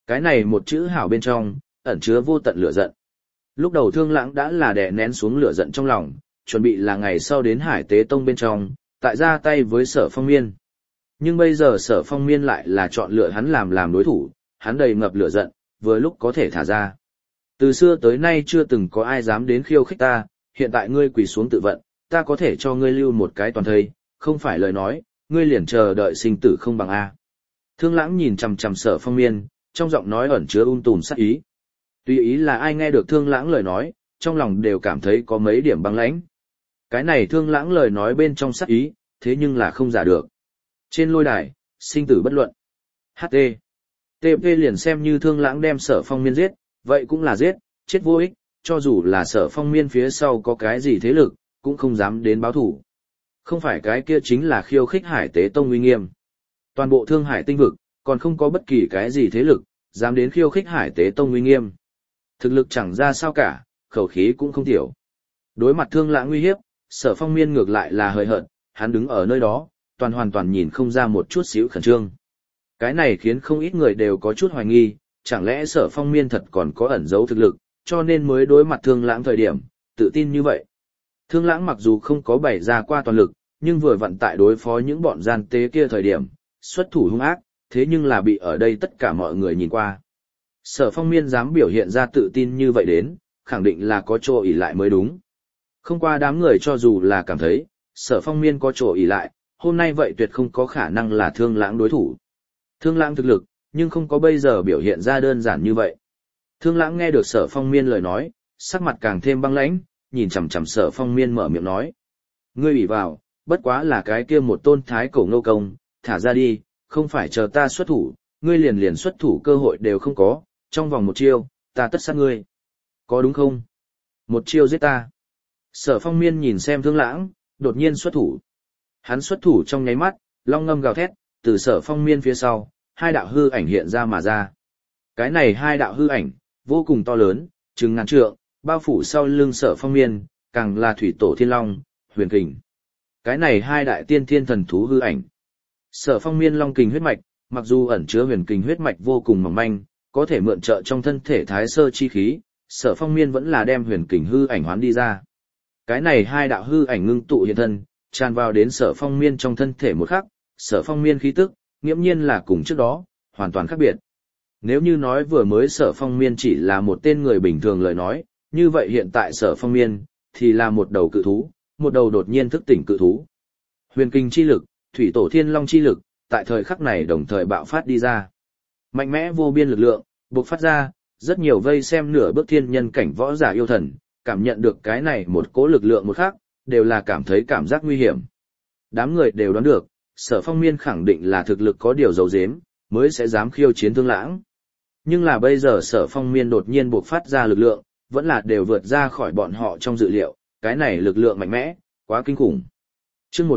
Cái này một chữ hảo bên trong, ẩn chứa vô tận lửa giận. Lúc đầu Thương Lãng đã là đè nén xuống lửa giận trong lòng, chuẩn bị là ngày sau đến Hải Tế Tông bên trong, tại ra tay với Sở Phong Miên. Nhưng bây giờ Sở Phong Miên lại là chọn lựa hắn làm đối thủ, hắn đầy ngập lửa giận, vừa lúc có thể thả ra. Từ xưa tới nay chưa từng có ai dám đến khiêu khích ta, hiện tại ngươi quỳ xuống tự vận, ta có thể cho ngươi lưu một cái toàn thây, không phải lời nói, ngươi liền chờ đợi sinh tử không bằng A. Thương Lãng nhìn chằm chằm Sở Phong Miên, trong giọng nói ẩn chứa tùm sát ý. Tùy ý là ai nghe được Thương Lãng lời nói, trong lòng đều cảm thấy có mấy điểm băng lãnh. Cái này Thương Lãng lời nói bên trong sát ý, thế nhưng là không giả được. Trên lôi đài, sinh tử bất luận. HT. TP liền xem như Thương Lãng đem Sở Phong Miên giết, vậy cũng là giết, chết vô ích, cho dù là Sở Phong Miên phía sau có cái gì thế lực, cũng không dám đến báo thủ. Không phải cái kia chính là khiêu khích Hải Tế Tông uy nghiêm. Toàn bộ Thương Hải tinh vực, còn không có bất kỳ cái gì thế lực, dám đến khiêu khích Hải Tế Tông uy nghiêm. Thực lực chẳng ra sao cả, khẩu khí cũng không tiểu. Đối mặt Thương Lãng uy hiếp, Sở Phong Miên ngược lại là hời hợt, hắn đứng ở nơi đó, hoàn toàn nhìn không ra một chút xíu khẩn trương. Cái này khiến không ít người đều có chút hoài nghi, chẳng lẽ Sở Phong Miên thật còn có ẩn giấu thực lực, cho nên mới đối mặt Thương Lãng thời điểm, tự tin như vậy. Thương Lãng mặc dù không có bày ra qua toàn lực, nhưng vừa vặn tại đối phó những bọn gian tế kia thời điểm, xuất thủ hung ác, thế nhưng là bị ở đây tất cả mọi người nhìn qua. Sở Phong Miên dám biểu hiện ra tự tin như vậy đến, khẳng định là có chỗ ỷ lại mới đúng. Không qua đám người cho dù là cảm thấy, Sở Phong Miên có chỗ ỷ lại, hôm nay vậy tuyệt không có khả năng là Thương Lãng đối thủ. Thương Lãng thực lực, nhưng không có bây giờ biểu hiện ra đơn giản như vậy. Thương Lãng nghe được Sở Phong Miên lời nói, sắc mặt càng thêm băng lãnh, nhìn chằm chằm Sở Phong Miên mở miệng nói: "Ngươi ủy vào, bất quá là cái kia một tôn thái cổ ngô công, thả ra đi, không phải chờ ta xuất thủ, ngươi liền xuất thủ cơ hội đều không có, trong vòng một chiêu, ta tất sát ngươi. Có đúng không? Một chiêu giết ta." Sở Phong Miên nhìn xem Thương Lãng, đột nhiên xuất thủ. Hắn xuất thủ trong nháy mắt, long ngâm gào thét, từ Sở Phong Miên phía sau, hai đạo hư ảnh hiện ra mà ra. Cái này hai đạo hư ảnh, vô cùng to lớn, chừng ngàn trượng, bao phủ sau lưng Sở Phong Miên, càng là thủy tổ thiên long, huyền kình. Cái này hai đại tiên thiên thần thú hư ảnh. Sở Phong Miên long kình huyết mạch, mặc dù ẩn chứa huyền kình huyết mạch vô cùng mỏng manh, có thể mượn trợ trong thân thể thái sơ chi khí, Sở Phong Miên vẫn là đem huyền kình hư ảnh hoán đi ra. Cái này hai đạo hư ảnh ngưng tụ hiện thân, tràn vào đến Sở Phong Miên trong thân thể một khắc, Sở Phong Miên khí tức, nghiễm nhiên là cùng trước đó, hoàn toàn khác biệt. Nếu như nói vừa mới Sở Phong Miên chỉ là một tên người bình thường lời nói, như vậy hiện tại Sở Phong Miên, thì là một đầu cự thú, một đầu đột nhiên thức tỉnh cự thú. Huyền kình chi lực, thủy tổ thiên long chi lực, tại thời khắc này đồng thời bạo phát đi ra. Mạnh mẽ vô biên lực lượng, bộc phát ra, rất nhiều vây xem nửa bước thiên nhân cảnh võ giả yêu thần, cảm nhận được cái này một cỗ lực lượng một khắc, đều là cảm thấy cảm giác nguy hiểm. Đám người đều đoán được, Sở Phong Miên khẳng định là thực lực có điều giấu giếm, mới sẽ dám khiêu chiến Thương Lãng. Nhưng là bây giờ Sở Phong Miên đột nhiên bộc phát ra lực lượng, vẫn là đều vượt ra khỏi bọn họ trong dự liệu, cái này lực lượng mạnh mẽ, quá kinh khủng. Chương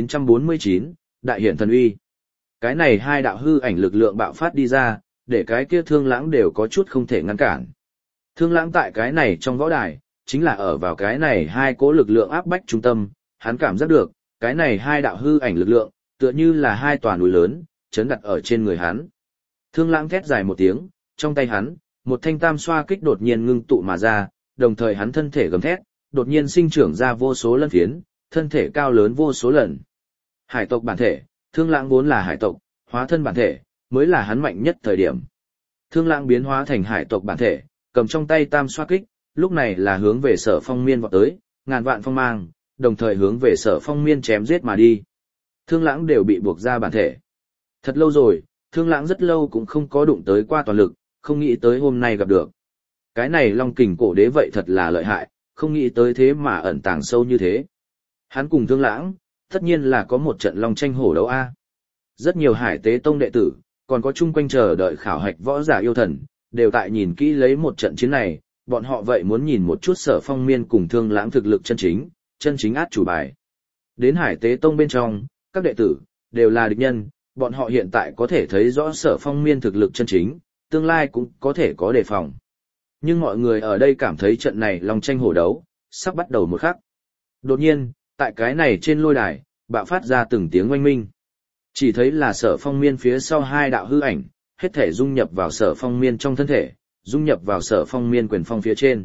1949, Đại hiển thần uy. Cái này hai đạo hư ảnh lực lượng bạo phát đi ra, để cái kia Thương Lãng đều có chút không thể ngăn cản. Thương Lãng tại cái này trong võ đài, chính là ở vào cái này hai cỗ lực lượng áp bách trung tâm, hắn cảm giác được, cái này hai đạo hư ảnh lực lượng, tựa như là hai tòa núi lớn, chấn đặt ở trên người hắn. Thương Lãng thét dài một tiếng, trong tay hắn, một thanh tam xoa kích đột nhiên ngưng tụ mà ra, đồng thời hắn thân thể gầm thét, đột nhiên sinh trưởng ra vô số lân phiến, thân thể cao lớn vô số lần. Hải tộc bản thể, Thương Lãng vốn là hải tộc, hóa thân bản thể, mới là hắn mạnh nhất thời điểm. Thương Lãng biến hóa thành hải tộc bản thể, cầm trong tay tam xoa kích, lúc này là hướng về Sở Phong Miên vọt tới, ngàn vạn phong mang, đồng thời hướng về Sở Phong Miên chém giết mà đi. Thương Lãng đều bị buộc ra bản thể. Thật lâu rồi, Thương Lãng rất lâu cũng không có đụng tới qua toàn lực, không nghĩ tới hôm nay gặp được. Cái này Long Kình cổ đế vậy thật là lợi hại, không nghĩ tới thế mà ẩn tàng sâu như thế. Hắn cùng Thương Lãng, tất nhiên là có một trận long tranh hổ đấu a. Rất nhiều Hải Tế Tông đệ tử, còn có chung quanh chờ đợi khảo hạch võ giả yêu thần, đều tại nhìn kỹ lấy một trận chiến này, bọn họ vậy muốn nhìn một chút Sở Phong Miên cùng Thương Lãng thực lực chân chính át chủ bài. Đến Hải Tế Tông bên trong, các đệ tử, đều là địch nhân, bọn họ hiện tại có thể thấy rõ Sở Phong Miên thực lực chân chính, tương lai cũng có thể có đề phòng. Nhưng mọi người ở đây cảm thấy trận này long tranh hổ đấu, sắp bắt đầu một khắc. Đột nhiên, tại cái này trên lôi đài, bạo phát ra từng tiếng oanh minh. Chỉ thấy là Sở Phong Miên phía sau hai đạo hư ảnh, hết thể dung nhập vào Sở Phong Miên trong thân thể, dung nhập vào Sở Phong Miên quyền phong phía trên.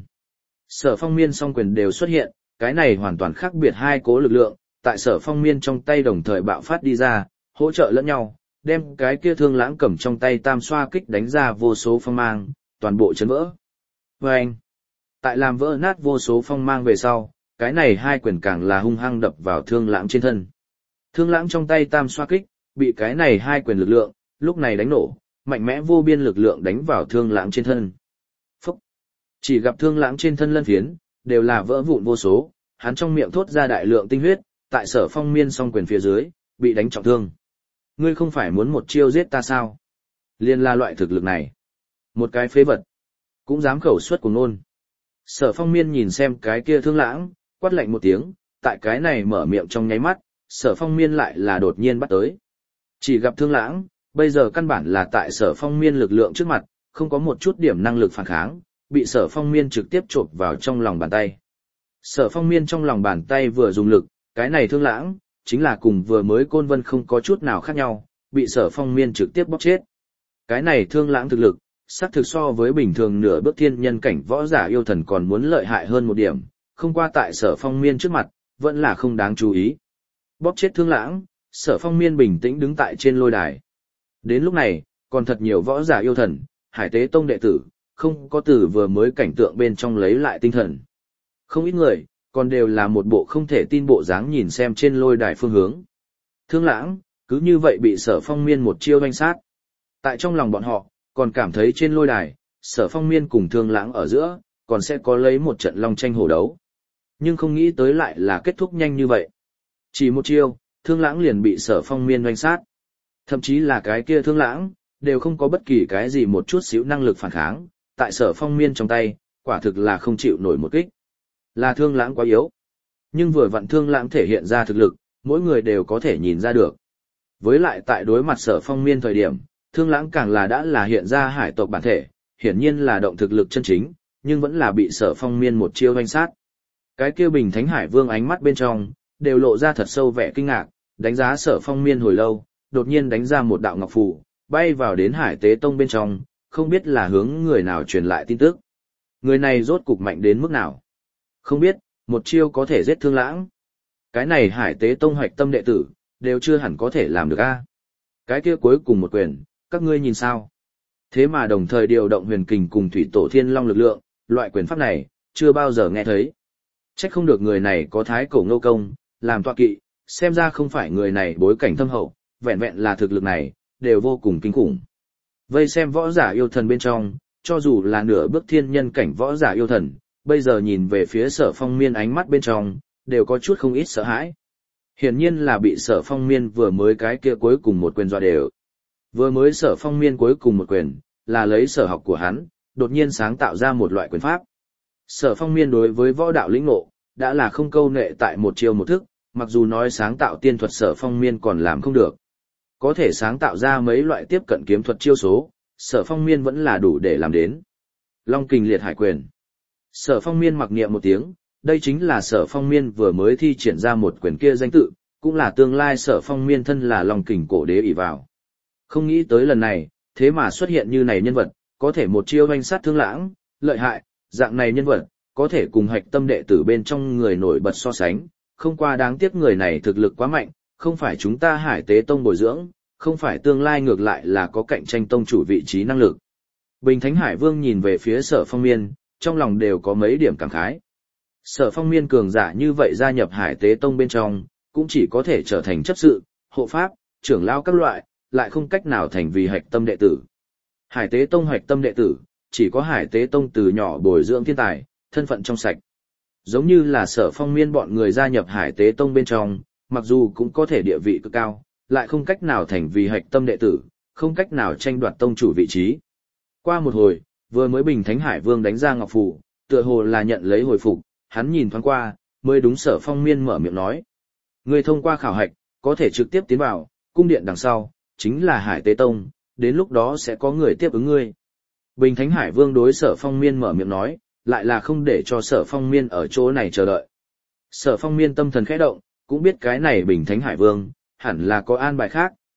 Sở Phong Miên song quyền đều xuất hiện, cái này hoàn toàn khác biệt hai cố lực lượng, tại Sở Phong Miên trong tay đồng thời bạo phát đi ra, hỗ trợ lẫn nhau, đem cái kia Thương Lãng cầm trong tay tam xoa kích đánh ra vô số phong mang, toàn bộ chấn vỡ. Vâng! Tại làm vỡ nát vô số phong mang về sau, cái này hai quyền càng là hung hăng đập vào Thương Lãng trên thân. Thương Lãng trong tay tam xoa kích, bị cái này hai quyền lực lượng, lúc này đánh nổ, mạnh mẽ vô biên lực lượng đánh vào Thương Lãng trên thân. Phúc! Chỉ gặp Thương Lãng trên thân lân phiến, đều là vỡ vụn vô số, hắn trong miệng thốt ra đại lượng tinh huyết, tại Sở Phong Miên song quyền phía dưới, bị đánh trọng thương. Ngươi không phải muốn một chiêu giết ta sao? Liên là loại thực lực này. Một cái phế vật. Cũng dám khẩu suất của nôn. Sở Phong Miên nhìn xem cái kia Thương Lãng, quát lạnh một tiếng, tại cái này mở miệng trong nháy mắt, Sở Phong Miên lại là đột nhiên bắt tới. Chỉ gặp Thương Lãng, bây giờ căn bản là tại Sở Phong Miên lực lượng trước mặt, không có một chút điểm năng lực phản kháng, bị Sở Phong Miên trực tiếp chộp vào trong lòng bàn tay. Sở Phong Miên trong lòng bàn tay vừa dùng lực, cái này Thương Lãng, chính là cùng vừa mới Côn Vân không có chút nào khác nhau, bị Sở Phong Miên trực tiếp bóp chết. Cái này Thương Lãng thực lực, xác thực so với bình thường nửa bước thiên nhân cảnh võ giả yêu thần còn muốn lợi hại hơn một điểm, không qua tại Sở Phong Miên trước mặt, vẫn là không đáng chú ý. Bóp chết Thương Lãng, Sở Phong Miên bình tĩnh đứng tại trên lôi đài. Đến lúc này, còn thật nhiều võ giả yêu thần, Hải Tế Tông đệ tử, không có từ vừa mới cảnh tượng bên trong lấy lại tinh thần. Không ít người, còn đều là một bộ không thể tin bộ dáng nhìn xem trên lôi đài phương hướng. Thương Lãng, cứ như vậy bị Sở Phong Miên một chiêu oanh sát. Tại trong lòng bọn họ, còn cảm thấy trên lôi đài, Sở Phong Miên cùng Thương Lãng ở giữa, còn sẽ có lấy một trận long tranh hổ đấu. Nhưng không nghĩ tới lại là kết thúc nhanh như vậy. Chỉ một chiêu, Thương Lãng liền bị Sở Phong Miên oanh sát. Thậm chí là cái kia Thương Lãng, đều không có bất kỳ cái gì một chút xíu năng lực phản kháng, tại Sở Phong Miên trong tay, quả thực là không chịu nổi một kích. Là Thương Lãng quá yếu. Nhưng vừa vặn Thương Lãng thể hiện ra thực lực, mỗi người đều có thể nhìn ra được. Với lại tại đối mặt Sở Phong Miên thời điểm, Thương Lãng càng là đã là hiện ra hải tộc bản thể, hiển nhiên là động thực lực chân chính, nhưng vẫn là bị Sở Phong Miên một chiêu oanh sát. Cái kia Bình Thánh Hải Vương ánh mắt bên trong, đều lộ ra thật sâu vẻ kinh ngạc, đánh giá Sở Phong Miên hồi lâu, đột nhiên đánh ra một đạo ngọc phù, bay vào đến Hải Tế Tông bên trong, không biết là hướng người nào truyền lại tin tức. Người này rốt cục mạnh đến mức nào? Không biết, một chiêu có thể giết Thương Lãng. Cái này Hải Tế Tông hoạch tâm đệ tử, đều chưa hẳn có thể làm được a. Cái kia cuối cùng một quyền, các ngươi nhìn sao? Thế mà đồng thời điều động huyền kình cùng thủy tổ thiên long lực lượng, loại quyền pháp này, chưa bao giờ nghe thấy. Trách không được người này có thái cổ ngô công, làm tọa kỵ, xem ra không phải người này bối cảnh thâm hậu, vẹn vẹn là thực lực này, đều vô cùng kinh khủng. Vây xem võ giả yêu thần bên trong, cho dù là nửa bước thiên nhân cảnh võ giả yêu thần, bây giờ nhìn về phía Sở Phong Miên ánh mắt bên trong, đều có chút không ít sợ hãi. Hiển nhiên là bị Sở Phong Miên vừa mới cái kia cuối cùng một quyền dọa đều. Vừa mới Sở Phong Miên cuối cùng một quyền, là lấy sở học của hắn, đột nhiên sáng tạo ra một loại quyền pháp. Sở Phong Miên đối với võ đạo lĩnh ngộ, đã là không câu nệ tại một chiêu một thức, mặc dù nói sáng tạo tiên thuật Sở Phong Miên còn làm không được. Có thể sáng tạo ra mấy loại tiếp cận kiếm thuật chiêu số, Sở Phong Miên vẫn là đủ để làm đến. Long kình liệt hải quyền. Sở Phong Miên mặc niệm một tiếng, đây chính là Sở Phong Miên vừa mới thi triển ra một quyền kia danh tự, cũng là tương lai Sở Phong Miên thân là Long kình cổ đế ỷ vào. Không nghĩ tới lần này, thế mà xuất hiện như này nhân vật, có thể một chiêu oanh sát Thương Lãng, lợi hại, dạng này nhân vật, có thể cùng hạch tâm đệ tử bên trong người nổi bật so sánh, không qua đáng tiếc người này thực lực quá mạnh, không phải chúng ta Hải Tế Tông bồi dưỡng, không phải tương lai ngược lại là có cạnh tranh tông chủ vị trí năng lực. Bình Thánh Hải Vương nhìn về phía Sở Phong Miên, trong lòng đều có mấy điểm cảm khái. Sở Phong Miên cường giả như vậy gia nhập Hải Tế Tông bên trong, cũng chỉ có thể trở thành chấp sự, hộ pháp, trưởng lão các loại, lại không cách nào thành vì hạch tâm đệ tử. Hải Tế Tông hạch tâm đệ tử, chỉ có Hải Tế Tông từ nhỏ bồi dưỡng thiên tài, thân phận trong sạch. Giống như là Sở Phong Miên bọn người gia nhập Hải Tế Tông bên trong, mặc dù cũng có thể địa vị cực cao, lại không cách nào thành vì hạch tâm đệ tử, không cách nào tranh đoạt tông chủ vị trí. Qua một hồi, vừa mới Bình Thánh Hải Vương đánh ra ngọc phù, tựa hồ là nhận lấy hồi phục, hắn nhìn thoáng qua, mới đúng Sở Phong Miên mở miệng nói: "Ngươi thông qua khảo hạch, có thể trực tiếp tiến vào cung điện đằng sau, chính là Hải Tế Tông, đến lúc đó sẽ có người tiếp ứng ngươi." Bình Thánh Hải Vương đối Sở Phong Miên mở miệng nói, lại là không để cho Sở Phong Miên ở chỗ này chờ đợi. Sở Phong Miên tâm thần khẽ động, cũng biết cái này Bình Thánh Hải Vương hẳn là có an bài khác,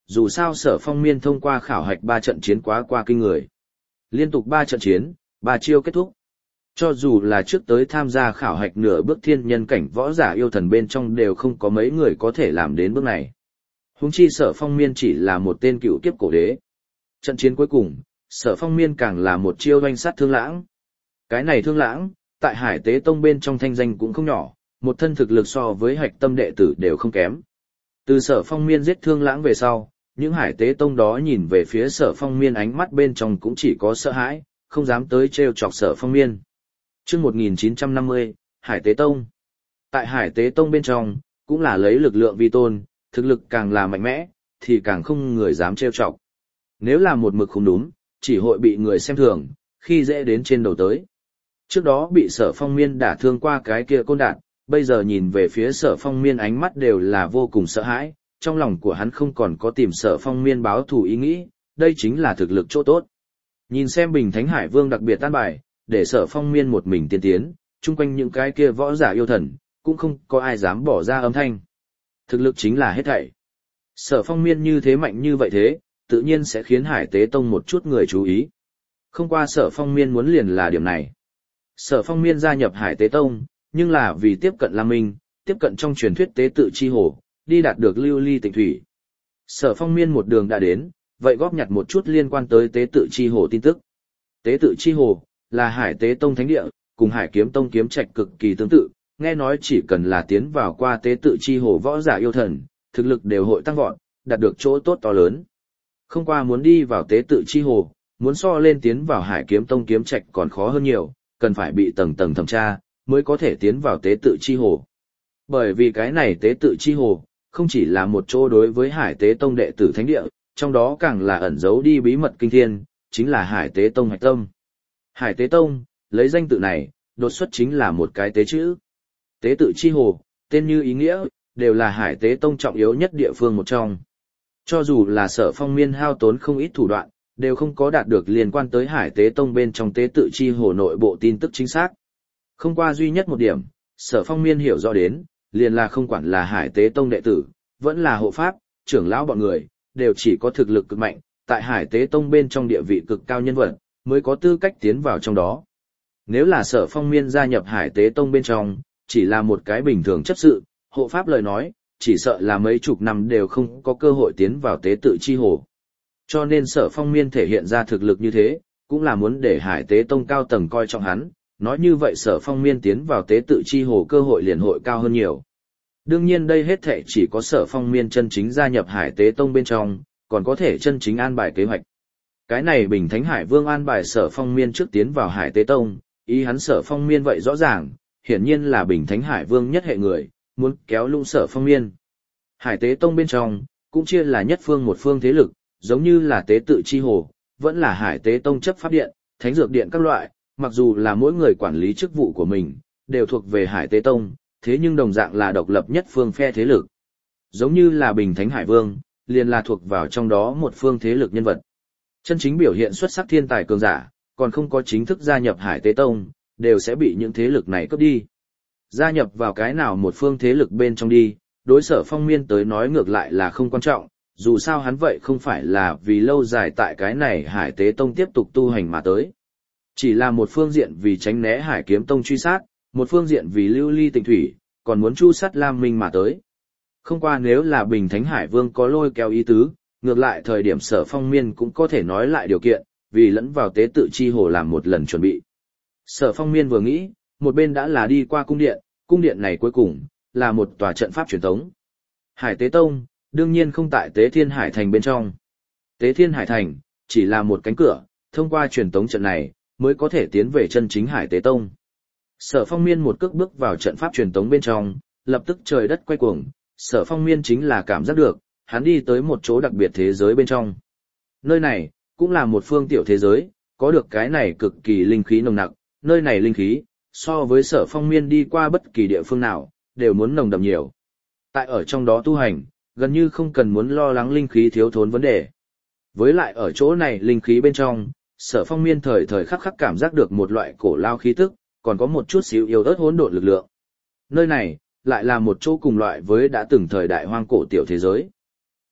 dù sao Sở Phong Miên thông qua khảo hạch 3 trận chiến quá qua kinh người. Liên tục 3 trận chiến, 3 chiêu kết thúc. Cho dù là trước tới tham gia khảo hạch nửa bước thiên nhân cảnh võ giả yêu thần bên trong đều không có mấy người có thể làm đến bước này. Huống chi Sở Phong Miên chỉ là một tên cựu kiếp cổ đế. Trận chiến cuối cùng, Sở Phong Miên càng là một chiêu doanh sát Thương Lãng. Cái này Thương Lãng, tại Hải Tế Tông bên trong thanh danh cũng không nhỏ, một thân thực lực so với hạch tâm đệ tử đều không kém. Từ Sở Phong Miên giết Thương Lãng về sau, những Hải Tế Tông đó nhìn về phía Sở Phong Miên ánh mắt bên trong cũng chỉ có sợ hãi, không dám tới trêu chọc Sở Phong Miên. Chương 1950, Hải Tế Tông. Tại Hải Tế Tông bên trong, cũng là lấy lực lượng vi tôn, thực lực càng là mạnh mẽ, thì càng không người dám trêu chọc. Nếu là một mực không đúng, chỉ hội bị người xem thường, khi dễ đến trên đầu tới. Trước đó bị Sở Phong Miên đả thương qua cái kia côn đạn, bây giờ nhìn về phía Sở Phong Miên ánh mắt đều là vô cùng sợ hãi, trong lòng của hắn không còn có tìm Sở Phong Miên báo thù ý nghĩ, đây chính là thực lực chỗ tốt. Nhìn xem Bình Thánh Hải Vương đặc biệt an bài, để Sở Phong Miên một mình tiên tiến, chung quanh những cái kia võ giả yêu thần, cũng không có ai dám bỏ ra âm thanh. Thực lực chính là hết thảy. Sở Phong Miên như thế mạnh như vậy thế, tự nhiên sẽ khiến Hải Tế Tông một chút người chú ý. Không qua Sở Phong Miên muốn liền là điểm này. Sở Phong Miên gia nhập Hải Tế Tông, nhưng là vì tiếp cận Lam Minh, tiếp cận trong truyền thuyết tế tự chi hồ, đi đạt được lưu ly tịnh thủy. Sở Phong Miên một đường đã đến, vậy góp nhặt một chút liên quan tới tế tự chi hồ tin tức. Tế tự chi hồ là Hải Tế Tông thánh địa, cùng Hải Kiếm Tông kiếm trạch cực kỳ tương tự, nghe nói chỉ cần là tiến vào qua tế tự chi hồ võ giả yêu thần, thực lực đều hội tăng vọt, đạt được chỗ tốt to lớn. Không qua muốn đi vào tế tự chi hồ, muốn so lên tiến vào Hải Kiếm Tông kiếm trạch còn khó hơn nhiều, cần phải bị tầng tầng thẩm tra, mới có thể tiến vào tế tự chi hồ. Bởi vì cái này tế tự chi hồ, không chỉ là một chỗ đối với Hải Tế Tông đệ tử thánh địa, trong đó càng là ẩn giấu đi bí mật kinh thiên, chính là Hải Tế Tông hạch tâm. Hải Tế Tông, lấy danh tự này, đột xuất chính là một cái tế chữ. Tế tự chi hồ, tên như ý nghĩa, đều là Hải Tế Tông trọng yếu nhất địa phương một trong. Cho dù là Sở Phong Miên hao tốn không ít thủ đoạn, đều không có đạt được liên quan tới Hải Tế Tông bên trong tế tự chi hồ nội bộ tin tức chính xác. Không qua duy nhất một điểm, Sở Phong Miên hiểu rõ đến, liền là không quản là Hải Tế Tông đệ tử, vẫn là hộ pháp, trưởng lão bọn người, đều chỉ có thực lực cực mạnh, tại Hải Tế Tông bên trong địa vị cực cao nhân vật, mới có tư cách tiến vào trong đó. Nếu là Sở Phong Miên gia nhập Hải Tế Tông bên trong, chỉ là một cái bình thường chấp sự, hộ pháp lời nói, chỉ sợ là mấy chục năm đều không có cơ hội tiến vào tế tự chi hồ. Cho nên Sở Phong Miên thể hiện ra thực lực như thế, cũng là muốn để Hải Tế Tông cao tầng coi trọng hắn, nói như vậy Sở Phong Miên tiến vào tế tự chi hồ cơ hội liền hội cao hơn nhiều. Đương nhiên đây hết thảy chỉ có Sở Phong Miên chân chính gia nhập Hải Tế Tông bên trong, còn có thể chân chính an bài kế hoạch. Cái này Bình Thánh Hải Vương an bài Sở Phong Miên trước tiến vào Hải Tế Tông, ý hắn Sở Phong Miên vậy rõ ràng, hiển nhiên là Bình Thánh Hải Vương nhất hệ người, muốn kéo lũng Sở Phong Miên. Hải Tế Tông bên trong, cũng chia là nhất phương một phương thế lực, giống như là tế tự chi hồ, vẫn là Hải Tế Tông chấp pháp điện, thánh dược điện các loại, mặc dù là mỗi người quản lý chức vụ của mình, đều thuộc về Hải Tế Tông, thế nhưng đồng dạng là độc lập nhất phương phe thế lực. Giống như là Bình Thánh Hải Vương, liền là thuộc vào trong đó một phương thế lực nhân vật. Chân chính biểu hiện xuất sắc thiên tài cường giả, còn không có chính thức gia nhập Hải Tế Tông, đều sẽ bị những thế lực này cướp đi. Gia nhập vào cái nào một phương thế lực bên trong đi, đối Sở Phong Miên tới nói ngược lại là không quan trọng, dù sao hắn vậy không phải là vì lâu dài tại cái này Hải Tế Tông tiếp tục tu hành mà tới. Chỉ là một phương diện vì tránh né Hải Kiếm Tông truy sát, một phương diện vì lưu ly tịnh thủy, còn muốn chu sát Lam Minh mà tới. Không qua nếu là Bình Thánh Hải Vương có lôi kéo ý tứ, ngược lại thời điểm Sở Phong Miên cũng có thể nói lại điều kiện, vì lẫn vào tế tự chi hồ làm một lần chuẩn bị. Sở Phong Miên vừa nghĩ, một bên đã là đi qua cung điện này cuối cùng, là một tòa trận pháp truyền tống. Hải Tế Tông, đương nhiên không tại Tế Thiên Hải Thành bên trong. Tế Thiên Hải Thành, chỉ là một cánh cửa, thông qua truyền tống trận này, mới có thể tiến về chân chính Hải Tế Tông. Sở Phong Miên một cước bước vào trận pháp truyền tống bên trong, lập tức trời đất quay cuồng, Sở Phong Miên chính là cảm giác được, hắn đi tới một chỗ đặc biệt thế giới bên trong. Nơi này, cũng là một phương tiểu thế giới, có được cái này cực kỳ linh khí nồng nặc, nơi này linh khí, so với Sở Phong Miên đi qua bất kỳ địa phương nào, đều muốn nồng đậm nhiều. Tại ở trong đó tu hành, gần như không cần muốn lo lắng linh khí thiếu thốn vấn đề. Với lại ở chỗ này linh khí bên trong, Sở Phong Miên thời thời khắc khắc cảm giác được một loại cổ lao khí tức, còn có một chút xíu yếu ớt hỗn độn lực lượng. Nơi này, lại là một chỗ cùng loại với đã từng thời đại hoang cổ tiểu thế giới.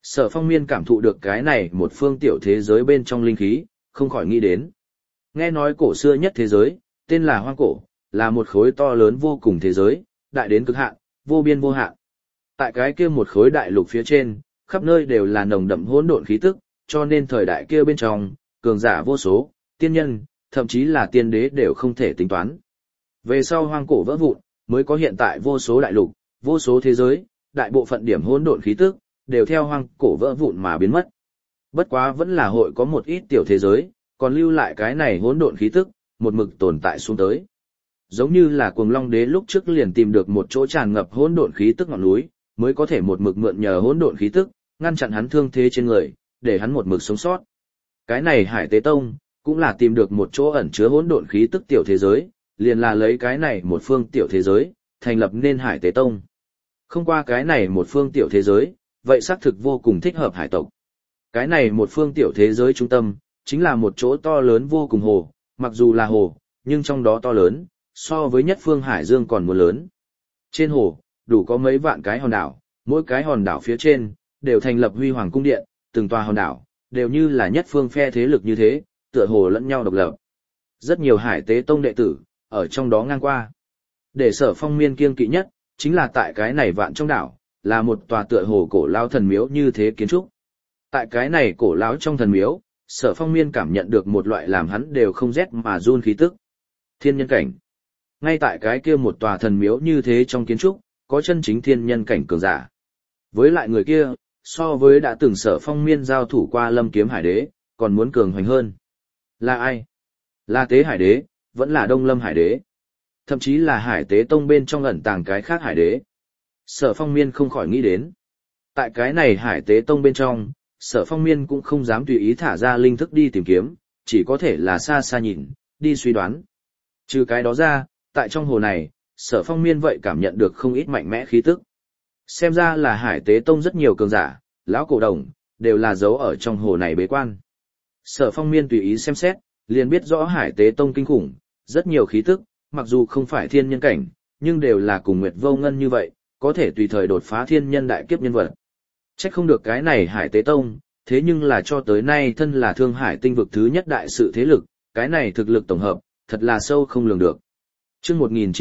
Sở Phong Miên cảm thụ được cái này một phương tiểu thế giới bên trong linh khí, không khỏi nghĩ đến. Nghe nói cổ xưa nhất thế giới, tên là Hoang Cổ, là một khối to lớn vô cùng thế giới, đại đến cực hạn, vô biên vô hạn. Tại cái kia một khối đại lục phía trên, khắp nơi đều là nồng đậm hỗn độn khí tức, cho nên thời đại kia bên trong, cường giả vô số, tiên nhân, thậm chí là tiên đế đều không thể tính toán. Về sau Hoang Cổ vỡ vụn, mới có hiện tại vô số đại lục, vô số thế giới, đại bộ phận điểm hỗn độn khí tức đều theo Hoang Cổ vỡ vụn mà biến mất. Bất quá vẫn là hội có một ít tiểu thế giới, còn lưu lại cái này hỗn độn khí tức, một mực tồn tại xuống tới. Giống như là Cuồng Long Đế lúc trước liền tìm được một chỗ tràn ngập hỗn độn khí tức ngọn núi, mới có thể một mực mượn nhờ hỗn độn khí tức, ngăn chặn hắn thương thế trên người, để hắn một mực sống sót. Cái này Hải Tế Tông cũng là tìm được một chỗ ẩn chứa hỗn độn khí tức tiểu thế giới, liền là lấy cái này một phương tiểu thế giới, thành lập nên Hải Tế Tông. Không qua cái này một phương tiểu thế giới, vậy xác thực vô cùng thích hợp hải tộc. Cái này một phương tiểu thế giới trung tâm, chính là một chỗ to lớn vô cùng hồ, mặc dù là hồ, nhưng trong đó to lớn, so với nhất phương hải dương còn muốn lớn. Trên hồ, đủ có mấy vạn cái hòn đảo, mỗi cái hòn đảo phía trên, đều thành lập huy hoàng cung điện, từng tòa hòn đảo, đều như là nhất phương phe thế lực như thế, tựa hồ lẫn nhau độc lập. Rất nhiều Hải Tế Tông đệ tử, ở trong đó ngang qua. Để Sở Phong Miên kiêng kỵ nhất, chính là tại cái này vạn trong đảo, là một tòa tựa hồ cổ lao thần miếu như thế kiến trúc. Tại cái này cổ lão trong thần miếu, Sở Phong Miên cảm nhận được một loại làm hắn đều không rét mà run khí tức. Thiên nhân cảnh. Ngay tại cái kia một tòa thần miếu như thế trong kiến trúc, có chân chính thiên nhân cảnh cường giả. Với lại người kia, so với đã từng Sở Phong Miên giao thủ qua Lâm Kiếm Hải Đế, còn muốn cường hoành hơn. Là ai? Là Tế Hải Đế, vẫn là Đông Lâm Hải Đế. Thậm chí là Hải Tế Tông bên trong ẩn tàng cái khác Hải Đế. Sở Phong Miên không khỏi nghĩ đến. Tại cái này Hải Tế Tông bên trong, Sở Phong Miên cũng không dám tùy ý thả ra linh thức đi tìm kiếm, chỉ có thể là xa xa nhìn, đi suy đoán. Trừ cái đó ra, tại trong hồ này, Sở Phong Miên vậy cảm nhận được không ít mạnh mẽ khí tức. Xem ra là Hải Tế Tông rất nhiều cường giả, lão cổ đồng, đều là giấu ở trong hồ này bế quan. Sở Phong Miên tùy ý xem xét, liền biết rõ Hải Tế Tông kinh khủng, rất nhiều khí tức, mặc dù không phải thiên nhân cảnh, nhưng đều là cùng Nguyệt Vô Ngân như vậy, có thể tùy thời đột phá thiên nhân đại kiếp nhân vật. Trách không được cái này Hải Tế Tông, thế nhưng là cho tới nay thân là Thương Hải tinh vực thứ nhất đại sự thế lực, cái này thực lực tổng hợp, thật là sâu không lường được. Chương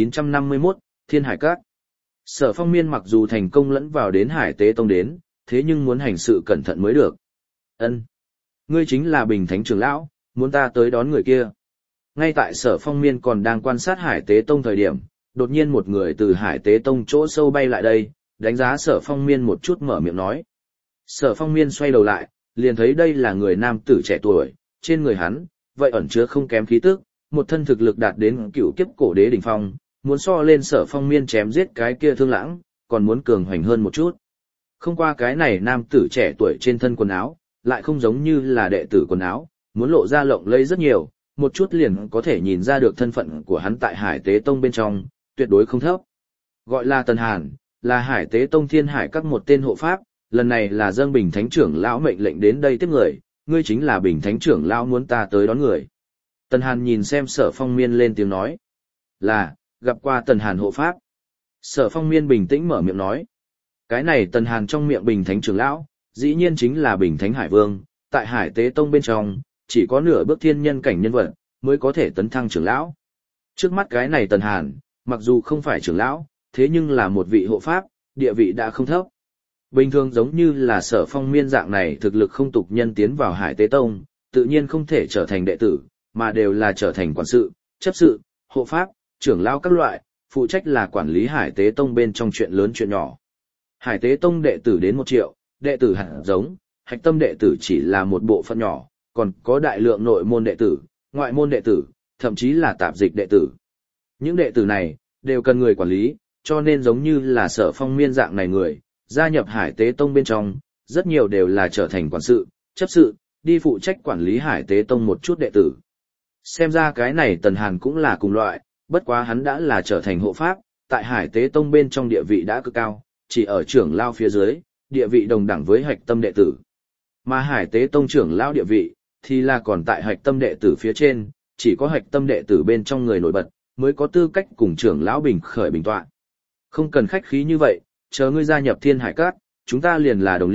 1951, Thiên Hải Các. Sở Phong Miên mặc dù thành công lẫn vào đến Hải Tế Tông đến, thế nhưng muốn hành sự cẩn thận mới được. Ân, ngươi chính là Bình Thánh trưởng lão, muốn ta tới đón người kia. Ngay tại Sở Phong Miên còn đang quan sát Hải Tế Tông thời điểm, đột nhiên một người từ Hải Tế Tông chỗ sâu bay lại đây, đánh giá Sở Phong Miên một chút mở miệng nói. Sở Phong Miên xoay đầu lại, liền thấy đây là người nam tử trẻ tuổi, trên người hắn, vậy ẩn chứa không kém khí tức, một thân thực lực đạt đến cựu kiếp cổ đế đỉnh phong, muốn so lên Sở Phong Miên chém giết cái kia Thương Lãng, còn muốn cường hoành hơn một chút. Không qua cái này nam tử trẻ tuổi trên thân quần áo, lại không giống như là đệ tử quần áo, muốn lộ ra lộng lẫy rất nhiều, một chút liền có thể nhìn ra được thân phận của hắn tại Hải Tế Tông bên trong, tuyệt đối không thấp. Gọi là Tần Hàn, là Hải Tế Tông Thiên Hải Các một tên hộ pháp, lần này là dâng Bình Thánh trưởng lão mệnh lệnh đến đây tiếp người, ngươi chính là Bình Thánh trưởng lão muốn ta tới đón người. Tần Hàn nhìn xem Sở Phong Miên lên tiếng nói. Là, gặp qua Tần Hàn hộ pháp. Sở Phong Miên bình tĩnh mở miệng nói. Cái này Tần Hàn trong miệng Bình Thánh trưởng lão, dĩ nhiên chính là Bình Thánh Hải Vương, tại Hải Tế Tông bên trong, chỉ có nửa bước thiên nhân cảnh nhân vật, mới có thể tấn thăng trưởng lão. Trước mắt cái này Tần Hàn, mặc dù không phải trưởng lão, thế nhưng là một vị hộ pháp, địa vị đã không thấp. Bình thường giống như là Sở Phong Miên dạng này thực lực không tục nhân tiến vào Hải Tế Tông, tự nhiên không thể trở thành đệ tử, mà đều là trở thành quản sự, chấp sự, hộ pháp, trưởng lão các loại, phụ trách là quản lý Hải Tế Tông bên trong chuyện lớn chuyện nhỏ. Hải Tế Tông đệ tử đến 1 triệu, đệ tử hạt giống, hạch tâm đệ tử chỉ là một bộ phận nhỏ, còn có đại lượng nội môn đệ tử, ngoại môn đệ tử, thậm chí là tạp dịch đệ tử. Những đệ tử này, đều cần người quản lý, cho nên giống như là Sở Phong Miên dạng này người, gia nhập Hải Tế Tông bên trong, rất nhiều đều là trở thành quản sự, chấp sự, đi phụ trách quản lý Hải Tế Tông một chút đệ tử. Xem ra cái này Tần Hàn cũng là cùng loại, bất quá hắn đã là trở thành hộ pháp, tại Hải Tế Tông bên trong địa vị đã cực cao, chỉ ở trưởng lao phía dưới, địa vị đồng đẳng với hạch tâm đệ tử. Mà Hải Tế Tông trưởng lao địa vị, thì là còn tại hạch tâm đệ tử phía trên, chỉ có hạch tâm đệ tử bên trong người nổi bật, mới có tư cách cùng trưởng lão bình khởi bình tọa. Không cần khách khí như vậy, chờ ngươi gia nhập Thiên Hải Các, chúng ta liền là đồng liêu,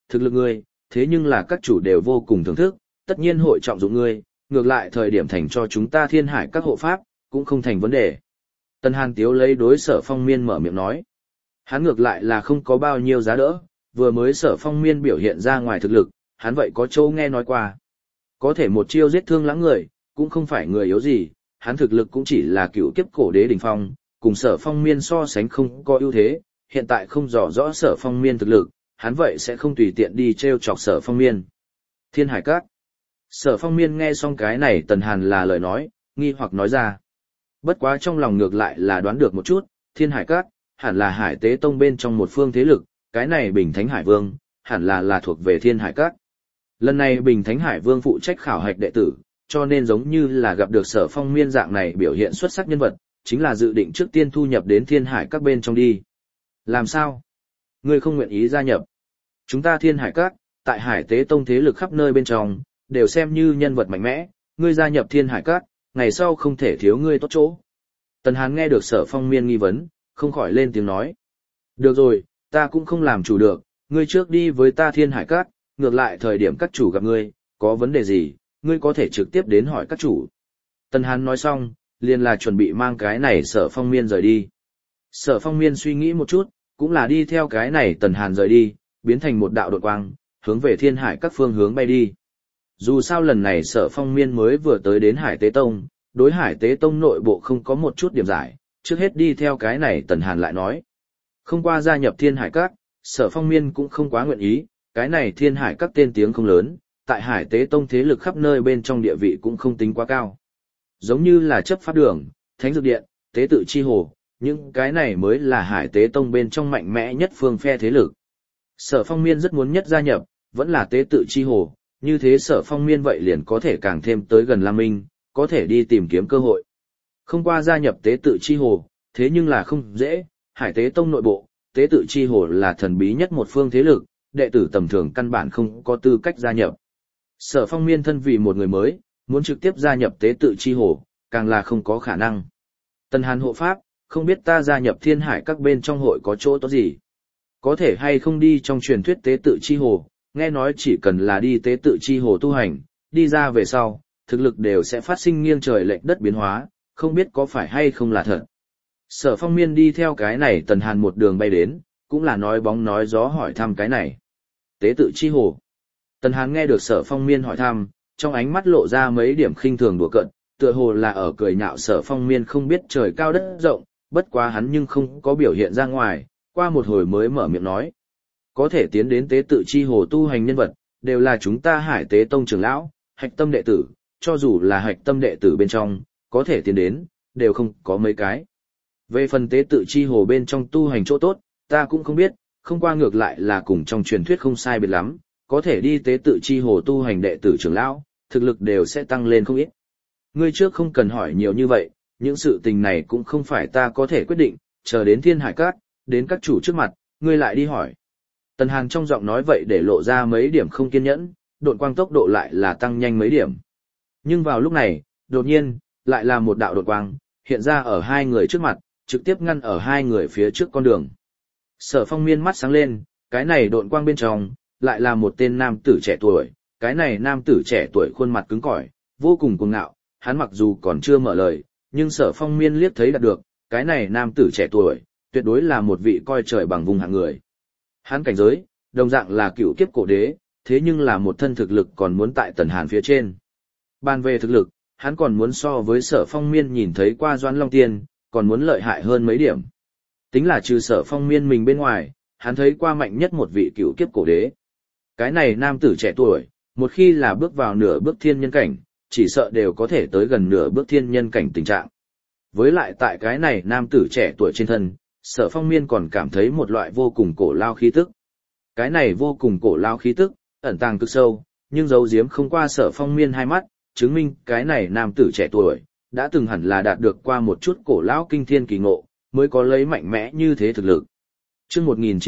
thực lực ngươi, thế nhưng là các chủ đều vô cùng thưởng thức, tất nhiên hội trọng dụng ngươi, ngược lại thời điểm thành cho chúng ta thiên hải các hộ pháp, cũng không thành vấn đề. Tần Hàn Tiếu lấy đối Sở Phong Miên mở miệng nói. Hắn ngược lại là không có bao nhiêu giá đỡ, vừa mới Sở Phong Miên biểu hiện ra ngoài thực lực, hắn vậy có châu nghe nói qua. Có thể một chiêu giết thương lãng người, cũng không phải người yếu gì, hắn thực lực cũng chỉ là cựu kiếp cổ đế đỉnh phong, cùng Sở Phong Miên so sánh không có ưu thế, hiện tại không rõ rõ Sở Phong Miên thực lực, hắn vậy sẽ không tùy tiện đi trêu chọc Sở Phong Miên. Thiên Hải Các. Sở Phong Miên nghe xong cái này Tần Hàn là lời nói, nghi hoặc nói ra. Bất quá trong lòng ngược lại là đoán được một chút, Thiên Hải Các, hẳn là Hải Tế Tông bên trong một phương thế lực, cái này Bình Thánh Hải Vương, hẳn là thuộc về Thiên Hải Các. Lần này Bình Thánh Hải Vương phụ trách khảo hạch đệ tử, cho nên giống như là gặp được Sở Phong Miên dạng này biểu hiện xuất sắc nhân vật, chính là dự định trước tiên thu nhập đến Thiên Hải Các bên trong đi. Làm sao? Ngươi không nguyện ý gia nhập? Chúng ta Thiên Hải Các, tại Hải Tế Tông thế lực khắp nơi bên trong, đều xem như nhân vật mạnh mẽ, ngươi gia nhập Thiên Hải Các, ngày sau không thể thiếu ngươi tốt chỗ. Tần Hàn nghe được Sở Phong Miên nghi vấn, không khỏi lên tiếng nói. Được rồi, ta cũng không làm chủ được, ngươi trước đi với ta Thiên Hải Các, ngược lại thời điểm các chủ gặp ngươi, có vấn đề gì, ngươi có thể trực tiếp đến hỏi các chủ. Tần Hàn nói xong, liền là chuẩn bị mang cái này Sở Phong Miên rời đi. Sở Phong Miên suy nghĩ một chút, cũng là đi theo cái này Tần Hàn rời đi, biến thành một đạo đột quang, hướng về Thiên Hải Các phương hướng bay đi. Dù sao lần này Sở Phong Miên mới vừa tới đến Hải Tế Tông, đối Hải Tế Tông nội bộ không có một chút điểm giải, trước hết đi theo cái này Tần Hàn lại nói. Không qua gia nhập Thiên Hải Các, Sở Phong Miên cũng không quá nguyện ý, cái này Thiên Hải Các tên tiếng không lớn, tại Hải Tế Tông thế lực khắp nơi bên trong địa vị cũng không tính quá cao. Giống như là chấp pháp đường, thánh dược điện, tế tự chi hồ, những cái này mới là Hải Tế Tông bên trong mạnh mẽ nhất phương phe thế lực. Sở Phong Miên rất muốn nhất gia nhập, vẫn là tế tự chi hồ, như thế Sở Phong Miên vậy liền có thể càng thêm tới gần Lam Minh, có thể đi tìm kiếm cơ hội. Không qua gia nhập tế tự chi hồ, thế nhưng là không dễ, Hải Tế Tông nội bộ, tế tự chi hồ là thần bí nhất một phương thế lực, đệ tử tầm thường căn bản không có tư cách gia nhập. Sở Phong Miên thân vì một người mới, muốn trực tiếp gia nhập tế tự chi hồ, càng là không có khả năng. Tần Hàn hộ pháp, không biết ta gia nhập Thiên Hải Các bên trong hội có chỗ tốt gì? Có thể hay không đi trong truyền thuyết tế tự chi hồ, nghe nói chỉ cần là đi tế tự chi hồ tu hành, đi ra về sau, thực lực đều sẽ phát sinh nghiêng trời lệch đất biến hóa, không biết có phải hay không là thật. Sở Phong Miên đi theo cái này Tần Hàn một đường bay đến, cũng là nói bóng nói gió hỏi thăm cái này. Tế tự chi hồ. Tần Hàn nghe được Sở Phong Miên hỏi thăm, trong ánh mắt lộ ra mấy điểm khinh thường đùa cợt, tựa hồ là ở cười nhạo Sở Phong Miên không biết trời cao đất rộng, bất quá hắn nhưng không có biểu hiện ra ngoài, qua một hồi mới mở miệng nói. Có thể tiến đến tế tự chi hồ tu hành nhân vật, đều là chúng ta Hải Tế Tông trưởng lão, hạch tâm đệ tử, cho dù là hạch tâm đệ tử bên trong, có thể tiến đến, đều không có mấy cái. Về phần tế tự chi hồ bên trong tu hành chỗ tốt, ta cũng không biết, không qua ngược lại là cùng trong truyền thuyết không sai biệt lắm, có thể đi tế tự chi hồ tu hành đệ tử trưởng lão, thực lực đều sẽ tăng lên không ít. Ngươi trước không cần hỏi nhiều như vậy, những sự tình này cũng không phải ta có thể quyết định, chờ đến Thiên Hải Các, đến các chủ trước mặt, ngươi lại đi hỏi. Tần Hàn trong giọng nói vậy để lộ ra mấy điểm không kiên nhẫn, độn quang tốc độ lại là tăng nhanh mấy điểm. Nhưng vào lúc này, đột nhiên, lại là một đạo đột quang, hiện ra ở hai người trước mặt, trực tiếp ngăn ở hai người phía trước con đường. Sở Phong Miên mắt sáng lên, cái này độn quang bên trong, lại là một tên nam tử trẻ tuổi, cái này nam tử trẻ tuổi khuôn mặt cứng cỏi, vô cùng cuồng ngạo, hắn mặc dù còn chưa mở lời, nhưng Sở Phong Miên liếc thấy đạt được, cái này nam tử trẻ tuổi, tuyệt đối là một vị coi trời bằng vùng hạng người. Hắn cảnh giới, đồng dạng là cựu kiếp cổ đế, thế nhưng là một thân thực lực còn muốn tại Tần Hàn phía trên. Bàn về thực lực, hắn còn muốn so với Sở Phong Miên nhìn thấy qua Doãn Long Tiên, còn muốn lợi hại hơn mấy điểm. Tính là trừ Sở Phong Miên mình bên ngoài, hắn thấy qua mạnh nhất một vị cựu kiếp cổ đế. Cái này nam tử trẻ tuổi, một khi là bước vào nửa bước thiên nhân cảnh, chỉ sợ đều có thể tới gần nửa bước thiên nhân cảnh tình trạng. Với lại tại cái này nam tử trẻ tuổi trên thân, Sở Phong Miên còn cảm thấy một loại vô cùng cổ lao khí tức. Cái này vô cùng cổ lao khí tức, ẩn tàng cực sâu, nhưng giấu giếm không qua Sở Phong Miên hai mắt, chứng minh cái này nam tử trẻ tuổi, đã từng hẳn là đạt được qua một chút cổ lão kinh thiên kỳ ngộ, mới có lấy mạnh mẽ như thế thực lực. Chương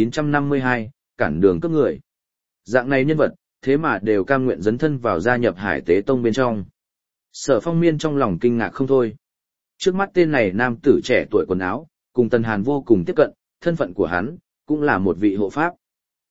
1952, cản đường cướp người. Dạng này nhân vật, thế mà đều cam nguyện dấn thân vào gia nhập Hải Tế Tông bên trong. Sở Phong Miên trong lòng kinh ngạc không thôi. Trước mắt tên này nam tử trẻ tuổi quần áo, cùng Tần Hàn vô cùng tiếp cận, thân phận của hắn, cũng là một vị hộ pháp.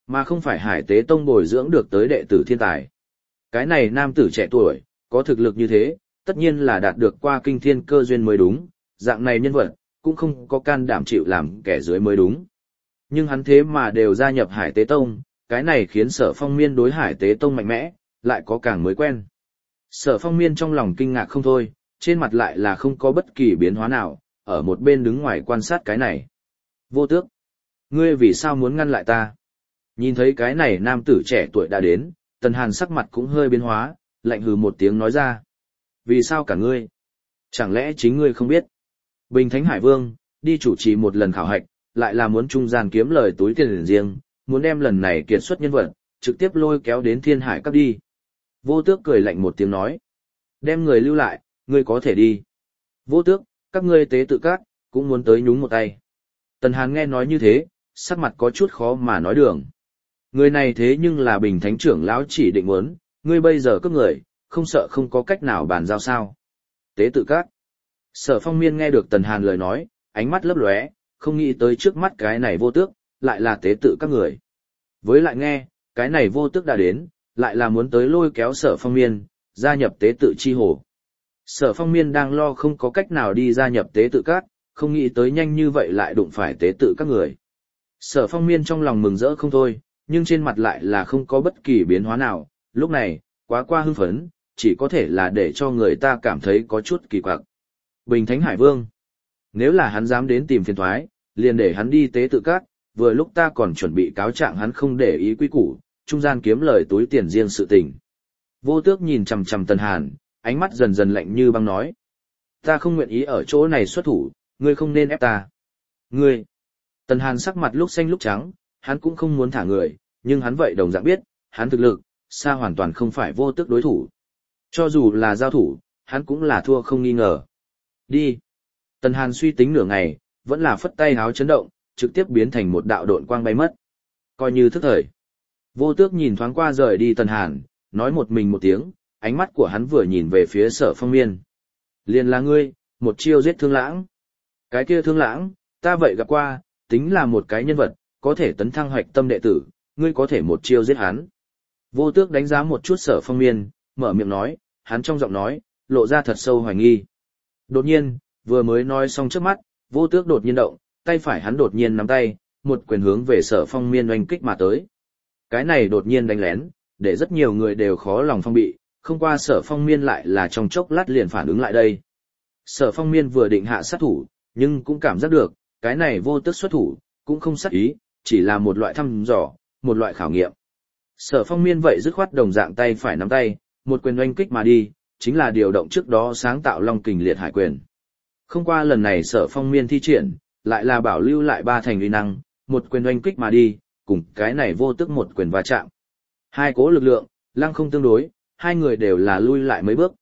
mà không phải Hải Tế Tông bồi dưỡng được tới đệ tử thiên tài. Cái này nam tử trẻ tuổi, có thực lực như thế, tất nhiên là đạt được qua kinh thiên cơ duyên mới đúng, dạng này nhân vật, cũng không có can đảm chịu làm kẻ dưới mới đúng. Nhưng hắn thế mà đều gia nhập Hải Tế Tông, cái này khiến Sở Phong Miên đối Hải Tế Tông mạnh mẽ, lại có càng mới quen. Sở Phong Miên trong lòng kinh ngạc không thôi, trên mặt lại là không có bất kỳ biến hóa nào, ở một bên đứng ngoài quan sát cái này. Vô Tước, ngươi vì sao muốn ngăn lại ta? Nhìn thấy cái này nam tử trẻ tuổi đã đến, Tần Hàn sắc mặt cũng hơi biến hóa, lạnh hừ một tiếng nói ra. Vì sao cả ngươi? Chẳng lẽ chính ngươi không biết? Bình Thánh Hải Vương, đi chủ trì một lần khảo hạch, lại là muốn trung gian kiếm lời túi tiền riêng, muốn đem lần này kiệt xuất nhân vật, trực tiếp lôi kéo đến Thiên Hải Các đi. Vô Tước cười lạnh một tiếng nói. Đem người lưu lại, ngươi có thể đi. Vô Tước, các ngươi tế tự các, cũng muốn tới nhúng một tay. Tần Hàn nghe nói như thế, sắc mặt có chút khó mà nói đường. Người này thế nhưng là Bình Thánh trưởng lão chỉ định muốn, ngươi bây giờ cướp người, không sợ không có cách nào bàn giao sao. Tế tự các. Sở Phong Miên nghe được Tần Hàn lời nói, ánh mắt lấp lóe, không nghĩ tới trước mắt cái này Vô Tước, lại là tế tự các người. Với lại nghe, cái này Vô Tước đã đến, lại là muốn tới lôi kéo Sở Phong Miên, gia nhập tế tự chi hồ. Sở Phong Miên đang lo không có cách nào đi gia nhập tế tự các, không nghĩ tới nhanh như vậy lại đụng phải tế tự các người. Sở Phong Miên trong lòng mừng rỡ không thôi, nhưng trên mặt lại là không có bất kỳ biến hóa nào, lúc này, quá qua hưng phấn, chỉ có thể là để cho người ta cảm thấy có chút kỳ quặc. Bình Thánh Hải Vương, nếu là hắn dám đến tìm phiền toái, liền để hắn đi tế tự các, vừa lúc ta còn chuẩn bị cáo trạng hắn không để ý quy củ, trung gian kiếm lời túi tiền riêng sự tình. Vô Tước nhìn chằm chằm Tần Hàn, ánh mắt dần dần lạnh như băng nói. Ta không nguyện ý ở chỗ này xuất thủ, ngươi không nên ép ta. Ngươi! Tần Hàn sắc mặt lúc xanh lúc trắng, hắn cũng không muốn thả người, nhưng hắn vậy đồng dạng biết, hắn thực lực, xa hoàn toàn không phải Vô Tước đối thủ. Cho dù là giao thủ, hắn cũng là thua không nghi ngờ. Đi! Tần Hàn suy tính nửa ngày, vẫn là phất tay háo chấn động, trực tiếp biến thành một đạo độn quang bay mất. Coi như thức thời. Vô Tước nhìn thoáng qua rời đi Tần Hàn, nói một mình một tiếng, ánh mắt của hắn vừa nhìn về phía Sở Phong Miên. Liền là ngươi, một chiêu giết Thương Lãng. Cái kia Thương Lãng, ta vậy gặp qua, tính là một cái nhân vật, có thể tấn thăng hoạch tâm đệ tử, ngươi có thể một chiêu giết hắn. Vô Tước đánh giá một chút Sở Phong Miên, mở miệng nói, hắn trong giọng nói, lộ ra thật sâu hoài nghi. Đột nhiên, vừa mới nói xong trước mắt, Vô Tước đột nhiên động, tay phải hắn đột nhiên nắm tay, một quyền hướng về Sở Phong Miên oanh kích mà tới. Cái này đột nhiên đánh lén, để rất nhiều người đều khó lòng phong bị, không qua Sở Phong Miên lại là trong chốc lát liền phản ứng lại đây. Sở Phong Miên vừa định hạ sát thủ, nhưng cũng cảm giác được, cái này Vô Tước xuất thủ, cũng không sát ý, chỉ là một loại thăm dò, một loại khảo nghiệm. Sở Phong Miên vậy dứt khoát đồng dạng tay phải nắm tay, một quyền oanh kích mà đi, chính là điều động trước đó sáng tạo Long Kình Liệt Hải Quyền. Không qua lần này Sở Phong Miên thi triển, lại là bảo lưu lại ba thành uy năng, một quyền oanh kích mà đi, cùng cái này Vô Tước một quyền va chạm. Hai cố lực lượng, lăng không tương đối, hai người đều là lui lại mấy bước.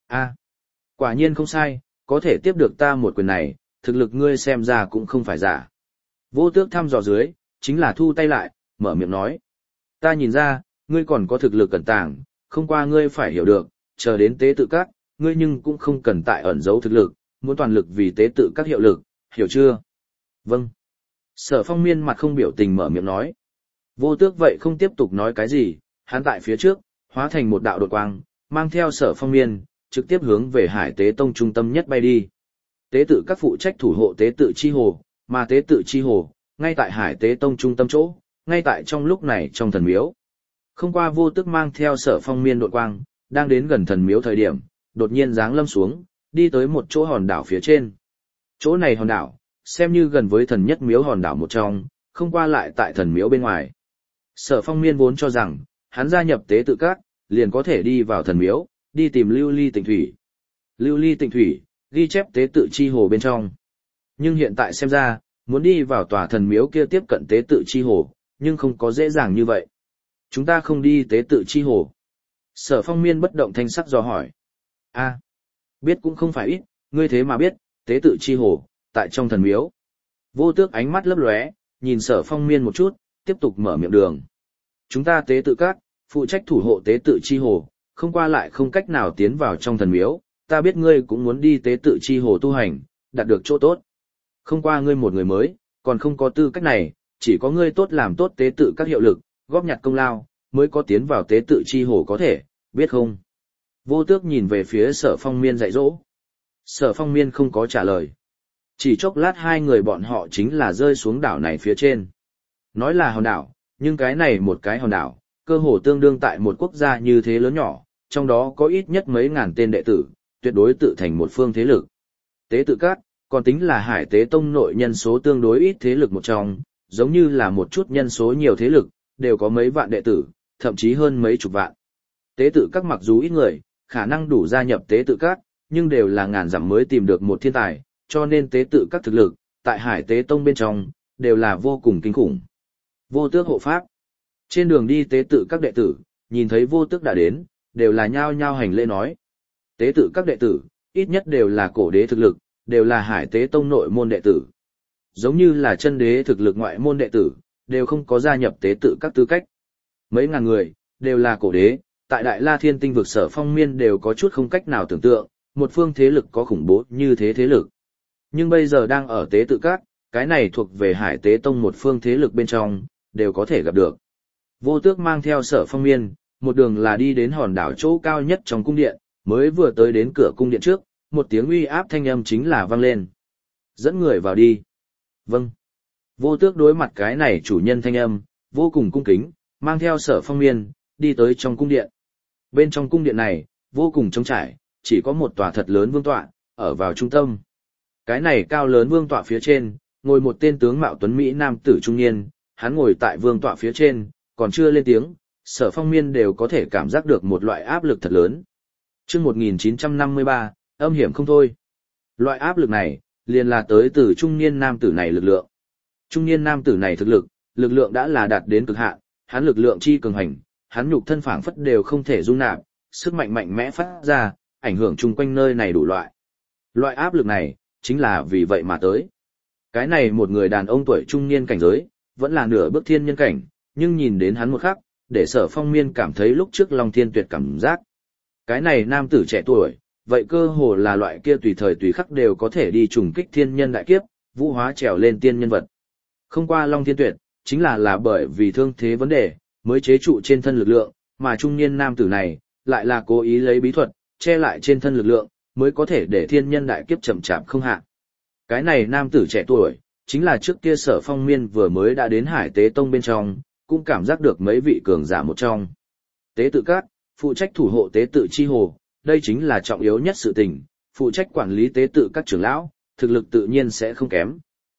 Quả nhiên không sai, có thể tiếp được ta một quyền này, thực lực ngươi xem ra cũng không phải giả. Vô Tước thăm dò dưới, chính là thu tay lại, mở miệng nói. Ta nhìn ra, ngươi còn có thực lực ẩn tàng, không qua ngươi phải hiểu được, chờ đến tế tự các, ngươi nhưng cũng không cần tại ẩn giấu thực lực, muốn toàn lực vì tế tự các hiệu lực, hiểu chưa? Vâng. Sở Phong Miên mặt không biểu tình mở miệng nói. Vô Tước vậy không tiếp tục nói cái gì, hắn tại phía trước, hóa thành một đạo đột quang, mang theo Sở Phong Miên, trực tiếp hướng về Hải Tế Tông trung tâm nhất bay đi. Tế tự các phụ trách thủ hộ tế tự chi hồ, mà tế tự chi hồ, ngay tại Hải Tế Tông trung tâm chỗ, ngay tại trong lúc này trong thần miếu. Không qua Vô Tước mang theo Sở Phong Miên đột quang, đang đến gần thần miếu thời điểm, đột nhiên giáng lâm xuống, đi tới một chỗ hòn đảo phía trên. Chỗ này hòn đảo, xem như gần với thần nhất miếu hòn đảo một trong, không qua lại tại thần miếu bên ngoài. Sở Phong Miên vốn cho rằng, hắn gia nhập tế tự các, liền có thể đi vào thần miếu, đi tìm Lưu Ly Tịnh Thủy. Lưu Ly Tịnh Thủy, ghi chép tế tự chi hồ bên trong. Nhưng hiện tại xem ra, muốn đi vào tòa thần miếu kia tiếp cận tế tự chi hồ, nhưng không có dễ dàng như vậy. Chúng ta không đi tế tự chi hồ. Sở Phong Miên bất động thanh sắc dò hỏi. Biết cũng không phải ít, ngươi thế mà biết, tế tự chi hồ, tại trong thần miếu. Vô Tước ánh mắt lấp lóe, nhìn Sở Phong Miên một chút, tiếp tục mở miệng đường. Chúng ta tế tự các, phụ trách thủ hộ tế tự chi hồ, không qua lại không cách nào tiến vào trong thần miếu, ta biết ngươi cũng muốn đi tế tự chi hồ tu hành, đạt được chỗ tốt. Không qua ngươi một người mới, còn không có tư cách này, chỉ có ngươi tốt làm tốt tế tự các hiệu lực, góp nhặt công lao, mới có tiến vào tế tự chi hồ có thể, biết không? Vô Tước nhìn về phía Sở Phong Miên dạy dỗ. Sở Phong Miên không có trả lời. Chỉ chốc lát hai người bọn họ chính là rơi xuống đảo này phía trên. Nói là hòn đảo, nhưng cái này một cái hòn đảo, cơ hồ tương đương tại một quốc gia như thế lớn nhỏ, trong đó có ít nhất mấy ngàn tên đệ tử, tuyệt đối tự thành một phương thế lực. Tế tự Cát, còn tính là Hải Tế Tông nội nhân số tương đối ít thế lực một trong, giống như là một chút nhân số nhiều thế lực, đều có mấy vạn đệ tử, thậm chí hơn mấy chục vạn. Tế tự Các mặc dù ít người, khả năng đủ gia nhập Tế tự Các, nhưng đều là ngàn dặm mới tìm được một thiên tài, cho nên Tế tự Các thực lực, tại Hải Tế Tông bên trong, đều là vô cùng kinh khủng. Vô Tước hộ pháp. Trên đường đi Tế tự Các đệ tử, nhìn thấy Vô Tước đã đến, đều là nhao nhao hành lễ nói. Tế tự Các đệ tử, ít nhất đều là cổ đế thực lực, đều là Hải Tế Tông nội môn đệ tử. Giống như là chân đế thực lực ngoại môn đệ tử, đều không có gia nhập Tế tự Các tư cách. Mấy ngàn người, đều là cổ đế, tại Đại La Thiên Tinh vực Sở Phong Miên đều có chút không cách nào tưởng tượng, một phương thế lực có khủng bố như thế thế lực. Nhưng bây giờ đang ở Tế tự Các, cái này thuộc về Hải Tế Tông một phương thế lực bên trong, đều có thể gặp được. Vô Tước mang theo Sở Phong Miên, một đường là đi đến hòn đảo chỗ cao nhất trong cung điện, mới vừa tới đến cửa cung điện trước, một tiếng uy áp thanh âm chính là vang lên. Dẫn người vào đi. Vâng. Vô Tước đối mặt cái này chủ nhân thanh âm, vô cùng cung kính, mang theo Sở Phong Miên, đi tới trong cung điện. Bên trong cung điện này, vô cùng trống trải, chỉ có một tòa thật lớn vương tọa, ở vào trung tâm. Cái này cao lớn vương tọa phía trên, ngồi một tên tướng mạo tuấn Mỹ nam tử trung niên, hắn ngồi tại vương tọa phía trên, còn chưa lên tiếng, Sở Phong Miên đều có thể cảm giác được một loại áp lực thật lớn. Chương 1953, âm hiểm không thôi. Loại áp lực này, liền là tới từ trung niên nam tử này lực lượng. Trung niên nam tử này thực lực, lực lượng đã là đạt đến cực hạn, hắn lực lượng chi cường hành, hắn nhục thân phảng phất đều không thể dung nạp, sức mạnh mạnh mẽ phát ra, ảnh hưởng chung quanh nơi này đủ loại. Loại áp lực này, chính là vì vậy mà tới. Cái này một người đàn ông tuổi trung niên cảnh giới, vẫn là nửa bước thiên nhân cảnh, nhưng nhìn đến hắn một khắc, để Sở Phong Miên cảm thấy lúc trước Long Thiên Tuyệt cảm giác. Cái này nam tử trẻ tuổi, vậy cơ hồ là loại kia tùy thời tùy khắc đều có thể đi trùng kích thiên nhân đại kiếp, vũ hóa trèo lên tiên nhân vật. Không qua Long Thiên Tuyệt, chính là bởi vì thương thế vấn đề, mới chế trụ trên thân lực lượng, mà trung niên nam tử này, lại là cố ý lấy bí thuật, che lại trên thân lực lượng, mới có thể để thiên nhân đại kiếp chậm chạp không hạ. Cái này nam tử trẻ tuổi, chính là trước kia Sở Phong Miên vừa mới đã đến Hải Tế Tông bên trong, cũng cảm giác được mấy vị cường giả một trong. Tế tự Các, phụ trách thủ hộ tế tự chi hồ, đây chính là trọng yếu nhất sự tình, phụ trách quản lý tế tự các trưởng lão, thực lực tự nhiên sẽ không kém.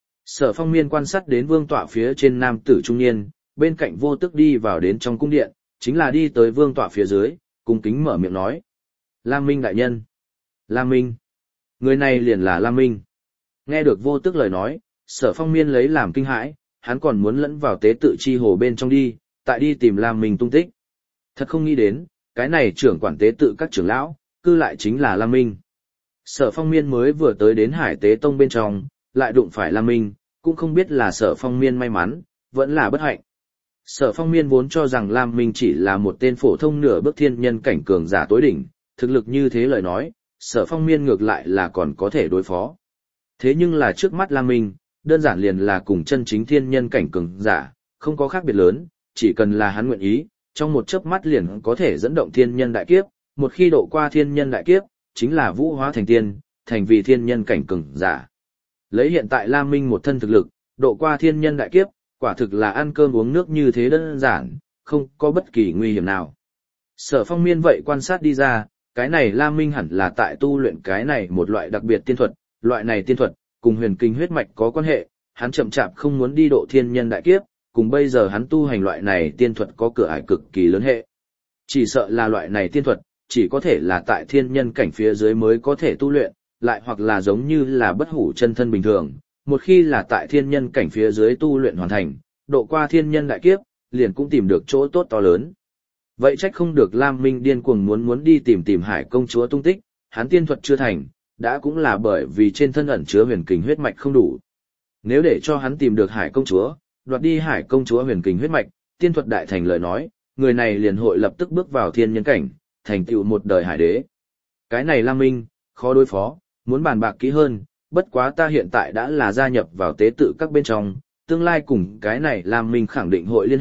Sở Phong Miên quan sát đến vương tọa phía trên nam tử trung niên, bên cạnh Vô Tước đi vào đến trong cung điện, chính là đi tới vương tọa phía dưới, cung kính mở miệng nói. Lam Minh đại nhân. Lam Minh. Người này liền là Lam Minh. Nghe được Vô Tước lời nói, Sở Phong Miên lấy làm kinh hãi, hắn còn muốn lẫn vào tế tự chi hồ bên trong đi, tại đi tìm Lam Minh tung tích. Thật không nghĩ đến, cái này trưởng quản tế tự các trưởng lão, cư lại chính là Lam Minh. Sở Phong Miên mới vừa tới đến Hải Tế Tông bên trong, lại đụng phải Lam Minh, cũng không biết là Sở Phong Miên may mắn, vẫn là bất hạnh. Sở Phong Miên vốn cho rằng Lam Minh chỉ là một tên phổ thông nửa bước thiên nhân cảnh cường giả tối đỉnh, thực lực như thế lời nói, Sở Phong Miên ngược lại là còn có thể đối phó. Thế nhưng là trước mắt Lam Minh, đơn giản liền là cùng chân chính thiên nhân cảnh cường giả, không có khác biệt lớn, chỉ cần là hắn nguyện ý, trong một chớp mắt liền có thể dẫn động thiên nhân đại kiếp, một khi độ qua thiên nhân đại kiếp, chính là vũ hóa thành tiên, thành vì thiên nhân cảnh cường giả. Lấy hiện tại Lam Minh một thân thực lực, độ qua thiên nhân đại kiếp, quả thực là ăn cơm uống nước như thế đơn giản, không có bất kỳ nguy hiểm nào. Sở Phong Miên vậy quan sát đi ra, cái này Lam Minh hẳn là tại tu luyện cái này một loại đặc biệt tiên thuật, loại này tiên thuật, cùng huyền kinh huyết mạch có quan hệ, hắn chậm chạp không muốn đi độ thiên nhân đại kiếp, cùng bây giờ hắn tu hành loại này tiên thuật có cửa ải cực kỳ lớn hệ. Chỉ sợ là loại này tiên thuật, chỉ có thể là tại thiên nhân cảnh phía dưới mới có thể tu luyện, lại hoặc là giống như là bất hủ chân thân bình thường, một khi là tại thiên nhân cảnh phía dưới tu luyện hoàn thành, độ qua thiên nhân đại kiếp, liền cũng tìm được chỗ tốt to lớn. Vậy trách không được Lam Minh điên cuồng muốn đi tìm Hải công chúa tung tích, hắn tiên thuật chưa thành, đã cũng là bởi vì trên thân ẩn chứa huyền kình huyết mạch không đủ. Nếu để cho hắn tìm được Hải công chúa, đoạt đi Hải công chúa huyền kình huyết mạch, tiên thuật đại thành lời nói, người này liền hội lập tức bước vào thiên nhân cảnh, thành tựu một đời hải đế. Cái này Lam Minh, khó đối phó, muốn bàn bạc kỹ hơn, bất quá ta hiện tại đã là gia nhập vào tế tự các bên trong, tương lai cùng cái này Lam Minh khẳng định hội liên hệ,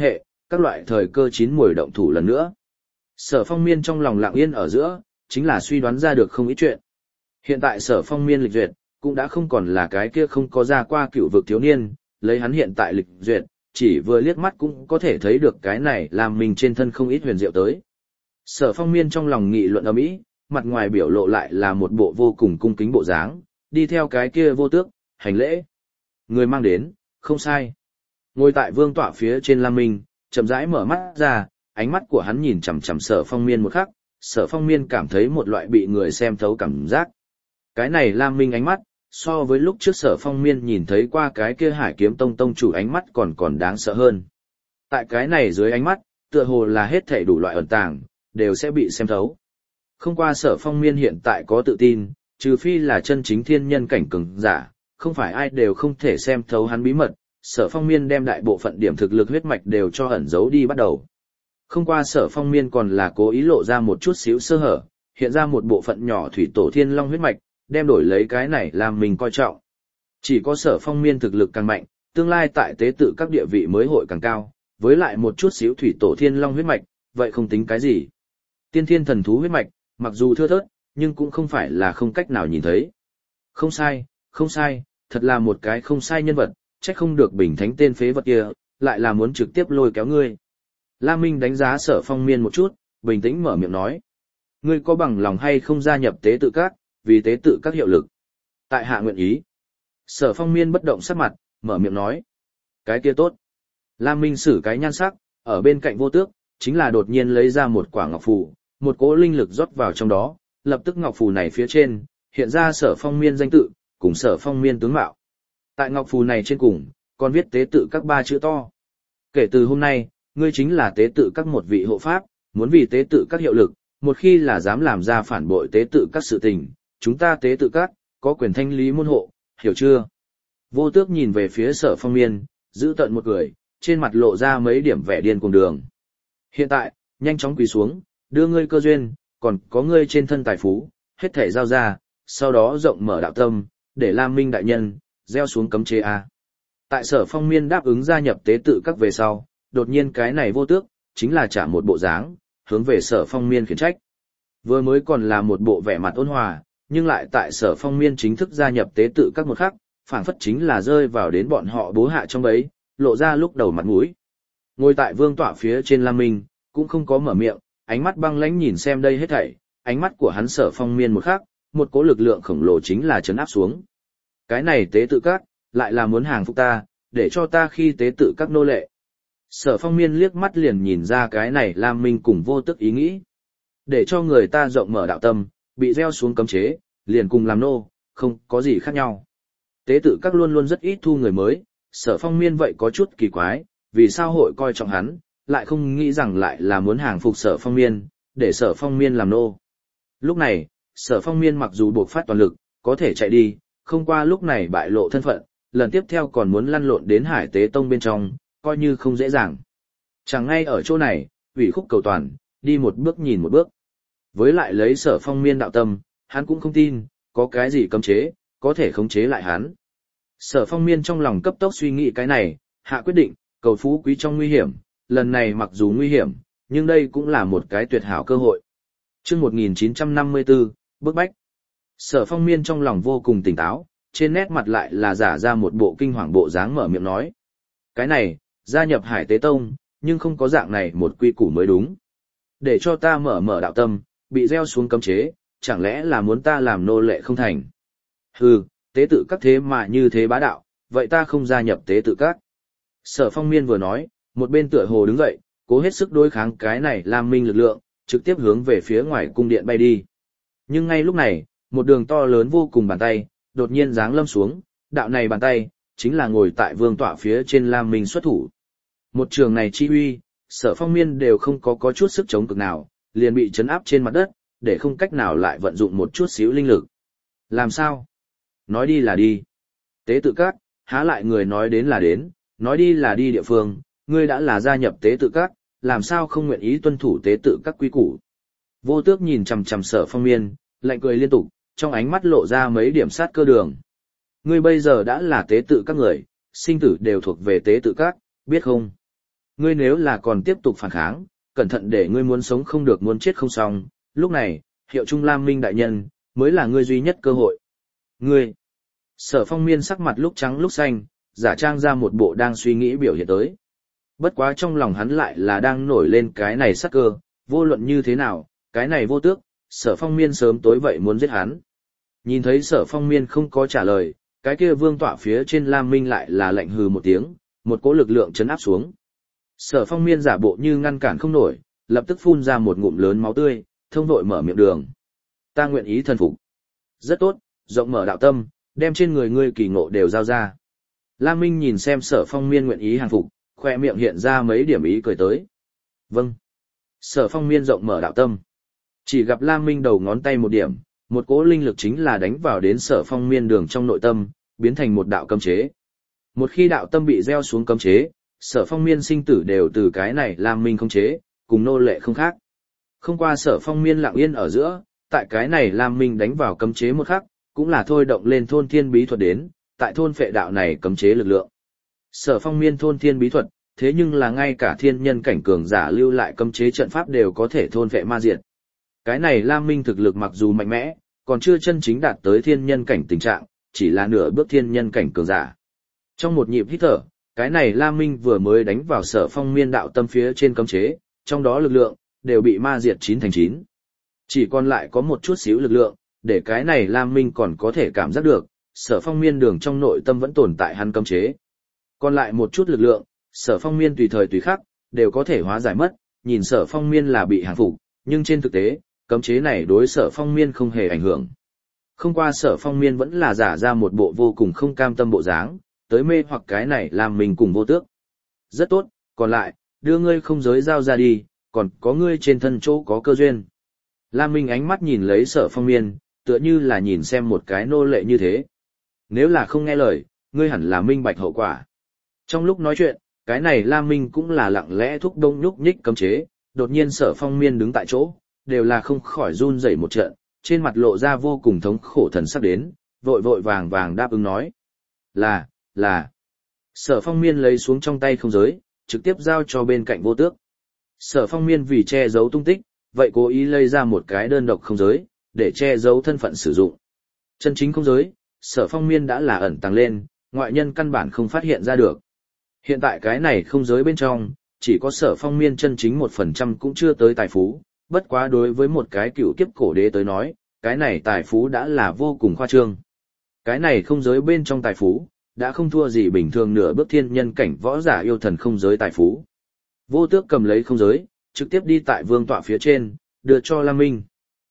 các loại thời cơ chín muồi động thủ lần nữa. Sở Phong Miên trong lòng lặng yên ở giữa, chính là suy đoán ra được không ít chuyện. Hiện tại Sở Phong Miên lịch duyệt, cũng đã không còn là cái kia không có ra qua cựu vực thiếu niên, lấy hắn hiện tại lịch duyệt, chỉ vừa liếc mắt cũng có thể thấy được cái này làm mình trên thân không ít huyền diệu tới. Sở Phong Miên trong lòng nghị luận ầm ĩ, mặt ngoài biểu lộ lại là một bộ vô cùng cung kính bộ dáng, đi theo cái kia Vô Tước, hành lễ. Người mang đến, không sai. Ngồi tại vương tọa phía trên Lam Minh, chậm rãi mở mắt ra, ánh mắt của hắn nhìn chằm chằm Sở Phong Miên một khắc, Sở Phong Miên cảm thấy một loại bị người xem thấu cảm giác. Cái này Lam Minh ánh mắt, so với lúc trước Sở Phong Miên nhìn thấy qua cái kia Hải Kiếm Tông tông chủ ánh mắt còn đáng sợ hơn. Tại cái này dưới ánh mắt, tựa hồ là hết thảy đủ loại ẩn tàng, đều sẽ bị xem thấu. Không qua Sở Phong Miên hiện tại có tự tin, trừ phi là chân chính thiên nhân cảnh cường giả, không phải ai đều không thể xem thấu hắn bí mật. Sở Phong Miên đem đại bộ phận điểm thực lực huyết mạch đều cho ẩn giấu đi bắt đầu. Không qua Sở Phong Miên còn là cố ý lộ ra một chút xíu sơ hở, hiện ra một bộ phận nhỏ thủy tổ thiên long huyết mạch, đem đổi lấy cái này làm mình coi trọng. Chỉ có Sở Phong Miên thực lực càng mạnh, tương lai tại tế tự các địa vị mới hội càng cao, với lại một chút xíu thủy tổ thiên long huyết mạch, vậy không tính cái gì. Tiên thiên thần thú huyết mạch, mặc dù thưa thớt, nhưng cũng không phải là không cách nào nhìn thấy. Không sai, không sai, thật là một cái không sai nhân vật, trách không được Bình Thánh tên phế vật kia, lại là muốn trực tiếp lôi kéo ngươi. La Minh đánh giá Sở Phong Miên một chút, bình tĩnh mở miệng nói. Ngươi có bằng lòng hay không gia nhập tế tự các, vì tế tự các hiệu lực. Tại hạ nguyện ý. Sở Phong Miên bất động sắc mặt, mở miệng nói. Cái kia tốt. La Minh sử cái nhan sắc, ở bên cạnh Vô Tước, chính là đột nhiên lấy ra một quả ngọc phù, một cỗ linh lực rót vào trong đó, lập tức ngọc phù này phía trên, hiện ra Sở Phong Miên danh tự, cùng Sở Phong Miên tướng mạo. Tại ngọc phù này trên cùng, còn viết tế tự các 3 chữ to. Kể từ hôm nay, ngươi chính là tế tự các một vị hộ pháp, muốn vì tế tự các hiệu lực, một khi là dám làm ra phản bội tế tự các sự tình, chúng ta tế tự các, có quyền thanh lý môn hộ, hiểu chưa? Vô Tước nhìn về phía Sở Phong Miên, giữ tận một cười, trên mặt lộ ra mấy điểm vẻ điên cuồng đường. Hiện tại, nhanh chóng quỳ xuống, đưa ngươi cơ duyên, còn có ngươi trên thân tài phú, hết thể giao ra, sau đó rộng mở đạo tâm, để Lam Minh đại nhân, gieo xuống cấm chế A. Tại Sở Phong Miên đáp ứng gia nhập tế tự các về sau, đột nhiên cái này Vô Tước, chính là trả một bộ dáng, hướng về Sở Phong Miên khiển trách. Vừa mới còn là một bộ vẻ mặt ôn hòa, nhưng lại tại Sở Phong Miên chính thức gia nhập tế tự các một khắc, phảng phất chính là rơi vào đến bọn họ bố hạ trong bấy, lộ ra lúc đầu mặt mũi. Ngồi tại vương tọa phía trên Lam Minh, cũng không có mở miệng, ánh mắt băng lãnh nhìn xem đây hết thảy, ánh mắt của hắn Sở Phong Miên một khắc, một cỗ lực lượng khổng lồ chính là trấn áp xuống. Cái này tế tự các, lại là muốn hàng phục ta, để cho ta khi tế tự các nô lệ. Sở Phong Miên liếc mắt liền nhìn ra cái này Lam Minh cùng Vô Tước ý nghĩ. Để cho người ta rộng mở đạo tâm, bị gieo xuống cấm chế, liền cùng làm nô, không có gì khác nhau. Tế tự các luôn luôn rất ít thu người mới, Sở Phong Miên vậy có chút kỳ quái, vì sao hội coi trọng hắn, lại không nghĩ rằng lại là muốn hàng phục Sở Phong Miên, để Sở Phong Miên làm nô. Lúc này, Sở Phong Miên mặc dù buộc phát toàn lực, có thể chạy đi, không qua lúc này bại lộ thân phận, lần tiếp theo còn muốn lăn lộn đến Hải Tế Tông bên trong, coi như không dễ dàng. Chẳng ngay ở chỗ này, ủy khúc cầu toàn, đi một bước nhìn một bước. Với lại lấy Sở Phong Miên đạo tâm, hắn cũng không tin, có cái gì cấm chế, có thể khống chế lại hắn. Sở Phong Miên trong lòng cấp tốc suy nghĩ cái này, hạ quyết định, cầu phú quý trong nguy hiểm, lần này mặc dù nguy hiểm, nhưng đây cũng là một cái tuyệt hảo cơ hội. Chương 1954, bức bách. Sở Phong Miên trong lòng vô cùng tỉnh táo, trên nét mặt lại là giả ra một bộ kinh hoàng bộ dáng mở miệng nói. Cái này, gia nhập Hải Tế Tông, nhưng không có dạng này một quy củ mới đúng. Để cho ta mở đạo tâm, bị gieo xuống cấm chế, chẳng lẽ là muốn ta làm nô lệ không thành. Hừ, tế tự các thế mà như thế bá đạo, vậy ta không gia nhập tế tự các. Sở Phong Miên vừa nói, một bên tựa hồ đứng dậy, cố hết sức đối kháng cái này Lam Minh lực lượng, trực tiếp hướng về phía ngoài cung điện bay đi. Nhưng ngay lúc này, một đường to lớn vô cùng bàn tay, đột nhiên giáng lâm xuống, đạo này bàn tay, chính là ngồi tại vương tọa phía trên Lam Minh xuất thủ. Một trường này chi uy, Sở Phong Miên đều không có chút sức chống cực nào, liền bị chấn áp trên mặt đất, để không cách nào lại vận dụng một chút xíu linh lực. Làm sao? Nói đi là đi. Tế tự các, há lại người nói đến là đến, nói đi là đi địa phương, ngươi đã là gia nhập tế tự các, làm sao không nguyện ý tuân thủ tế tự các quy củ. Vô Tước nhìn chằm chằm Sở Phong Miên, lạnh cười liên tục, trong ánh mắt lộ ra mấy điểm sát cơ đường. Ngươi bây giờ đã là tế tự các người, sinh tử đều thuộc về tế tự các, biết không? Ngươi nếu là còn tiếp tục phản kháng, cẩn thận để ngươi muốn sống không được muốn chết không xong, lúc này, hiệu trung Lam Minh đại nhân, mới là ngươi duy nhất cơ hội. Ngươi! Sở Phong Miên sắc mặt lúc trắng lúc xanh, giả trang ra một bộ đang suy nghĩ biểu hiện tới. Bất quá trong lòng hắn lại là đang nổi lên cái này sắc cơ, vô luận như thế nào, cái này vô tước, Sở Phong Miên sớm tối vậy muốn giết hắn. Nhìn thấy Sở Phong Miên không có trả lời, cái kia vương tọa phía trên Lam Minh lại là lạnh hừ một tiếng, một cỗ lực lượng chấn áp xuống. Sở Phong Miên giả bộ như ngăn cản không nổi, lập tức phun ra một ngụm lớn máu tươi, thông vội mở miệng đường. Ta nguyện ý thần phục. Rất tốt, rộng mở đạo tâm, đem trên người ngươi kỳ ngộ đều giao ra. Lam Minh nhìn xem Sở Phong Miên nguyện ý hàng phục, khoe miệng hiện ra mấy điểm ý cười tới. Vâng. Sở Phong Miên rộng mở đạo tâm. Chỉ gặp Lam Minh đầu ngón tay một điểm, một cỗ linh lực chính là đánh vào đến Sở Phong Miên đường trong nội tâm, biến thành một đạo cấm chế. Một khi đạo tâm bị gieo xuống cấm chế, Sở Phong Miên sinh tử đều từ cái này Lam Minh khống chế, cùng nô lệ không khác. Không qua Sở Phong Miên lặng yên ở giữa, tại cái này Lam Minh đánh vào cấm chế một khắc, cũng là thôi động lên thôn thiên bí thuật đến, tại thôn phệ đạo này cấm chế lực lượng. Sở Phong Miên thôn thiên bí thuật, thế nhưng là ngay cả thiên nhân cảnh cường giả lưu lại cấm chế trận pháp đều có thể thôn phệ ma diệt. Cái này Lam Minh thực lực mặc dù mạnh mẽ, còn chưa chân chính đạt tới thiên nhân cảnh tình trạng, chỉ là nửa bước thiên nhân cảnh cường giả. Trong một nhịp hít thở, cái này Lam Minh vừa mới đánh vào Sở Phong Miên đạo tâm phía trên cấm chế, trong đó lực lượng đều bị ma diệt 9/9. Chỉ còn lại có một chút xíu lực lượng, để cái này Lam Minh còn có thể cảm giác được, Sở Phong Miên đường trong nội tâm vẫn tồn tại hắn cấm chế. Còn lại một chút lực lượng, Sở Phong Miên tùy thời tùy khắc đều có thể hóa giải mất, nhìn Sở Phong Miên là bị hàng phục, nhưng trên thực tế, cấm chế này đối Sở Phong Miên không hề ảnh hưởng. Không qua Sở Phong Miên vẫn là giả ra một bộ vô cùng không cam tâm bộ dáng, tới mê hoặc cái này làm mình cùng vô tước. Rất tốt, còn lại, đưa ngươi không giới giao ra đi, còn có ngươi trên thân chỗ có cơ duyên. Lam Minh ánh mắt nhìn lấy Sở Phong Miên, tựa như là nhìn xem một cái nô lệ như thế. Nếu là không nghe lời, ngươi hẳn là minh bạch hậu quả. Trong lúc nói chuyện, cái này Lam Minh cũng là lặng lẽ thúc đông nhúc nhích cấm chế, đột nhiên Sở Phong Miên đứng tại chỗ, đều là không khỏi run rẩy một trận, trên mặt lộ ra vô cùng thống khổ thần sắc đến, vội vội vàng vàng đáp ứng nói. Là. Sở Phong Miên lấy xuống trong tay không giới, trực tiếp giao cho bên cạnh vô tước. Sở Phong Miên vì che giấu tung tích, vậy cố ý lấy ra một cái đơn độc không giới, để che giấu thân phận sử dụng. Chân chính không giới, Sở Phong Miên đã là ẩn tàng lên, ngoại nhân căn bản không phát hiện ra được. Hiện tại cái này không giới bên trong, chỉ có Sở Phong Miên chân chính 1% cũng chưa tới tài phú, bất quá đối với một cái cựu kiếp cổ đế tới nói, cái này tài phú đã là vô cùng khoa trương. Cái này không giới bên trong tài phú, đã không thua gì bình thường nửa bước thiên nhân cảnh võ giả yêu thần không giới tài phú. Vô tước cầm lấy không giới, trực tiếp đi tại vương tọa phía trên, đưa cho Lam Minh.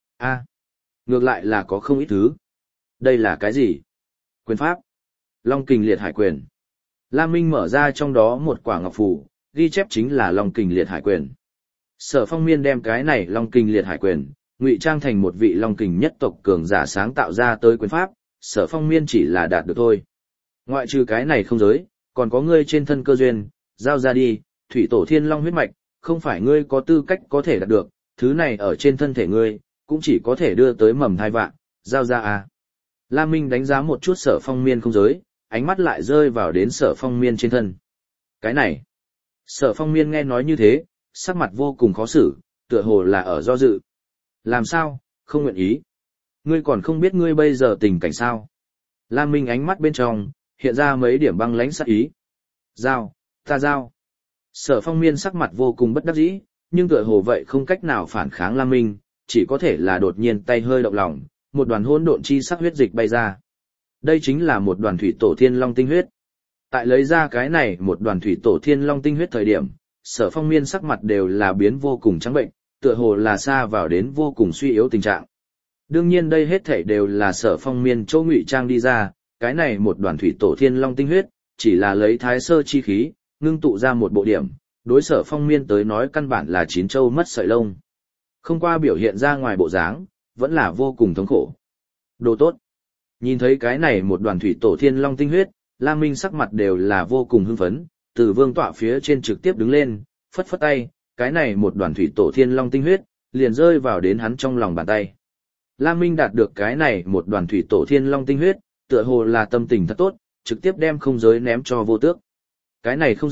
Ngược lại là có không ít thứ. Đây là cái gì? Quyền pháp. Long kình liệt hải quyền. Lam Minh mở ra trong đó một quả ngọc phù, ghi chép chính là Long kình liệt hải quyền. Sở Phong Miên đem cái này Long kình liệt hải quyền, ngụy trang thành một vị Long kình nhất tộc cường giả sáng tạo ra tới quyền pháp, Sở Phong Miên chỉ là đạt được thôi. Ngoại trừ cái này không giới, còn có ngươi trên thân cơ duyên, giao ra đi, thủy tổ thiên long huyết mạch, không phải ngươi có tư cách có thể đạt được, thứ này ở trên thân thể ngươi, cũng chỉ có thể đưa tới mầm thai vạn, giao ra à. Lam Minh đánh giá một chút Sở Phong Miên không giới, ánh mắt lại rơi vào đến Sở Phong Miên trên thân. Cái này, Sở Phong Miên nghe nói như thế, sắc mặt vô cùng khó xử, tựa hồ là ở do dự. Làm sao, không nguyện ý. Ngươi còn không biết ngươi bây giờ tình cảnh sao. Lam Minh ánh mắt bên trong, hiện ra mấy điểm băng lãnh sắc ý. Giao, ta giao. Sở Phong Miên sắc mặt vô cùng bất đắc dĩ, nhưng tựa hồ vậy không cách nào phản kháng Lam Minh, chỉ có thể là đột nhiên tay hơi động lòng, một đoàn hỗn độn chi sắc huyết dịch bay ra. Đây chính là một đoàn thủy tổ thiên long tinh huyết. Tại lấy ra cái này một đoàn thủy tổ thiên long tinh huyết thời điểm, Sở Phong Miên sắc mặt đều là biến vô cùng trắng bệnh, tựa hồ là xa vào đến vô cùng suy yếu tình trạng. Đương nhiên đây hết thảy đều là Sở Phong Miên châu ngụy trang đi ra, cái này một đoàn thủy tổ thiên long tinh huyết, chỉ là lấy thái sơ chi khí, ngưng tụ ra một bộ điểm, đối Sở Phong Miên tới nói căn bản là chín châu mất sợi lông. Không qua biểu hiện ra ngoài bộ dáng, vẫn là vô cùng thống khổ. Đồ tốt. Nhìn thấy cái này một đoàn thủy tổ thiên long tinh huyết, Lam Minh sắc mặt đều là vô cùng hưng phấn, từ vương tọa phía trên trực tiếp đứng lên, phất phất tay, cái này một đoàn thủy tổ thiên long tinh huyết, liền rơi vào đến hắn trong lòng bàn tay. Lam Minh đạt được cái này một đoàn thủy tổ thiên long tinh huyết, tựa hồ là tâm tình thật tốt, trực tiếp đem không giới ném cho vô tước. Cái này không giới,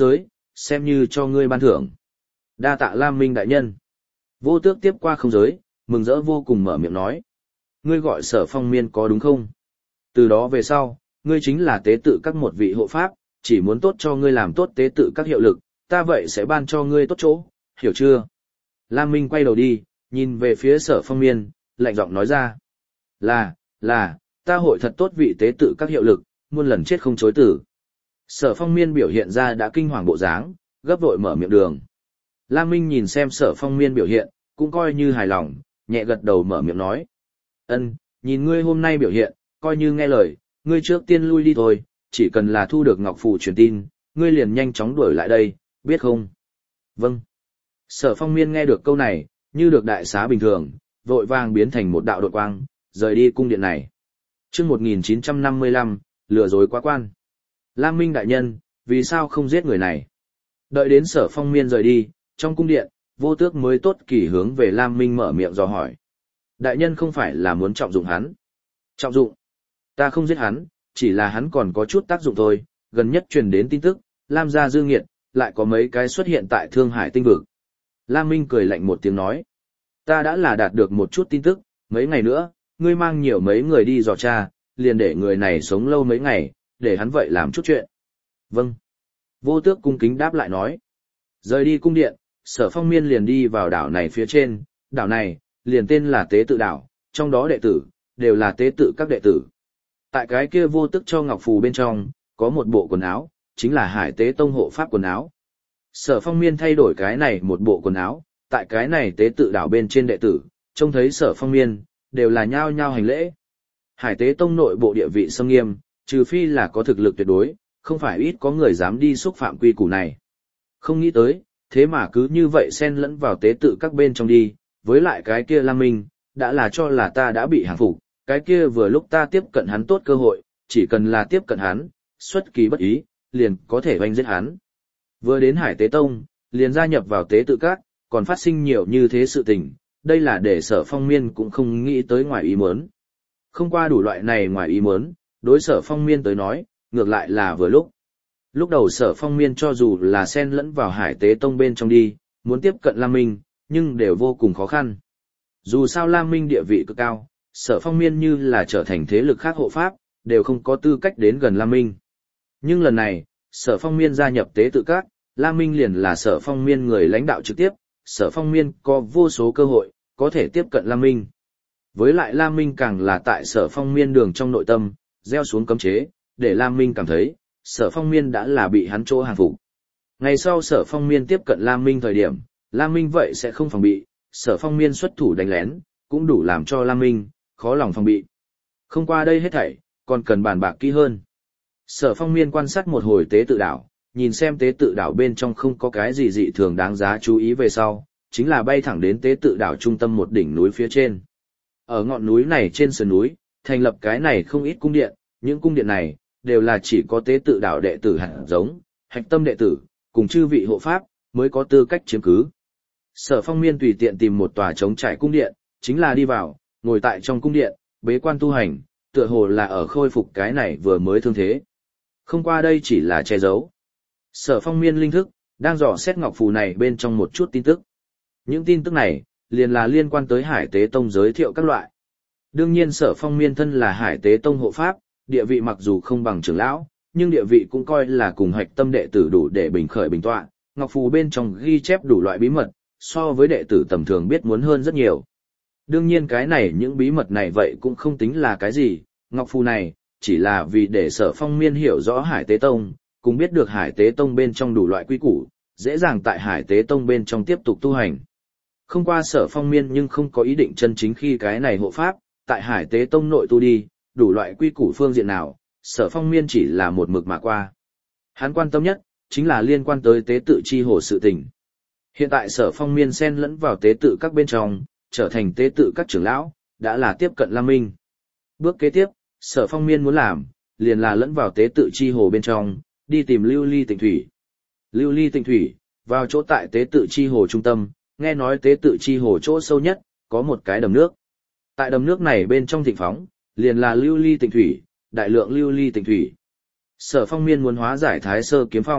xem như cho ngươi ban thưởng. Đa tạ Lam Minh đại nhân. Vô Tước tiếp qua không giới, mừng rỡ vô cùng mở miệng nói. Ngươi gọi Sở Phong Miên có đúng không? Từ đó về sau, ngươi chính là tế tự các một vị hộ pháp, chỉ muốn tốt cho ngươi làm tốt tế tự các hiệu lực, ta vậy sẽ ban cho ngươi tốt chỗ, hiểu chưa? Lam Minh quay đầu đi, nhìn về phía Sở Phong Miên, lạnh giọng nói ra. Là, ta hội thật tốt vị tế tự các hiệu lực, muôn lần chết không chối tử. Sở Phong Miên biểu hiện ra đã kinh hoàng bộ dáng, gấp vội mở miệng đường. Lam Minh nhìn xem Sở Phong Miên biểu hiện, cũng coi như hài lòng, nhẹ gật đầu mở miệng nói. Nhìn ngươi hôm nay biểu hiện, coi như nghe lời, ngươi trước tiên lui đi thôi, chỉ cần là thu được ngọc phù truyền tin, ngươi liền nhanh chóng đuổi lại đây, biết không? Vâng. Sở Phong Miên nghe được câu này, như được đại xá bình thường, vội vàng biến thành một đạo đột quang, rời đi cung điện này. Chương 1955, lừa dối quá quan. Lam Minh đại nhân, vì sao không giết người này? Đợi đến Sở Phong Miên rời đi, trong cung điện, Vô Tước mới tốt kỳ hướng về Lam Minh mở miệng dò hỏi. Đại nhân không phải là muốn trọng dụng hắn. Trọng dụng? Ta không giết hắn, chỉ là hắn còn có chút tác dụng thôi. Gần nhất truyền đến tin tức, Lam gia Dương Nghiệt, lại có mấy cái xuất hiện tại Thương Hải tinh vực. Lam Minh cười lạnh một tiếng nói. Ta đã là đạt được một chút tin tức, mấy ngày nữa, ngươi mang nhiều mấy người đi dò tra, liền để người này sống lâu mấy ngày, để hắn vậy làm chút chuyện. Vâng. Vô Tước cung kính đáp lại nói. Rời đi cung điện, Sở Phong Miên liền đi vào đảo này phía trên, đảo này, liền tên là Tế Tự Đảo, trong đó đệ tử, đều là tế tự các đệ tử. Tại cái kia Vô Tước cho ngọc phù bên trong, có một bộ quần áo, chính là Hải Tế Tông hộ pháp quần áo. Sở Phong Miên thay đổi cái này một bộ quần áo, tại cái này Tế Tự Đảo bên trên đệ tử, trông thấy Sở Phong Miên, đều là nhao nhao hành lễ. Hải Tế Tông nội bộ địa vị xâm nghiêm, trừ phi là có thực lực tuyệt đối, không phải ít có người dám đi xúc phạm quy củ này. Không nghĩ tới, thế mà cứ như vậy xen lẫn vào tế tự các bên trong đi, với lại cái kia Lam Minh, đã là cho là ta đã bị hàng phục, cái kia vừa lúc ta tiếp cận hắn tốt cơ hội, chỉ cần là tiếp cận hắn, xuất kỳ bất ý, liền có thể oanh giết hắn. Vừa đến Hải Tế Tông, liền gia nhập vào tế tự các, còn phát sinh nhiều như thế sự tình, đây là để Sở Phong Miên cũng không nghĩ tới ngoài ý muốn. Không qua đủ loại này ngoài ý muốn, đối Sở Phong Miên tới nói, ngược lại là vừa lúc. Lúc đầu Sở Phong Miên cho dù là xen lẫn vào Hải Tế Tông bên trong đi, muốn tiếp cận Lam Minh, nhưng đều vô cùng khó khăn. Dù sao Lam Minh địa vị cực cao, Sở Phong Miên như là trở thành thế lực khác hộ pháp, đều không có tư cách đến gần Lam Minh. Nhưng lần này, Sở Phong Miên gia nhập tế tự các, Lam Minh liền là Sở Phong Miên người lãnh đạo trực tiếp, Sở Phong Miên có vô số cơ hội, có thể tiếp cận Lam Minh. Với lại Lam Minh càng là tại Sở Phong Miên đường trong nội tâm, gieo xuống cấm chế, để Lam Minh cảm thấy, Sở Phong Miên đã là bị hắn chỗ hàng phục. Ngày sau Sở Phong Miên tiếp cận Lam Minh thời điểm, Lam Minh vậy sẽ không phòng bị, Sở Phong Miên xuất thủ đánh lén, cũng đủ làm cho Lam Minh khó lòng phòng bị. Không qua đây hết thảy, còn cần bàn bạc kỹ hơn. Sở Phong Miên quan sát một hồi tế tự đảo, nhìn xem tế tự đảo bên trong không có cái gì dị thường đáng giá chú ý về sau, chính là bay thẳng đến tế tự đảo trung tâm một đỉnh núi phía trên. Ở ngọn núi này trên sườn núi, thành lập cái này không ít cung điện, những cung điện này đều là chỉ có tế tự đảo đệ tử hạt giống, hạch tâm đệ tử, cùng chư vị hộ pháp, mới có tư cách chiếm cứ. Sở Phong Miên tùy tiện tìm một tòa trống trải cung điện, chính là đi vào, ngồi tại trong cung điện, bế quan tu hành, tựa hồ là ở khôi phục cái này vừa mới thương thế. Không qua đây chỉ là che giấu. Sở Phong Miên linh thức, đang dò xét ngọc phù này bên trong một chút tin tức. Những tin tức này, liền là liên quan tới Hải Tế Tông giới thiệu các loại. Đương nhiên Sở Phong Miên thân là Hải Tế Tông hộ pháp, địa vị mặc dù không bằng trưởng lão, nhưng địa vị cũng coi là cùng hạch tâm đệ tử đủ để bình khởi bình tọa. Ngọc phù bên trong ghi chép đủ loại bí mật, so với đệ tử tầm thường biết muốn hơn rất nhiều. Đương nhiên cái này những bí mật này vậy cũng không tính là cái gì, Ngọc phù này chỉ là vì để Sở Phong Miên hiểu rõ Hải Tế Tông, cùng biết được Hải Tế Tông bên trong đủ loại quy củ, dễ dàng tại Hải Tế Tông bên trong tiếp tục tu hành. Không qua Sở Phong Miên nhưng không có ý định chân chính khi cái này hộ pháp, tại Hải Tế Tông nội tu đi, đủ loại quy củ phương diện nào, Sở Phong Miên chỉ là một mực mà qua. Hắn quan tâm nhất, chính là liên quan tới tế tự chi hồ sự tình. Hiện tại Sở Phong Miên xen lẫn vào tế tự các bên trong, trở thành tế tự các trưởng lão, đã là tiếp cận Lam Minh. Bước kế tiếp, Sở Phong Miên muốn làm, liền là lẫn vào tế tự chi hồ bên trong, đi tìm Lưu Ly Tịnh Thủy. Lưu Ly Tịnh Thủy, vào chỗ tại tế tự chi hồ trung tâm, nghe nói tế tự chi hồ chỗ sâu nhất, có một cái đầm nước. Tại đầm nước này bên trong thịnh phóng, liền là Lưu Ly Tịnh Thủy, đại lượng Lưu Ly Tịnh Thủy. Sở Phong Miên muốn hóa giải Thái Sơ Kiếm Phong,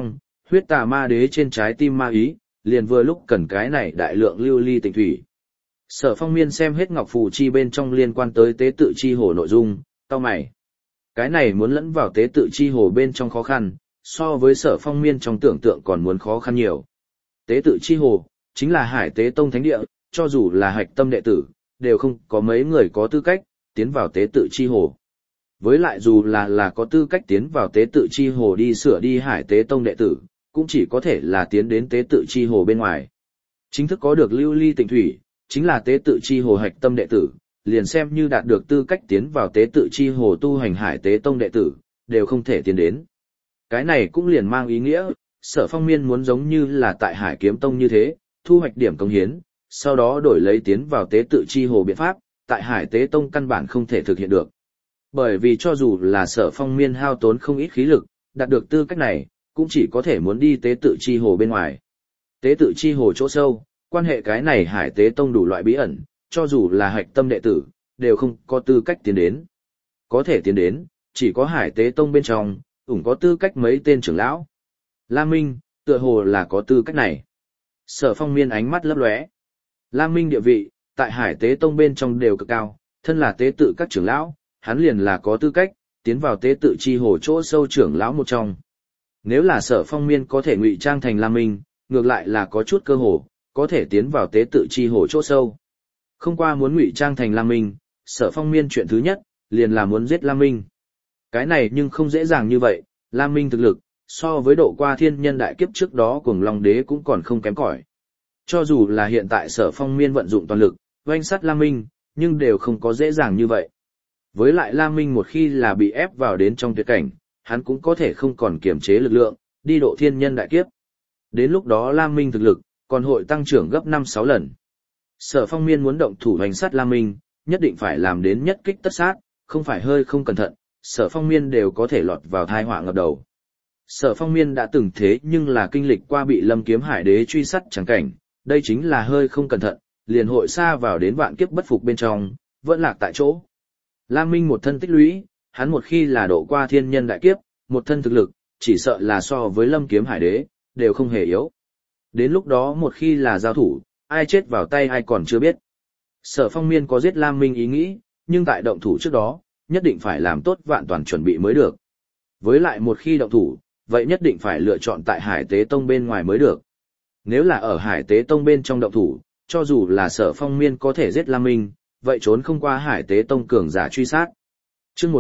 Huyết tà ma đế trên trái tim ma ý, liền vừa lúc cần cái này đại lượng lưu ly tịnh thủy. Sở Phong Miên xem hết ngọc phù chi bên trong liên quan tới tế tự chi hồ nội dung, cau mày. Cái này muốn lẫn vào tế tự chi hồ bên trong khó khăn, so với Sở Phong Miên trong tưởng tượng còn muốn khó khăn nhiều. Tế tự chi hồ, chính là Hải Tế Tông thánh địa, cho dù là hạch tâm đệ tử, đều không có mấy người có tư cách tiến vào tế tự chi hồ. Với lại dù là có tư cách tiến vào tế tự chi hồ đi sửa đi Hải Tế Tông đệ tử, cũng chỉ có thể là tiến đến tế tự chi hồ bên ngoài. Chính thức có được lưu ly tịnh thủy, chính là tế tự chi hồ hạch tâm đệ tử, liền xem như đạt được tư cách tiến vào tế tự chi hồ tu hành Hải Tế Tông đệ tử, đều không thể tiến đến. Cái này cũng liền mang ý nghĩa, Sở Phong Miên muốn giống như là tại Hải Kiếm Tông như thế, thu hoạch điểm công hiến, sau đó đổi lấy tiến vào tế tự chi hồ biện pháp, tại Hải Tế Tông căn bản không thể thực hiện được. Bởi vì cho dù là Sở Phong Miên hao tốn không ít khí lực, đạt được tư cách này, cũng chỉ có thể muốn đi tế tự chi hồ bên ngoài. Tế tự chi hồ chỗ sâu, quan hệ cái này Hải Tế Tông đủ loại bí ẩn, cho dù là hạch tâm đệ tử, đều không có tư cách tiến đến. Có thể tiến đến, chỉ có Hải Tế Tông bên trong, ủng có tư cách mấy tên trưởng lão. Lam Minh, tựa hồ là có tư cách này. Sở Phong Miên ánh mắt lấp lóe. Lam Minh địa vị, tại Hải Tế Tông bên trong đều cực cao, thân là tế tự các trưởng lão, hắn liền là có tư cách, tiến vào tế tự chi hồ chỗ sâu trưởng lão một trong. Nếu là Sở Phong Miên có thể ngụy trang thành Lam Minh, ngược lại là có chút cơ hồ, có thể tiến vào tế tự chi hồ chỗ sâu. Không qua muốn ngụy trang thành Lam Minh, Sở Phong Miên chuyện thứ nhất, liền là muốn giết Lam Minh. Cái này nhưng không dễ dàng như vậy, Lam Minh thực lực, so với độ qua thiên nhân đại kiếp trước đó Cuồng Long Đế cũng còn không kém cỏi. Cho dù là hiện tại Sở Phong Miên vận dụng toàn lực, oanh sát Lam Minh, nhưng đều không có dễ dàng như vậy. Với lại Lam Minh một khi là bị ép vào đến trong tuyệt cảnh, hắn cũng có thể không còn kiềm chế lực lượng, đi độ thiên nhân đại kiếp. Đến lúc đó Lam Minh thực lực, còn hội tăng trưởng gấp 5-6 lần. Sở Phong Miên muốn động thủ hành sát Lam Minh, nhất định phải làm đến nhất kích tất sát, không phải hơi không cẩn thận, Sở Phong Miên đều có thể lọt vào tai họa ngập đầu. Sở Phong Miên đã từng thế nhưng là kinh lịch qua bị Lâm Kiếm Hải Đế truy sát chẳng cảnh, đây chính là hơi không cẩn thận, liền hội xa vào đến vạn kiếp bất phục bên trong, vẫn lạc tại chỗ. Lam Minh một thân tích lũy, hắn một khi là độ qua thiên nhân đại kiếp, một thân thực lực, chỉ sợ là so với Lâm Kiếm Hải Đế, đều không hề yếu. Đến lúc đó một khi là giao thủ, ai chết vào tay ai còn chưa biết. Sở Phong Miên có giết Lam Minh ý nghĩ, nhưng tại động thủ trước đó, nhất định phải làm tốt vạn toàn chuẩn bị mới được. Với lại một khi động thủ, vậy nhất định phải lựa chọn tại Hải Tế Tông bên ngoài mới được. Nếu là ở Hải Tế Tông bên trong động thủ, cho dù là Sở Phong Miên có thể giết Lam Minh, vậy trốn không qua Hải Tế Tông cường giả truy sát. Chương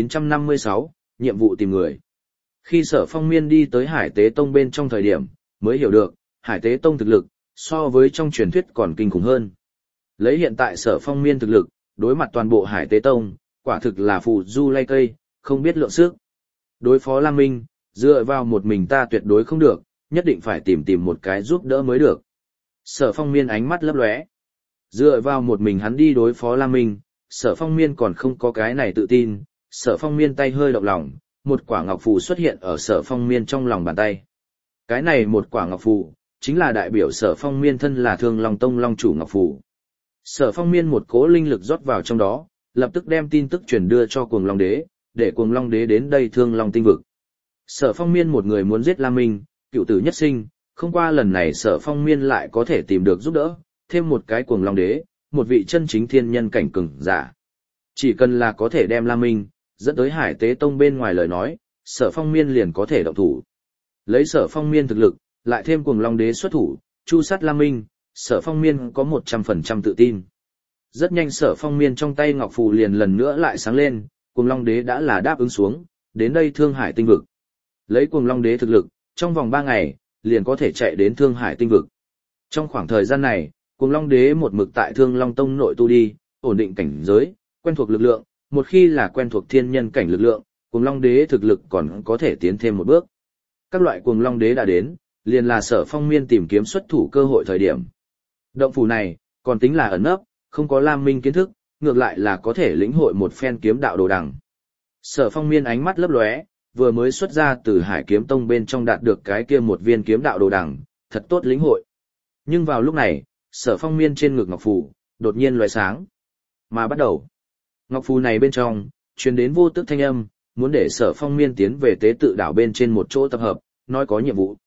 1956, nhiệm vụ tìm người. Khi Sở Phong Miên đi tới Hải Tế Tông bên trong thời điểm, mới hiểu được, Hải Tế Tông thực lực, so với trong truyền thuyết còn kinh khủng hơn. Lấy hiện tại Sở Phong Miên thực lực, đối mặt toàn bộ Hải Tế Tông, quả thực là phù du lay cây, không biết lượng sức. Đối phó Lam Minh, dựa vào một mình ta tuyệt đối không được, nhất định phải tìm một cái giúp đỡ mới được. Sở Phong Miên ánh mắt lấp lóe. Dựa vào một mình hắn đi đối phó Lam Minh, Sở Phong Miên còn không có cái này tự tin. Sở Phong Miên tay hơi động lòng, một quả ngọc phù xuất hiện ở Sở Phong Miên trong lòng bàn tay. Cái này một quả ngọc phù, chính là đại biểu Sở Phong Miên thân là Thương Long Tông Long chủ ngọc phù. Sở Phong Miên một cỗ linh lực rót vào trong đó, lập tức đem tin tức truyền đưa cho Cuồng Long Đế, để Cuồng Long Đế đến đây Thương Long tinh vực. Sở Phong Miên một người muốn giết Lam Minh, cựu tử nhất sinh, không qua lần này Sở Phong Miên lại có thể tìm được giúp đỡ, thêm một cái Cuồng Long Đế, một vị chân chính thiên nhân cảnh cường giả. Chỉ cần là có thể đem Lam Minh dẫn tới Hải Tế Tông bên ngoài lời nói, Sở Phong Miên liền có thể động thủ. Lấy Sở Phong Miên thực lực, lại thêm Cuồng Long Đế xuất thủ, chu sát Lam Minh, Sở Phong Miên có 100% tự tin. Rất nhanh Sở Phong Miên trong tay ngọc phù liền lần nữa lại sáng lên, Cuồng Long Đế đã là đáp ứng xuống, đến đây Thương Hải tinh vực. Lấy Cuồng Long Đế thực lực, trong vòng 3 ngày, liền có thể chạy đến Thương Hải tinh vực. Trong khoảng thời gian này, Cuồng Long Đế một mực tại Thương Long Tông nội tu đi, ổn định cảnh giới, quen thuộc lực lượng, một khi là quen thuộc thiên nhân cảnh lực lượng, Cuồng Long Đế thực lực còn có thể tiến thêm một bước. Các loại Cuồng Long Đế đã đến, liền là Sở Phong Miên tìm kiếm xuất thủ cơ hội thời điểm. Động phủ này, còn tính là ẩn nấp, không có Lam Minh kiến thức, ngược lại là có thể lĩnh hội một phen kiếm đạo đồ đằng. Sở Phong Miên ánh mắt lấp lóe, vừa mới xuất ra từ Hải Kiếm Tông bên trong đạt được cái kia một viên kiếm đạo đồ đằng, thật tốt lĩnh hội. Nhưng vào lúc này, Sở Phong Miên trên ngực ngọc phù đột nhiên lóe sáng. Mà bắt đầu, ngọc phù này bên trong truyền đến vô tức thanh âm, muốn để Sở Phong Miên tiến về tế tự đảo bên trên một chỗ tập hợp, nói có nhiệm vụ.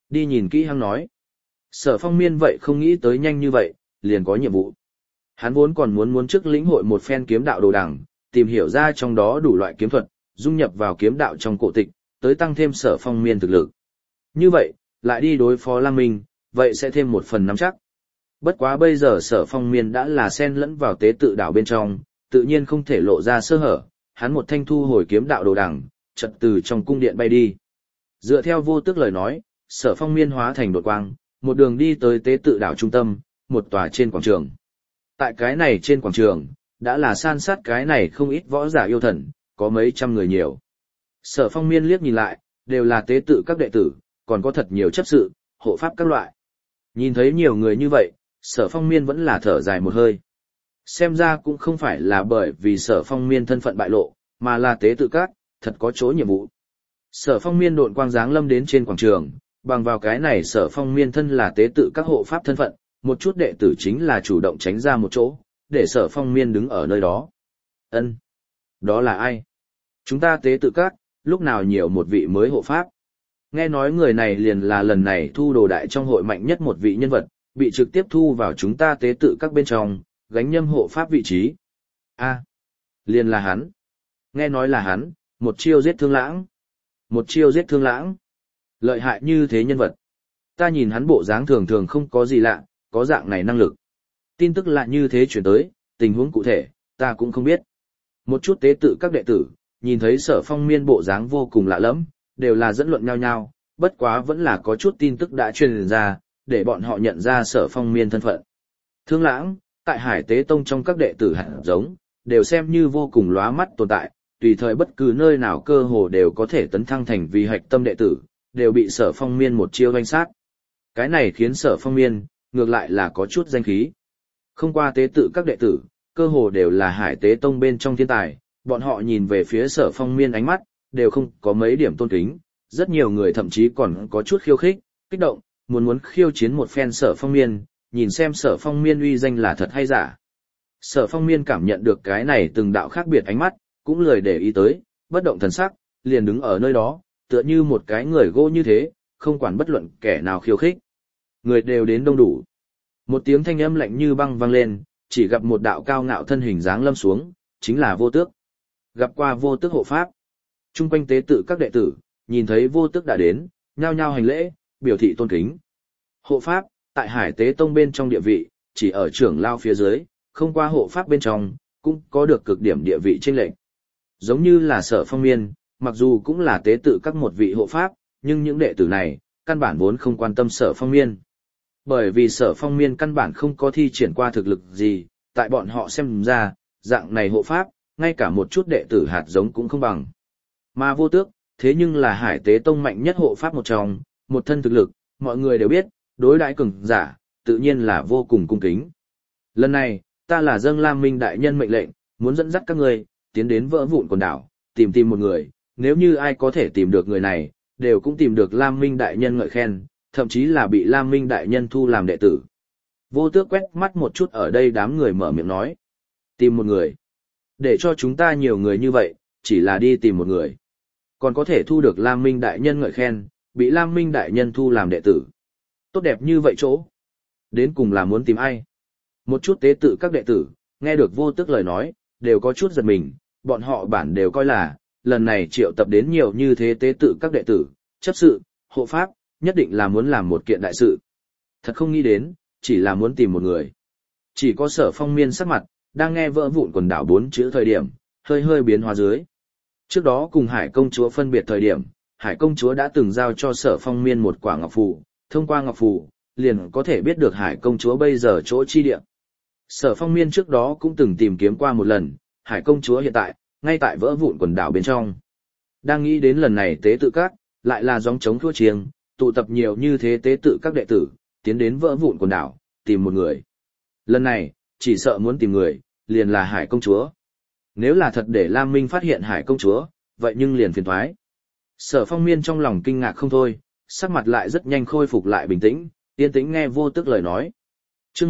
Đi nhìn kỹ hăng nói. Sở Phong Miên vậy không nghĩ tới nhanh như vậy, liền có nhiệm vụ. Hắn vốn còn muốn trước lĩnh hội một phen kiếm đạo đồ đằng, tìm hiểu ra trong đó đủ loại kiếm thuật, dung nhập vào kiếm đạo trong cổ tịch, tới tăng thêm Sở Phong Miên thực lực. Như vậy, lại đi đối phó Lam Minh, vậy sẽ thêm một phần nắm chắc. Bất quá bây giờ Sở Phong Miên đã là xen lẫn vào tế tự đảo bên trong, tự nhiên không thể lộ ra sơ hở, hắn một thanh thu hồi kiếm đạo đồ đằng, chợt từ trong cung điện bay đi. Dựa theo Vô Tước lời nói, Sở Phong Miên hóa thành đột quang, một đường đi tới tế tự đảo trung tâm, một tòa trên quảng trường. Tại cái này trên quảng trường, đã là san sát cái này không ít võ giả yêu thần, có mấy trăm người nhiều. Sở Phong Miên liếc nhìn lại, đều là tế tự các đệ tử, còn có thật nhiều chấp sự, hộ pháp các loại. Nhìn thấy nhiều người như vậy, Sở Phong Miên vẫn là thở dài một hơi. Xem ra cũng không phải là bởi vì Sở Phong Miên thân phận bại lộ, mà là tế tự các, thật có chỗ nhiệm vụ. Sở Phong Miên độn quang dáng lâm đến trên quảng trường, bằng vào cái này Sở Phong Miên thân là tế tự các hộ pháp thân phận, một chút đệ tử chính là chủ động tránh ra một chỗ, để Sở Phong Miên đứng ở nơi đó. Ân, đó là ai? Chúng ta tế tự các, lúc nào nhiều một vị mới hộ pháp? Nghe nói người này liền là lần này thu đồ đại trong hội mạnh nhất một vị nhân vật, bị trực tiếp thu vào chúng ta tế tự các bên trong, gánh nhâm hộ pháp vị trí. A, liền là hắn. Nghe nói là hắn, một chiêu giết Thương Lãng. Một chiêu giết Thương Lãng. Lợi hại như thế nhân vật. Ta nhìn hắn bộ dáng thường thường không có gì lạ, có dạng này năng lực. Tin tức lạ như thế chuyển tới, tình huống cụ thể, ta cũng không biết. Một chút tế tự các đệ tử, nhìn thấy Sở Phong Miên bộ dáng vô cùng lạ lẫm, đều là dẫn luận nhau nhau, bất quá vẫn là có chút tin tức đã truyền ra, để bọn họ nhận ra Sở Phong Miên thân phận. Thương Lãng, tại Hải Tế Tông trong các đệ tử hạt giống, đều xem như vô cùng lóa mắt tồn tại, tùy thời bất cứ nơi nào cơ hồ đều có thể tấn thăng thành vì hạch tâm đệ tử, đều bị Sở Phong Miên một chiêu oanh sát. Cái này khiến Sở Phong Miên, ngược lại là có chút danh khí. Không qua tế tự các đệ tử, cơ hồ đều là Hải Tế Tông bên trong thiên tài, bọn họ nhìn về phía Sở Phong Miên ánh mắt, đều không có mấy điểm tôn kính, rất nhiều người thậm chí còn có chút khiêu khích, kích động, muốn khiêu chiến một phen Sở Phong Miên, nhìn xem Sở Phong Miên uy danh là thật hay giả. Sở Phong Miên cảm nhận được cái này từng đạo khác biệt ánh mắt, cũng lười để ý tới, bất động thần sắc, liền đứng ở nơi đó, tựa như một cái người gỗ như thế, không quản bất luận kẻ nào khiêu khích. Người đều đến đông đủ. Một tiếng thanh âm lạnh như băng vang lên, chỉ gặp một đạo cao ngạo thân hình dáng lâm xuống, chính là Vô Tước. Gặp qua Vô Tước hộ pháp. Trung quanh tế tự các đệ tử, nhìn thấy Vô Tước đã đến, nhao nhao hành lễ, biểu thị tôn kính. Hộ pháp, tại Hải Tế Tông bên trong địa vị, chỉ ở trưởng lao phía dưới, không qua hộ pháp bên trong, cũng có được cực điểm địa vị chênh lệch. Giống như là Sở Phong Miên, mặc dù cũng là tế tự các một vị hộ pháp, nhưng những đệ tử này, căn bản vốn không quan tâm Sở Phong Miên. Bởi vì Sở Phong Miên căn bản không có thi triển qua thực lực gì, tại bọn họ xem ra, dạng này hộ pháp, ngay cả một chút đệ tử hạt giống cũng không bằng. Mà Vô Tước, thế nhưng là Hải Tế Tông mạnh nhất hộ pháp một trong, một thân thực lực, mọi người đều biết, đối đãi cường giả, tự nhiên là vô cùng cung kính. Lần này, ta là dâng Lam Minh đại nhân mệnh lệnh, muốn dẫn dắt các ngươi tiến đến vỡ vụn quần đảo, tìm một người, nếu như ai có thể tìm được người này, đều cũng tìm được Lam Minh đại nhân ngợi khen, thậm chí là bị Lam Minh đại nhân thu làm đệ tử. Vô Tước quét mắt một chút ở đây đám người mở miệng nói. Tìm một người. Để cho chúng ta nhiều người như vậy, chỉ là đi tìm một người. Còn có thể thu được Lam Minh đại nhân ngợi khen, bị Lam Minh đại nhân thu làm đệ tử. Tốt đẹp như vậy chỗ. Đến cùng là muốn tìm ai? Một chút tế tự các đệ tử, nghe được Vô Tước lời nói, đều có chút giật mình, bọn họ bản đều coi là, lần này triệu tập đến nhiều như thế tế tự các đệ tử, chấp sự, hộ pháp, nhất định là muốn làm một kiện đại sự. Thật không nghĩ đến, chỉ là muốn tìm một người. Chỉ có Sở Phong Miên sắc mặt, đang nghe vỡ vụn quần đảo 4 chữ thời điểm, hơi biến hóa dưới. Trước đó cùng Hải công chúa phân biệt thời điểm, Hải công chúa đã từng giao cho Sở Phong Miên một quả ngọc phù, thông qua ngọc phù, liền có thể biết được Hải công chúa bây giờ chỗ chi địa. Sở Phong Miên trước đó cũng từng tìm kiếm qua một lần, Hải công chúa hiện tại, ngay tại vỡ vụn quần đảo bên trong. Đang nghĩ đến lần này tế tự các, lại là gióng trống thua chiêng, tụ tập nhiều như thế tế tự các đệ tử, tiến đến vỡ vụn quần đảo, tìm một người. Lần này, chỉ sợ muốn tìm người, liền là Hải công chúa. Nếu là thật để Lam Minh phát hiện Hải công chúa, vậy nhưng liền phiền toái. Sở Phong Miên trong lòng kinh ngạc không thôi, sắc mặt lại rất nhanh khôi phục lại bình tĩnh, yên tĩnh nghe Vô Tước lời nói. Chương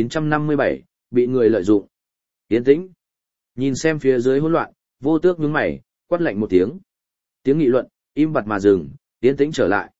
1957, bị người lợi dụng. Yên tĩnh. Nhìn xem phía dưới hỗn loạn, Vô Tước nhướng mày, quát lạnh một tiếng. Tiếng nghị luận im bặt mà dừng, yên tĩnh trở lại.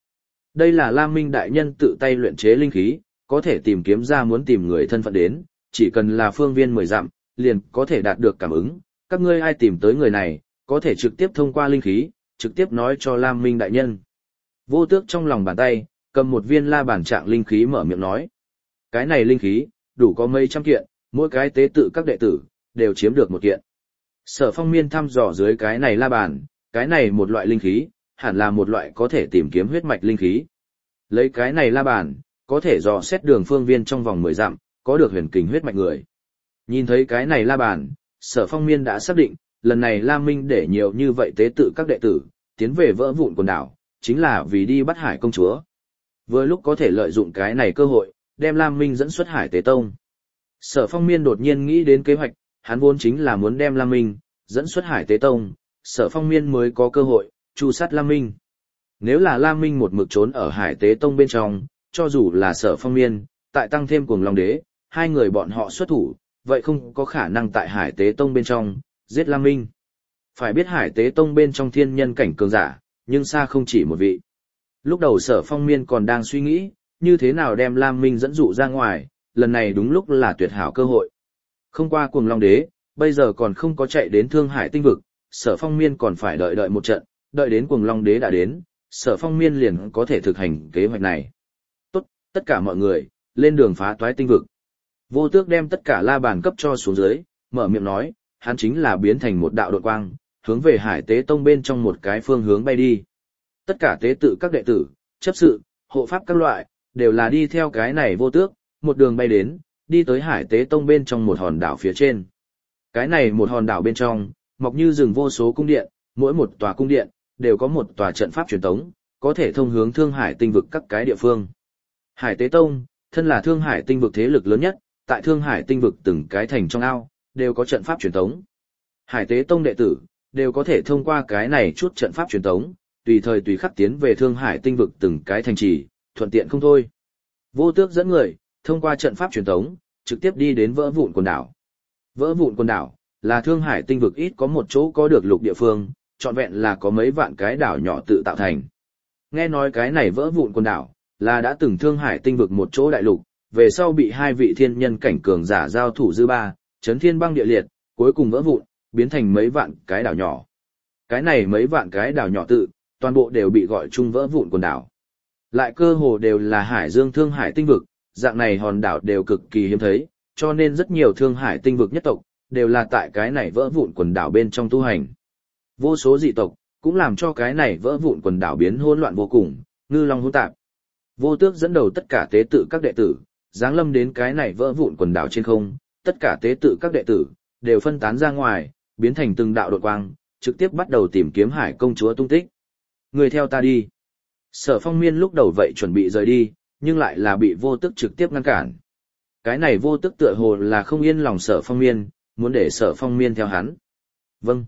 Đây là Lam Minh đại nhân tự tay luyện chế linh khí, có thể tìm kiếm ra muốn tìm người thân phận đến, chỉ cần là phương viên 10 dặm, liền có thể đạt được cảm ứng, các ngươi ai tìm tới người này, có thể trực tiếp thông qua linh khí, trực tiếp nói cho Lam Minh đại nhân. Vô Tước trong lòng bàn tay, cầm một viên la bàn trạng linh khí mở miệng nói. Cái này linh khí, đủ có mấy trăm kiện, mỗi cái tế tự các đệ tử, đều chiếm được một kiện. Sở Phong Miên thăm dò dưới cái này la bàn, cái này một loại linh khí, hẳn là một loại có thể tìm kiếm huyết mạch linh khí. Lấy cái này la bàn, có thể dò xét đường phương viên trong vòng 10 dặm, có được huyền kình huyết mạch người. Nhìn thấy cái này la bàn, Sở Phong Miên đã xác định, lần này Lam Minh để nhiều như vậy tế tự các đệ tử, tiến về vỡ vụn quần đảo, chính là vì đi bắt Hải công chúa. Vừa lúc có thể lợi dụng cái này cơ hội, đem Lam Minh dẫn xuất Hải Tế Tông. Sở Phong Miên đột nhiên nghĩ đến kế hoạch, hắn vốn chính là muốn đem Lam Minh dẫn xuất Hải Tế Tông, Sở Phong Miên mới có cơ hội tru sát Lam Minh. Nếu là Lam Minh một mực trốn ở Hải Tế Tông bên trong, cho dù là Sở Phong Miên, tại tăng thêm Cuồng Long Đế, hai người bọn họ xuất thủ, vậy không có khả năng tại Hải Tế Tông bên trong giết Lam Minh. Phải biết Hải Tế Tông bên trong thiên nhân cảnh cường giả, nhưng xa không chỉ một vị. Lúc đầu Sở Phong Miên còn đang suy nghĩ, như thế nào đem Lam Minh dẫn dụ ra ngoài, lần này đúng lúc là tuyệt hảo cơ hội. Không qua Cuồng Long Đế, bây giờ còn không có chạy đến Thương Hải tinh vực, Sở Phong Miên còn phải đợi một trận, đợi đến Cuồng Long Đế đã đến, Sở Phong Miên liền có thể thực hành kế hoạch này. Tốt, tất cả mọi người, lên đường phá toái tinh vực. Vô Tước đem tất cả la bàn cấp cho xuống dưới, mở miệng nói, hắn chính là biến thành một đạo độn quang, hướng về Hải Tế Tông bên trong một cái phương hướng bay đi. Tất cả tế tự các đệ tử, chấp sự, hộ pháp các loại, đều là đi theo cái này Vô Tước, một đường bay đến, đi tới Hải Tế Tông bên trong một hòn đảo phía trên. Cái này một hòn đảo bên trong, mọc như rừng vô số cung điện, mỗi một tòa cung điện, đều có một tòa trận pháp truyền tống, có thể thông hướng Thương Hải tinh vực các cái địa phương. Hải Tế Tông, thân là Thương Hải tinh vực thế lực lớn nhất, tại Thương Hải tinh vực từng cái thành trong ao, đều có trận pháp truyền tống. Hải Tế Tông đệ tử, đều có thể thông qua cái này chút trận pháp truyền tống, tùy thời tùy khắc tiến về Thương Hải tinh vực từng cái thành trì, thuận tiện không thôi. Vô Tước dẫn người, thông qua trận pháp truyền tống, trực tiếp đi đến vỡ vụn quần đảo. Vỡ vụn quần đảo, là Thương Hải tinh vực ít có một chỗ có được lục địa phương, trọn vẹn là có mấy vạn cái đảo nhỏ tự tạo thành. Nghe nói cái này vỡ vụn quần đảo, là đã từng Thương Hải tinh vực một chỗ đại lục, về sau bị hai vị thiên nhân cảnh cường giả giao thủ dư ba, chấn thiên băng địa liệt, cuối cùng vỡ vụn, biến thành mấy vạn cái đảo nhỏ. Cái này mấy vạn cái đảo nhỏ tự, toàn bộ đều bị gọi chung vỡ vụn quần đảo. Lại cơ hồ đều là Hải Dương Thương Hải tinh vực, dạng này hòn đảo đều cực kỳ hiếm thấy, cho nên rất nhiều Thương Hải tinh vực nhất tộc, đều là tại cái này vỡ vụn quần đảo bên trong tu hành. Vô số dị tộc, cũng làm cho cái này vỡ vụn quần đảo biến hỗn loạn vô cùng, ngư long hỗn tạp. Vô Tước dẫn đầu tất cả tế tự các đệ tử, giáng lâm đến cái này vỡ vụn quần đảo trên không, tất cả tế tự các đệ tử, đều phân tán ra ngoài, biến thành từng đạo đột quang, trực tiếp bắt đầu tìm kiếm Hải công chúa tung tích. Người theo ta đi. Sở Phong Miên lúc đầu vậy chuẩn bị rời đi, nhưng lại là bị Vô Tước trực tiếp ngăn cản. Cái này Vô Tước tựa hồ là không yên lòng Sở Phong Miên, muốn để Sở Phong Miên theo hắn. Vâng.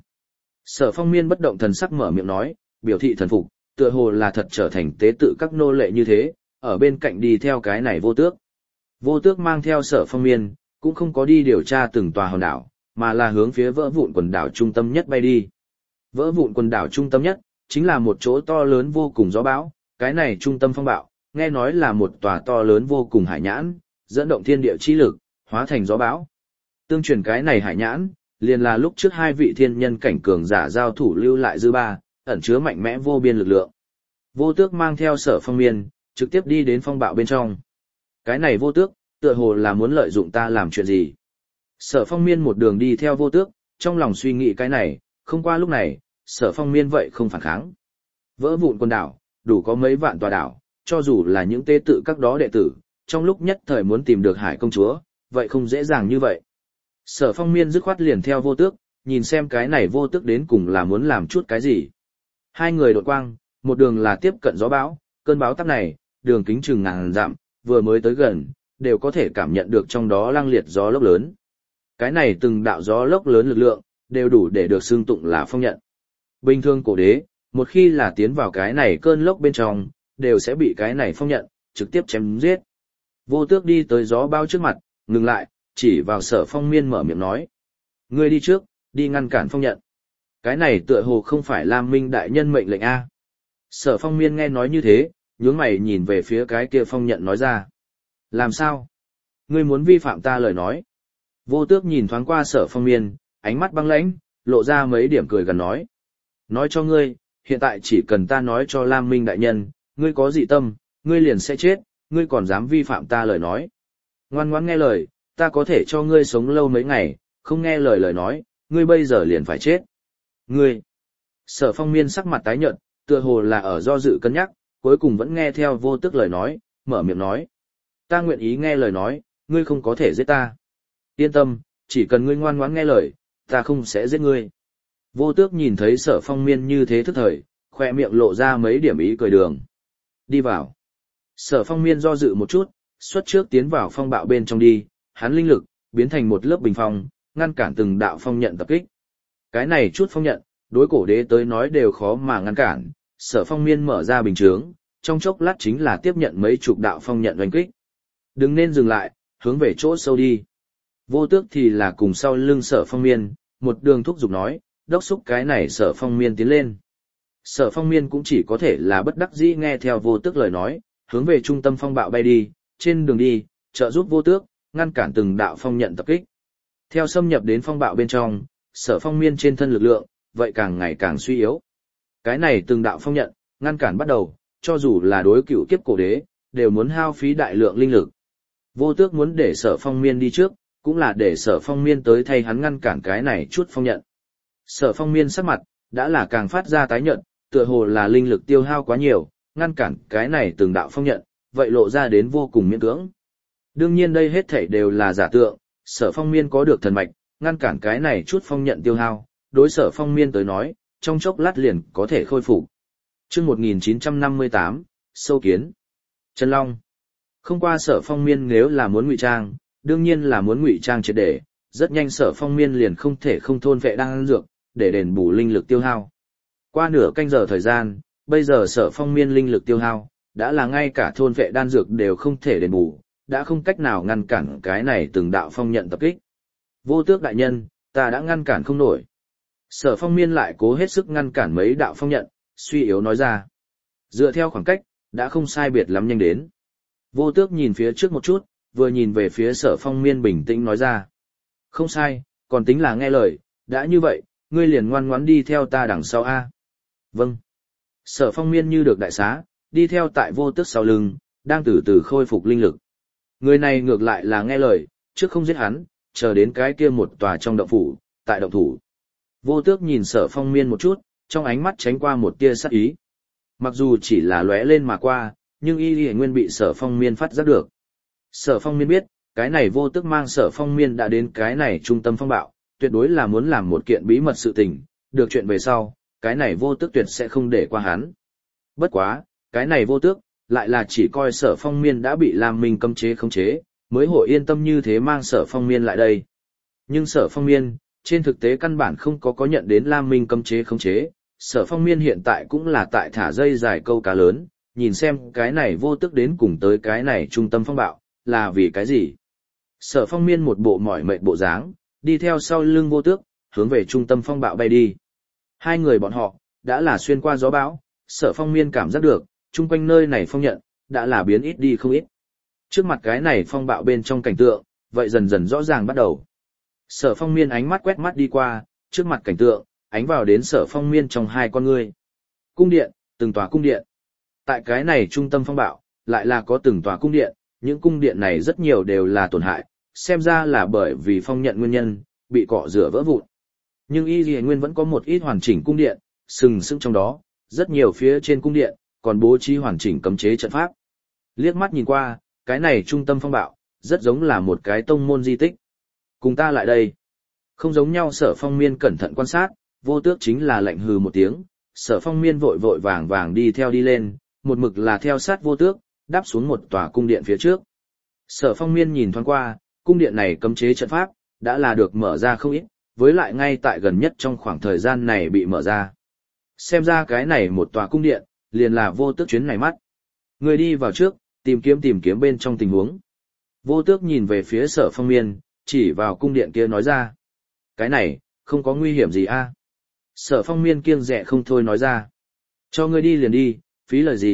Sở Phong Miên bất động thần sắc mở miệng nói, biểu thị thần phục, tựa hồ là thật trở thành tế tự các nô lệ như thế, ở bên cạnh đi theo cái này Vô Tước. Vô Tước mang theo Sở Phong Miên, cũng không có đi điều tra từng tòa hòn đảo, mà là hướng phía vỡ vụn quần đảo trung tâm nhất bay đi. Vỡ vụn quần đảo trung tâm nhất, chính là một chỗ to lớn vô cùng gió bão, cái này trung tâm phong bạo, nghe nói là một tòa to lớn vô cùng hải nhãn, dẫn động thiên địa chi lực, hóa thành gió bão. Tương truyền cái này hải nhãn, liền là lúc trước hai vị thiên nhân cảnh cường giả giao thủ lưu lại dư ba, ẩn chứa mạnh mẽ vô biên lực lượng. Vô Tước mang theo Sở Phong Miên, trực tiếp đi đến phong bạo bên trong. Cái này Vô Tước, tựa hồ là muốn lợi dụng ta làm chuyện gì. Sở Phong Miên một đường đi theo Vô Tước, trong lòng suy nghĩ cái này, không qua lúc này, Sở Phong Miên vậy không phản kháng. Vỡ vụn quần đảo, đủ có mấy vạn tòa đảo, cho dù là những tế tự các đó đệ tử, trong lúc nhất thời muốn tìm được Hải công chúa, vậy không dễ dàng như vậy. Sở Phong Miên dứt khoát liền theo Vô Tước, nhìn xem cái này Vô Tước đến cùng là muốn làm chút cái gì. Hai người đột quang, một đường là tiếp cận gió bão, cơn bão táp này, đường kính chừng ngàn dặm, vừa mới tới gần, đều có thể cảm nhận được trong đó lăng liệt gió lốc lớn. Cái này từng đạo gió lốc lớn lực lượng, đều đủ để được xưng tụng là phong nhận. Bình thường cổ đế, một khi là tiến vào cái này cơn lốc bên trong, đều sẽ bị cái này phong nhận, trực tiếp chém giết. Vô Tước đi tới gió bão trước mặt, ngừng lại, chỉ vào Sở Phong Miên mở miệng nói. Ngươi đi trước, đi ngăn cản phong nhận. Cái này tựa hồ không phải Lam Minh đại nhân mệnh lệnh A. Sở Phong Miên nghe nói như thế, nhướng mày nhìn về phía cái kia phong nhận nói ra. Làm sao? Ngươi muốn vi phạm ta lời nói. Vô Tước nhìn thoáng qua Sở Phong Miên, ánh mắt băng lãnh, lộ ra mấy điểm cười gần nói. Nói cho ngươi, hiện tại chỉ cần ta nói cho Lam Minh đại nhân, ngươi có dị tâm, ngươi liền sẽ chết, ngươi còn dám vi phạm ta lời nói. Ngoan ngoãn nghe lời, ta có thể cho ngươi sống lâu mấy ngày, không nghe lời lời nói, ngươi bây giờ liền phải chết. Ngươi! Sở Phong Miên sắc mặt tái nhợt, tựa hồ là ở do dự cân nhắc, cuối cùng vẫn nghe theo Vô Tước lời nói, mở miệng nói. Ta nguyện ý nghe lời nói, ngươi không có thể giết ta. Yên tâm, chỉ cần ngươi ngoan ngoãn nghe lời, ta không sẽ giết ngươi. Vô Tước nhìn thấy Sở Phong Miên như thế thức thời, khoe miệng lộ ra mấy điểm ý cười đường. Đi vào. Sở Phong Miên do dự một chút, xuất trước tiến vào phong bạo bên trong đi, hắn linh lực, biến thành một lớp bình phong, ngăn cản từng đạo phong nhận tập kích. Cái này chút phong nhận, đối cổ đế tới nói đều khó mà ngăn cản, Sở Phong Miên mở ra bình chướng, trong chốc lát chính là tiếp nhận mấy chục đạo phong nhận oanh kích. Đừng nên dừng lại, hướng về chỗ sâu đi. Vô Tước thì là cùng sau lưng Sở Phong Miên, một đường thúc giục nói, đốc xúc cái này Sở Phong Miên tiến lên. Sở Phong Miên cũng chỉ có thể là bất đắc dĩ nghe theo Vô Tước lời nói, hướng về trung tâm phong bạo bay đi, trên đường đi, trợ giúp Vô Tước, ngăn cản từng đạo phong nhận tập kích. Theo xâm nhập đến phong bạo bên trong, Sở Phong Miên trên thân lực lượng, vậy càng ngày càng suy yếu. Cái này từng đạo phong nhận, ngăn cản bắt đầu, cho dù là đối cựu kiếp cổ đế, đều muốn hao phí đại lượng linh lực. Vô Tước muốn để Sở Phong Miên đi trước, cũng là để Sở Phong Miên tới thay hắn ngăn cản cái này chút phong nhận. Sở Phong Miên sắc mặt, đã là càng phát ra tái nhợt, tựa hồ là linh lực tiêu hao quá nhiều, ngăn cản cái này từng đạo phong nhận, vậy lộ ra đến vô cùng miễn cưỡng. Đương nhiên đây hết thảy đều là giả tượng, Sở Phong Miên có được thần mạch, ngăn cản cái này chút phong nhận tiêu hao, đối Sở Phong Miên tới nói, trong chốc lát liền có thể khôi phục. Chương 1958, sâu kiến. Chân Long. Không qua Sở Phong Miên nếu là muốn ngụy trang, đương nhiên là muốn ngụy trang triệt để, rất nhanh Sở Phong Miên liền không thể không thôn vệ đan dược, để đền bù linh lực tiêu hao. Qua nửa canh giờ thời gian, bây giờ Sở Phong Miên linh lực tiêu hao, đã là ngay cả thôn vệ đan dược đều không thể đền bù, đã không cách nào ngăn cản cái này từng đạo phong nhận tập kích. Vô Tước đại nhân, ta đã ngăn cản không nổi. Sở Phong Miên lại cố hết sức ngăn cản mấy đạo phong nhận, suy yếu nói ra. Dựa theo khoảng cách, đã không sai biệt lắm nhanh đến. Vô Tước nhìn phía trước một chút, vừa nhìn về phía Sở Phong Miên bình tĩnh nói ra. Không sai, còn tính là nghe lời, đã như vậy, ngươi liền ngoan ngoãn đi theo ta đằng sau a. Vâng. Sở Phong Miên như được đại xá, đi theo tại Vô Tước sau lưng, đang từ từ khôi phục linh lực. Người này ngược lại là nghe lời, trước không giết hắn, chờ đến cái kia một tòa trong động phủ, tại động thủ. Vô Tước nhìn Sở Phong Miên một chút, trong ánh mắt tránh qua một tia sát ý. Mặc dù chỉ là lóe lên mà qua, nhưng y nguyên bị Sở Phong Miên phát giác được. Sở Phong Miên biết, cái này Vô Tước mang Sở Phong Miên đã đến cái này trung tâm phong bạo, tuyệt đối là muốn làm một kiện bí mật sự tình, được chuyện về sau, cái này Vô Tước tuyệt sẽ không để qua hắn. Bất quá, cái này Vô Tước, lại là chỉ coi Sở Phong Miên đã bị Lam Minh cấm chế khống chế, mới hội yên tâm như thế mang Sở Phong Miên lại đây. Nhưng Sở Phong Miên, trên thực tế căn bản không có nhận đến Lam Minh cấm chế khống chế, Sở Phong Miên hiện tại cũng là tại thả dây dài câu cá lớn, nhìn xem cái này Vô Tước đến cùng tới cái này trung tâm phong bạo, là vì cái gì. Sở Phong Miên một bộ mỏi mệt bộ dáng, đi theo sau lưng Vô Tước, hướng về trung tâm phong bạo bay đi. Hai người bọn họ, đã là xuyên qua gió bão, Sở Phong Miên cảm giác được, chung quanh nơi này phong nhận, đã là biến ít đi không ít. Trước mặt cái này phong bạo bên trong cảnh tượng, vậy dần dần rõ ràng bắt đầu. Sở Phong Miên ánh mắt quét mắt đi qua, trước mặt cảnh tượng, ánh vào đến Sở Phong Miên trong hai con ngươi. Cung điện, từng tòa cung điện. Tại cái này trung tâm phong bạo, lại là có từng tòa cung điện, những cung điện này rất nhiều đều là tổn hại, xem ra là bởi vì phong nhận nguyên nhân, bị cọ rửa vỡ vụn. Nhưng y Lì Nguyên vẫn có một ít hoàn chỉnh cung điện, sừng sững trong đó, rất nhiều phía trên cung điện, còn bố trí hoàn chỉnh cấm chế trận pháp. Liếc mắt nhìn qua, cái này trung tâm phong bạo, rất giống là một cái tông môn di tích. Cùng ta lại đây. Không giống nhau Sở Phong Miên cẩn thận quan sát, Vô Tước chính là lạnh hừ một tiếng, Sở Phong Miên vội vội vàng vàng đi theo đi lên, một mực là theo sát Vô Tước, đáp xuống một tòa cung điện phía trước. Sở Phong Miên nhìn thoáng qua, cung điện này cấm chế trận pháp, đã là được mở ra không ít, với lại ngay tại gần nhất trong khoảng thời gian này bị mở ra. Xem ra cái này một tòa cung điện, liền là Vô Tước chuyến này mắt. Người đi vào trước, tìm kiếm bên trong tình huống. Vô Tước nhìn về phía Sở Phong Miên, chỉ vào cung điện kia nói ra. Cái này, không có nguy hiểm gì a? Sở Phong Miên kiêng dè không thôi nói ra. Cho ngươi đi liền đi, phí lời gì,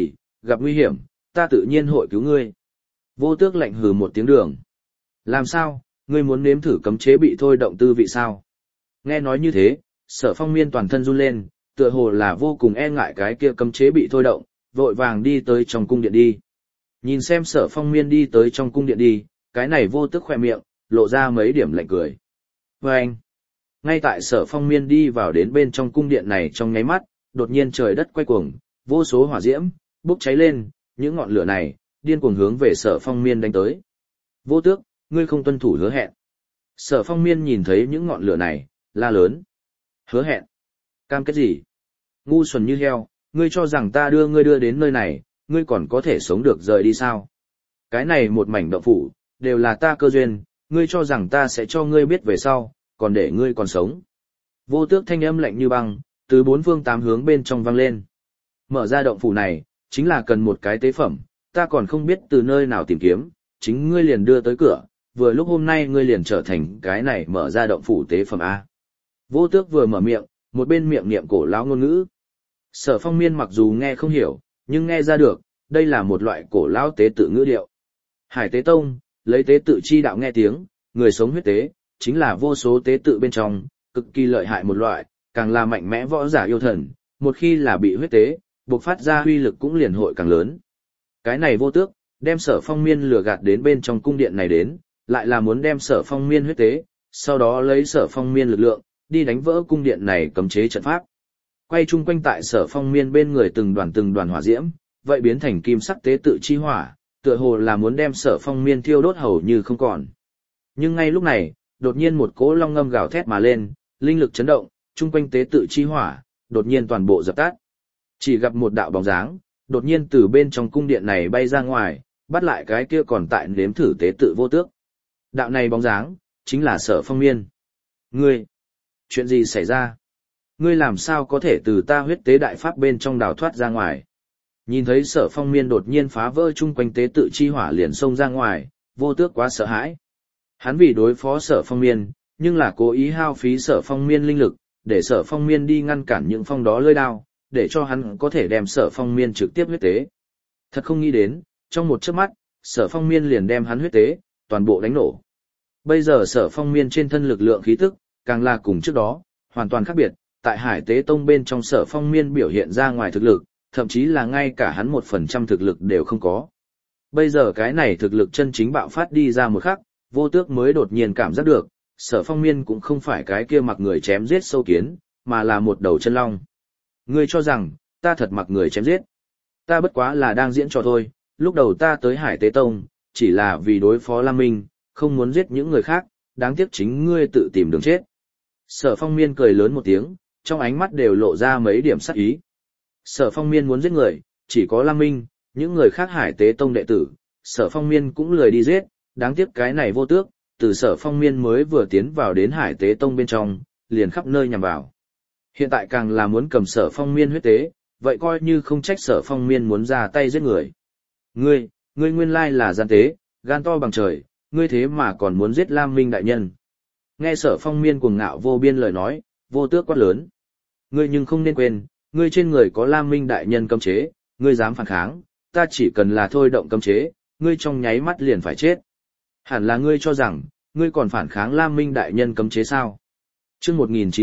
gặp nguy hiểm, ta tự nhiên hội cứu ngươi. Vô tước lạnh hừ một tiếng đường. Làm sao, ngươi muốn nếm thử cấm chế bị thôi động tư vị sao? Nghe nói như thế, Sở Phong Miên toàn thân run lên, tựa hồ là vô cùng e ngại cái kia cấm chế bị thôi động, vội vàng đi tới trong cung điện đi. Nhìn xem Sở Phong Miên đi tới trong cung điện đi, cái này vô tức khỏe miệng, lộ ra mấy điểm lạnh cười. Và anh, ngay tại Sở Phong Miên đi vào đến bên trong cung điện này trong nháy mắt, đột nhiên trời đất quay cuồng, vô số hỏa diễm bốc cháy lên, những ngọn lửa này điên cuồng hướng về Sở Phong Miên đánh tới. Vô tước, ngươi không tuân thủ hứa hẹn. Sở Phong Miên nhìn thấy những ngọn lửa này, la lớn. Hứa hẹn? Cam kết gì? Ngu xuẩn như heo, ngươi cho rằng ta đưa ngươi đưa đến nơi này, ngươi còn có thể sống được rời đi sao? Cái này một mảnh động phủ, đều là ta cơ duyên, ngươi cho rằng ta sẽ cho ngươi biết về sau, còn để ngươi còn sống. Vô tước thanh âm lạnh như băng, từ bốn phương tám hướng bên trong vang lên. Mở ra động phủ này, chính là cần một cái tế phẩm, ta còn không biết từ nơi nào tìm kiếm, chính ngươi liền đưa tới cửa, vừa lúc hôm nay ngươi liền trở thành cái này mở ra động phủ tế phẩm A. Vô tước vừa mở miệng, một bên miệng niệm cổ lão ngôn ngữ. Sở Phong Miên mặc dù nghe không hiểu, nhưng nghe ra được, đây là một loại cổ lão tế tự ngữ điệu. Hải Tế Tông, lấy tế tự chi đạo nghe tiếng, người sống huyết tế, chính là vô số tế tự bên trong, cực kỳ lợi hại một loại, càng là mạnh mẽ võ giả yêu thần, một khi là bị huyết tế, bộc phát ra huy lực cũng liền hội càng lớn. Cái này vô tước, đem Sở Phong Miên lừa gạt đến bên trong cung điện này đến, lại là muốn đem Sở Phong Miên huyết tế, sau đó lấy Sở Phong Miên lực lượng, đi đánh vỡ cung điện này cấm chế trận pháp. Quay chung quanh tại Sở Phong Miên bên người từng đoàn hỏa diễm, vậy biến thành kim sắc tế tự chi hỏa, tựa hồ là muốn đem Sở Phong Miên thiêu đốt hầu như không còn. Nhưng ngay lúc này, đột nhiên một cỗ long ngâm gào thét mà lên, linh lực chấn động, chung quanh tế tự chi hỏa, đột nhiên toàn bộ dập tắt. Chỉ gặp một đạo bóng dáng, đột nhiên từ bên trong cung điện này bay ra ngoài, bắt lại cái kia còn tại nếm thử tế tự vô tước. Đạo này bóng dáng, chính là Sở Phong Miên. Ngươi, chuyện gì xảy ra? Ngươi làm sao có thể từ ta huyết tế đại pháp bên trong đào thoát ra ngoài? Nhìn thấy Sở Phong Miên đột nhiên phá vỡ chung quanh tế tự chi hỏa liền xông ra ngoài, vô tước quá sợ hãi. Hắn vì đối phó Sở Phong Miên, nhưng là cố ý hao phí Sở Phong Miên linh lực, để Sở Phong Miên đi ngăn cản những phong đó lưỡi đao, để cho hắn có thể đem Sở Phong Miên trực tiếp huyết tế. Thật không nghĩ đến, trong một chớp mắt, Sở Phong Miên liền đem hắn huyết tế, toàn bộ đánh nổ. Bây giờ Sở Phong Miên trên thân lực lượng khí tức, càng là cùng trước đó, hoàn toàn khác biệt, tại Hải Tế Tông bên trong Sở Phong Miên biểu hiện ra ngoài thực lực, thậm chí là ngay cả hắn 1% thực lực đều không có. Bây giờ cái này thực lực chân chính bạo phát đi ra một khắc, vô tước mới đột nhiên cảm giác được, Sở Phong Miên cũng không phải cái kia mặc người chém giết sâu kiến, mà là một đầu chân long. Ngươi cho rằng, ta thật mặc người chém giết. Ta bất quá là đang diễn trò thôi, lúc đầu ta tới Hải Tế Tông, chỉ là vì đối phó Lam Minh, không muốn giết những người khác, đáng tiếc chính ngươi tự tìm đường chết. Sở Phong Miên cười lớn một tiếng, trong ánh mắt đều lộ ra mấy điểm sắc ý. Sở Phong Miên muốn giết người, chỉ có Lam Minh, những người khác Hải Tế Tông đệ tử, Sở Phong Miên cũng lười đi giết, đáng tiếc cái này vô tước, từ Sở Phong Miên mới vừa tiến vào đến Hải Tế Tông bên trong, liền khắp nơi nhằm vào. Hiện tại càng là muốn cầm Sở Phong Miên huyết tế, vậy coi như không trách Sở Phong Miên muốn ra tay giết người. Ngươi nguyên lai là gian tế, gan to bằng trời, ngươi thế mà còn muốn giết Lam Minh đại nhân. Nghe Sở Phong Miên cuồng ngạo vô biên lời nói, vô tước quát lớn. Ngươi nhưng không nên quên, ngươi trên người có Lam Minh đại nhân cấm chế, ngươi dám phản kháng, ta chỉ cần là thôi động cấm chế, ngươi trong nháy mắt liền phải chết. Hẳn là ngươi cho rằng, ngươi còn phản kháng Lam Minh đại nhân cấm chế sao? Chương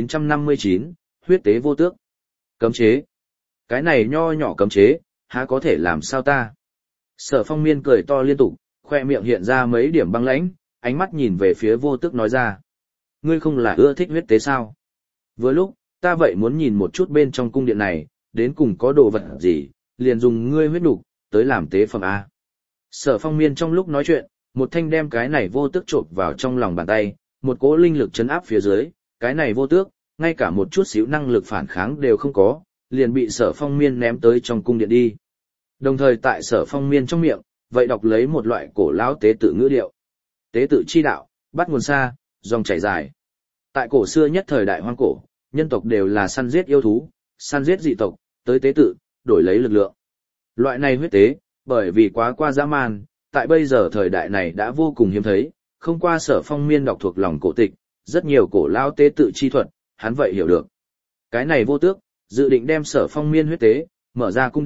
1959, huyết tế vô tước. Cấm chế? Cái này nho nhỏ cấm chế, há có thể làm sao ta? Sở Phong Miên cười to liên tục, khoe miệng hiện ra mấy điểm băng lãnh, ánh mắt nhìn về phía vô tước nói ra. Ngươi không là ưa thích huyết tế sao? Vừa lúc, ta vậy muốn nhìn một chút bên trong cung điện này, đến cùng có đồ vật gì, liền dùng ngươi huyết nục tới làm tế phẩm A. Sở Phong Miên trong lúc nói chuyện, một thanh đem cái này vô tước chộp vào trong lòng bàn tay, một cỗ linh lực chấn áp phía dưới, cái này vô tước, ngay cả một chút xíu năng lực phản kháng đều không có, liền bị Sở Phong Miên ném tới trong cung điện đi. Đồng thời tại Sở Phong Miên trong miệng, vậy đọc lấy một loại cổ lão tế tự ngữ điệu. Tế tự chi đạo, bắt nguồn xa, dòng chảy dài. Tại cổ xưa nhất thời đại hoang cổ, nhân tộc đều là săn giết yêu thú, săn giết dị tộc, tới tế tự, đổi lấy lực lượng. Loại này huyết tế, bởi vì quá qua dã man, tại bây giờ thời đại này đã vô cùng hiếm thấy, không qua Sở Phong Miên đọc thuộc lòng cổ tịch, rất nhiều cổ lão tế tự chi thuật, hắn vậy hiểu được. Cái này vô tước, dự định đem Sở Phong Miên huyết tế, mở ra cung điện,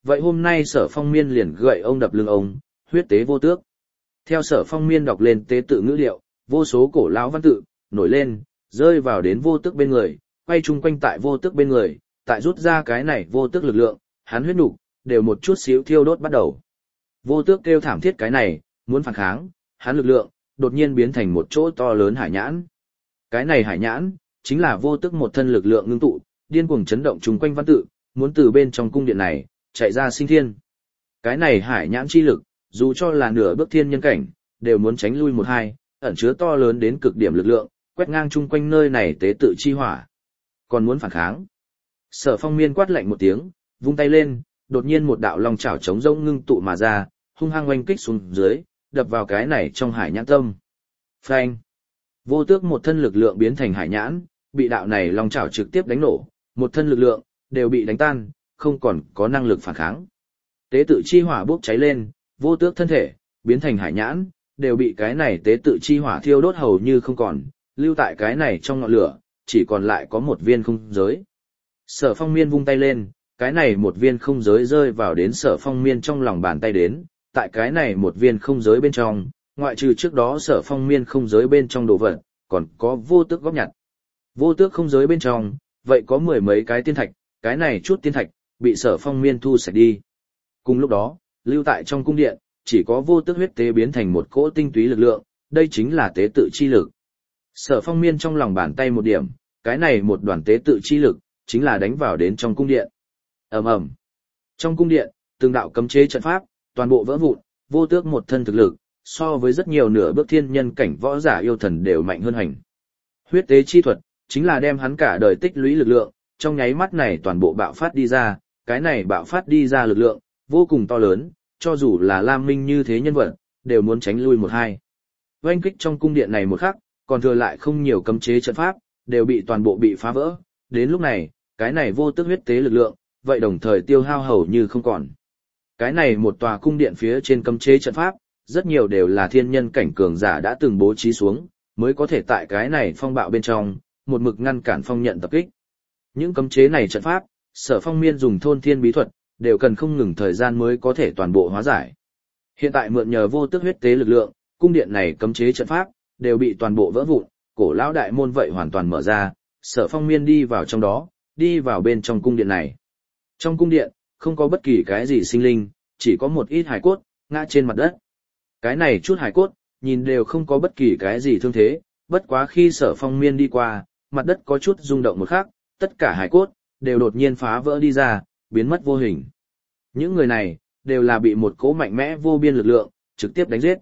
vậy hôm nay Sở Phong Miên liền gậy ông đập lưng ông, huyết tế vô tước. Theo Sở Phong Miên đọc lên tế tự ngữ điệu, vô số cổ lão văn tự nổi lên, rơi vào đến vô tước bên người, quay chung quanh tại vô tước bên người, tại rút ra cái này vô tước lực lượng, hắn huyết nục đều một chút xíu thiêu đốt bắt đầu. Vô tước kêu thảm thiết cái này, muốn phản kháng, hắn lực lượng đột nhiên biến thành một chỗ to lớn hải nhãn. Cái này hải nhãn chính là vô tước một thân lực lượng ngưng tụ, điên cuồng chấn động chung quanh văn tự, muốn từ bên trong cung điện này chạy ra sinh thiên. Cái này hải nhãn chi lực, dù cho là nửa bước thiên nhân cảnh, đều muốn tránh lui một hai, ẩn chứa to lớn đến cực điểm lực lượng, quét ngang chung quanh nơi này tế tự chi hỏa. Còn muốn phản kháng. Sở Phong Miên quát lạnh một tiếng, vung tay lên, đột nhiên một đạo long chảo trống rỗng ngưng tụ mà ra, hung hăng oanh kích xuống dưới, đập vào cái này trong hải nhãn tâm. Phanh! Vô tước một thân lực lượng biến thành hải nhãn, bị đạo này long chảo trực tiếp đánh nổ, một thân lực lượng đều bị đánh tan, không còn có năng lực phản kháng. Tế tự chi hỏa bốc cháy lên, vô tước thân thể biến thành hải nhãn, đều bị cái này tế tự chi hỏa thiêu đốt hầu như không còn, lưu tại cái này trong ngọn lửa, chỉ còn lại có một viên không giới. Sở Phong Miên vung tay lên, cái này một viên không giới rơi vào đến Sở Phong Miên trong lòng bàn tay đến, tại cái này một viên không giới bên trong, ngoại trừ trước đó Sở Phong Miên không giới bên trong đồ vật, còn có vô tước góp nhặt. Vô tước không giới bên trong, vậy có mười mấy cái tiên thạch, cái này chút tiên thạch, bị Sở Phong Miên thu sạch đi. Cùng lúc đó, lưu tại trong cung điện, chỉ có vô tước huyết tế biến thành một cỗ tinh túy lực lượng, đây chính là tế tự chi lực. Sở Phong Miên trong lòng bàn tay một điểm, cái này một đoàn tế tự chi lực, chính là đánh vào đến trong cung điện. Ầm ầm. Trong cung điện, từng đạo cấm chế trận pháp, toàn bộ vỡ vụn, vô tước một thân thực lực, so với rất nhiều nửa bước thiên nhân cảnh võ giả yêu thần đều mạnh hơn hành. Huyết tế chi thuật, chính là đem hắn cả đời tích lũy lực lượng, trong nháy mắt này toàn bộ bạo phát đi ra, cái này bạo phát đi ra lực lượng, vô cùng to lớn, cho dù là Lam Minh như thế nhân vật, đều muốn tránh lui một hai. Oanh kích trong cung điện này một khắc, còn thừa lại không nhiều cấm chế trận pháp, đều bị toàn bộ bị phá vỡ, đến lúc này, cái này vô tước huyết tế lực lượng, vậy đồng thời tiêu hao hầu như không còn. Cái này một tòa cung điện phía trên cấm chế trận pháp, rất nhiều đều là thiên nhân cảnh cường giả đã từng bố trí xuống, mới có thể tại cái này phong bạo bên trong, một mực ngăn cản phong nhận tập kích. Những cấm chế này trận pháp, Sở Phong Miên dùng thôn thiên bí thuật, đều cần không ngừng thời gian mới có thể toàn bộ hóa giải. Hiện tại mượn nhờ vô tước huyết tế lực lượng, cung điện này cấm chế trận pháp, đều bị toàn bộ vỡ vụn, cổ lão đại môn vậy hoàn toàn mở ra, Sở Phong Miên đi vào trong đó, đi vào bên trong cung điện này. Trong cung điện, không có bất kỳ cái gì sinh linh, chỉ có một ít hài cốt, ngã trên mặt đất. Cái này chút hài cốt, nhìn đều không có bất kỳ cái gì thương thế, bất quá khi Sở Phong Miên đi qua, mặt đất có chút rung động một khắc, tất cả hài cốt, đều đột nhiên phá vỡ đi ra, biến mất vô hình. Những người này, đều là bị một cỗ mạnh mẽ vô biên lực lượng, trực tiếp đánh giết.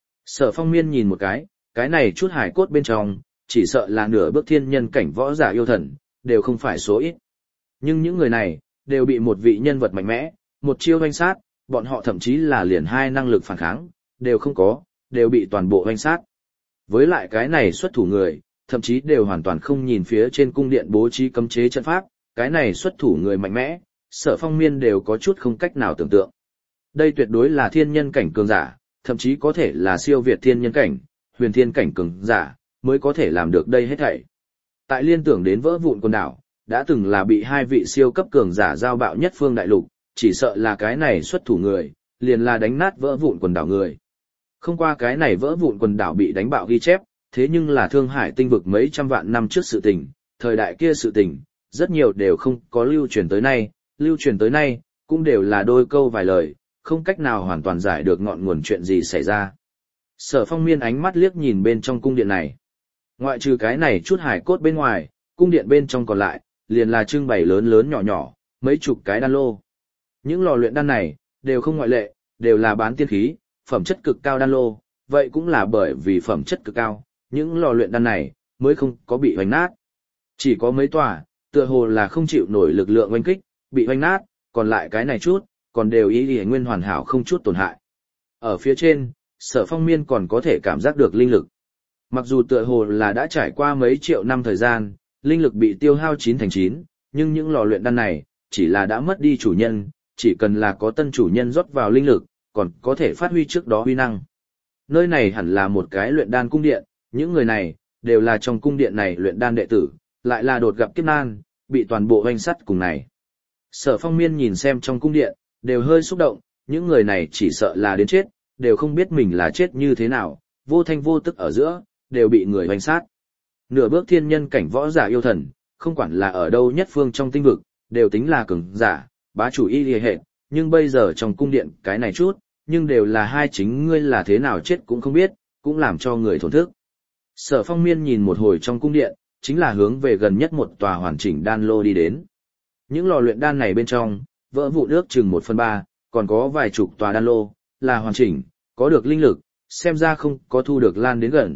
Sở Phong Miên nhìn một cái này chút hài cốt bên trong, chỉ sợ là nửa bước thiên nhân cảnh võ giả yêu thần, đều không phải số ít. Nhưng những người này, đều bị một vị nhân vật mạnh mẽ, một chiêu hoành sát, bọn họ thậm chí là liền hai năng lực phản kháng, đều không có, đều bị toàn bộ hoành sát. Với lại cái này xuất thủ người, thậm chí đều hoàn toàn không nhìn phía trên cung điện bố trí cấm chế trận pháp, cái này xuất thủ người mạnh mẽ, Sở Phong Miên đều có chút không cách nào tưởng tượng. Đây tuyệt đối là thiên nhân cảnh cường giả, thậm chí có thể là siêu việt thiên nhân cảnh, huyền thiên cảnh cường giả, mới có thể làm được đây hết thảy. Tại liên tưởng đến vỡ vụn quần đảo, đã từng là bị hai vị siêu cấp cường giả giao bạo nhất phương đại lục, chỉ sợ là cái này xuất thủ người, liền là đánh nát vỡ vụn quần đảo người. Không qua cái này vỡ vụn quần đảo bị đánh bạo ghi chép, thế nhưng là Thương Hải tinh vực mấy trăm vạn năm trước sự tình, thời đại kia sự tình, rất nhiều đều không có lưu truyền tới nay, cũng đều là đôi câu vài lời, không cách nào hoàn toàn giải được ngọn nguồn chuyện gì xảy ra. Sở Phong Miên ánh mắt liếc nhìn bên trong cung điện này. Ngoại trừ cái này chút hải cốt bên ngoài, cung điện bên trong còn lại, liền là trưng bày lớn lớn nhỏ nhỏ, mấy chục cái đan lô. Những lò luyện đan này, đều không ngoại lệ, đều là bán tiên khí, phẩm chất cực cao đan lô, vậy cũng là bởi vì phẩm chất cực cao, những lò luyện đan này, mới không có bị hoành nát. Chỉ có mấy tòa, tựa hồ là không chịu nổi lực lượng oanh kích, bị hoành nát, còn lại cái này chút, còn đều y nguyên hoàn hảo không chút tổn hại. Ở phía trên, Sở Phong Miên còn có thể cảm giác được linh lực. Mặc dù tựa hồ là đã trải qua mấy triệu năm thời gian, linh lực bị tiêu hao 9/9, nhưng những lò luyện đan này, chỉ là đã mất đi chủ nhân, chỉ cần là có tân chủ nhân rót vào linh lực, còn có thể phát huy trước đó huy năng. Nơi này hẳn là một cái luyện đan cung điện, những người này, đều là trong cung điện này luyện đan đệ tử, lại là đột gặp kiếp nan, bị toàn bộ hoành sắt cùng này. Sở Phong Miên nhìn xem trong cung điện, đều hơi xúc động, những người này chỉ sợ là đến chết, đều không biết mình là chết như thế nào, vô thanh vô tức ở giữa, đều bị người hoành sát. Nửa bước thiên nhân cảnh võ giả yêu thần, không quản là ở đâu nhất phương trong tinh vực, đều tính là cường giả, bá chủ y lìa hệ, nhưng bây giờ trong cung điện cái này chút, nhưng đều là hai chính ngươi là thế nào chết cũng không biết, cũng làm cho người thổn thức. Sở Phong Miên nhìn một hồi trong cung điện, chính là hướng về gần nhất một tòa hoàn chỉnh đan lô đi đến. Những lò luyện đan này bên trong, vỡ vụn ước chừng 1/3, còn có vài chục tòa đan lô, là hoàn chỉnh, có được linh lực, xem ra không có thu được lan đến gần.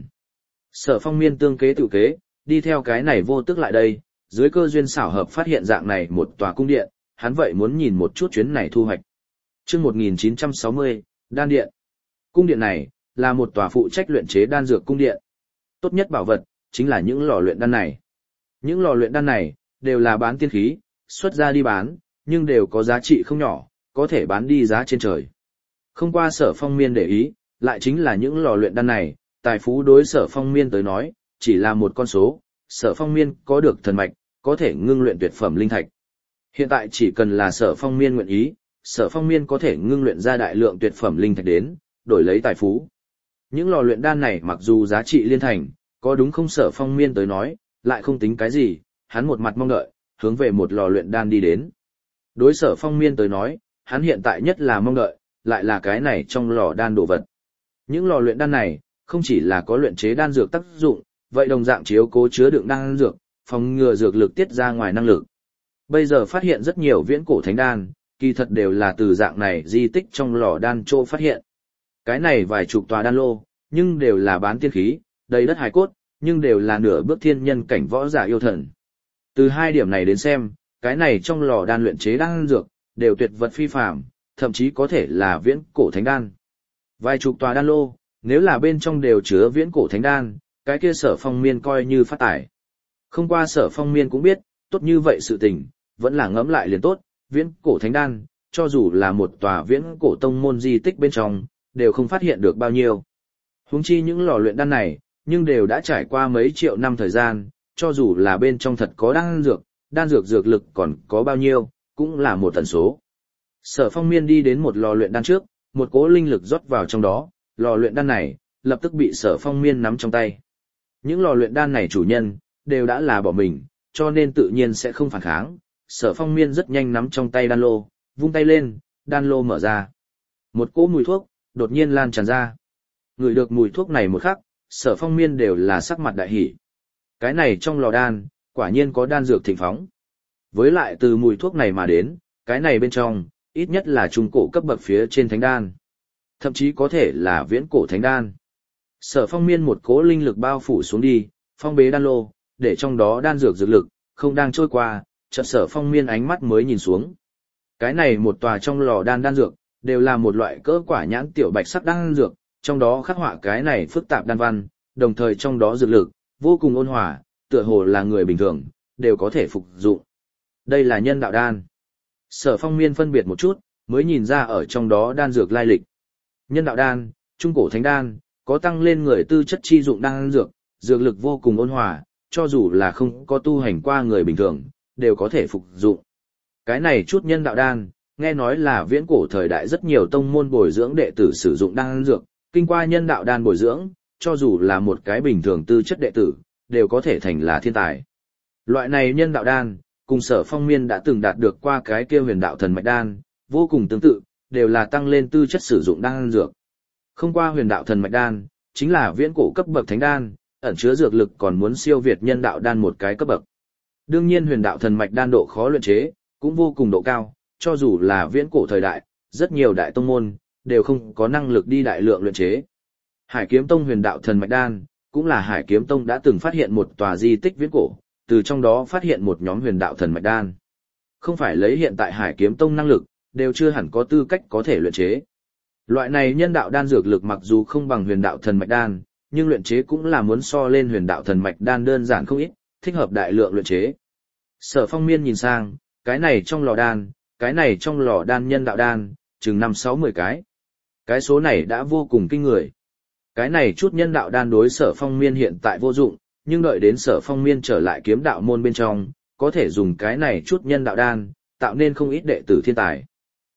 Sở Phong Miên tương kế tự kế, đi theo cái này vô tức lại đây, dưới cơ duyên xảo hợp phát hiện dạng này một tòa cung điện, hắn vậy muốn nhìn một chút chuyến này thu hoạch. Chương 1960, đan điện. Cung điện này là một tòa phụ trách luyện chế đan dược cung điện. Tốt nhất bảo vật chính là những lò luyện đan này. Những lò luyện đan này đều là bán tiên khí, xuất ra đi bán, nhưng đều có giá trị không nhỏ, có thể bán đi giá trên trời. Không qua Sở Phong Miên để ý, lại chính là những lò luyện đan này, tài phú đối Sở Phong Miên tới nói, chỉ là một con số. Sở Phong Miên có được thần mạch, có thể ngưng luyện tuyệt phẩm linh thạch. Hiện tại chỉ cần là Sở Phong Miên nguyện ý, Sở Phong Miên có thể ngưng luyện ra đại lượng tuyệt phẩm linh thạch đến, đổi lấy tài phú. Những lò luyện đan này mặc dù giá trị liên thành, có đúng không Sở Phong Miên tới nói, lại không tính cái gì, hắn một mặt mong đợi, hướng về một lò luyện đan đi đến. Đối Sở Phong Miên tới nói, hắn hiện tại nhất là mong đợi, lại là cái này trong lò đan đồ vật. Những lò luyện đan này, không chỉ là có luyện chế đan dược tác dụng, vậy đồng dạng chiếu cố chứa đựng đan dược, phòng ngừa dược lực tiết ra ngoài năng lực. Bây giờ phát hiện rất nhiều viễn cổ thánh đan, kỳ thật đều là từ dạng này di tích trong lò đan trô phát hiện. Cái này vài chục tòa đan lô, nhưng đều là bán tiên khí, đầy đất hài cốt, nhưng đều là nửa bước thiên nhân cảnh võ giả yêu thần. Từ hai điểm này đến xem, cái này trong lò đan luyện chế đan dược, đều tuyệt vật phi phàm, thậm chí có thể là viễn cổ thánh đan. Vài chục tòa đan lô, nếu là bên trong đều chứa viễn cổ thánh đan, cái kia Sở Phong Miên coi như phát tài. Không qua Sở Phong Miên cũng biết, tốt như vậy sự tình, vẫn là ngẫm lại liền tốt, viễn cổ thánh đan, cho dù là một tòa viễn cổ tông môn di tích bên trong, đều không phát hiện được bao nhiêu. Huống chi những lò luyện đan này, nhưng đều đã trải qua mấy triệu năm thời gian, cho dù là bên trong thật có đan dược dược lực còn có bao nhiêu, cũng là một tần số. Sở Phong Miên đi đến một lò luyện đan trước, một cỗ linh lực rót vào trong đó, lò luyện đan này, lập tức bị Sở Phong Miên nắm trong tay. Những lò luyện đan này chủ nhân, đều đã là bỏ mình, cho nên tự nhiên sẽ không phản kháng. Sở Phong Miên rất nhanh nắm trong tay đan lô, vung tay lên, đan lô mở ra. Một cỗ mùi thuốc, đột nhiên lan tràn ra. Ngửi được mùi thuốc này một khắc, Sở Phong Miên đều là sắc mặt đại hỉ. Cái này trong lò đan, quả nhiên có đan dược thịnh phóng. Với lại từ mùi thuốc này mà đến, cái này bên trong, ít nhất là trung cổ cấp bậc phía trên thánh đan. Thậm chí có thể là viễn cổ thánh đan. Sở Phong Miên một cỗ linh lực bao phủ xuống đi, phong bế đan lô, để trong đó đan dược dược lực, không đang trôi qua, chợt Sở Phong Miên ánh mắt mới nhìn xuống. Cái này một tòa trong lò đan dược, đều là một loại cỡ quả nhãn tiểu bạch sắc đan dược, trong đó khắc họa cái này phức tạp đan văn, đồng thời trong đó dược lực, vô cùng ôn hòa, tựa hồ là người bình thường, đều có thể phục dụng. Đây là nhân đạo đan. Sở Phong Miên phân biệt một chút, mới nhìn ra ở trong đó đan dược lai lịch. Nhân đạo đan, trung cổ thánh đan, có tăng lên người tư chất chi dụng đan dược, dược lực vô cùng ôn hòa, cho dù là không có tu hành qua người bình thường, đều có thể phục dụng. Cái này chút nhân đạo đan, nghe nói là viễn cổ thời đại rất nhiều tông môn bồi dưỡng đệ tử sử dụng đan dược, kinh qua nhân đạo đan bồi dưỡng, cho dù là một cái bình thường tư chất đệ tử, đều có thể thành là thiên tài. Loại này nhân đạo đan, cùng Sở Phong Miên đã từng đạt được qua cái kia huyền đạo thần mạch đan, vô cùng tương tự, đều là tăng lên tư chất sử dụng đan dược. Không qua huyền đạo thần mạch đan, chính là viễn cổ cấp bậc thánh đan, ẩn chứa dược lực còn muốn siêu việt nhân đạo đan một cái cấp bậc. Đương nhiên huyền đạo thần mạch đan độ khó luyện chế, cũng vô cùng độ cao, cho dù là viễn cổ thời đại, rất nhiều đại tông môn, đều không có năng lực đi đại lượng luyện chế. Hải Kiếm Tông huyền đạo thần mạch đan, cũng là Hải Kiếm Tông đã từng phát hiện một tòa di tích viễn cổ, từ trong đó phát hiện một nhóm huyền đạo thần mạch đan. Không phải lấy hiện tại Hải Kiếm Tông năng lực, đều chưa hẳn có tư cách có thể luyện chế. Loại này nhân đạo đan dược lực mặc dù không bằng huyền đạo thần mạch đan, nhưng luyện chế cũng là muốn so lên huyền đạo thần mạch đan đơn giản không ít, thích hợp đại lượng luyện chế. Sở Phong Miên nhìn sang, cái này trong lò đan nhân đạo đan, chừng 5-6-10 cái. Cái số này đã vô cùng kinh người. Cái này chút nhân đạo đan đối Sở Phong Miên hiện tại vô dụng, nhưng đợi đến Sở Phong Miên trở lại kiếm đạo môn bên trong, có thể dùng cái này chút nhân đạo đan, tạo nên không ít đệ tử thiên tài.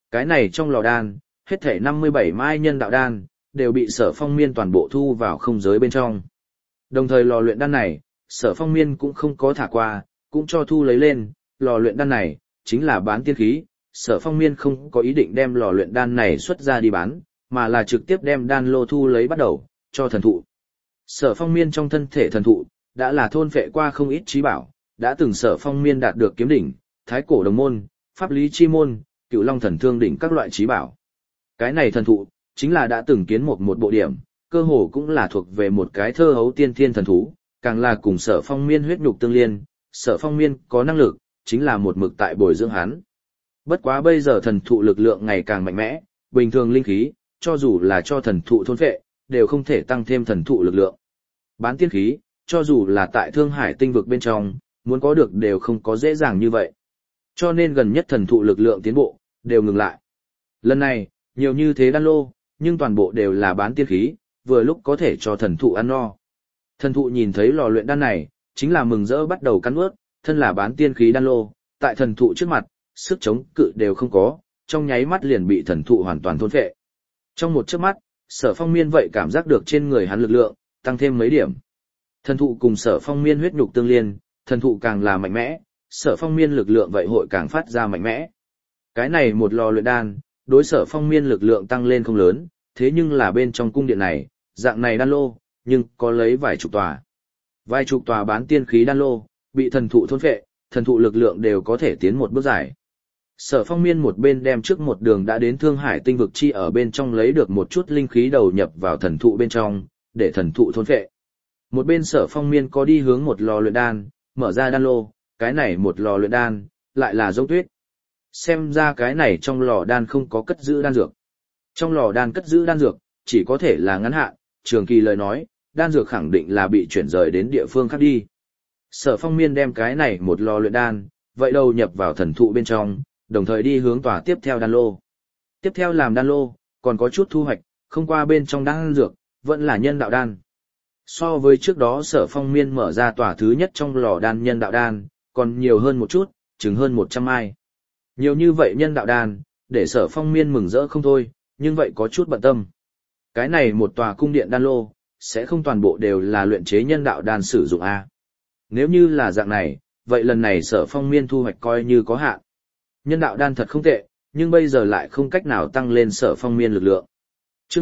Cái này trong lò đan, hết thảy 57 mai nhân đạo đan, đều bị Sở Phong Miên toàn bộ thu vào không giới bên trong. Đồng thời lò luyện đan này, Sở Phong Miên cũng không có thả qua, cũng cho thu lấy lên, lò luyện đan này, chính là bán tiên khí, Sở Phong Miên không có ý định đem lò luyện đan này xuất ra đi bán, mà là trực tiếp đem đan lô thu lấy bắt đầu, cho thần thụ. Sở Phong Miên trong thân thể thần thụ, đã là thôn phệ qua không ít trí bảo, đã từng Sở Phong Miên đạt được kiếm đỉnh, thái cổ đồng môn, pháp lý chi môn, cựu long thần thương đỉnh các loại trí bảo. Cái này thần thụ, chính là đã từng kiến một bộ điểm, cơ hồ cũng là thuộc về một cái thơ hấu tiên thiên thần thú, càng là cùng Sở Phong Miên huyết nhục tương liên, Sở Phong Miên có năng lực, chính là một mực tại bồi dưỡng hắn. Bất quá bây giờ thần thụ lực lượng ngày càng mạnh mẽ, bình thường linh khí, cho dù là cho thần thụ thôn phệ, đều không thể tăng thêm thần thụ lực lượng. Bán tiên khí, cho dù là tại Thương Hải tinh vực bên trong, muốn có được đều không có dễ dàng như vậy. Cho nên gần nhất thần thụ lực lượng tiến bộ, đều ngừng lại. Lần này, nhiều như thế đan lô, nhưng toàn bộ đều là bán tiên khí, vừa lúc có thể cho thần thụ ăn no. Thần thụ nhìn thấy lò luyện đan này, chính là mừng rỡ bắt đầu cắn nuốt, thân là bán tiên khí đan lô, tại thần thụ trước mặt, sức chống cự đều không có, trong nháy mắt liền bị thần thụ hoàn toàn thôn phệ. Trong một chớp mắt, Sở Phong Miên vậy cảm giác được trên người hắn lực lượng tăng thêm mấy điểm. Thần thụ cùng Sở Phong Miên huyết nhục tương liên, thần thụ càng là mạnh mẽ, Sở Phong Miên lực lượng vậy hội càng phát ra mạnh mẽ. Cái này một lò luyện đan, đối Sở Phong Miên lực lượng tăng lên không lớn, thế nhưng là bên trong cung điện này, dạng này đan lô, nhưng có lấy vài chục tòa. Vài chục tòa bán tiên khí đan lô, bị thần thụ thôn phệ, thần thụ lực lượng đều có thể tiến một bước dài. Sở Phong Miên một bên đem trước một đường đã đến Thương Hải tinh vực chi ở bên trong lấy được một chút linh khí đầu nhập vào thần thụ bên trong, để thần thụ thôn phệ. Một bên Sở Phong Miên có đi hướng một lò luyện đan, mở ra đan lô, cái này một lò luyện đan, lại là giống tuyết. Xem ra cái này trong lò đan không có cất giữ đan dược. Trong lò đan cất giữ đan dược, chỉ có thể là ngắn hạn, trường kỳ lời nói, đan dược khẳng định là bị chuyển rời đến địa phương khác đi. Sở Phong Miên đem cái này một lò luyện đan, vậy đầu nhập vào thần thụ bên trong, đồng thời đi hướng tòa tiếp theo đan lô. Tiếp theo làm đan lô, còn có chút thu hoạch, không qua bên trong đan dược, vẫn là nhân đạo đan. So với trước đó Sở Phong Miên mở ra tòa thứ nhất trong lò đan nhân đạo đan, còn nhiều hơn một chút, chừng hơn 100 mai. Nhiều như vậy nhân đạo đan, để Sở Phong Miên mừng rỡ không thôi, nhưng vậy có chút bận tâm. Cái này một tòa cung điện đan lô, sẽ không toàn bộ đều là luyện chế nhân đạo đan sử dụng A. Nếu như là dạng này, vậy lần này Sở Phong Miên thu hoạch coi như có hạn. Nhân đạo đan thật không tệ, nhưng bây giờ lại không cách nào tăng lên Sở Phong Miên lực lượng. Chương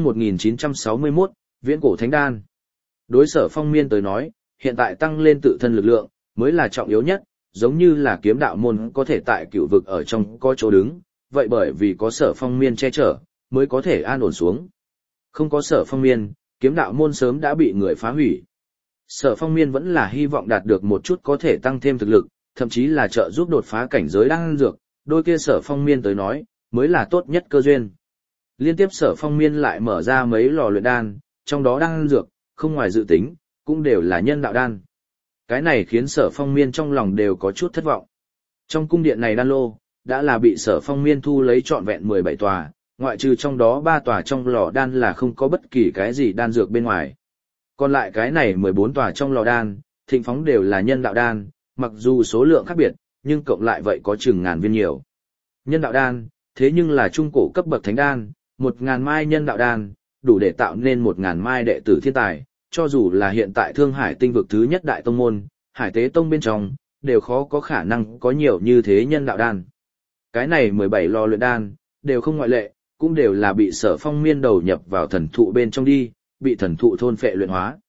1961, Viễn cổ thánh đan. Đối Sở Phong Miên tới nói, hiện tại tăng lên tự thân lực lượng mới là trọng yếu nhất, giống như là kiếm đạo môn có thể tại cựu vực ở trong có chỗ đứng, vậy bởi vì có Sở Phong Miên che chở, mới có thể an ổn xuống. Không có Sở Phong Miên, kiếm đạo môn sớm đã bị người phá hủy. Sở Phong Miên vẫn là hy vọng đạt được một chút có thể tăng thêm thực lực, thậm chí là trợ giúp đột phá cảnh giới đan dược, đôi kia Sở Phong Miên tới nói, mới là tốt nhất cơ duyên. Liên tiếp Sở Phong Miên lại mở ra mấy lò luyện đan, trong đó đan dược, không ngoài dự tính, cũng đều là nhân đạo đan. Cái này khiến Sở Phong Miên trong lòng đều có chút thất vọng. Trong cung điện này đan lô, đã là bị Sở Phong Miên thu lấy trọn vẹn 17 tòa, ngoại trừ trong đó 3 tòa trong lò đan là không có bất kỳ cái gì đan dược bên ngoài. Còn lại cái này 14 tòa trong lò đan, thịnh phóng đều là nhân đạo đan, mặc dù số lượng khác biệt, nhưng cộng lại vậy có chừng ngàn viên nhiều. Nhân đạo đan, thế nhưng là trung cổ cấp bậc thánh đan, 1000 mai nhân đạo đan, đủ để tạo nên 1000 mai đệ tử thiên tài, cho dù là hiện tại Thương Hải tinh vực thứ nhất đại tông môn, Hải Tế Tông bên trong, đều khó có khả năng có nhiều như thế nhân đạo đan. Cái này 17 lò luyện đan, đều không ngoại lệ, cũng đều là bị Sở Phong Miên đầu nhập vào thần thụ bên trong đi, bị thần thụ thôn phệ luyện hóa.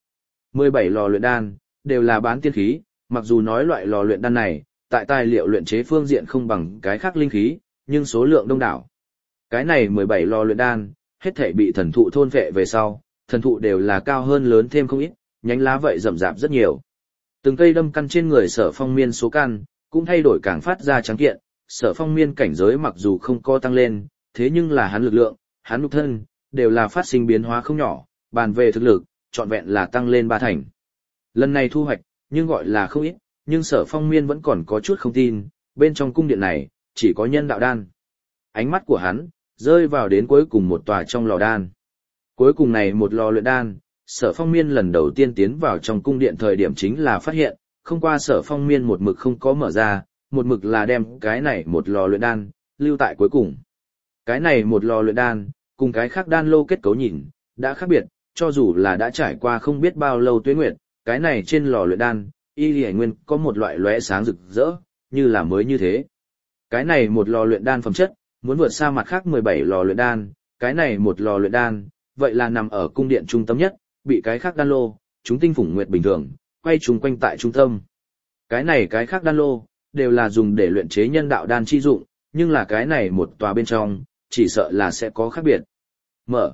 17 lò luyện đan, đều là bán tiên khí, mặc dù nói loại lò luyện đan này, tại tài liệu luyện chế phương diện không bằng cái khác linh khí, nhưng số lượng đông đảo. Cái này 17 lò luyện đan, hết thảy bị thần thụ thôn phệ về sau, thần thụ đều là cao hơn lớn thêm không ít, nhánh lá vậy rậm rạp rất nhiều. Từng cây đâm căn trên người Sở Phong Miên số căn, cũng thay đổi càng phát ra trắng kiện, Sở Phong Miên cảnh giới mặc dù không có tăng lên, thế nhưng là hắn lực lượng, hắn nhục thân, đều là phát sinh biến hóa không nhỏ, bàn về thực lực, trọn vẹn là tăng lên 3 thành. Lần này thu hoạch, nhưng gọi là không ít, nhưng Sở Phong Miên vẫn còn có chút không tin, bên trong cung điện này, chỉ có nhân đạo đan. Ánh mắt của hắn, rơi vào đến cuối cùng một tòa trong lò đan. Cuối cùng này một lò luyện đan, Sở Phong Miên lần đầu tiên tiến vào trong cung điện thời điểm chính là phát hiện, không qua Sở Phong Miên một mực không có mở ra, một mực là đem cái này một lò luyện đan, lưu tại cuối cùng. Cái này một lò luyện đan, cùng cái khác đan lô kết cấu nhìn, đã khác biệt, cho dù là đã trải qua không biết bao lâu tuế nguyệt, cái này trên lò luyện đan, y lì nguyên có một loại lóe sáng rực rỡ, như là mới như thế. Cái này một lò luyện đan phẩm chất, muốn vượt xa mặt khác 17 lò luyện đan, cái này một lò luyện đan, vậy là nằm ở cung điện trung tâm nhất, bị cái khác đan lô, chúng tinh phủng nguyệt bình thường, quay chung quanh tại trung tâm. Cái này cái khác đan lô, đều là dùng để luyện chế nhân đạo đan chi dụng, nhưng là cái này một tòa bên trong, chỉ sợ là sẽ có khác biệt. Mở.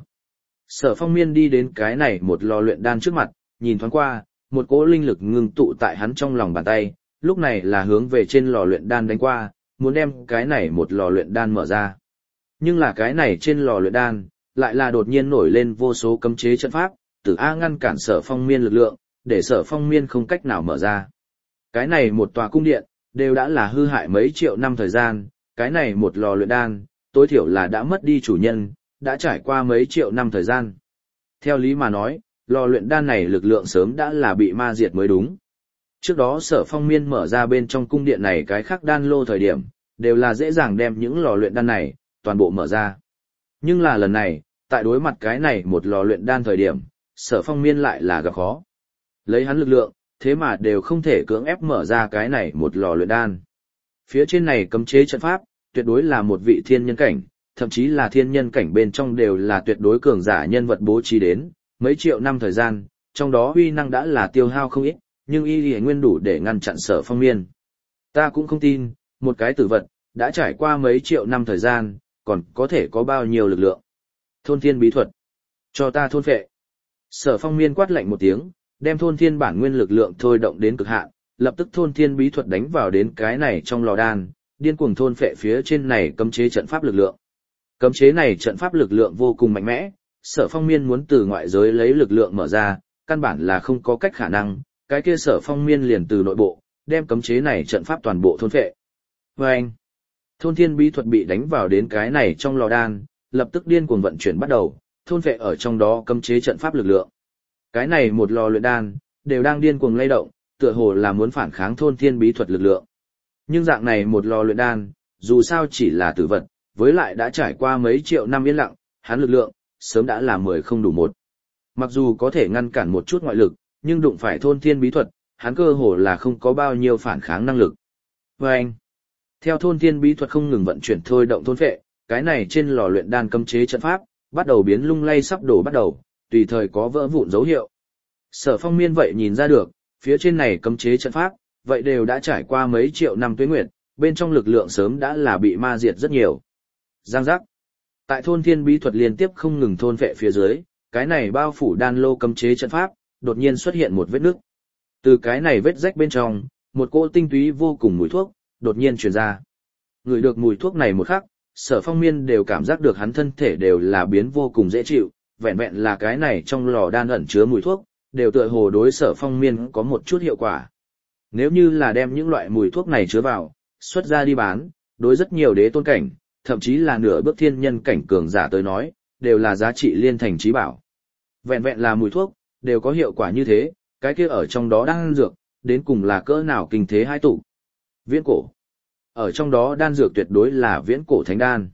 Sở Phong Miên đi đến cái này một lò luyện đan trước mặt, nhìn thoáng qua, một cỗ linh lực ngưng tụ tại hắn trong lòng bàn tay, lúc này là hướng về trên lò luyện đan đánh qua, muốn đem cái này một lò luyện đan mở ra. Nhưng là cái này trên lò luyện đan, lại là đột nhiên nổi lên vô số cấm chế trận pháp, Tử A ngăn cản Sở Phong Miên lực lượng, để Sở Phong Miên không cách nào mở ra. Cái này một tòa cung điện, đều đã là hư hại mấy triệu năm thời gian, cái này một lò luyện đan, tối thiểu là đã mất đi chủ nhân, đã trải qua mấy triệu năm thời gian. Theo lý mà nói, lò luyện đan này lực lượng sớm đã là bị ma diệt mới đúng. Trước đó Sở Phong Miên mở ra bên trong cung điện này cái khác đan lô thời điểm, đều là dễ dàng đem những lò luyện đan này, toàn bộ mở ra. Nhưng là lần này, tại đối mặt cái này một lò luyện đan thời điểm, Sở Phong Miên lại là gặp khó. Lấy hắn lực lượng, thế mà đều không thể cưỡng ép mở ra cái này một lò luyện đan. Phía trên này cấm chế trận pháp, tuyệt đối là một vị thiên nhân cảnh, thậm chí là thiên nhân cảnh bên trong đều là tuyệt đối cường giả nhân vật bố trí đến, mấy triệu năm thời gian, trong đó uy năng đã là tiêu hao không ít, nhưng y lì nguyên đủ để ngăn chặn Sở Phong Miên. Ta cũng không tin, một cái tử vật, đã trải qua mấy triệu năm thời gian, còn có thể có bao nhiêu lực lượng. Thôn thiên bí thuật. Cho ta thôn phệ. Sở Phong Miên quát lạnh một tiếng, đem thôn thiên bản nguyên lực lượng thôi động đến cực hạn, lập tức thôn thiên bí thuật đánh vào đến cái này trong lò đan, điên cuồng thôn phệ phía trên này cấm chế trận pháp lực lượng. Cấm chế này trận pháp lực lượng vô cùng mạnh mẽ, Sở Phong Miên muốn từ ngoại giới lấy lực lượng mở ra, căn bản là không có cách khả năng, cái kia Sở Phong Miên liền từ nội bộ, đem cấm chế này trận pháp toàn bộ thôn phệ. Vâng! Thôn thiên bí thuật bị đánh vào đến cái này trong lò đan, lập tức điên cuồng vận chuyển bắt đầu, thôn phệ ở trong đó cấm chế trận pháp lực lượng. Cái này một lò luyện đan, đều đang điên cuồng lay động, tựa hồ là muốn phản kháng thôn thiên bí thuật lực lượng. Nhưng dạng này một lò luyện đan, dù sao chỉ là tử vật, với lại đã trải qua mấy triệu năm yên lặng, hắn lực lượng, sớm đã là 10 không đủ một. Mặc dù có thể ngăn cản một chút ngoại lực, nhưng đụng phải thôn thiên bí thuật, hắn cơ hồ là không có bao nhiêu phản kháng năng lực. Và anh, theo thôn thiên bí thuật không ngừng vận chuyển thôi động thôn phệ, cái này trên lò luyện đan cấm chế trận pháp, bắt đầu biến lung lay sắp đổ bắt đầu, tùy thời có vỡ vụn dấu hiệu. Sở Phong Miên vậy nhìn ra được, phía trên này cấm chế trận pháp, vậy đều đã trải qua mấy triệu năm tuế nguyệt, bên trong lực lượng sớm đã là bị ma diệt rất nhiều. Giang giác. Tại thôn thiên bí thuật liên tiếp không ngừng thôn phệ phía dưới, cái này bao phủ đan lô cấm chế trận pháp, đột nhiên xuất hiện một vết nứt. Từ cái này vết rách bên trong, một cỗ tinh túy vô cùng mùi thuốc, đột nhiên truyền ra. Ngửi được mùi thuốc này một khắc, Sở Phong Miên đều cảm giác được hắn thân thể đều là biến vô cùng dễ chịu, vẹn vẹn là cái này trong lò đan ẩn chứa mùi thuốc, đều tựa hồ đối Sở Phong Miên có một chút hiệu quả. Nếu như là đem những loại mùi thuốc này chứa vào, xuất ra đi bán, đối rất nhiều đế tôn cảnh, thậm chí là nửa bước thiên nhân cảnh cường giả tới nói, đều là giá trị liên thành trí bảo. Vẹn vẹn là mùi thuốc, đều có hiệu quả như thế, cái kia ở trong đó đan dược, đến cùng là cỡ nào kinh thế hai tụ. Viễn cổ. Ở trong đó đan dược tuyệt đối là viễn cổ thánh đan.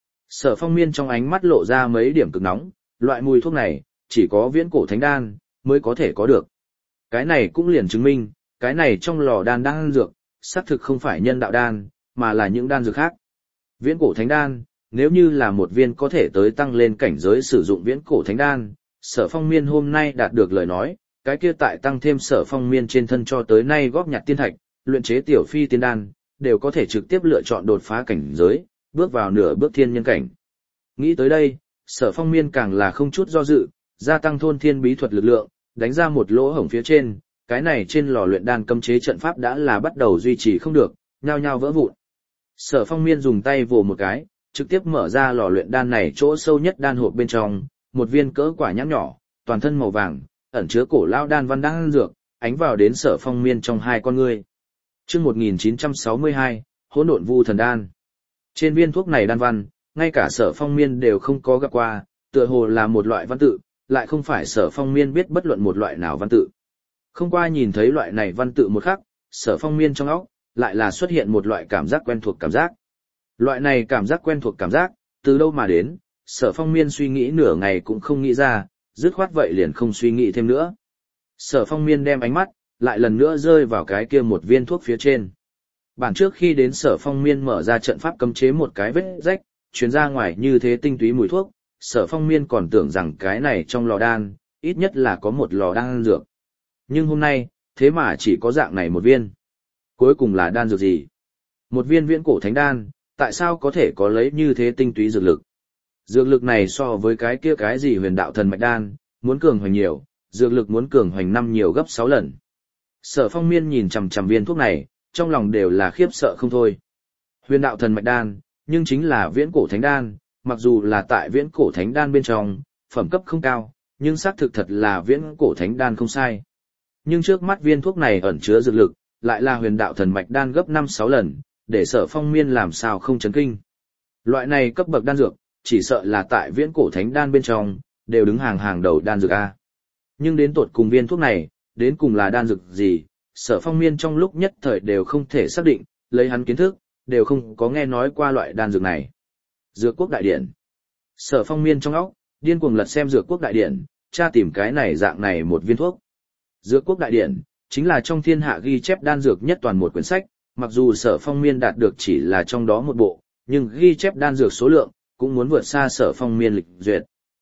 Sở Phong Miên trong ánh mắt lộ ra mấy điểm cực nóng, loại mùi thuốc này, chỉ có viễn cổ thánh đan, mới có thể có được. Cái này cũng liền chứng minh, cái này trong lò đan dược, xác thực không phải nhân đạo đan, mà là những đan dược khác. Viễn cổ thánh đan, nếu như là một viên có thể tới tăng lên cảnh giới sử dụng viễn cổ thánh đan, Sở Phong Miên hôm nay đạt được lời nói, cái kia tại tăng thêm Sở Phong Miên trên thân cho tới nay góp nhặt tiên thạch, luyện chế tiểu phi tiên đan, đều có thể trực tiếp lựa chọn đột phá cảnh giới, bước vào nửa bước thiên nhân cảnh. Nghĩ tới đây, Sở Phong Miên càng là không chút do dự, gia tăng thôn thiên bí thuật lực lượng, đánh ra một lỗ hổng phía trên, cái này trên lò luyện đan cấm chế trận pháp đã là bắt đầu duy trì không được, nhao nhao vỡ vụn. Sở Phong Miên dùng tay vồ một cái, trực tiếp mở ra lò luyện đan này chỗ sâu nhất đan hộp bên trong, một viên cỡ quả nhãn nhỏ, toàn thân màu vàng, ẩn chứa cổ lao đan văn đan dược, ánh vào đến Sở Phong Miên trong hai con ngươi. Chương 1962, Hỗn độn vu thần đan. Trên viên thuốc này đan văn, ngay cả Sở Phong Miên đều không có gặp qua, tựa hồ là một loại văn tự, lại không phải Sở Phong Miên biết bất luận một loại nào văn tự. Không qua nhìn thấy loại này văn tự một khắc, Sở Phong Miên trong óc lại là xuất hiện một loại cảm giác quen thuộc cảm giác. Loại này cảm giác quen thuộc cảm giác, từ đâu mà đến, Sở Phong Miên suy nghĩ nửa ngày cũng không nghĩ ra, dứt khoát vậy liền không suy nghĩ thêm nữa. Sở Phong Miên đem ánh mắt, lại lần nữa rơi vào cái kia một viên thuốc phía trên. Bản trước khi đến Sở Phong Miên mở ra trận pháp cấm chế một cái vết rách, truyền ra ngoài như thế tinh túy mùi thuốc, Sở Phong Miên còn tưởng rằng cái này trong lò đan, ít nhất là có một lò đan dược. Nhưng hôm nay, thế mà chỉ có dạng này một viên. Cuối cùng là đan dược gì? Một viên viễn cổ thánh đan, tại sao có thể có lấy như thế tinh túy dược lực? Dược lực này so với cái kia cái gì huyền đạo thần mạch đan, muốn cường hoành nhiều, dược lực muốn cường hoành 5 nhiều gấp 6 lần. Sở Phong Miên nhìn chằm chằm viên thuốc này, trong lòng đều là khiếp sợ không thôi. Huyền đạo thần mạch đan, nhưng chính là viễn cổ thánh đan, mặc dù là tại viễn cổ thánh đan bên trong, phẩm cấp không cao, nhưng xác thực thật là viễn cổ thánh đan không sai. Nhưng trước mắt viên thuốc này ẩn chứa dược lực, lại là huyền đạo thần mạch đan gấp 5-6 lần, để Sở Phong Miên làm sao không chấn kinh. Loại này cấp bậc đan dược, chỉ sợ là tại viễn cổ thánh đan bên trong, đều đứng hàng đầu đan dược A. Nhưng đến tột cùng viên thuốc này, đến cùng là đan dược gì, Sở Phong Miên trong lúc nhất thời đều không thể xác định, lấy hắn kiến thức, đều không có nghe nói qua loại đan dược này. Dược quốc đại điển. Sở Phong Miên trong óc, điên cuồng lật xem dược quốc đại điển, tra tìm cái này dạng này một viên thuốc. Dược quốc đại điển, chính là trong thiên hạ ghi chép đan dược nhất toàn một quyển sách, mặc dù Sở Phong Miên đạt được chỉ là trong đó một bộ, nhưng ghi chép đan dược số lượng, cũng muốn vượt xa Sở Phong Miên lịch duyệt.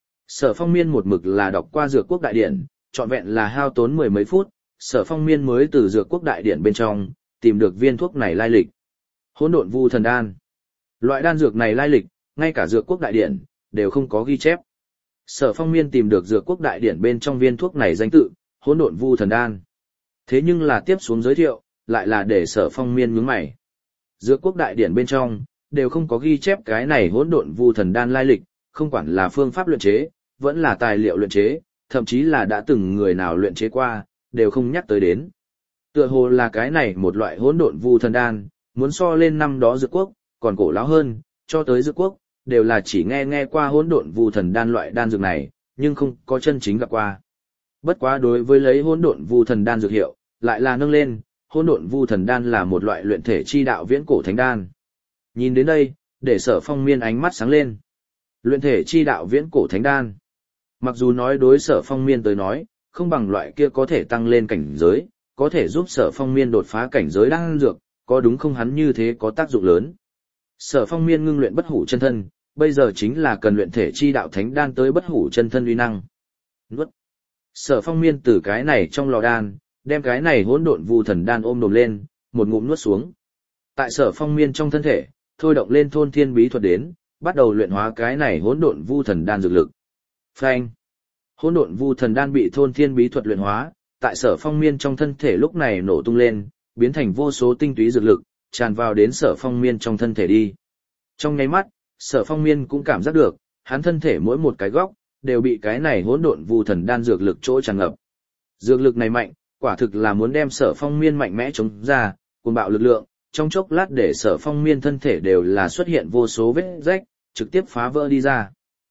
Sở Phong Miên một mực là đọc qua dược quốc đại điển, trọn vẹn là hao tốn 10 mấy phút, Sở Phong Miên mới từ dược quốc đại điển bên trong, tìm được viên thuốc này lai lịch. Hỗn độn vu thần đan. Loại đan dược này lai lịch, ngay cả dược quốc đại điển, đều không có ghi chép. Sở Phong Miên tìm được dược quốc đại điển bên trong viên thuốc này danh tự, hỗn độn vu thần đan. Thế nhưng là tiếp xuống giới thiệu, lại là để Sở Phong Miên nhướng mày. Dược quốc đại điển bên trong, đều không có ghi chép cái này hỗn độn vu thần đan lai lịch, không quản là phương pháp luyện chế, vẫn là tài liệu luyện chế, thậm chí là đã từng người nào luyện chế qua, đều không nhắc tới đến. Tựa hồ là cái này một loại hỗn độn vu thần đan, muốn so lên năm đó dược quốc, còn cổ lão hơn, cho tới dược quốc, đều là chỉ nghe qua hỗn độn vu thần đan loại đan dược này, nhưng không có chân chính gặp qua. Bất quá đối với lấy hỗn độn vu thần đan dược hiệu, lại là nâng lên, hỗn độn vu thần đan là một loại luyện thể chi đạo viễn cổ thánh đan. Nhìn đến đây, để Sở Phong Miên ánh mắt sáng lên. Luyện thể chi đạo viễn cổ thánh đan. Mặc dù nói đối Sở Phong Miên tới nói, không bằng loại kia có thể tăng lên cảnh giới, có thể giúp Sở Phong Miên đột phá cảnh giới đan dược, có đúng không hắn như thế có tác dụng lớn. Sở Phong Miên ngưng luyện bất hủ chân thân, bây giờ chính là cần luyện thể chi đạo thánh đan tới bất hủ chân thân uy năng. Nuốt. Sở Phong Miên từ cái này trong lò đan, đem cái này hỗn độn vu thần đan ôm đồm lên, một ngụm nuốt xuống. Tại Sở Phong Miên trong thân thể, thôi động lên thôn thiên bí thuật đến, bắt đầu luyện hóa cái này hỗn độn vu thần đan dược lực. Phanh. Hỗn độn vu thần đan bị thôn thiên bí thuật luyện hóa, tại Sở Phong Miên trong thân thể lúc này nổ tung lên, biến thành vô số tinh túy dược lực, tràn vào đến Sở Phong Miên trong thân thể đi. Trong nháy mắt, Sở Phong Miên cũng cảm giác được, hắn thân thể mỗi một cái góc đều bị cái này hỗn độn vu thần đan dược lực chỗ tràn ngập. Dược lực này mạnh, quả thực là muốn đem Sở Phong Miên mạnh mẽ chống ra, cuồng bạo lực lượng, trong chốc lát để Sở Phong Miên thân thể đều là xuất hiện vô số vết rách, trực tiếp phá vỡ đi ra.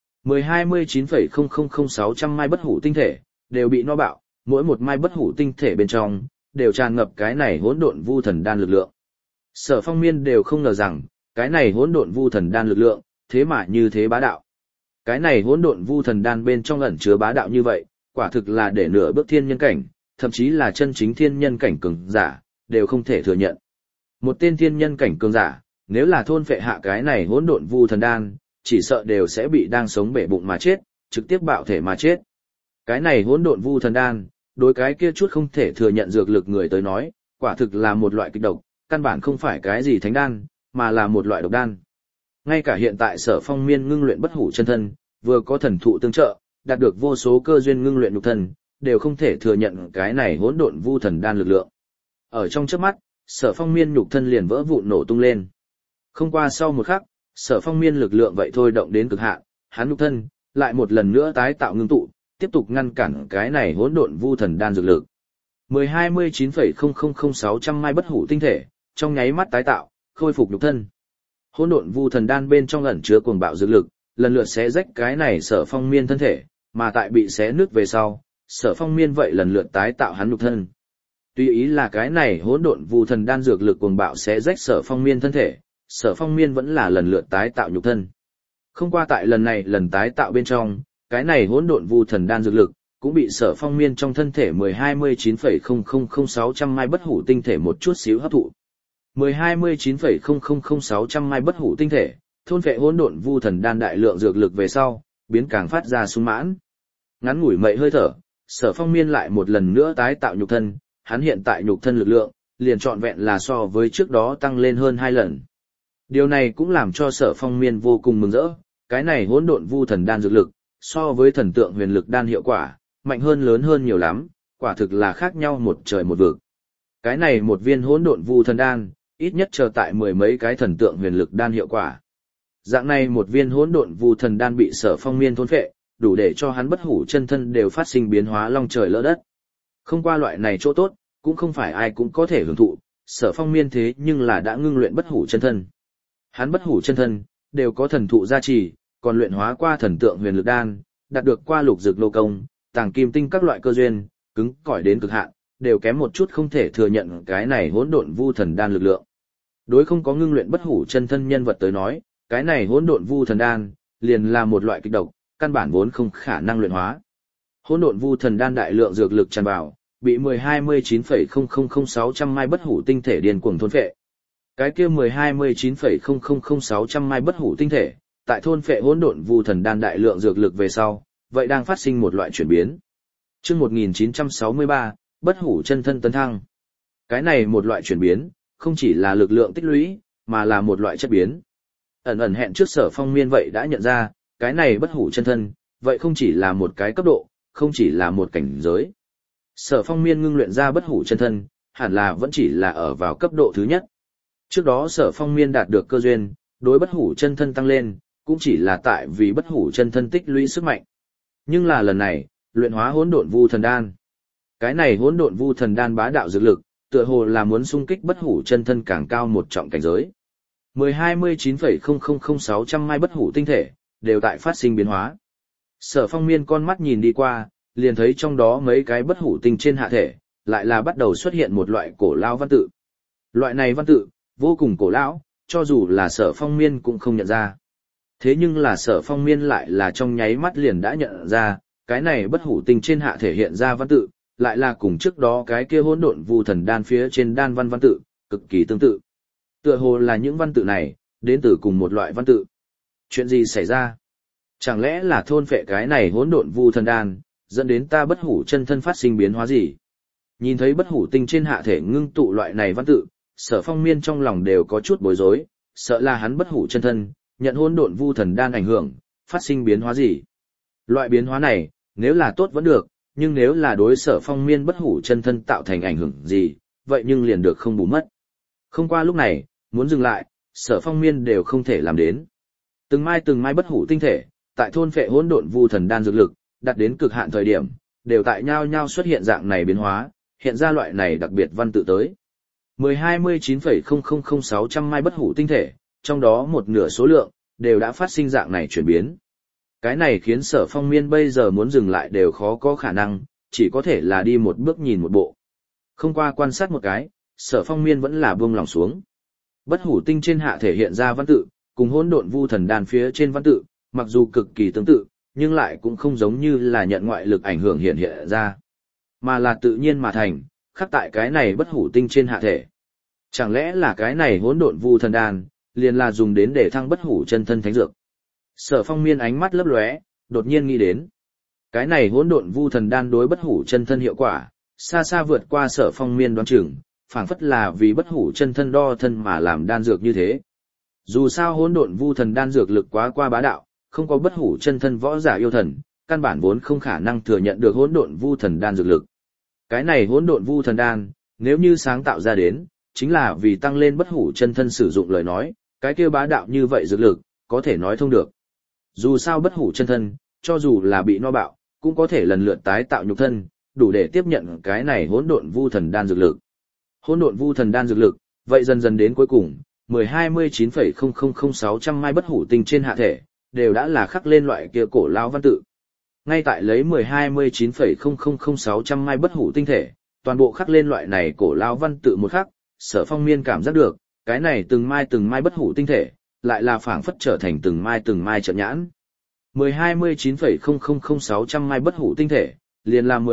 10-29,000600 mai bất hủ tinh thể đều bị no bạo, mỗi một mai bất hủ tinh thể bên trong đều tràn ngập cái này hỗn độn vu thần đan lực lượng. Sở Phong Miên đều không ngờ rằng, cái này hỗn độn vu thần đan lực lượng, thế mà như thế bá đạo. Cái này hỗn độn vu thần đan bên trong ẩn chứa bá đạo như vậy, quả thực là để nửa bước thiên nhân cảnh, thậm chí là chân chính thiên nhân cảnh cường giả, đều không thể thừa nhận. Một tên thiên nhân cảnh cường giả, nếu là thôn phệ hạ cái này hỗn độn vu thần đan, chỉ sợ đều sẽ bị đang sống bể bụng mà chết, trực tiếp bạo thể mà chết. Cái này hỗn độn vu thần đan, đối cái kia chút không thể thừa nhận dược lực người tới nói, quả thực là một loại kịch độc, căn bản không phải cái gì thánh đan, mà là một loại độc đan. Ngay cả hiện tại Sở Phong Miên ngưng luyện bất hủ chân thân, vừa có thần thụ tương trợ, đạt được vô số cơ duyên ngưng luyện nhục thân, đều không thể thừa nhận cái này hỗn độn vu thần đan lực lượng. Ở trong chớp mắt, Sở Phong Miên nhục thân liền vỡ vụn nổ tung lên. Không qua sau một khắc, Sở Phong Miên lực lượng vậy thôi động đến cực hạn, hắn nhục thân lại một lần nữa tái tạo ngưng tụ, tiếp tục ngăn cản cái này hỗn độn vu thần đan dược lực. 10-29,000600 mai bất hủ tinh thể, trong nháy mắt tái tạo, khôi phục nhục thân. Hỗn độn vu thần đan bên trong ẩn chứa cuồng bạo dược lực, lần lượt xé rách cái này Sở Phong Miên thân thể, mà tại bị xé nứt về sau, Sở Phong Miên vậy lần lượt tái tạo hắn nhục thân. Tuy ý là cái này hỗn độn vu thần đan dược lực cuồng bạo xé rách Sở Phong Miên thân thể, Sở Phong Miên vẫn là lần lượt tái tạo nhục thân. Không qua tại lần này lần tái tạo bên trong, cái này hỗn độn vu thần đan dược lực, cũng bị Sở Phong Miên trong thân thể 10-29,000-600 mai bất hủ tinh thể một chút xíu hấp thụ. 10-29,000-600 mai bất hủ tinh thể, thôn phệ hỗn độn vu thần đan đại lượng dược lực về sau, biến càng phát ra sung mãn. Ngắn ngủi mậy hơi thở, Sở Phong Miên lại một lần nữa tái tạo nhục thân, hắn hiện tại nhục thân lực lượng, liền trọn vẹn là so với trước đó tăng lên hơn 2 lần. Điều này cũng làm cho Sở Phong Miên vô cùng mừng rỡ, cái này hỗn độn vu thần đan dược lực, so với thần tượng huyền lực đan hiệu quả, mạnh hơn lớn hơn nhiều lắm, quả thực là khác nhau một trời một vực. Cái này một viên hỗn độn vu thần đan, ít nhất chờ tại 10 mấy cái thần tượng huyền lực đan hiệu quả. Dạng này một viên hỗn độn vu thần đan bị Sở Phong Miên thôn phệ, đủ để cho hắn bất hủ chân thân đều phát sinh biến hóa long trời lỡ đất. Không qua loại này chỗ tốt, cũng không phải ai cũng có thể hưởng thụ, Sở Phong Miên thế nhưng là đã ngưng luyện bất hủ chân thân. Hắn bất hủ chân thân, đều có thần thụ gia trì, còn luyện hóa qua thần tượng huyền lực đan, đạt được qua lục dược lô công, tàng kim tinh các loại cơ duyên, cứng cỏi đến cực hạn, đều kém một chút không thể thừa nhận cái này hỗn độn vu thần đan lực lượng. Đối không có ngưng luyện bất hủ chân thân nhân vật tới nói, cái này hỗn độn vu thần đan liền là một loại kịch độc, căn bản vốn không khả năng luyện hóa. Hỗn độn vu thần đan đại lượng dược lực tràn vào, bị 10-29,000-600 mai bất hủ tinh thể điên cuồng thôn phệ. Cái kia 10-29,000-600 mai bất hủ tinh thể, tại thôn phệ hỗn độn vu thần đan đại lượng dược lực về sau, vậy đang phát sinh một loại chuyển biến. Chương 1963, bất hủ chân thân tấn thăng. Cái này một loại chuyển biến, không chỉ là lực lượng tích lũy, mà là một loại chất biến. Ẩn ẩn hẹn trước Sở Phong Miên vậy đã nhận ra, cái này bất hủ chân thân, vậy không chỉ là một cái cấp độ, không chỉ là một cảnh giới. Sở Phong Miên ngưng luyện ra bất hủ chân thân, hẳn là vẫn chỉ là ở vào cấp độ thứ nhất. Trước đó Sở Phong Miên đạt được cơ duyên, đối bất hủ chân thân tăng lên, cũng chỉ là tại vì bất hủ chân thân tích lũy sức mạnh. Nhưng là lần này, luyện hóa hỗn độn vu thần đan. Cái này hỗn độn vu thần đan bá đạo dược lực, tựa hồ là muốn xung kích bất hủ chân thân càng cao một trọng cảnh giới. 10-29,000-600 mai bất hủ tinh thể, đều tại phát sinh biến hóa. Sở Phong Miên con mắt nhìn đi qua, liền thấy trong đó mấy cái bất hủ tinh trên hạ thể, lại là bắt đầu xuất hiện một loại cổ lao văn tự. Loại này văn tự, vô cùng cổ lão, cho dù là Sở Phong Miên cũng không nhận ra. Thế nhưng là Sở Phong Miên lại là trong nháy mắt liền đã nhận ra, cái này bất hủ tinh trên hạ thể hiện ra văn tự, lại là cùng trước đó cái kia hỗn độn vu thần đan phía trên đan văn tự, cực kỳ tương tự. Tựa hồ là những văn tự này, đến từ cùng một loại văn tự. Chuyện gì xảy ra? Chẳng lẽ là thôn phệ cái này hỗn độn vu thần đan, dẫn đến ta bất hủ chân thân phát sinh biến hóa gì? Nhìn thấy bất hủ tinh trên hạ thể ngưng tụ loại này văn tự, Sở Phong Miên trong lòng đều có chút bối rối, sợ là hắn bất hủ chân thân, nhận hỗn độn vu thần đan ảnh hưởng, phát sinh biến hóa gì? Loại biến hóa này, nếu là tốt vẫn được, nhưng nếu là đối Sở Phong Miên bất hủ chân thân tạo thành ảnh hưởng gì, vậy nhưng liền được không bù mất. Không qua lúc này, muốn dừng lại, Sở Phong Miên đều không thể làm đến. Từng mai bất hủ tinh thể, tại thôn phệ hỗn độn vu thần đan dược lực, đạt đến cực hạn thời điểm, đều tại nhau nhau xuất hiện dạng này biến hóa, hiện ra loại này đặc biệt văn tự tới. 10-29,000-600 mai bất hủ tinh thể, trong đó một nửa số lượng, đều đã phát sinh dạng này chuyển biến. Cái này khiến Sở Phong Miên bây giờ muốn dừng lại đều khó có khả năng, chỉ có thể là đi một bước nhìn một bộ. Không qua quan sát một cái, Sở Phong Miên vẫn là buông lòng xuống. Bất hủ tinh trên hạ thể hiện ra văn tự, cùng hỗn độn vu thần đan phía trên văn tự, mặc dù cực kỳ tương tự, nhưng lại cũng không giống như là nhận ngoại lực ảnh hưởng hiện ra, mà là tự nhiên mà thành, khắc tại cái này bất hủ tinh trên hạ thể. Chẳng lẽ là cái này hỗn độn vu thần đan, liền là dùng đến để thăng bất hủ chân thân thánh dược? Sở Phong Miên ánh mắt lấp lóe, đột nhiên nghĩ đến, cái này hỗn độn vu thần đan đối bất hủ chân thân hiệu quả, xa xa vượt qua Sở Phong Miên đoán chừng, phảng phất là vì bất hủ chân thân đo thân mà làm đan dược như thế. Dù sao hỗn độn vu thần đan dược lực quá qua bá đạo, không có bất hủ chân thân võ giả yêu thần, căn bản vốn không khả năng thừa nhận được hỗn độn vu thần đan dược lực. Cái này hỗn độn vu thần đan, nếu như sáng tạo ra đến, chính là vì tăng lên bất hủ chân thân sử dụng lời nói, cái kia bá đạo như vậy dược lực, có thể nói thông được. Dù sao bất hủ chân thân, cho dù là bị no bạo, cũng có thể lần lượt tái tạo nhục thân, đủ để tiếp nhận cái này hỗn độn vu thần đan dược lực. Hỗn độn vu thần đan dược lực, vậy dần dần đến cuối cùng, 10-29,000-600 mai bất hủ tinh trên hạ thể, đều đã là khắc lên loại kia cổ lão văn tự. Ngay tại lấy 10-29,000-600 mai bất hủ tinh thể, toàn bộ khắc lên loại này cổ lão văn tự một khắc, Sở Phong Miên cảm giác được, cái này từng mai bất hủ tinh thể, lại là phảng phất trở thành từng mai trận nhãn. 10-29,000600 mai bất hủ tinh thể, liền là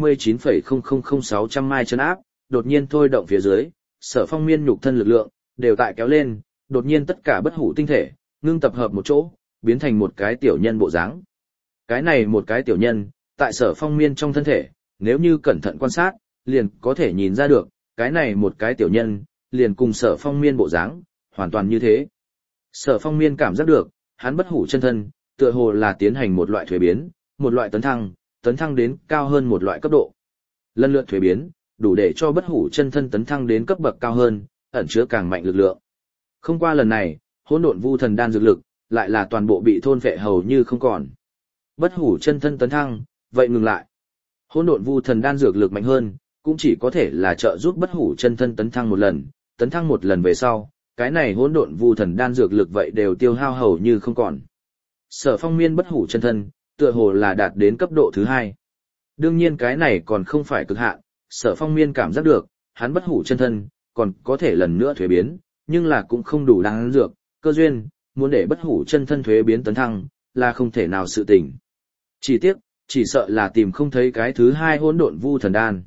10-29,000600 mai chân áp, đột nhiên thôi động phía dưới, Sở Phong Miên nhục thân lực lượng, đều tại kéo lên, đột nhiên tất cả bất hủ tinh thể, ngưng tập hợp một chỗ, biến thành một cái tiểu nhân bộ dáng. Cái này một cái tiểu nhân, tại Sở Phong Miên trong thân thể, nếu như cẩn thận quan sát, liền có thể nhìn ra được, cái này một cái tiểu nhân, liền cùng Sở Phong Miên bộ dáng, hoàn toàn như thế. Sở Phong Miên cảm giác được, hắn bất hủ chân thân, tựa hồ là tiến hành một loại thuế biến, một loại tấn thăng đến cao hơn một loại cấp độ. Lần lượt thuế biến, đủ để cho bất hủ chân thân tấn thăng đến cấp bậc cao hơn, ẩn chứa càng mạnh lực lượng. Không qua lần này, hỗn độn vu thần đan dược lực, lại là toàn bộ bị thôn phệ hầu như không còn. Bất hủ chân thân tấn thăng, vậy ngừng lại. Hỗn độn vu thần đan dược lực mạnh hơn, cũng chỉ có thể là trợ giúp bất hủ chân thân tấn thăng một lần về sau, cái này hỗn độn vu thần đan dược lực vậy đều tiêu hao hầu như không còn. Sở Phong Miên bất hủ chân thân, tựa hồ là đạt đến cấp độ thứ 2. Đương nhiên cái này còn không phải cực hạn, Sở Phong Miên cảm giác được, hắn bất hủ chân thân, còn có thể lần nữa thuế biến, nhưng là cũng không đủ đan dược, cơ duyên, muốn để bất hủ chân thân thuế biến tấn thăng, là không thể nào sự tình. Chỉ tiếc, chỉ sợ là tìm không thấy cái thứ 2 hỗn độn vu thần đan.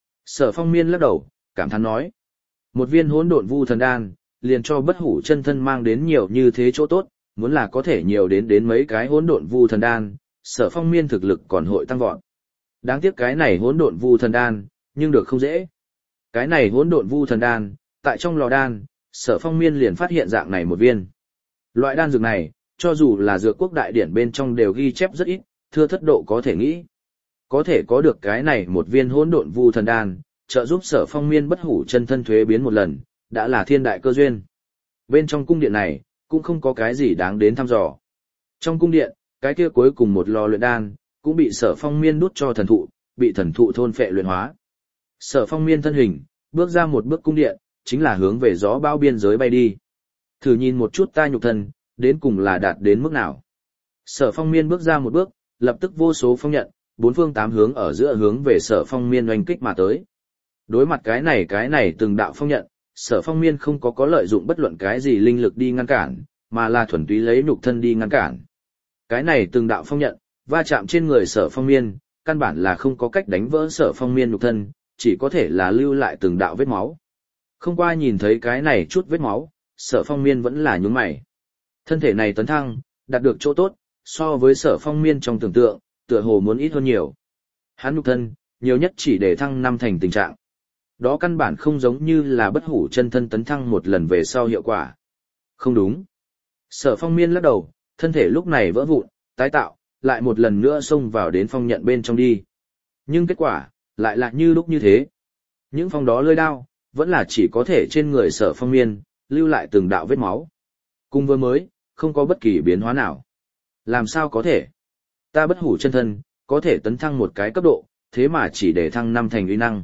Sở Phong Miên lắc đầu, cảm thán nói, một viên hỗn độn vu thần đan, liền cho bất hủ chân thân mang đến nhiều như thế chỗ tốt, muốn là có thể nhiều đến mấy cái hỗn độn vu thần đan, Sở Phong Miên thực lực còn hội tăng vọt. Đáng tiếc cái này hỗn độn vu thần đan, nhưng được không dễ. Cái này hỗn độn vu thần đan, tại trong lò đan, Sở Phong Miên liền phát hiện dạng này một viên. Loại đan dược này, cho dù là dược quốc đại điển bên trong đều ghi chép rất ít, thưa thất độ có thể nghĩ. Có thể có được cái này một viên hỗn độn vu thần đan, trợ giúp Sở Phong Miên bất hủ chân thân thuế biến một lần, đã là thiên đại cơ duyên. Bên trong cung điện này, cũng không có cái gì đáng đến thăm dò. Trong cung điện, cái kia cuối cùng một lò luyện đan, cũng bị Sở Phong Miên đút cho thần thụ, bị thần thụ thôn phệ luyện hóa. Sở Phong Miên thân hình, bước ra một bước cung điện, chính là hướng về gió bão biên giới bay đi. Thử nhìn một chút ta nhục thân, đến cùng là đạt đến mức nào. Sở Phong Miên bước ra một bước, lập tức vô số phong nhận, bốn phương tám hướng ở giữa hướng về Sở Phong Miên oanh kích mà tới. Đối mặt cái này từng đạo phong nhận, Sở Phong Miên không có lợi dụng bất luận cái gì linh lực đi ngăn cản, mà là thuần túy lấy nhục thân đi ngăn cản. Cái này từng đạo phong nhận, va chạm trên người Sở Phong Miên, căn bản là không có cách đánh vỡ Sở Phong Miên nhục thân, chỉ có thể là lưu lại từng đạo vết máu. Không qua nhìn thấy cái này chút vết máu, Sở Phong Miên vẫn là nhướng mày. Thân thể này tấn thăng, đạt được chỗ tốt, so với Sở Phong Miên trong tưởng tượng, tựa hồ muốn ít hơn nhiều. Hắn nhục thân, nhiều nhất chỉ để thăng 5 thành tình trạng. Đó căn bản không giống như là bất hủ chân thân tấn thăng một lần về sau hiệu quả. Không đúng. Sở Phong Miên lắc đầu, thân thể lúc này vỡ vụn, tái tạo, lại một lần nữa xông vào đến phong nhận bên trong đi. Nhưng kết quả, lại là như lúc như thế. Những phong đó lưỡi đao, vẫn là chỉ có thể trên người Sở Phong Miên, lưu lại từng đạo vết máu. Cùng vừa mới, không có bất kỳ biến hóa nào. Làm sao có thể? Ta bất hủ chân thân, có thể tấn thăng một cái cấp độ, thế mà chỉ để thăng 5 thành uy năng.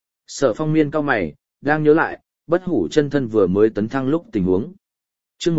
Sở Phong Miên cau mày, đang nhớ lại, bất hủ chân thân vừa mới tấn thăng lúc tình huống. Chương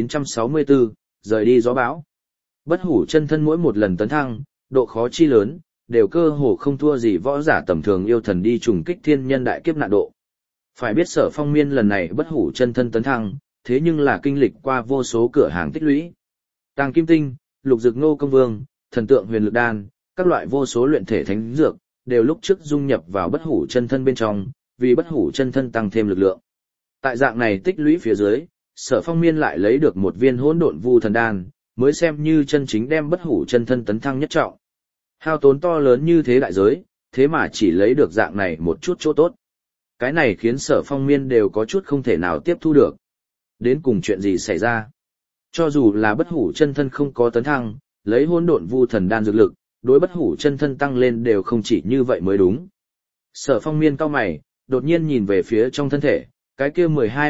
1964, rời đi gió bão. Bất hủ chân thân mỗi một lần tấn thăng, độ khó chi lớn, đều cơ hồ không thua gì võ giả tầm thường yêu thần đi trùng kích thiên nhân đại kiếp nạn độ. Phải biết Sở Phong Miên lần này bất hủ chân thân tấn thăng, thế nhưng là kinh lịch qua vô số cửa hàng tích lũy. Tàng Kim Tinh, Lục Dực Ngô Công Vương, Thần Tượng Huyền Lực Đan, các loại vô số luyện thể thánh dược, đều lúc trước dung nhập vào bất hủ chân thân bên trong, vì bất hủ chân thân tăng thêm lực lượng. Tại dạng này tích lũy phía dưới, Sở Phong Miên lại lấy được một viên hỗn độn vu thần đan, mới xem như chân chính đem bất hủ chân thân tấn thăng nhất trọng. Hao tốn to lớn như thế đại giới, thế mà chỉ lấy được dạng này một chút chỗ tốt. Cái này khiến Sở Phong Miên đều có chút không thể nào tiếp thu được. Đến cùng chuyện gì xảy ra? Cho dù là bất hủ chân thân không có tấn thăng, lấy hỗn độn vu thần đan dược lực, đối bất hủ chân thân tăng lên đều không chỉ như vậy mới đúng. Sở Phong Miên cau mày, đột nhiên nhìn về phía trong thân thể, cái kia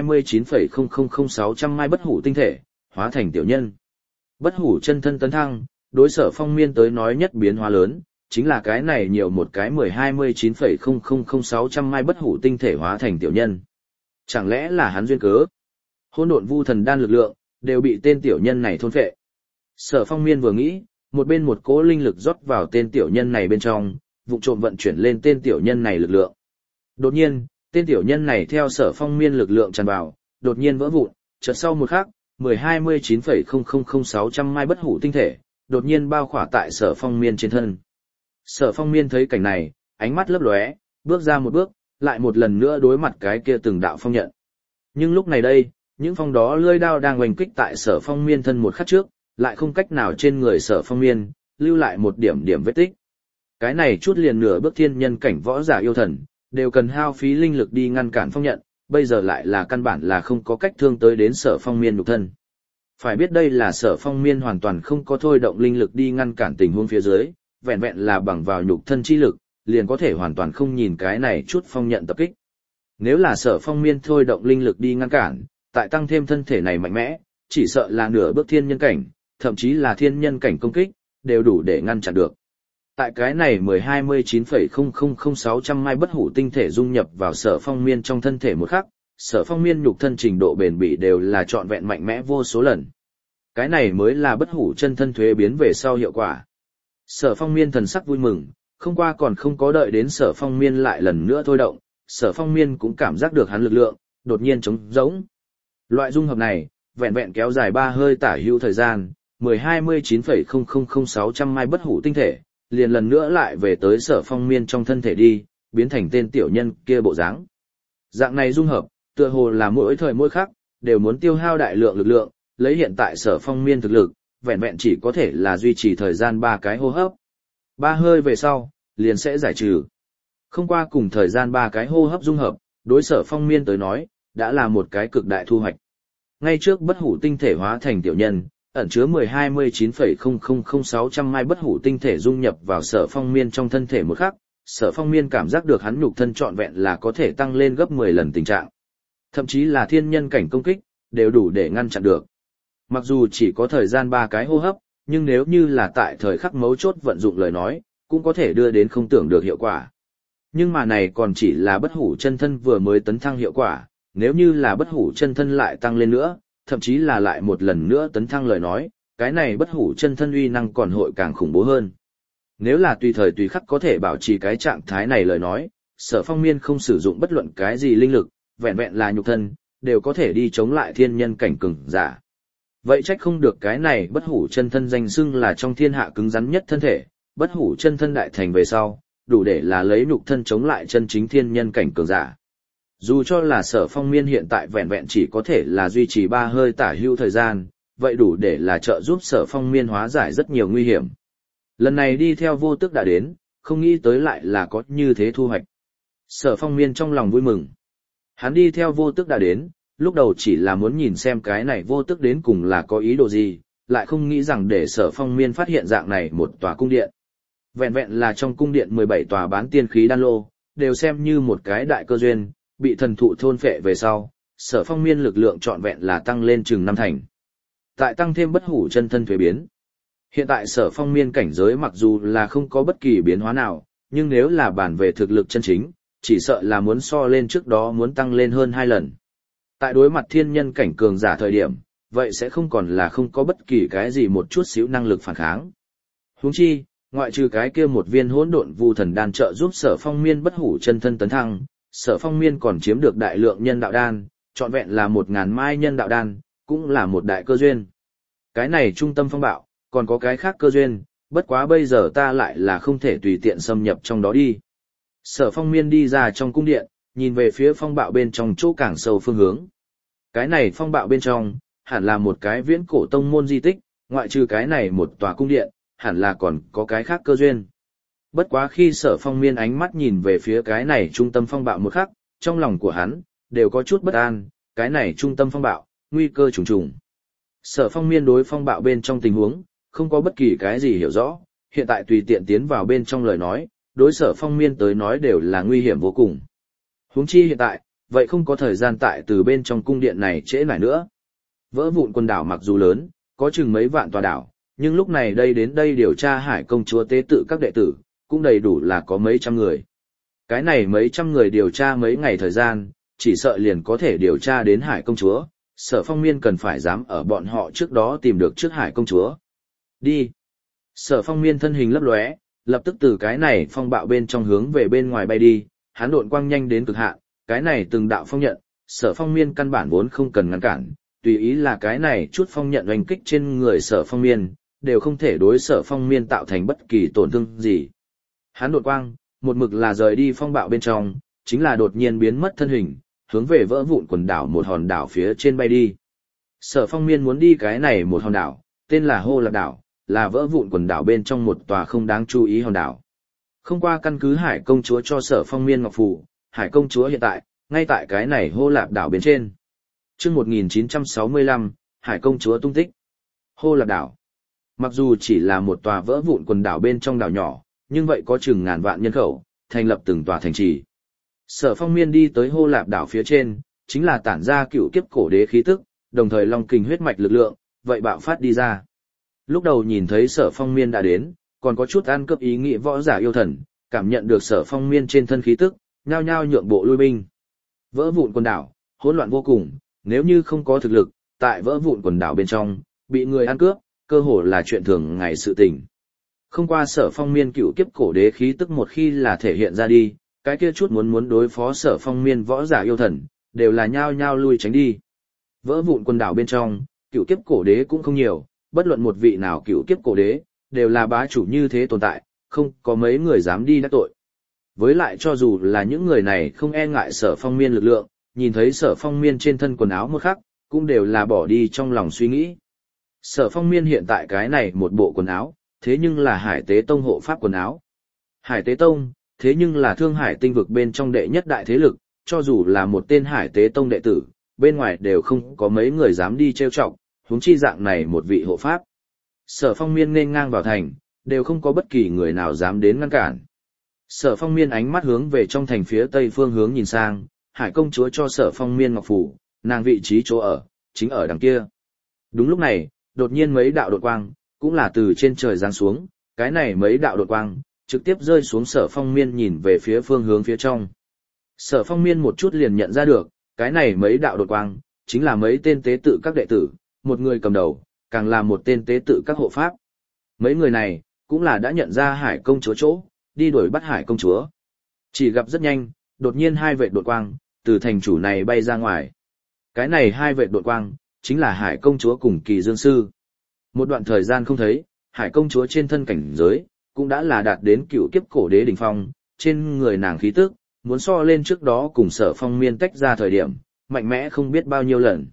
10-29,0000600 mai bất hủ tinh thể, hóa thành tiểu nhân. Bất hủ chân thân tấn thăng, đối Sở Phong Miên tới nói nhất biến hóa lớn, chính là cái này nhiều một cái 10-29,0000600 mai bất hủ tinh thể hóa thành tiểu nhân. Chẳng lẽ là hắn duyên cớ? Hỗn độn vu thần đan lực lượng, đều bị tên tiểu nhân này thôn phệ. Sở Phong Miên vừa nghĩ, một bên một cỗ linh lực rót vào tên tiểu nhân này bên trong, vụng trộm vận chuyển lên tên tiểu nhân này lực lượng. Đột nhiên, tên tiểu nhân này theo Sở Phong Miên lực lượng tràn vào, đột nhiên vỡ vụn, chợt sau một khắc, 10-29,000-600 mai bất hủ tinh thể, đột nhiên bao khỏa tại Sở Phong Miên trên thân. Sở Phong Miên thấy cảnh này, ánh mắt lấp lóe, bước ra một bước, lại một lần nữa đối mặt cái kia từng đạo phong nhận. Nhưng lúc này đây, những phong đó lưỡi đao đang oanh kích tại Sở Phong Miên thân một khắc trước, lại không cách nào trên người Sở Phong Miên lưu lại một điểm điểm vết tích. Cái này chút liền nửa bước thiên nhân cảnh võ giả yêu thần, đều cần hao phí linh lực đi ngăn cản phong nhận, bây giờ lại là căn bản là không có cách thương tới đến Sở Phong Miên nhục thân. Phải biết đây là Sở Phong Miên hoàn toàn không có thôi động linh lực đi ngăn cản tình huống phía dưới, vẹn vẹn là bằng vào nhục thân chi lực, liền có thể hoàn toàn không nhìn cái này chút phong nhận tập kích. Nếu là Sở Phong Miên thôi động linh lực đi ngăn cản, tại tăng thêm thân thể này mạnh mẽ, chỉ sợ là nửa bước thiên nhân cảnh, thậm chí là thiên nhân cảnh công kích, đều đủ để ngăn chặn được. Tại cái này 10-29,000-600 mai bất hủ tinh thể dung nhập vào Sở Phong Miên trong thân thể một khắc, Sở Phong Miên nhục thân trình độ bền bỉ đều là trọn vẹn mạnh mẽ vô số lần. Cái này mới là bất hủ chân thân thuế biến về sau hiệu quả. Sở Phong Miên thần sắc vui mừng, không qua còn không có đợi đến Sở Phong Miên lại lần nữa thôi động, Sở Phong Miên cũng cảm giác được hắn lực lượng đột nhiên trống rỗng. Loại dung hợp này, vẹn vẹn kéo dài 3 hơi tả hữu thời gian, 10-29,000-600 mai bất hủ tinh thể, liền lần nữa lại về tới Sở Phong Miên trong thân thể đi, biến thành tên tiểu nhân kia bộ dáng. Dạng này dung hợp, tựa hồ là mỗi thời mỗi khắc đều muốn tiêu hao đại lượng lực lượng, lấy hiện tại Sở Phong Miên thực lực, vẹn vẹn chỉ có thể là duy trì thời gian 3 cái hô hấp. 3 hơi về sau, liền sẽ giải trừ. Không qua cùng thời gian 3 cái hô hấp dung hợp, đối Sở Phong Miên tới nói, đã là một cái cực đại thu hoạch. Ngay trước bất hủ tinh thể hóa thành tiểu nhân, ẩn chứa 10-29,000-600 mai bất hủ tinh thể dung nhập vào Sở Phong Miên trong thân thể một khắc, Sở Phong Miên cảm giác được hắn nhục thân trọn vẹn là có thể tăng lên gấp 10 lần tình trạng. Thậm chí là thiên nhân cảnh công kích, đều đủ để ngăn chặn được. Mặc dù chỉ có thời gian 3 cái hô hấp, nhưng nếu như là tại thời khắc mấu chốt vận dụng lời nói, cũng có thể đưa đến không tưởng được hiệu quả. Nhưng mà này còn chỉ là bất hủ chân thân vừa mới tấn thăng hiệu quả, nếu như là bất hủ chân thân lại tăng lên nữa, thậm chí là lại một lần nữa tấn thăng lời nói, cái này bất hủ chân thân uy năng còn hội càng khủng bố hơn. Nếu là tùy thời tùy khắc có thể bảo trì cái trạng thái này lời nói, Sở Phong Miên không sử dụng bất luận cái gì linh lực, vẹn vẹn là nhục thân, đều có thể đi chống lại thiên nhân cảnh cường giả. Vậy trách không được cái này bất hủ chân thân danh xưng là trong thiên hạ cứng rắn nhất thân thể, bất hủ chân thân đại thành về sau, đủ để là lấy nhục thân chống lại chân chính thiên nhân cảnh cường giả. Dù cho là Sở Phong Miên hiện tại vẹn vẹn chỉ có thể là duy trì 3 hơi tả hữu thời gian, vậy đủ để là trợ giúp Sở Phong Miên hóa giải rất nhiều nguy hiểm. Lần này đi theo Vô Tước đã đến, không nghĩ tới lại là có như thế thu hoạch. Sở Phong Miên trong lòng vui mừng. Hắn đi theo Vô Tước đã đến, lúc đầu chỉ là muốn nhìn xem cái này Vô Tước đến cùng là có ý đồ gì, lại không nghĩ rằng để Sở Phong Miên phát hiện dạng này một tòa cung điện. Vẹn vẹn là trong cung điện 17 tòa bán tiên khí đan lô, đều xem như một cái đại cơ duyên, bị thần thụ thôn phệ về sau, Sở Phong Miên lực lượng trọn vẹn là tăng lên chừng 5 thành. Tại tăng thêm bất hủ chân thân thuế biến. Hiện tại Sở Phong Miên cảnh giới mặc dù là không có bất kỳ biến hóa nào, nhưng nếu là bản về thực lực chân chính, chỉ sợ là muốn so lên trước đó muốn tăng lên hơn 2 lần. Tại đối mặt thiên nhân cảnh cường giả thời điểm, vậy sẽ không còn là không có bất kỳ cái gì một chút xíu năng lực phản kháng. Huống chi, ngoại trừ cái kia một viên hỗn độn vu thần đan trợ giúp Sở Phong Miên bất hủ chân thân tấn thăng, Sở Phong Miên còn chiếm được đại lượng nhân đạo đan, trọn vẹn là 1000 mai nhân đạo đan, cũng là một đại cơ duyên. Cái này trung tâm phong bạo, còn có cái khác cơ duyên, bất quá bây giờ ta lại là không thể tùy tiện xâm nhập trong đó đi. Sở Phong Miên đi ra trong cung điện, nhìn về phía phong bạo bên trong chỗ càng sâu phương hướng. Cái này phong bạo bên trong, hẳn là một cái viễn cổ tông môn di tích, ngoại trừ cái này một tòa cung điện, hẳn là còn có cái khác cơ duyên. Bất quá khi Sở Phong Miên ánh mắt nhìn về phía cái này trung tâm phong bạo một khắc, trong lòng của hắn, đều có chút bất an, cái này trung tâm phong bạo, nguy cơ trùng trùng. Sở Phong Miên đối phong bạo bên trong tình huống, không có bất kỳ cái gì hiểu rõ, hiện tại tùy tiện tiến vào bên trong lời nói, đối Sở Phong Miên tới nói đều là nguy hiểm vô cùng. Huống chi hiện tại, vậy không có thời gian tại từ bên trong cung điện này trễ nải nữa. Vỡ vụn quần đảo mặc dù lớn, có chừng mấy vạn tòa đảo, nhưng lúc này đây đến đây điều tra Hải công chúa tế tự các đệ tử, cũng đầy đủ là có mấy trăm người. Cái này mấy trăm người điều tra mấy ngày thời gian, chỉ sợ liền có thể điều tra đến Hải công chúa, Sở Phong Miên cần phải dám ở bọn họ trước đó tìm được trước Hải công chúa. Đi. Sở Phong Miên thân hình lấp lóe, lập tức từ cái này phong bạo bên trong hướng về bên ngoài bay đi, hắn độn quang nhanh đến cực hạn, cái này từng đạo phong nhận, Sở Phong Miên căn bản vốn không cần ngăn cản, tùy ý là cái này chút phong nhận oanh kích trên người Sở Phong Miên, đều không thể đối Sở Phong Miên tạo thành bất kỳ tổn thương gì. Hắn đột quang, một mực là rời đi phong bạo bên trong, chính là đột nhiên biến mất thân hình, hướng về vỡ vụn quần đảo một hòn đảo phía trên bay đi. Sở Phong Miên muốn đi cái này một hòn đảo, tên là Hô Lạp đảo, là vỡ vụn quần đảo bên trong một tòa không đáng chú ý hòn đảo. Không qua căn cứ Hải công chúa cho Sở Phong Miên ngọc phù, Hải công chúa hiện tại, ngay tại cái này Hô Lạp đảo bên trên. Chương 1965, Hải công chúa tung tích. Hô Lạp đảo. Mặc dù chỉ là một tòa vỡ vụn quần đảo bên trong đảo nhỏ, nhưng vậy có chừng ngàn vạn nhân khẩu, thành lập từng tòa thành trì. Sở Phong Miên đi tới Hô Lạp đảo phía trên, chính là tản ra cựu kiếp cổ đế khí tức, đồng thời long kình huyết mạch lực lượng, vậy bạo phát đi ra. Lúc đầu nhìn thấy Sở Phong Miên đã đến, còn có chút ăn cướp ý nghĩ võ giả yêu thần, cảm nhận được Sở Phong Miên trên thân khí tức, nhao nhao nhượng bộ lui binh. Vỡ vụn quần đảo, hỗn loạn vô cùng, nếu như không có thực lực, tại vỡ vụn quần đảo bên trong, bị người ăn cướp, cơ hồ là chuyện thường ngày sự tình. Không qua Sở Phong Miên cựu kiếp cổ đế khí tức một khi là thể hiện ra đi, cái kia chút muốn đối phó Sở Phong Miên võ giả yêu thần, đều là nhao nhao lui tránh đi. Vỡ vụn quần đảo bên trong, cựu kiếp cổ đế cũng không nhiều, bất luận một vị nào cựu kiếp cổ đế, đều là bá chủ như thế tồn tại, không có mấy người dám đi đắc tội. Với lại cho dù là những người này không e ngại Sở Phong Miên lực lượng, nhìn thấy Sở Phong Miên trên thân quần áo một khắc, cũng đều là bỏ đi trong lòng suy nghĩ. Sở Phong Miên hiện tại cái này một bộ quần áo, thế nhưng là Hải Tế Tông hộ pháp quần áo. Hải Tế Tông, thế nhưng là Thương Hải tinh vực bên trong đệ nhất đại thế lực, cho dù là một tên Hải Tế Tông đệ tử, bên ngoài đều không có mấy người dám đi trêu chọc, huống chi dạng này một vị hộ pháp. Sở Phong Miên nên ngang vào thành, đều không có bất kỳ người nào dám đến ngăn cản. Sở Phong Miên ánh mắt hướng về trong thành phía tây phương hướng nhìn sang, Hải công chúa cho Sở Phong Miên ngọc phủ, nàng vị trí chỗ ở, chính ở đằng kia. Đúng lúc này, đột nhiên mấy đạo đột quang, cũng là từ trên trời giáng xuống, cái này mấy đạo đột quang, trực tiếp rơi xuống Sở Phong Miên nhìn về phía phương hướng phía trong. Sở Phong Miên một chút liền nhận ra được, cái này mấy đạo đột quang, chính là mấy tên tế tự các đệ tử, một người cầm đầu, càng là một tên tế tự các hộ pháp. Mấy người này, cũng là đã nhận ra Hải công chúa chỗ, đi đuổi bắt Hải công chúa. Chỉ gặp rất nhanh, đột nhiên hai vệt đột quang, từ thành chủ này bay ra ngoài. Cái này hai vệt đột quang, chính là Hải công chúa cùng Kỳ Dương Sư. Một đoạn thời gian không thấy, Hải công chúa trên thân cảnh giới, cũng đã là đạt đến cựu kiếp cổ đế đỉnh phong, trên người nàng khí tức, muốn so lên trước đó cùng Sở Phong Miên tách ra thời điểm, mạnh mẽ không biết bao nhiêu lần.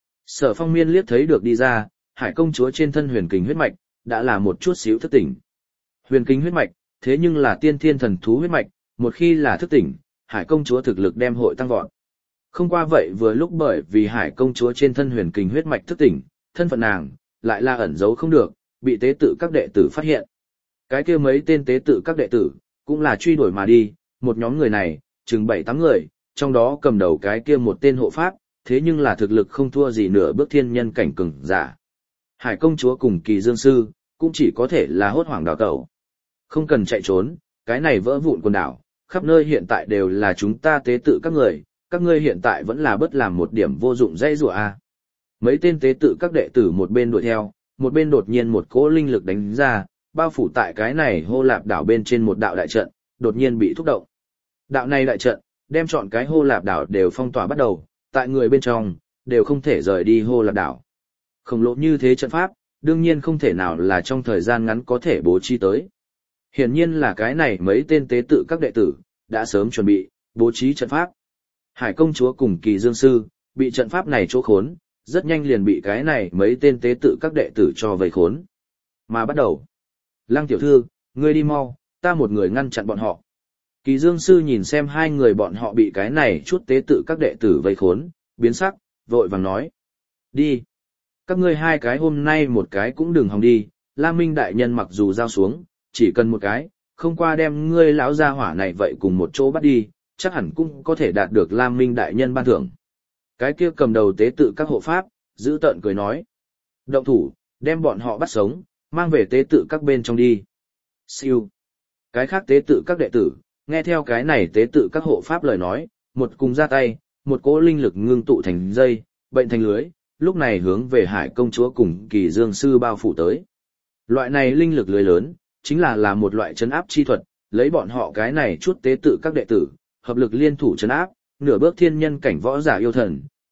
Sở Phong Miên liếc thấy được đi ra, Hải công chúa trên thân huyền kình huyết mạch, đã là một chút xíu thức tỉnh. Huyền kình huyết mạch, thế nhưng là tiên thiên thần thú huyết mạch, một khi là thức tỉnh, Hải công chúa thực lực đem hội tăng vọt. Không qua vậy vừa lúc bởi vì Hải công chúa trên thân huyền kình huyết mạch thức tỉnh, thân phận nàng lại là ẩn giấu không được, bị tế tự các đệ tử phát hiện. Cái kia mấy tên tế tự các đệ tử, cũng là truy đuổi mà đi, một nhóm người này, chừng 7-8 người, trong đó cầm đầu cái kia một tên hộ pháp, thế nhưng là thực lực không thua gì nửa bước thiên nhân cảnh cường giả. Hải công chúa cùng Kỳ Dương Sư, cũng chỉ có thể là hốt hoảng đào tẩu. Không cần chạy trốn, cái này vỡ vụn quần đảo, khắp nơi hiện tại đều là chúng ta tế tự các ngươi hiện tại vẫn là bất làm một điểm vô dụng dây rủa a. Mấy tên tế tự các đệ tử một bên đuổi theo, một bên đột nhiên một cỗ linh lực đánh ra, bao phủ tại cái này Hô Lạp đảo bên trên một đạo đại trận, đột nhiên bị thúc động. Đạo này đại trận, đem chọn cái Hô Lạp đảo đều phong tỏa bắt đầu, tại người bên trong, đều không thể rời đi Hô Lạp đảo. Khổng lồ như thế trận pháp, đương nhiên không thể nào là trong thời gian ngắn có thể bố trí tới. Hiển nhiên là cái này mấy tên tế tự các đệ tử, đã sớm chuẩn bị, bố trí trận pháp. Hải công chúa cùng Kỳ Dương Sư, bị trận pháp này chỗ khốn, rất nhanh liền bị cái này mấy tên tế tự các đệ tử cho vây khốn. Mà bắt đầu. Lăng tiểu thư, ngươi đi mau, ta một người ngăn chặn bọn họ. Kỳ Dương Sư nhìn xem hai người bọn họ bị cái này chút tế tự các đệ tử vây khốn, biến sắc, vội vàng nói. Đi. Các ngươi hai cái hôm nay một cái cũng đừng hòng đi, Lam Minh đại nhân mặc dù giao xuống, chỉ cần một cái, không qua đem ngươi lão gia hỏa này vậy cùng một chỗ bắt đi, chắc hẳn cũng có thể đạt được Lam Minh đại nhân ban thưởng. Cái kia cầm đầu tế tự các hộ pháp, giữ tợn cười nói. Động thủ, đem bọn họ bắt sống, mang về tế tự các bên trong đi. Siêu. Cái khác tế tự các đệ tử, nghe theo cái này tế tự các hộ pháp lời nói, một cùng ra tay, một cỗ linh lực ngưng tụ thành dây, bệnh thành lưới, lúc này hướng về Hải công chúa cùng Kỳ Dương Sư bao phủ tới. Loại này linh lực lưới lớn, chính là một loại trấn áp chi thuật, lấy bọn họ cái này chút tế tự các đệ tử, hợp lực liên thủ trấn áp, nửa bước thiên nhân cảnh võ giả yêu thần,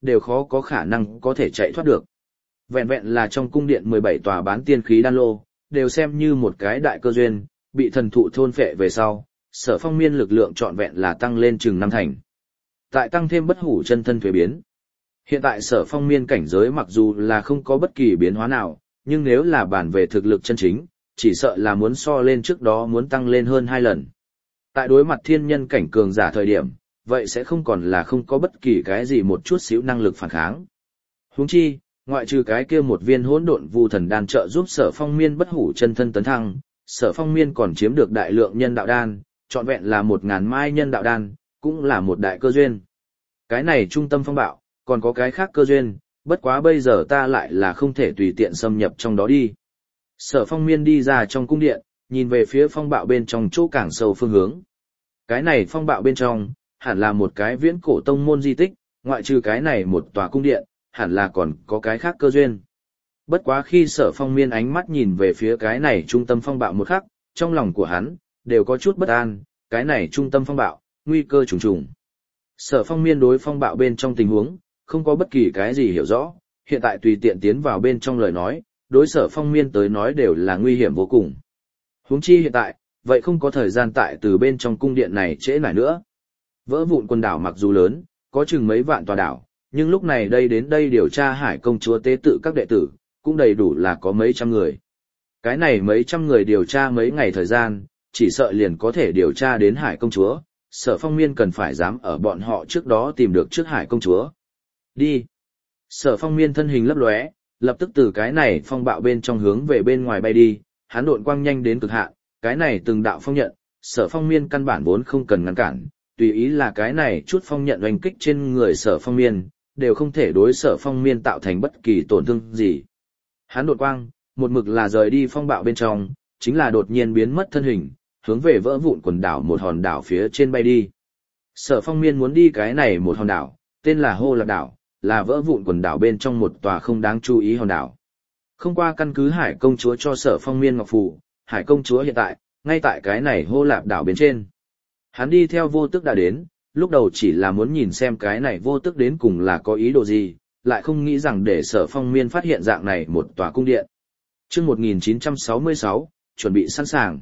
đều khó có khả năng có thể chạy thoát được. Vẹn vẹn là trong cung điện 17 tòa bán tiên khí đan lô, đều xem như một cái đại cơ duyên, bị thần thụ thôn phệ về sau, Sở Phong Miên lực lượng trọn vẹn là tăng lên chừng 5 thành. Tại tăng thêm bất hủ chân thân thuế biến. Hiện tại Sở Phong Miên cảnh giới mặc dù là không có bất kỳ biến hóa nào, nhưng nếu là bàn về thực lực chân chính, chỉ sợ là muốn so lên trước đó muốn tăng lên hơn 2 lần. Tại đối mặt thiên nhân cảnh cường giả thời điểm, vậy sẽ không còn là không có bất kỳ cái gì một chút xíu năng lực phản kháng. Huống chi, ngoại trừ cái kia một viên hỗn độn vu thần đan trợ giúp Sở Phong Miên bất hủ chân thân tấn thăng, Sở Phong Miên còn chiếm được đại lượng nhân đạo đan, trọn vẹn là 1000 mai nhân đạo đan, cũng là một đại cơ duyên. Cái này trung tâm phong bạo, còn có cái khác cơ duyên, bất quá bây giờ ta lại là không thể tùy tiện xâm nhập trong đó đi. Sở Phong Miên đi ra trong cung điện, nhìn về phía phong bạo bên trong chỗ càng sâu phương hướng. Cái này phong bạo bên trong, hẳn là một cái viễn cổ tông môn di tích, ngoại trừ cái này một tòa cung điện, hẳn là còn có cái khác cơ duyên. Bất quá khi Sở Phong Miên ánh mắt nhìn về phía cái này trung tâm phong bạo một khắc, trong lòng của hắn, đều có chút bất an, cái này trung tâm phong bạo, nguy cơ trùng trùng. Sở Phong Miên đối phong bạo bên trong tình huống, không có bất kỳ cái gì hiểu rõ, hiện tại tùy tiện tiến vào bên trong lời nói, đối Sở Phong Miên tới nói đều là nguy hiểm vô cùng. Huống chi hiện tại, vậy không có thời gian tại từ bên trong cung điện này trễ nải nữa. Vỡ vụn quần đảo mặc dù lớn, có chừng mấy vạn tòa đảo, nhưng lúc này đây đến đây điều tra Hải công chúa tế tự các đệ tử, cũng đầy đủ là có mấy trăm người. Cái này mấy trăm người điều tra mấy ngày thời gian, chỉ sợ liền có thể điều tra đến Hải công chúa, Sở Phong Miên cần phải dám ở bọn họ trước đó tìm được trước Hải công chúa. Đi. Sở Phong Miên thân hình lấp lóe, lập tức từ cái này phong bạo bên trong hướng về bên ngoài bay đi, hắn độn quang nhanh đến cực hạn, cái này từng đạo phong nhận, Sở Phong Miên căn bản vốn không cần ngăn cản, tùy ý là cái này chút phong nhận oanh kích trên người Sở Phong Miên, đều không thể đối Sở Phong Miên tạo thành bất kỳ tổn thương gì. Hắn độn quang, một mực là rời đi phong bạo bên trong, chính là đột nhiên biến mất thân hình, hướng về vỡ vụn quần đảo một hòn đảo phía trên bay đi. Sở Phong Miên muốn đi cái này một hòn đảo, tên là Hô Lạc đảo, là vỡ vụn quần đảo bên trong một tòa không đáng chú ý hòn đảo. Không qua căn cứ Hải công chúa cho Sở Phong Miên ngọc phù, Hải công chúa hiện tại, ngay tại cái này Hô Lạc đảo bên trên. Hắn đi theo Vô Tước đã đến, lúc đầu chỉ là muốn nhìn xem cái này Vô Tước đến cùng là có ý đồ gì, lại không nghĩ rằng để Sở Phong Miên phát hiện dạng này một tòa cung điện. Chương 1966, chuẩn bị sẵn sàng.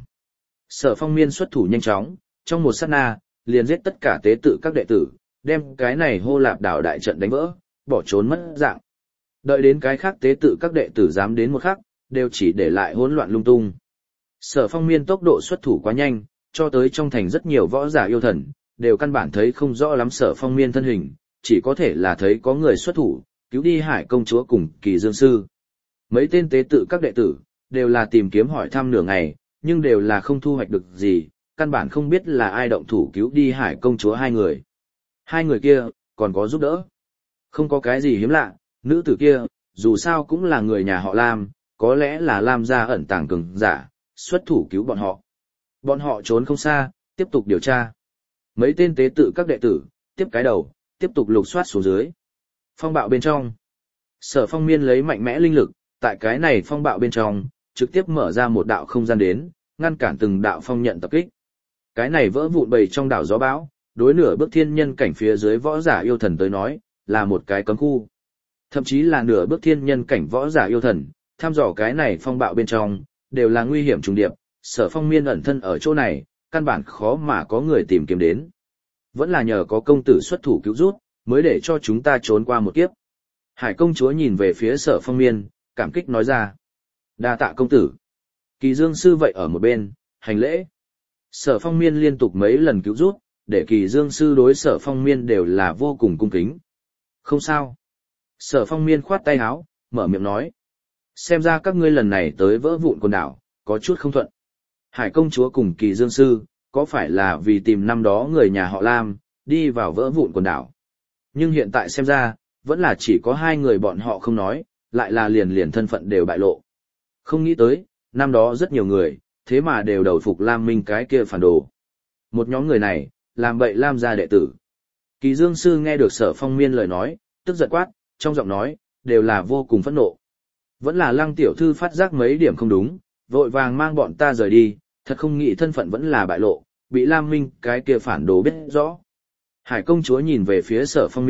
Sở Phong Miên xuất thủ nhanh chóng, trong một sát na, liền giết tất cả tế tự các đệ tử, đem cái này Hô Lạp đảo đại trận đánh vỡ, bỏ trốn mất dạng. Đợi đến cái khác tế tự các đệ tử dám đến một khắc, đều chỉ để lại hỗn loạn lung tung. Sở Phong Miên tốc độ xuất thủ quá nhanh, cho tới trong thành rất nhiều võ giả yêu thần, đều căn bản thấy không rõ lắm Sở Phong Miên thân hình, chỉ có thể là thấy có người xuất thủ, cứu đi Hải công chúa cùng Kỳ Dương sư. Mấy tên tế tự các đệ tử, đều là tìm kiếm hỏi thăm nửa ngày, nhưng đều là không thu hoạch được gì, căn bản không biết là ai động thủ cứu đi Hải công chúa hai người. Hai người kia, còn có giúp đỡ. Không có cái gì hiếm lạ, nữ tử kia, dù sao cũng là người nhà họ Lam, có lẽ là Lam gia ẩn tàng cường giả, xuất thủ cứu bọn họ. Bọn họ trốn không xa, tiếp tục điều tra. Mấy tên tế tự các đệ tử, tiếp cái đầu, tiếp tục lục soát xuống dưới. Phong bạo bên trong. Sở Phong Miên lấy mạnh mẽ linh lực, tại cái này phong bạo bên trong, trực tiếp mở ra một đạo không gian đến, ngăn cản từng đạo phong nhận tập kích. Cái này vỡ vụn bầy trong đảo gió bão, đối nửa bước thiên nhân cảnh phía dưới võ giả yêu thần tới nói, là một cái cấm khu. Thậm chí là nửa bước thiên nhân cảnh võ giả yêu thần, tham dò cái này phong bạo bên trong, đều là nguy hiểm trùng điệp, Sở Phong Miên ẩn thân ở chỗ này, căn bản khó mà có người tìm kiếm đến. Vẫn là nhờ có công tử xuất thủ cứu rút, mới để cho chúng ta trốn qua một kiếp. Hải công chúa nhìn về phía Sở Phong Miên, cảm kích nói ra. Đa tạ công tử. Kỳ Dương sư vậy ở một bên, hành lễ. Sở Phong Miên liên tục mấy lần cứu rút, để Kỳ Dương sư đối Sở Phong Miên đều là vô cùng cung kính. Không sao. Sở Phong Miên khoát tay áo, mở miệng nói. Xem ra các ngươi lần này tới vỡ vụn quần đảo, có chút không thuận. Hải công chúa cùng Kỳ Dương sư, có phải là vì tìm năm đó người nhà họ Lam, đi vào vỡ vụn quần đảo. Nhưng hiện tại xem ra, vẫn là chỉ có hai người bọn họ không nói, lại là liền thân phận đều bại lộ. Không nghĩ tới, năm đó rất nhiều người, thế mà đều đầu phục Lam Minh cái kia phản đồ. Một nhóm người này, làm bậy Lam gia đệ tử. Kỳ Dương sư nghe được Sở Phong Miên lời nói, tức giận quát, trong giọng nói, đều là vô cùng phẫn nộ. Vẫn là Lăng tiểu thư phát giác mấy điểm không đúng, vội vàng mang bọn ta rời đi, thật không nghĩ thân phận vẫn là bại lộ, bị Lam Minh cái kia phản đồ biết rõ. Hải công chúa nhìn về phía Sở Phong Miên,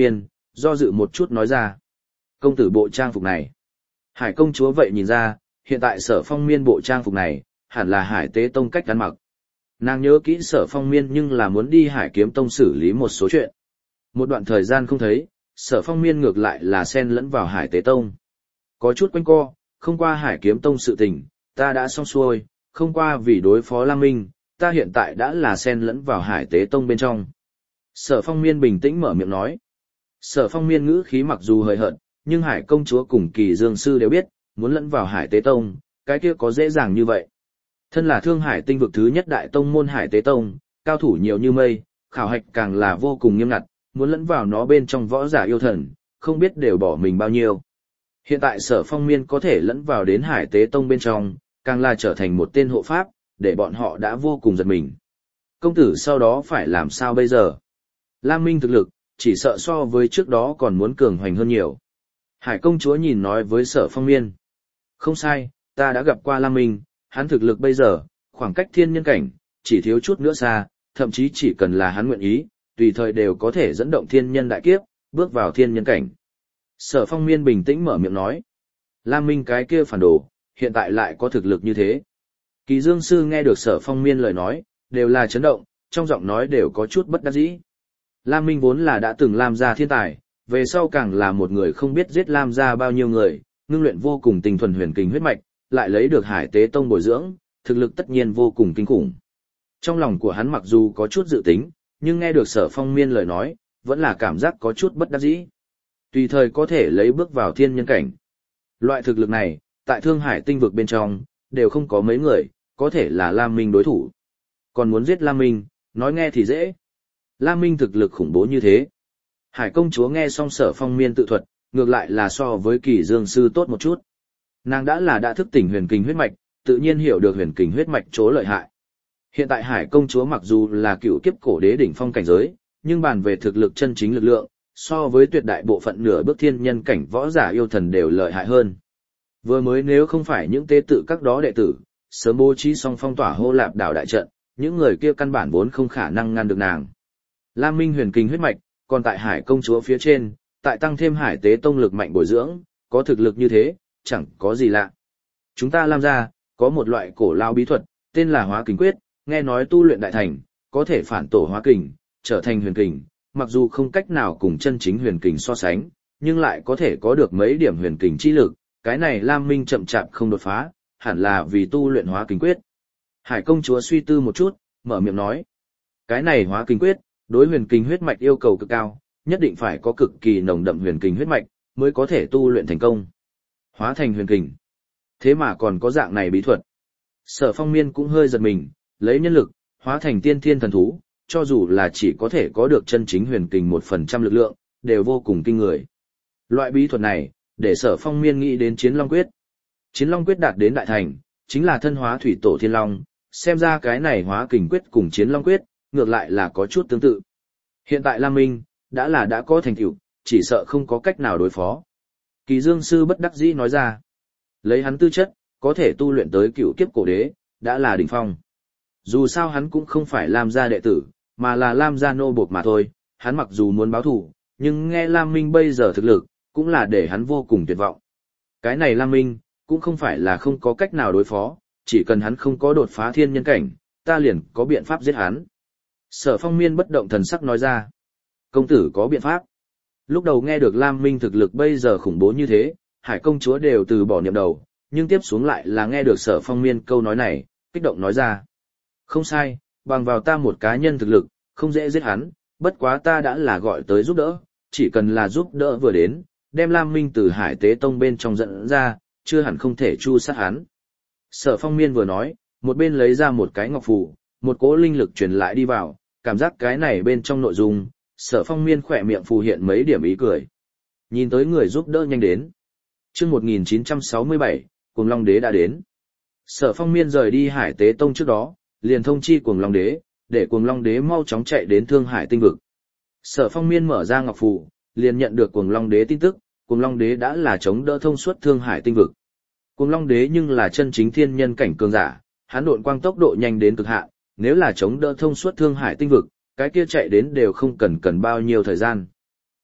do dự một chút nói ra. Công tử bộ trang phục này. Hải công chúa vậy nhìn ra, hiện tại Sở Phong Miên bộ trang phục này, hẳn là Hải Tế Tông cách ăn mặc. Nàng nhớ kỹ Sở Phong Miên nhưng là muốn đi Hải Kiếm Tông xử lý một số chuyện. Một đoạn thời gian không thấy, Sở Phong Miên ngược lại là xen lẫn vào Hải Tế Tông. Có chút quanh co, không qua Hải Kiếm Tông sự tình, ta đã xong xuôi, không qua vì đối phó Lam Minh, ta hiện tại đã là xen lẫn vào Hải Tế Tông bên trong. Sở Phong Miên bình tĩnh mở miệng nói. Sở Phong Miên ngữ khí mặc dù hời hợt, nhưng Hải công chúa cùng Kỳ Dương sư đều biết, muốn lẫn vào Hải Tế Tông, cái kia có dễ dàng như vậy. Thân là Thương Hải tinh vực thứ nhất đại tông môn Hải Tế Tông, cao thủ nhiều như mây, khảo hạch càng là vô cùng nghiêm ngặt, muốn lẫn vào nó bên trong võ giả yêu thần, không biết đều bỏ mình bao nhiêu. Hiện tại Sở Phong Miên có thể lẫn vào đến Hải Tế Tông bên trong, càng là trở thành một tên hộ pháp, để bọn họ đã vô cùng giật mình. Công tử sau đó phải làm sao bây giờ? Lam Minh thực lực, chỉ sợ so với trước đó còn muốn cường hoành hơn nhiều. Hải công chúa nhìn nói với Sở Phong Miên. Không sai, ta đã gặp qua Lam Minh, hắn thực lực bây giờ, khoảng cách thiên nhân cảnh, chỉ thiếu chút nữa xa, thậm chí chỉ cần là hắn nguyện ý, tùy thời đều có thể dẫn động thiên nhân đại kiếp, bước vào thiên nhân cảnh. Sở Phong Miên bình tĩnh mở miệng nói. Lam Minh cái kia phản đồ, hiện tại lại có thực lực như thế. Kỳ Dương sư nghe được Sở Phong Miên lời nói, đều là chấn động, trong giọng nói đều có chút bất đắc dĩ. Lam Minh vốn là đã từng Lam gia thiên tài, về sau càng là một người không biết giết Lam gia bao nhiêu người, ngưng luyện vô cùng tinh thuần huyền kình huyết mạch, lại lấy được Hải Tế Tông bồi dưỡng, thực lực tất nhiên vô cùng kinh khủng. Trong lòng của hắn mặc dù có chút dự tính, nhưng nghe được Sở Phong Miên lời nói, vẫn là cảm giác có chút bất đắc dĩ. Tùy thời có thể lấy bước vào thiên nhân cảnh. Loại thực lực này, tại Thương Hải tinh vực bên trong, đều không có mấy người, có thể là Lam Minh đối thủ. Còn muốn giết Lam Minh, nói nghe thì dễ. Lam Minh thực lực khủng bố như thế. Hải công chúa nghe xong Sở Phong Miên tự thuật, ngược lại là so với Kỳ Dương sư tốt một chút. Nàng đã thức tỉnh huyền kình huyết mạch, tự nhiên hiểu được huyền kình huyết mạch chỗ lợi hại. Hiện tại Hải công chúa mặc dù là cựu kiếp cổ đế đỉnh phong cảnh giới, nhưng bàn về thực lực chân chính lực lượng, so với tuyệt đại bộ phận nửa bước thiên nhân cảnh võ giả yêu thần đều lợi hại hơn. Vừa mới nếu không phải những tế tự các đó đệ tử, sớm bố trí xong phong tỏa Hô Lạp đảo đại trận, những người kia căn bản vốn không khả năng ngăn được nàng. Lam Minh huyền kình huyết mạch, còn tại Hải công chúa phía trên, tại tăng thêm Hải Tế Tông lực mạnh bồi dưỡng, có thực lực như thế, chẳng có gì lạ. Chúng ta Lam gia, có một loại cổ lao bí thuật, tên là Hóa Kình Quyết, nghe nói tu luyện đại thành, có thể phản tổ hóa kình, trở thành huyền kình, mặc dù không cách nào cùng chân chính huyền kình so sánh, nhưng lại có thể có được mấy điểm huyền kình chi lực, cái này Lam Minh chậm chạp không đột phá, hẳn là vì tu luyện Hóa Kình Quyết. Hải công chúa suy tư một chút, mở miệng nói, cái này Hóa Kình Quyết, đối huyền kình huyết mạch yêu cầu cực cao, nhất định phải có cực kỳ nồng đậm huyền kình huyết mạch, mới có thể tu luyện thành công. Hóa thành huyền kình. Thế mà còn có dạng này bí thuật. Sở Phong Miên cũng hơi giật mình, lấy nhân lực, hóa thành tiên thiên thần thú, cho dù là chỉ có thể có được chân chính huyền kình 1% lực lượng, đều vô cùng kinh người. Loại bí thuật này, để Sở Phong Miên nghĩ đến Chiến Long Quyết. Chiến Long Quyết đạt đến đại thành, chính là thân hóa thủy tổ thiên long, xem ra cái này Hóa Kình Quyết cùng Chiến Long Quyết, ngược lại là có chút tương tự. Hiện tại Lam Minh, đã có thành tựu, chỉ sợ không có cách nào đối phó. Kỳ Dương sư bất đắc dĩ nói ra, lấy hắn tư chất, có thể tu luyện tới cựu kiếp cổ đế, đã là đỉnh phong. Dù sao hắn cũng không phải Lam gia đệ tử, mà là Lam gia nô bộc mà thôi, hắn mặc dù muốn báo thù, nhưng nghe Lam Minh bây giờ thực lực, cũng là để hắn vô cùng tuyệt vọng. Cái này Lam Minh, cũng không phải là không có cách nào đối phó, chỉ cần hắn không có đột phá thiên nhân cảnh, ta liền có biện pháp giết hắn. Sở Phong Miên bất động thần sắc nói ra, công tử có biện pháp. Lúc đầu nghe được Lam Minh thực lực bây giờ khủng bố như thế, Hải công chúa đều từ bỏ niệm đầu, nhưng tiếp xuống lại là nghe được Sở Phong Miên câu nói này, kích động nói ra. Không sai, bằng vào ta một cá nhân thực lực, không dễ giết hắn, bất quá ta đã là gọi tới giúp đỡ, chỉ cần là giúp đỡ vừa đến, đem Lam Minh từ Hải Tế Tông bên trong dẫn ra, chưa hẳn không thể chu sát hắn. Sở Phong Miên vừa nói, một bên lấy ra một cái ngọc phù, một cỗ linh lực truyền lại đi vào, cảm giác cái này bên trong nội dung, Sở Phong Miên khỏe miệng phù hiện mấy điểm ý cười. Nhìn tới người giúp đỡ nhanh đến. Chương 1967, Cuồng Long Đế đã đến. Sở Phong Miên rời đi Hải Tế Tông trước đó, liền thông chi Cuồng Long Đế, để Cuồng Long Đế mau chóng chạy đến Thương Hải tinh vực. Sở Phong Miên mở ra ngọc phù, liền nhận được Cuồng Long Đế tin tức, Cuồng Long Đế đã là chống đỡ thông suốt Thương Hải tinh vực. Cuồng Long Đế nhưng là chân chính thiên nhân cảnh cường giả, hắn độn quang tốc độ nhanh đến cực hạn, nếu là chống đỡ thông suốt Thương Hải tinh vực, cái kia chạy đến đều không cần bao nhiêu thời gian.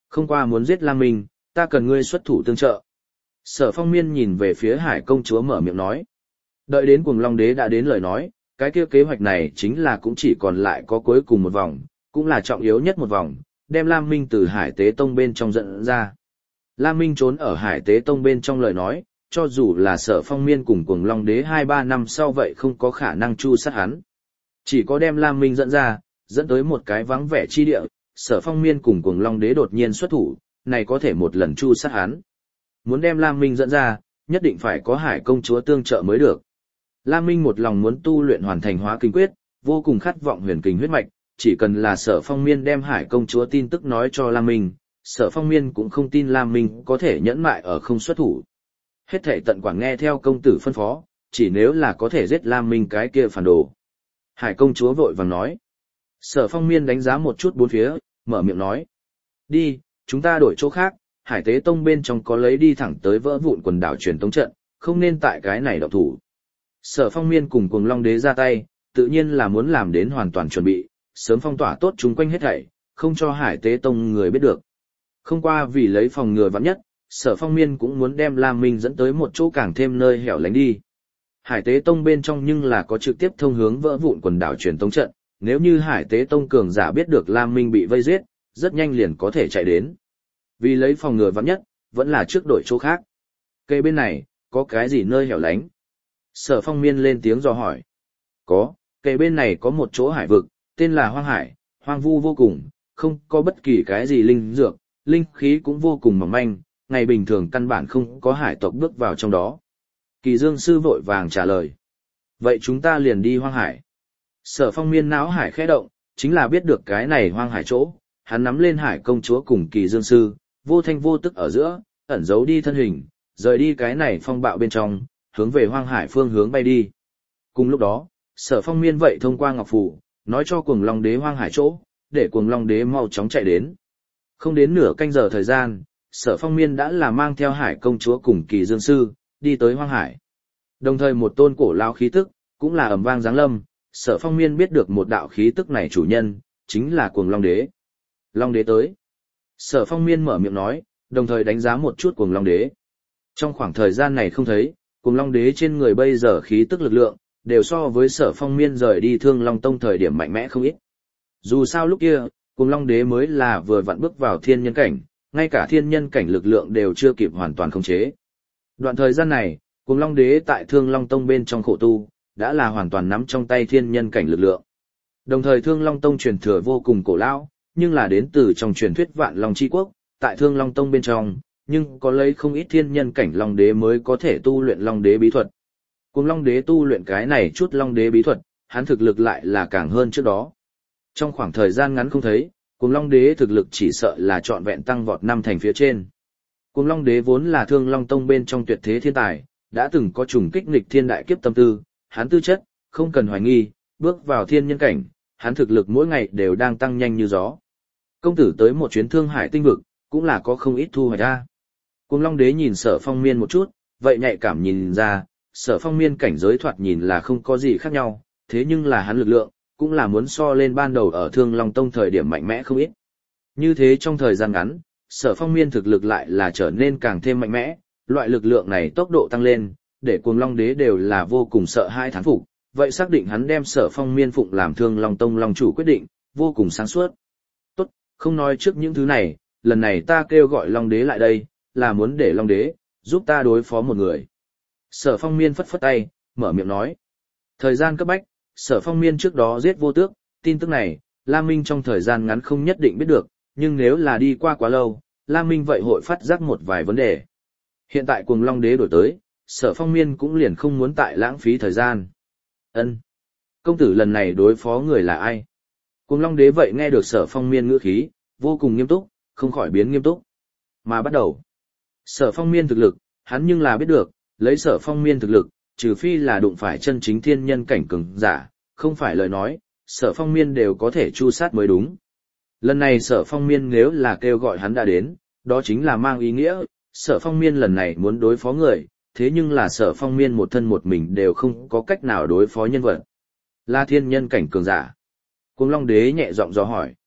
Không qua muốn giết Lam Minh, ta cần ngươi xuất thủ tương trợ. Sở Phong Miên nhìn về phía Hải công chúa mở miệng nói. Đợi đến Cuồng Long Đế đã đến lời nói, cái kia kế hoạch này chính là cũng chỉ còn lại có cuối cùng một vòng, cũng là trọng yếu nhất một vòng, đem Lam Minh từ Hải Tế Tông bên trong dẫn ra. Lam Minh trốn ở Hải Tế Tông bên trong lời nói, cho dù là Sở Phong Miên cùng Cuồng Long Đế 2-3 năm sau vậy không có khả năng chu sát hắn. Chỉ có đem Lam Minh dẫn ra, dẫn tới một cái vắng vẻ chi địa, Sở Phong Miên cùng Cuồng Long Đế đột nhiên xuất thủ, này có thể một lần chu sát hắn. Muốn đem Lam Minh dẫn ra, nhất định phải có Hải công chúa tương trợ mới được. Lam Minh một lòng muốn tu luyện hoàn thành hóa kinh quyết, vô cùng khát vọng huyền kình huyết mạch, chỉ cần là Sở Phong Miên đem Hải công chúa tin tức nói cho Lam Minh, Sở Phong Miên cũng không tin Lam Minh có thể nhẫn mại ở không xuất thủ. Hết thảy tận quản nghe theo công tử phân phó, chỉ nếu là có thể giết Lam Minh cái kia phản đồ. Hải công chúa vội vàng nói. Sở Phong Miên đánh giá một chút bốn phía, mở miệng nói. Đi, chúng ta đổi chỗ khác, Hải Tế Tông bên trong có lấy đi thẳng tới vỡ vụn quần đảo truyền tống trận, không nên tại cái này động thủ. Sở Phong Miên cùng Cuồng Long Đế ra tay, tự nhiên là muốn làm đến hoàn toàn chuẩn bị, sớm phong tỏa tốt chúng quanh hết thảy, không cho Hải Tế Tông người biết được. Không qua vì lấy phòng ngừa vạn nhất, Sở Phong Miên cũng muốn đem Lam Minh dẫn tới một chỗ càng thêm nơi hẻo lánh đi. Hải Tế Tông bên trong nhưng là có trực tiếp thông hướng vỡ vụn quần đảo truyền tống trận, nếu như Hải Tế Tông cường giả biết được Lam Minh bị vây giết, rất nhanh liền có thể chạy đến. Vì lấy phòng ngừa vạn nhất, vẫn là trước đổi chỗ khác. Cây bên này, có cái gì nơi hẻo lánh? Sở Phong Miên lên tiếng dò hỏi. Có, cây bên này có một chỗ hải vực, tên là Hoang Hải, hoang vu vô cùng, không có bất kỳ cái gì linh dược, linh khí cũng vô cùng mỏng manh, ngày bình thường căn bản không có hải tộc bước vào trong đó. Kỳ Dương Sư vội vàng trả lời. Vậy chúng ta liền đi Hoang Hải. Sở Phong Miên não hải khẽ động, chính là biết được cái này Hoang Hải chỗ, hắn nắm lên Hải công chúa cùng Kỳ Dương Sư, vô thanh vô tức ở giữa, ẩn giấu đi thân hình, rời đi cái này phong bạo bên trong, hướng về Hoang Hải phương hướng bay đi. Cùng lúc đó, Sở Phong Miên vậy thông qua Ngọc Phủ, nói cho Cuồng Long Đế Hoang Hải chỗ, để Cuồng Long Đế mau chóng chạy đến. Không đến nửa canh giờ thời gian, Sở Phong Miên đã là mang theo Hải công chúa cùng Kỳ Dương Sư, đi tới Hoang Hải. Đồng thời một tôn cổ lao khí tức, cũng là ầm vang giáng lâm, Sở Phong Miên biết được một đạo khí tức này chủ nhân, chính là Cuồng Long Đế. Long Đế tới. Sở Phong Miên mở miệng nói, đồng thời đánh giá một chút Cuồng Long Đế. Trong khoảng thời gian này không thấy, Cuồng Long Đế trên người bây giờ khí tức lực lượng, đều so với Sở Phong Miên rời đi Thương Long Tông thời điểm mạnh mẽ không ít. Dù sao lúc kia, Cuồng Long Đế mới là vừa vặn bước vào thiên nhân cảnh, ngay cả thiên nhân cảnh lực lượng đều chưa kịp hoàn toàn khống chế. Đoạn thời gian này, Cuồng Long Đế tại Thương Long Tông bên trong khổ tu, đã là hoàn toàn nắm trong tay thiên nhân cảnh lực lượng. Đồng thời Thương Long Tông truyền thừa vô cùng cổ lão, nhưng là đến từ trong truyền thuyết Vạn Long Chi Quốc, tại Thương Long Tông bên trong, nhưng có lấy không ít thiên nhân cảnh Long Đế mới có thể tu luyện Long Đế bí thuật. Cuồng Long Đế tu luyện cái này chút Long Đế bí thuật, hắn thực lực lại là càng hơn trước đó. Trong khoảng thời gian ngắn không thấy, Cuồng Long Đế thực lực chỉ sợ là trọn vẹn tăng vọt 5 thành phía trên. Cuồng Long Đế vốn là Thương Long Tông bên trong tuyệt thế thiên tài, đã từng có trùng kích nghịch thiên đại kiếp tâm tư, hắn tư chất, không cần hoài nghi, bước vào thiên nhân cảnh, hắn thực lực mỗi ngày đều đang tăng nhanh như gió. Công tử tới một chuyến Thương Hải tinh vực, cũng là có không ít thu hoạch ra. Cuồng Long Đế nhìn Sở Phong Miên một chút, vậy nhạy cảm nhìn ra, Sở Phong Miên cảnh giới thoạt nhìn là không có gì khác nhau, thế nhưng là hắn lực lượng, cũng là muốn so lên ban đầu ở Thương Long Tông thời điểm mạnh mẽ không ít. Như thế trong thời gian ngắn, Sở Phong Miên thực lực lại là trở nên càng thêm mạnh mẽ, loại lực lượng này tốc độ tăng lên, để Cuồng Long Đế đều là vô cùng sợ hãi thán phục, vậy xác định hắn đem Sở Phong Miên phụng làm Thương Long Tông Long chủ quyết định, vô cùng sáng suốt. Tốt, không nói trước những thứ này, lần này ta kêu gọi Long Đế lại đây, là muốn để Long Đế giúp ta đối phó một người. Sở Phong Miên phất phất tay, mở miệng nói. Thời gian cấp bách, Sở Phong Miên trước đó giết Vô Tước, tin tức này, Lam Minh trong thời gian ngắn không nhất định biết được, nhưng nếu là đi qua quá lâu, Lam Minh vậy hội phát giác một vài vấn đề. Hiện tại Cuồng Long Đế đổi tới, Sở Phong Miên cũng liền không muốn tại lãng phí thời gian. Ân, công tử lần này đối phó người là ai? Cuồng Long Đế vậy nghe được Sở Phong Miên ngữ khí, vô cùng nghiêm túc, không khỏi biến nghiêm túc. Mà bắt đầu, Sở Phong Miên thực lực, hắn nhưng là biết được, lấy Sở Phong Miên thực lực, trừ phi là đụng phải chân chính thiên nhân cảnh cường giả, không phải lời nói, Sở Phong Miên đều có thể chu sát mới đúng. Lần này Sở Phong Miên nếu là kêu gọi hắn đã đến, đó chính là mang ý nghĩa, Sở Phong Miên lần này muốn đối phó người, thế nhưng là Sở Phong Miên một thân một mình đều không có cách nào đối phó nhân vật. Là thiên nhân cảnh cường giả. Cuồng Long Đế nhẹ giọng dò hỏi.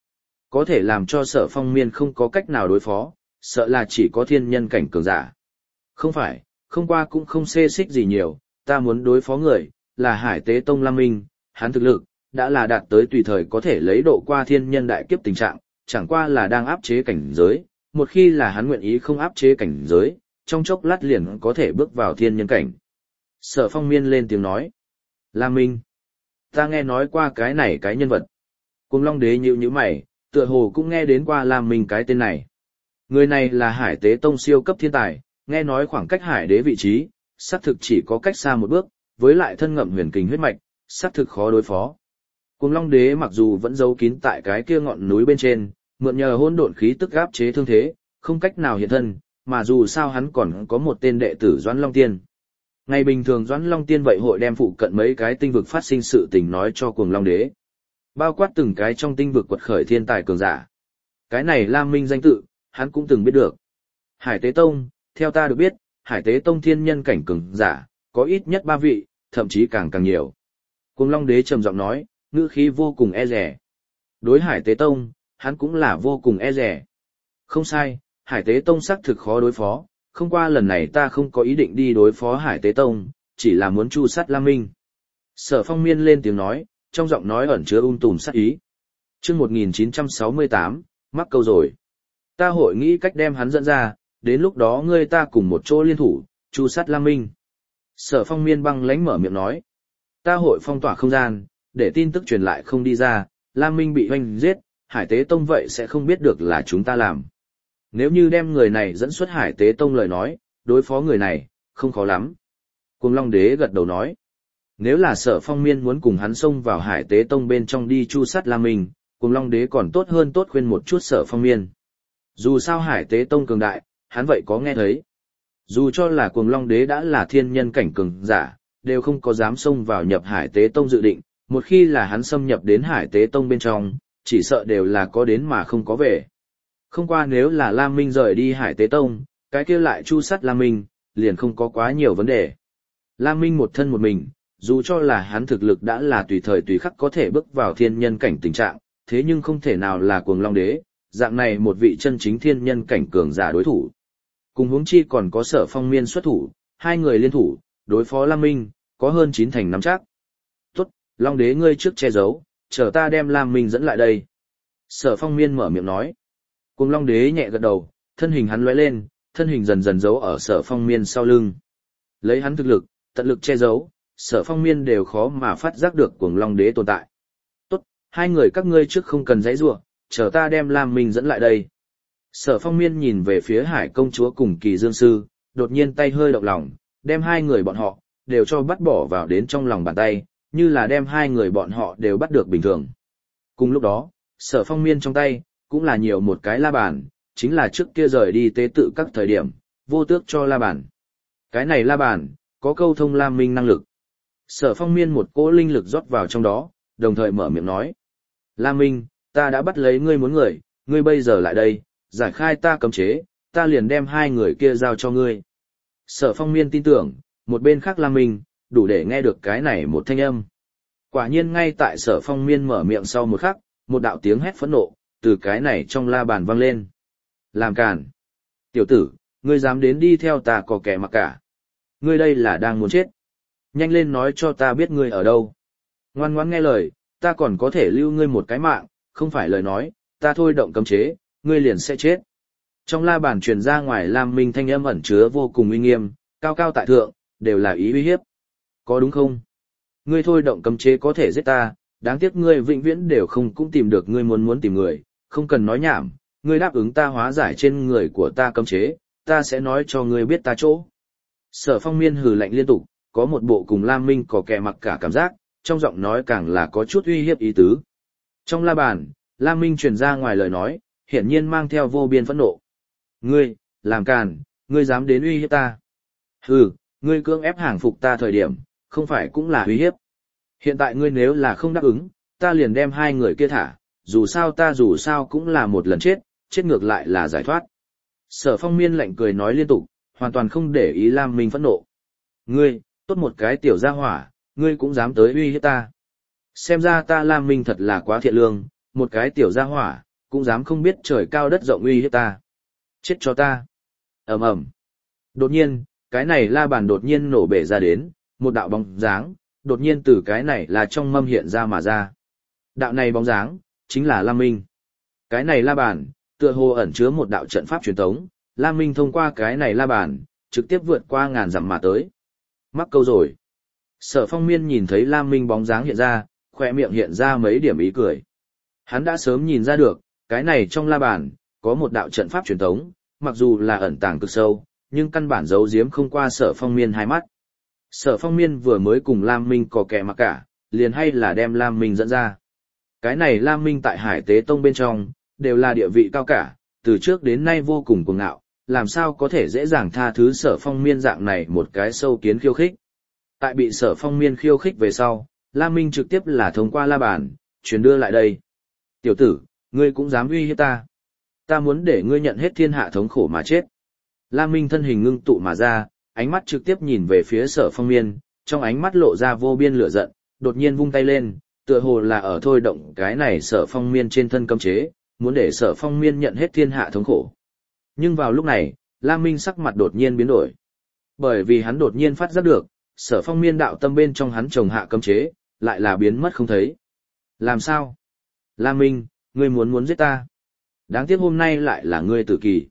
Có thể làm cho Sở Phong Miên không có cách nào đối phó, sợ là chỉ có thiên nhân cảnh cường giả. Không phải, không qua cũng không xê xích gì nhiều, ta muốn đối phó người, là Hải Tế Tông Lam Minh, hắn thực lực, đã là đạt tới tùy thời có thể lấy độ qua thiên nhân đại kiếp tình trạng, chẳng qua là đang áp chế cảnh giới, một khi là hắn nguyện ý không áp chế cảnh giới, trong chốc lát liền có thể bước vào thiên nhân cảnh. Sở Phong Miên lên tiếng nói, Lam Minh, ta nghe nói qua cái nhân vật. Cùng Long Đế nhíu mày, tựa hồ cũng nghe đến qua Lam Minh cái tên này. Người này là Hải Tế Tông siêu cấp thiên tài, nghe nói khoảng cách Hải Đế vị trí, xác thực chỉ có cách xa một bước, với lại thân ngậm huyền kình huyết mạch, xác thực khó đối phó. Cùng Long Đế mặc dù vẫn giấu kín tại cái kia ngọn núi bên trên, mượn nhờ hỗn độn khí tức áp chế thương thế, không cách nào hiện thân, mà dù sao hắn còn có một tên đệ tử Doãn Long Tiên. Ngày bình thường Doãn Long Tiên vậy hội đem phụ cận mấy cái tinh vực phát sinh sự tình nói cho Cuồng Long Đế. Bao quát từng cái trong tinh vực quật khởi thiên tài cường giả. Cái này Lam Minh danh tự, hắn cũng từng biết được. Hải Tế Tông, theo ta được biết, Hải Tế Tông thiên nhân cảnh cường giả, có ít nhất 3 vị, thậm chí càng nhiều. Cuồng Long Đế trầm giọng nói, ngữ khí vô cùng e dè. Đối Hải Tế Tông, hắn cũng là vô cùng e dè. Không sai, Hải Tế Tông xác thực khó đối phó, không qua lần này ta không có ý định đi đối phó Hải Tế Tông, chỉ là muốn tru sát Lam Minh. Sở Phong Miên lên tiếng nói, trong giọng nói ẩn chứa tùm sát ý. Chương 1968, mắc câu rồi. Ta hội nghĩ cách đem hắn dẫn ra, đến lúc đó ngươi ta cùng một chỗ liên thủ, tru sát Lam Minh. Sở Phong Miên băng lãnh mở miệng nói. Ta hội phong tỏa không gian, để tin tức truyền lại không đi ra, Lam Minh bị hoanh giết, Hải Tế Tông vậy sẽ không biết được là chúng ta làm. Nếu như đem người này dẫn xuất Hải Tế Tông lời nói, đối phó người này, không khó lắm. Cuồng Long Đế gật đầu nói. Nếu là Sở Phong Miên muốn cùng hắn xông vào Hải Tế Tông bên trong đi chu sát Lam Minh, Cuồng Long Đế còn tốt hơn tốt khuyên một chút Sở Phong Miên. Dù sao Hải Tế Tông cường đại, hắn vậy có nghe thấy. Dù cho là Cuồng Long Đế đã là thiên nhân cảnh cường giả, đều không có dám xông vào nhập Hải Tế Tông dự định, một khi là hắn xâm nhập đến Hải Tế Tông bên trong, chỉ sợ đều là có đến mà không có về. Không qua nếu là Lam Minh rời đi Hải Tế Tông, cái kia lại chu sát Lam Minh, liền không có quá nhiều vấn đề. Lam Minh một thân một mình, dù cho là hắn thực lực đã là tùy thời tùy khắc có thể bước vào thiên nhân cảnh tình trạng, thế nhưng không thể nào là Cuồng Long Đế, dạng này một vị chân chính thiên nhân cảnh cường giả đối thủ. Cùng huống chi còn có Sở Phong Miên xuất thủ, hai người liên thủ, đối phó Lam Minh, có hơn 9 thành nắm chắc. Tốt, Long Đế ngươi trước che giấu, chờ ta đem Lam Minh dẫn lại đây. Sở Phong Miên mở miệng nói. Cuồng Long Đế nhẹ gật đầu, thân hình hắn lóe lên, thân hình dần dần giấu ở Sở Phong Miên sau lưng. Lấy hắn thực lực, tận lực che giấu, Sở Phong Miên đều khó mà phát giác được Cuồng Long Đế tồn tại. Tốt, hai người các ngươi trước không cần giãy giụa, chờ ta đem Lam Minh dẫn lại đây. Sở Phong Miên nhìn về phía Hải công chúa cùng Kỳ Dương sư, đột nhiên tay hơi động lòng, đem hai người bọn họ đều cho bắt bỏ vào đến trong lòng bàn tay, như là đem hai người bọn họ đều bắt được bình thường. Cùng lúc đó, Sở Phong Miên trong tay cũng là nhiều một cái la bàn, chính là trước kia rời đi tế tự các thời điểm, vô tước cho la bàn. Cái này la bàn có câu thông Lam Minh năng lực. Sở Phong Miên một cỗ linh lực rót vào trong đó, đồng thời mở miệng nói: Lam Minh, ta đã bắt lấy ngươi muốn người, ngươi bây giờ lại đây, giải khai ta cấm chế, ta liền đem hai người kia giao cho ngươi. Sở Phong Miên tin tưởng, một bên khác Lam Minh, đủ để nghe được cái này một thanh âm. Quả nhiên ngay tại Sở Phong Miên mở miệng sau một khắc, một đạo tiếng hét phẫn nộ, từ cái này trong la bàn vang lên. Làm càn! Tiểu tử, ngươi dám đến đi theo ta có kẻ mặc cả. Ngươi đây là đang muốn chết. Nhanh lên nói cho ta biết ngươi ở đâu. Ngoan ngoãn nghe lời, ta còn có thể lưu ngươi một cái mạng, không phải lời nói, ta thôi động cấm chế, ngươi liền sẽ chết. Trong la bàn truyền ra ngoài Lam Minh thanh âm ẩn chứa vô cùng uy nghiêm, cao cao tại thượng, đều là ý uy hiếp. Có đúng không? Ngươi thôi động cấm chế có thể giết ta, đáng tiếc ngươi vĩnh viễn đều không cũng tìm được ngươi muốn tìm người, không cần nói nhảm, ngươi đáp ứng ta hóa giải trên người của ta cấm chế, ta sẽ nói cho ngươi biết ta chỗ. Sở Phong Miên hừ lạnh liên tục, có một bộ cùng Lam Minh có kẻ mặc cả cảm giác, trong giọng nói càng là có chút uy hiếp ý tứ. Trong la bàn, Lam Minh truyền ra ngoài lời nói, hiển nhiên mang theo vô biên phẫn nộ. Ngươi, làm càn, ngươi dám đến uy hiếp ta. Hừ, ngươi cưỡng ép hàng phục ta thời điểm, không phải cũng là uy hiếp. Hiện tại ngươi nếu là không đáp ứng, ta liền đem hai người kia thả, dù sao cũng là một lần chết, chết ngược lại là giải thoát. Sở Phong Miên lạnh cười nói liên tục, hoàn toàn không để ý Lam Minh phẫn nộ. Ngươi, tốt một cái tiểu gia hỏa, ngươi cũng dám tới uy hiếp ta. Xem ra ta Lam Minh thật là quá thiện lương, một cái tiểu gia hỏa, cũng dám không biết trời cao đất rộng uy hiếp ta. Chết cho ta. Ầm ầm. Đột nhiên, cái này la bàn đột nhiên nổ bể ra đến, một đạo bóng dáng, đột nhiên từ cái này là trong mâm hiện ra mà ra. Đạo này bóng dáng, chính là Lam Minh. Cái này la bàn, tựa hồ ẩn chứa một đạo trận pháp truyền thống, Lam Minh thông qua cái này la bàn, trực tiếp vượt qua ngàn dặm mà tới. Mắc câu rồi. Sở Phong Miên nhìn thấy Lam Minh bóng dáng hiện ra, khoe miệng hiện ra mấy điểm ý cười. Hắn đã sớm nhìn ra được, cái này trong la bàn, có một đạo trận pháp truyền thống, mặc dù là ẩn tàng cực sâu, nhưng căn bản giấu giếm không qua Sở Phong Miên hai mắt. Sở Phong Miên vừa mới cùng Lam Minh có kẻ mặc cả, liền hay là đem Lam Minh dẫn ra. Cái này Lam Minh tại Hải Tế Tông bên trong, đều là địa vị cao cả, từ trước đến nay vô cùng cuồng ngạo, làm sao có thể dễ dàng tha thứ Sở Phong Miên dạng này một cái sâu kiến khiêu khích. Tại bị Sở Phong Miên khiêu khích về sau, Lam Minh trực tiếp là thông qua la bàn, truyền đưa lại đây. Tiểu tử, ngươi cũng dám uy hiếp ta. Ta muốn để ngươi nhận hết thiên hạ thống khổ mà chết. Lam Minh thân hình ngưng tụ mà ra, ánh mắt trực tiếp nhìn về phía Sở Phong Miên, trong ánh mắt lộ ra vô biên lửa giận, đột nhiên vung tay lên, tựa hồ là ở thôi động cái này Sở Phong Miên trên thân cấm chế, muốn để Sở Phong Miên nhận hết thiên hạ thống khổ. Nhưng vào lúc này, Lam Minh sắc mặt đột nhiên biến đổi. Bởi vì hắn đột nhiên phát giác được, Sở Phong Miên đạo tâm bên trong hắn trồng hạ cấm chế, lại là biến mất không thấy. Làm sao? Lam Minh, ngươi muốn giết ta. Đáng tiếc hôm nay lại là ngươi tử kỳ.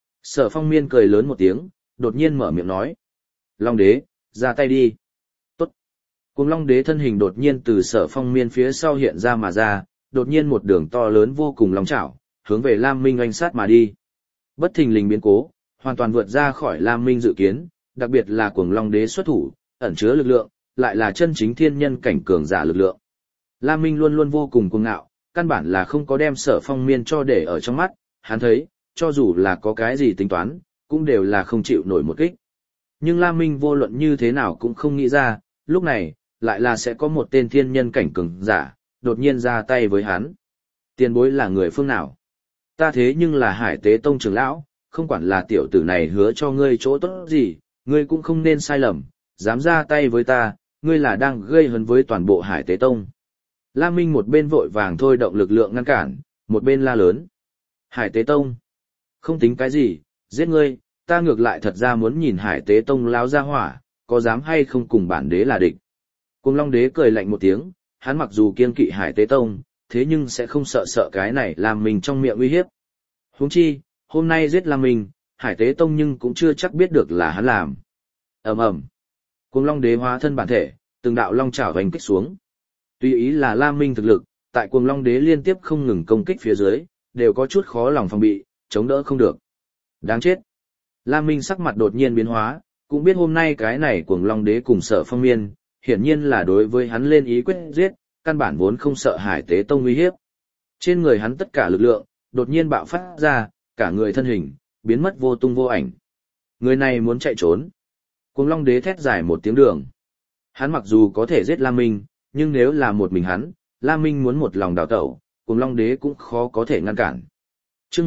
Sở Phong Miên cười lớn một tiếng, đột nhiên mở miệng nói. Long đế, ra tay đi. Tốt. Cùng Long đế thân hình đột nhiên từ Sở Phong Miên phía sau hiện ra mà ra, đột nhiên một đường to lớn vô cùng long chảo, hướng về Lam Minh oanh sát mà đi. Bất thình lình biến cố, hoàn toàn vượt ra khỏi Lam Minh dự kiến, đặc biệt là Cuồng Long đế xuất thủ, ẩn chứa lực lượng, lại là chân chính thiên nhân cảnh cường giả lực lượng. Lam Minh luôn luôn vô cùng cuồng ngạo, căn bản là không có đem Sở Phong Miên cho để ở trong mắt, hắn thấy, cho dù là có cái gì tính toán, cũng đều là không chịu nổi một kích. Nhưng Lam Minh vô luận như thế nào cũng không nghĩ ra, lúc này, lại là sẽ có một tên thiên nhân cảnh cường giả, đột nhiên ra tay với hắn. Tiền bối là người phương nào? Ta thế nhưng là Hải Tế Tông trưởng lão, không quản là tiểu tử này hứa cho ngươi chỗ tốt gì, ngươi cũng không nên sai lầm, dám ra tay với ta, ngươi là đang gây hấn với toàn bộ Hải Tế Tông. Lam Minh một bên vội vàng thôi động lực lượng ngăn cản, một bên la lớn. Hải Tế Tông. Không tính cái gì, giết ngươi, ta ngược lại thật ra muốn nhìn Hải Tế Tông láo ra hỏa, có dám hay không cùng bản đế là địch. Cùng Long đế cười lạnh một tiếng, hắn mặc dù kiên kỵ Hải Tế Tông, thế nhưng sẽ không sợ cái này làm mình trong miệng uy hiếp. Huống chi, hôm nay giết Lam Minh, Hải Tế Tông nhưng cũng chưa chắc biết được là hắn làm. Ầm ầm. Cùng Long đế hóa thân bản thể, từng đạo long chảo vành kích xuống. Tuy ý là Lam Minh thực lực, tại Cuồng Long đế liên tiếp không ngừng công kích phía dưới, đều có chút khó lòng phòng bị, chống đỡ không được. Đáng chết. Lam Minh sắc mặt đột nhiên biến hóa, cũng biết hôm nay cái này Cuồng Long đế cùng Sở Phong Miên, hiển nhiên là đối với hắn lên ý quyết giết, căn bản vốn không sợ Hải Tế Tông uy hiếp. Trên người hắn tất cả lực lượng, đột nhiên bạo phát ra, cả người thân hình, biến mất vô tung vô ảnh. Người này muốn chạy trốn. Cuồng Long đế thét dài một tiếng đường. Hắn mặc dù có thể giết Lam Minh, nhưng nếu là một mình hắn, Lam Minh muốn một lòng đào tẩu, Cuồng Long đế cũng khó có thể ngăn cản. Chương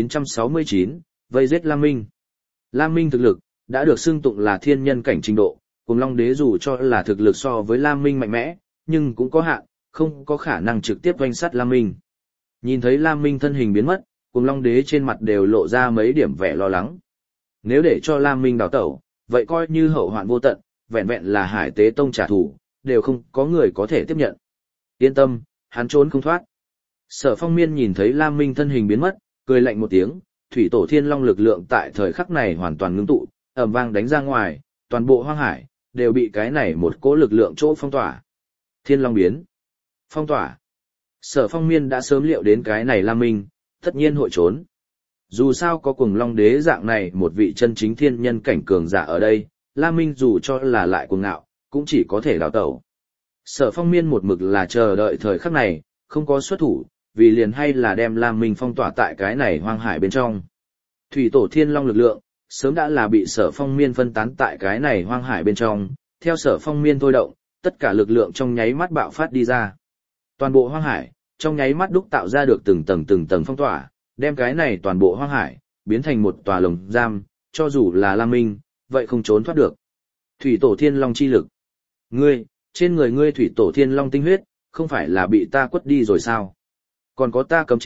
1969, vây giết Lam Minh. Lam Minh thực lực đã được xưng tụng là thiên nhân cảnh trình độ, Cuồng Long đế dù cho là thực lực so với Lam Minh mạnh mẽ, nhưng cũng có hạn, không có khả năng trực tiếp oanh sát Lam Minh. Nhìn thấy Lam Minh thân hình biến mất, Cuồng Long đế trên mặt đều lộ ra mấy điểm vẻ lo lắng. Nếu để cho Lam Minh đào tẩu, vậy coi như hậu hoạn vô tận, vẹn vẹn là Hải Tế Tông trả thù, đều không có người có thể tiếp nhận. Yên tâm, hắn trốn không thoát. Sở Phong Miên nhìn thấy Lam Minh thân hình biến mất, cười lạnh một tiếng, thủy tổ thiên long lực lượng tại thời khắc này hoàn toàn ngưng tụ, ầm vang đánh ra ngoài, toàn bộ hoang hải đều bị cái này một cỗ lực lượng chỗ phong tỏa. Thiên long biến, phong tỏa. Sở Phong Miên đã sớm liệu đến cái này Lam Minh, tất nhiên hội trốn. Dù sao có Cuồng Long đế dạng này một vị chân chính thiên nhân cảnh cường giả ở đây, Lam Minh dù cho là lại cuồng ngạo, cũng chỉ có thể đào tẩu. Sở Phong Miên một mực là chờ đợi thời khắc này, không có xuất thủ, vì liền hay là đem Lam Minh phong tỏa tại cái này hoang hải bên trong. Thủy tổ thiên long lực lượng, sớm đã là bị Sở Phong Miên phân tán tại cái này hoang hải bên trong, theo Sở Phong Miên thôi động, tất cả lực lượng trong nháy mắt bạo phát đi ra. Toàn bộ hoang hải, trong nháy mắt đúc tạo ra được từng tầng phong tỏa, đem cái này toàn bộ hoang hải, biến thành một tòa lồng giam, cho dù là Lam Minh, vậy không trốn thoát được. Thủy tổ thiên long chi lực. Ngươi, trên người ngươi thủy tổ thiên long tinh huyết, không phải là bị ta quất đi rồi sao? Còn có ta cấm chế,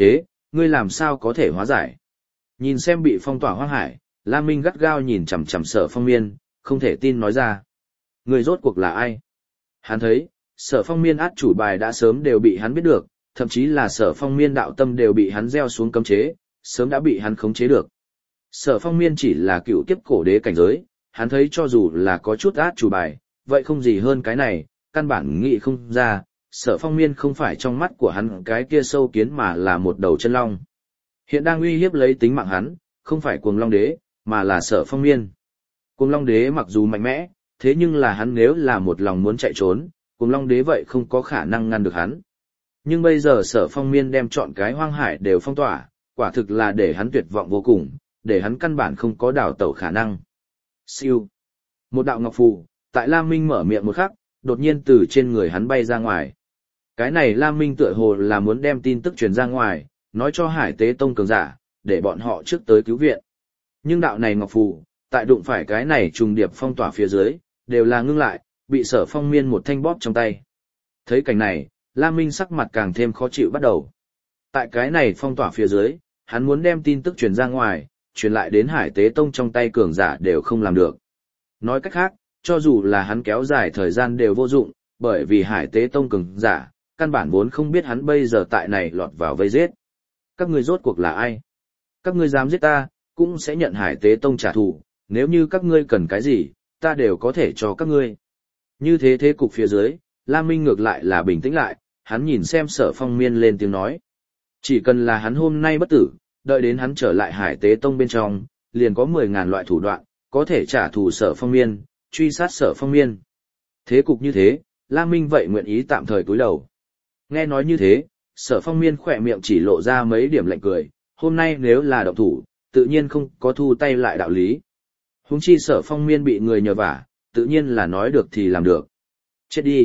ngươi làm sao có thể hóa giải? Nhìn xem bị phong tỏa hoang hải, Lam Minh gắt gao nhìn chằm chằm Sở Phong Miên, không thể tin nói ra. Người rốt cuộc là ai? Hắn thấy, Sở Phong Miên át chủ bài đã sớm đều bị hắn biết được, thậm chí là Sở Phong Miên đạo tâm đều bị hắn gieo xuống cấm chế, sớm đã bị hắn khống chế được. Sở Phong Miên chỉ là cựu kiếp cổ đế cảnh giới, hắn thấy cho dù là có chút át chủ bài, vậy không gì hơn cái này, căn bản nghĩ không ra, Sở Phong Miên không phải trong mắt của hắn cái kia sâu kiến mà là một đầu chân long. Hiện đang uy hiếp lấy tính mạng hắn, không phải Cuồng Long Đế, mà là Sở Phong Miên. Cuồng Long Đế mặc dù mạnh mẽ, thế nhưng là hắn nếu là một lòng muốn chạy trốn, Cuồng Long Đế vậy không có khả năng ngăn được hắn. Nhưng bây giờ Sở Phong Miên đem chọn cái hoang hải đều phong tỏa, quả thực là để hắn tuyệt vọng vô cùng, để hắn căn bản không có đảo tẩu khả năng. Siêu. Một đạo ngọc phù, tại Lam Minh mở miệng một khắc, đột nhiên từ trên người hắn bay ra ngoài. Cái này Lam Minh tựa hồ là muốn đem tin tức truyền ra ngoài, nói cho Hải Tế Tông cường giả, để bọn họ trước tới cứu viện. Nhưng đạo này ngọc phù, tại đụng phải cái này trùng điệp phong tỏa phía dưới, đều là ngưng lại, bị Sở Phong Miên một thanh bóp trong tay. Thấy cảnh này, Lam Minh sắc mặt càng thêm khó chịu bắt đầu. Tại cái này phong tỏa phía dưới, hắn muốn đem tin tức truyền ra ngoài, truyền lại đến Hải Tế Tông trong tay cường giả đều không làm được. Nói cách khác, cho dù là hắn kéo dài thời gian đều vô dụng, bởi vì Hải Tế Tông cường giả, căn bản vốn không biết hắn bây giờ tại này lọt vào vây giết. Các ngươi rốt cuộc là ai? Các ngươi dám giết ta, cũng sẽ nhận Hải Tế Tông trả thù, nếu như các ngươi cần cái gì, ta đều có thể cho các ngươi. Như thế thế cục phía dưới, Lam Minh ngược lại là bình tĩnh lại, hắn nhìn xem Sở Phong Miên lên tiếng nói. Chỉ cần là hắn hôm nay bất tử, đợi đến hắn trở lại Hải Tế Tông bên trong, liền có 10.000 loại thủ đoạn, có thể trả thù Sở Phong Miên, truy sát Sở Phong Miên. Thế cục như thế, Lam Minh vậy nguyện ý tạm thời cúi đầu. Nghe nói như thế, Sở Phong Miên khỏe miệng chỉ lộ ra mấy điểm lạnh cười, hôm nay nếu là động thủ, tự nhiên không có thu tay lại đạo lý. Huống chi Sở Phong Miên bị người nhờ vả, tự nhiên là nói được thì làm được. Chết đi.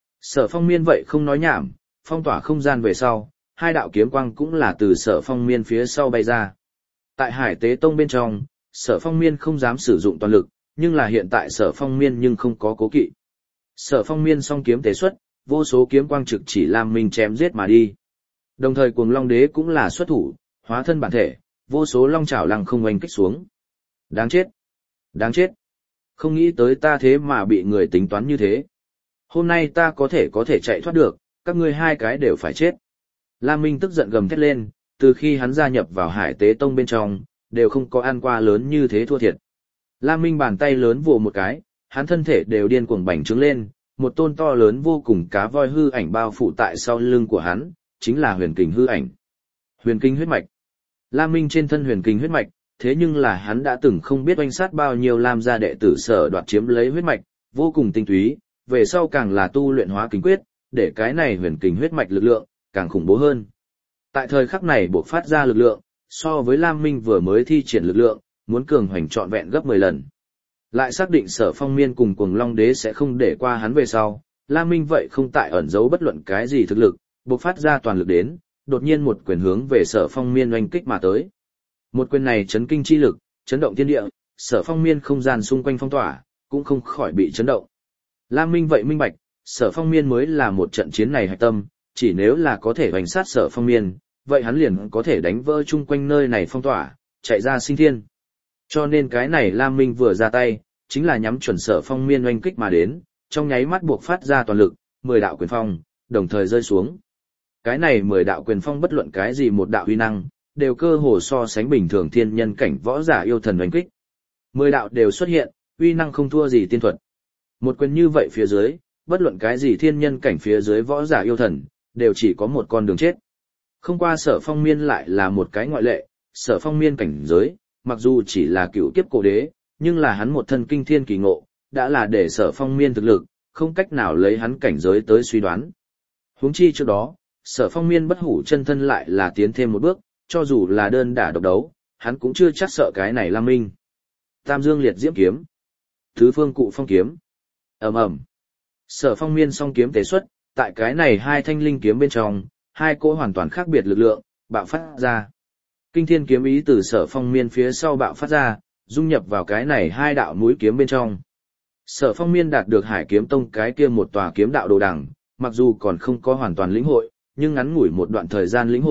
Sở Phong Miên vậy không nói nhảm, phong tỏa không gian về sau, hai đạo kiếm quang cũng là từ Sở Phong Miên phía sau bay ra. Tại Hải Tế Tông bên trong, Sở Phong Miên không dám sử dụng toàn lực, nhưng là hiện tại Sở Phong Miên nhưng không có cố kỵ. Sở Phong Miên song kiếm tế xuất, vô số kiếm quang trực chỉ Lam Minh chém giết mà đi. Đồng thời Cuồng Long Đế cũng là xuất thủ, hóa thân bản thể, vô số long chảo lăng không oanh kích xuống. Đáng chết! Đáng chết! Không nghĩ tới ta thế mà bị người tính toán như thế. Hôm nay ta có thể chạy thoát được, các ngươi hai cái đều phải chết. Lam Minh tức giận gầm thét lên, từ khi hắn gia nhập vào Hải Tế Tông bên trong, đều không có ăn qua lớn như thế thua thiệt. Lam Minh bàn tay lớn vồ một cái, hắn thân thể đều điên cuồng bành trướng lên, một tôn to lớn vô cùng cá voi hư ảnh bao phủ tại sau lưng của hắn, chính là huyền kình hư ảnh. Huyền kinh huyết mạch. Lam Minh trên thân huyền kinh huyết mạch, thế nhưng là hắn đã từng không biết oanh sát bao nhiêu Lam gia đệ tử sở đoạt chiếm lấy huyết mạch, vô cùng tinh túy, về sau càng là tu luyện hóa kinh quyết, để cái này huyền kình huyết mạch lực lượng càng khủng bố hơn. Tại thời khắc này buộc phát ra lực lượng, so với Lam Minh vừa mới thi triển lực lượng, muốn cường hoành trọn vẹn gấp 10 lần. Lại xác định Sở Phong Miên cùng Cuồng Long Đế sẽ không để qua hắn về sau, Lam Minh vậy không tại ẩn giấu bất luận cái gì thực lực, buộc phát ra toàn lực đến, đột nhiên một quyền hướng về Sở Phong Miên oanh kích mà tới. Một quyền này chấn kinh chi lực, chấn động thiên địa, Sở Phong Miên không gian xung quanh phong tỏa, cũng không khỏi bị chấn động. Lam Minh vậy minh bạch, Sở Phong Miên mới là một trận chiến này hạch tâm, chỉ nếu là có thể hoành sát Sở Phong Miên, vậy hắn liền có thể đánh vỡ chung quanh nơi này phong tỏa, chạy ra sinh thiên. Cho nên cái này Lam Minh vừa ra tay, chính là nhắm chuẩn Sở Phong Miên oanh kích mà đến, trong nháy mắt buộc phát ra toàn lực, 10 đạo quyền phong, đồng thời rơi xuống. Cái này 10 đạo quyền phong bất luận cái gì một đạo uy năng, đều cơ hồ so sánh bình thường thiên nhân cảnh võ giả yêu thần oanh kích. 10 đạo đều xuất hiện, uy năng không thua gì tiên thuật. Một quyền như vậy phía dưới, bất luận cái gì thiên nhân cảnh phía dưới võ giả yêu thần, đều chỉ có một con đường chết. Không qua Sở Phong Miên lại là một cái ngoại lệ, Sở Phong Miên cảnh giới, mặc dù chỉ là cựu kiếp cổ đế, nhưng là hắn một thân kinh thiên kỳ ngộ, đã là để Sở Phong Miên thực lực, không cách nào lấy hắn cảnh giới tới suy đoán. Huống chi trước đó, Sở Phong Miên bất hủ chân thân lại là tiến thêm một bước, cho dù là đơn đả độc đấu, hắn cũng chưa chắc sợ cái này Lam Minh. Tam Dương Liệt Diễm kiếm, Tứ Phương Cụ Phong kiếm. Ầm ầm. Sở Phong Miên song kiếm tế xuất, tại cái này hai thanh linh kiếm bên trong, hai cỗ hoàn toàn khác biệt lực lượng bạo phát ra. Kinh thiên kiếm ý từ Sở Phong Miên phía sau bạo phát ra, dung nhập vào cái này hai đạo mũi kiếm bên trong. Sở Phong Miên đạt được Hải Kiếm Tông cái kia một tòa kiếm đạo đồ đằng, mặc dù còn không có hoàn toàn lĩnh hội, nhưng ngắn ngủi một đoạn thời gian lĩnh hội,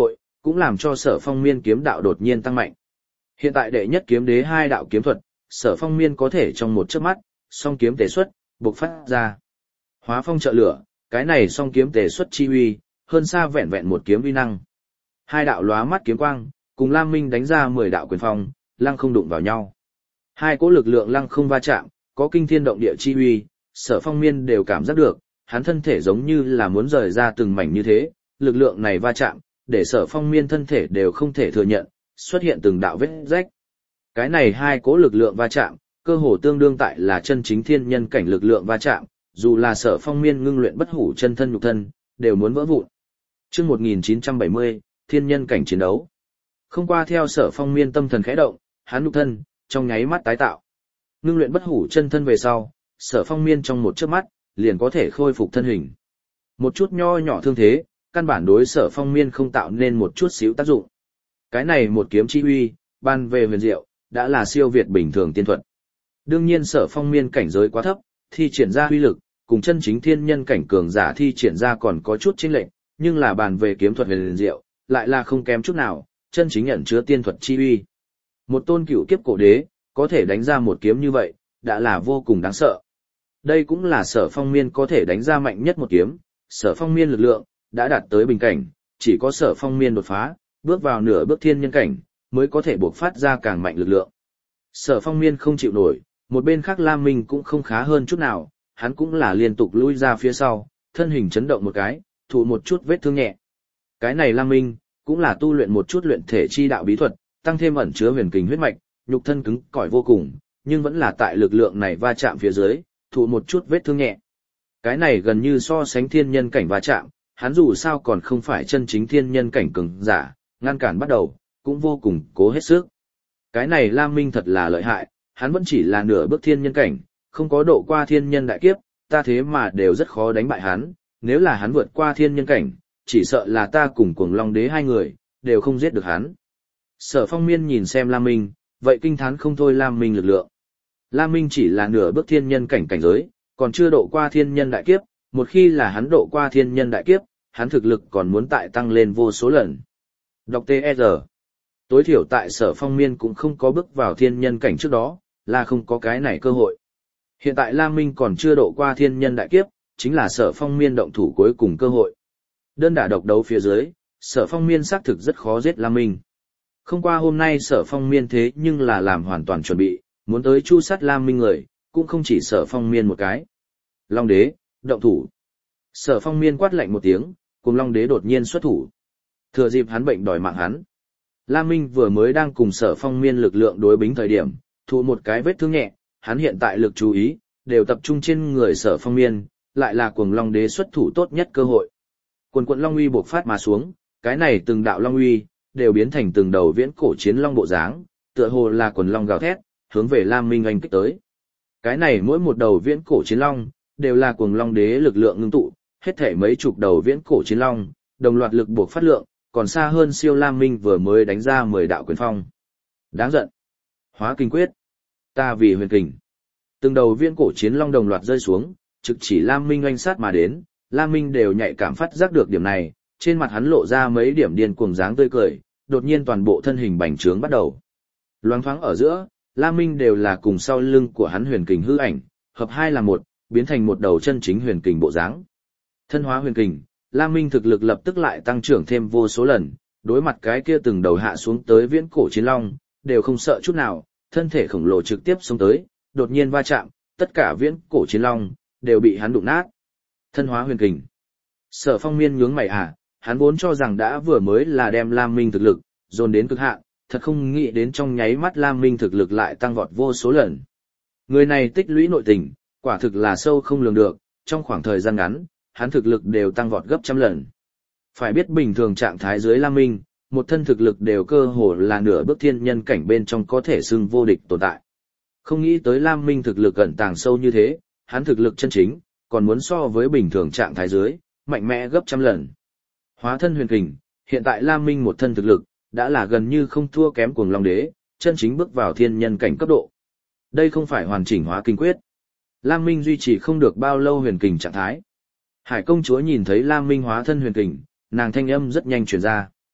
cũng làm cho Sở Phong Miên kiếm đạo đột nhiên tăng mạnh. Hiện tại đệ nhất kiếm đế hai đạo kiếm thuật, Sở Phong Miên có thể trong một chớp mắt, song kiếm tề xuất, bộc phát ra. Hóa phong trợ lửa, cái này song kiếm tề xuất chi uy, hơn xa vẹn vẹn một kiếm uy năng. Hai đạo lóa mắt kiếm quang, cùng Lam Minh đánh ra 10 đạo quyền phong, lăng không đụng vào nhau. Hai cỗ lực lượng lăng không va chạm, có kinh thiên động địa chi uy, Sở Phong Miên đều cảm giác được, hắn thân thể giống như là muốn rời ra từng mảnh như thế, lực lượng này va chạm, để Sở Phong Miên thân thể đều không thể thừa nhận, xuất hiện từng đạo vết rách. Cái này hai cỗ lực lượng va chạm, cơ hồ tương đương tại là chân chính thiên nhân cảnh lực lượng va chạm, dù là Sở Phong Miên ngưng luyện bất hủ chân thân nhục thân, đều muốn vỡ vụn. Chương 1970, thiên nhân cảnh chiến đấu. Không qua theo Sở Phong Miên tâm thần khẽ động, hắn nhục thân trong nháy mắt tái tạo. Ngưng luyện bất hủ chân thân về sau, Sở Phong Miên trong một chớp mắt liền có thể khôi phục thân hình. Một chút nho nhỏ thương thế, căn bản đối Sở Phong Miên không tạo nên một chút xíu tác dụng. Cái này một kiếm chi uy, ban về huyền diệu, đã là siêu việt bình thường tiên thuật. Đương nhiên Sở Phong Miên cảnh giới quá thấp, thi triển ra uy lực, cùng chân chính thiên nhân cảnh cường giả thi triển ra còn có chút chênh lệch, nhưng là bàn về kiếm thuật huyền diệu, lại là không kém chút nào, chân chính ẩn chứa tiên thuật chi uy. Một tôn cựu kiếp cổ đế, có thể đánh ra một kiếm như vậy, đã là vô cùng đáng sợ. Đây cũng là Sở Phong Miên có thể đánh ra mạnh nhất một kiếm, Sở Phong Miên lực lượng đã đạt tới bình cảnh, chỉ có Sở Phong Miên đột phá, bước vào nửa bước thiên nhân cảnh, mới có thể buộc phát ra càng mạnh lực lượng. Sở Phong Miên không chịu nổi, một bên khác Lam Minh cũng không khá hơn chút nào, hắn cũng là liên tục lui ra phía sau, thân hình chấn động một cái, thụ một chút vết thương nhẹ. Cái này Lam Minh cũng là tu luyện một chút luyện thể chi đạo bí thuật, tăng thêm ẩn chứa huyền kình huyết mạch, nhục thân cứng cỏi vô cùng, nhưng vẫn là tại lực lượng này va chạm phía dưới, thụ một chút vết thương nhẹ. Cái này gần như so sánh thiên nhân cảnh va chạm, hắn dù sao còn không phải chân chính thiên nhân cảnh cường giả, ngăn cản bắt đầu, cũng vô cùng cố hết sức. Cái này Lam Minh thật là lợi hại, hắn vẫn chỉ là nửa bước thiên nhân cảnh, không có độ qua thiên nhân đại kiếp, ta thế mà đều rất khó đánh bại hắn, nếu là hắn vượt qua thiên nhân cảnh, chỉ sợ là ta cùng Cuồng Long Đế hai người, đều không giết được hắn. Sở Phong Miên nhìn xem Lam Minh, vậy kinh thán không thôi Lam Minh lực lượng. Lam Minh chỉ là nửa bước thiên nhân cảnh cảnh giới, còn chưa độ qua thiên nhân đại kiếp, một khi là hắn độ qua thiên nhân đại kiếp, hắn thực lực còn muốn tại tăng lên vô số lần. Đọc T.E.R. Tối thiểu tại Sở Phong Miên cũng không có bước vào thiên nhân cảnh trước đó, là không có cái này cơ hội. Hiện tại Lam Minh còn chưa độ qua thiên nhân đại kiếp, chính là Sở Phong Miên động thủ cuối cùng cơ hội. Đơn đả độc đấu phía dưới, Sở Phong Miên xác thực rất khó giết Lam Minh. Không qua hôm nay Sở Phong Miên thế nhưng là làm hoàn toàn chuẩn bị, muốn tới chu sát Lam Minh người, cũng không chỉ Sở Phong Miên một cái. Long Đế, động thủ. Sở Phong Miên quát lạnh một tiếng, cùng Long Đế đột nhiên xuất thủ. Thừa dịp hắn bệnh đòi mạng hắn. Lam Minh vừa mới đang cùng Sở Phong Miên lực lượng đối bính thời điểm, thụ một cái vết thương nhẹ, hắn hiện tại lực chú ý, đều tập trung trên người Sở Phong Miên, lại là Cuồng Long Đế xuất thủ tốt nhất cơ hội. Quần quận Long uy bộc phát mà xuống, cái này từng đạo Long uy, đều biến thành từng đầu viễn cổ chiến long bộ dáng, tựa hồ là quần long gào thét, hướng về Lam Minh oanh kích tới. Cái này mỗi một đầu viễn cổ chiến long, đều là Cuồng Long Đế lực lượng ngưng tụ, hết thể mấy chục đầu viễn cổ chiến long, đồng loạt lực buộc phát lượng, còn xa hơn siêu Lam Minh vừa mới đánh ra 10 đạo quyền phong. Đáng giận. Hóa kinh quyết. Ta vì huyền kình. Từng đầu viễn cổ chiến long đồng loạt rơi xuống, trực chỉ Lam Minh oanh sát mà đến, Lam Minh đều nhạy cảm phát giác được điểm này, trên mặt hắn lộ ra mấy điểm điên cuồng dáng tươi cười, đột nhiên toàn bộ thân hình bành trướng bắt đầu. Loáng thoáng ở giữa, Lam Minh đều là cùng sau lưng của hắn huyền kình hư ảnh, hợp hai là một, biến thành một đầu chân chính huyền kình bộ dáng. Thân hóa huyền kình, Lam Minh thực lực lập tức lại tăng trưởng thêm vô số lần, đối mặt cái kia từng đầu hạ xuống tới viễn cổ chiến long, đều không sợ chút nào, thân thể khổng lồ trực tiếp xuống tới, đột nhiên va chạm, tất cả viễn cổ chiến long đều bị hắn đụng nát. Thân hóa huyền kình. Sở Phong Miên nhướng mày hắn vốn cho rằng đã vừa mới là đem Lam Minh thực lực dồn đến cực hạn, thật không nghĩ đến trong nháy mắt Lam Minh thực lực lại tăng vọt vô số lần. Người này tích lũy nội tình, quả thực là sâu không lường được, trong khoảng thời gian ngắn, hắn thực lực đều tăng vọt gấp trăm lần. Phải biết bình thường trạng thái dưới Lam Minh, một thân thực lực đều cơ hồ là nửa bước thiên nhân cảnh bên trong có thể xưng vô địch tồn tại. Không nghĩ tới Lam Minh thực lực ẩn tàng sâu như thế, hắn thực lực chân chính, còn muốn so với bình thường trạng thái dưới, mạnh mẽ gấp trăm lần. Hóa thân huyền kình, hiện tại Lam Minh một thân thực lực, đã là gần như không thua kém Cuồng Long Đế, chân chính bước vào thiên nhân cảnh cấp độ. Đây không phải hoàn chỉnh hóa kinh quyết. Lam Minh duy trì không được bao lâu huyền kình trạng thái. Hải công chúa nhìn thấy Lam Minh hóa thân huyền kình, nàng thanh âm rất nhanh truyền ra.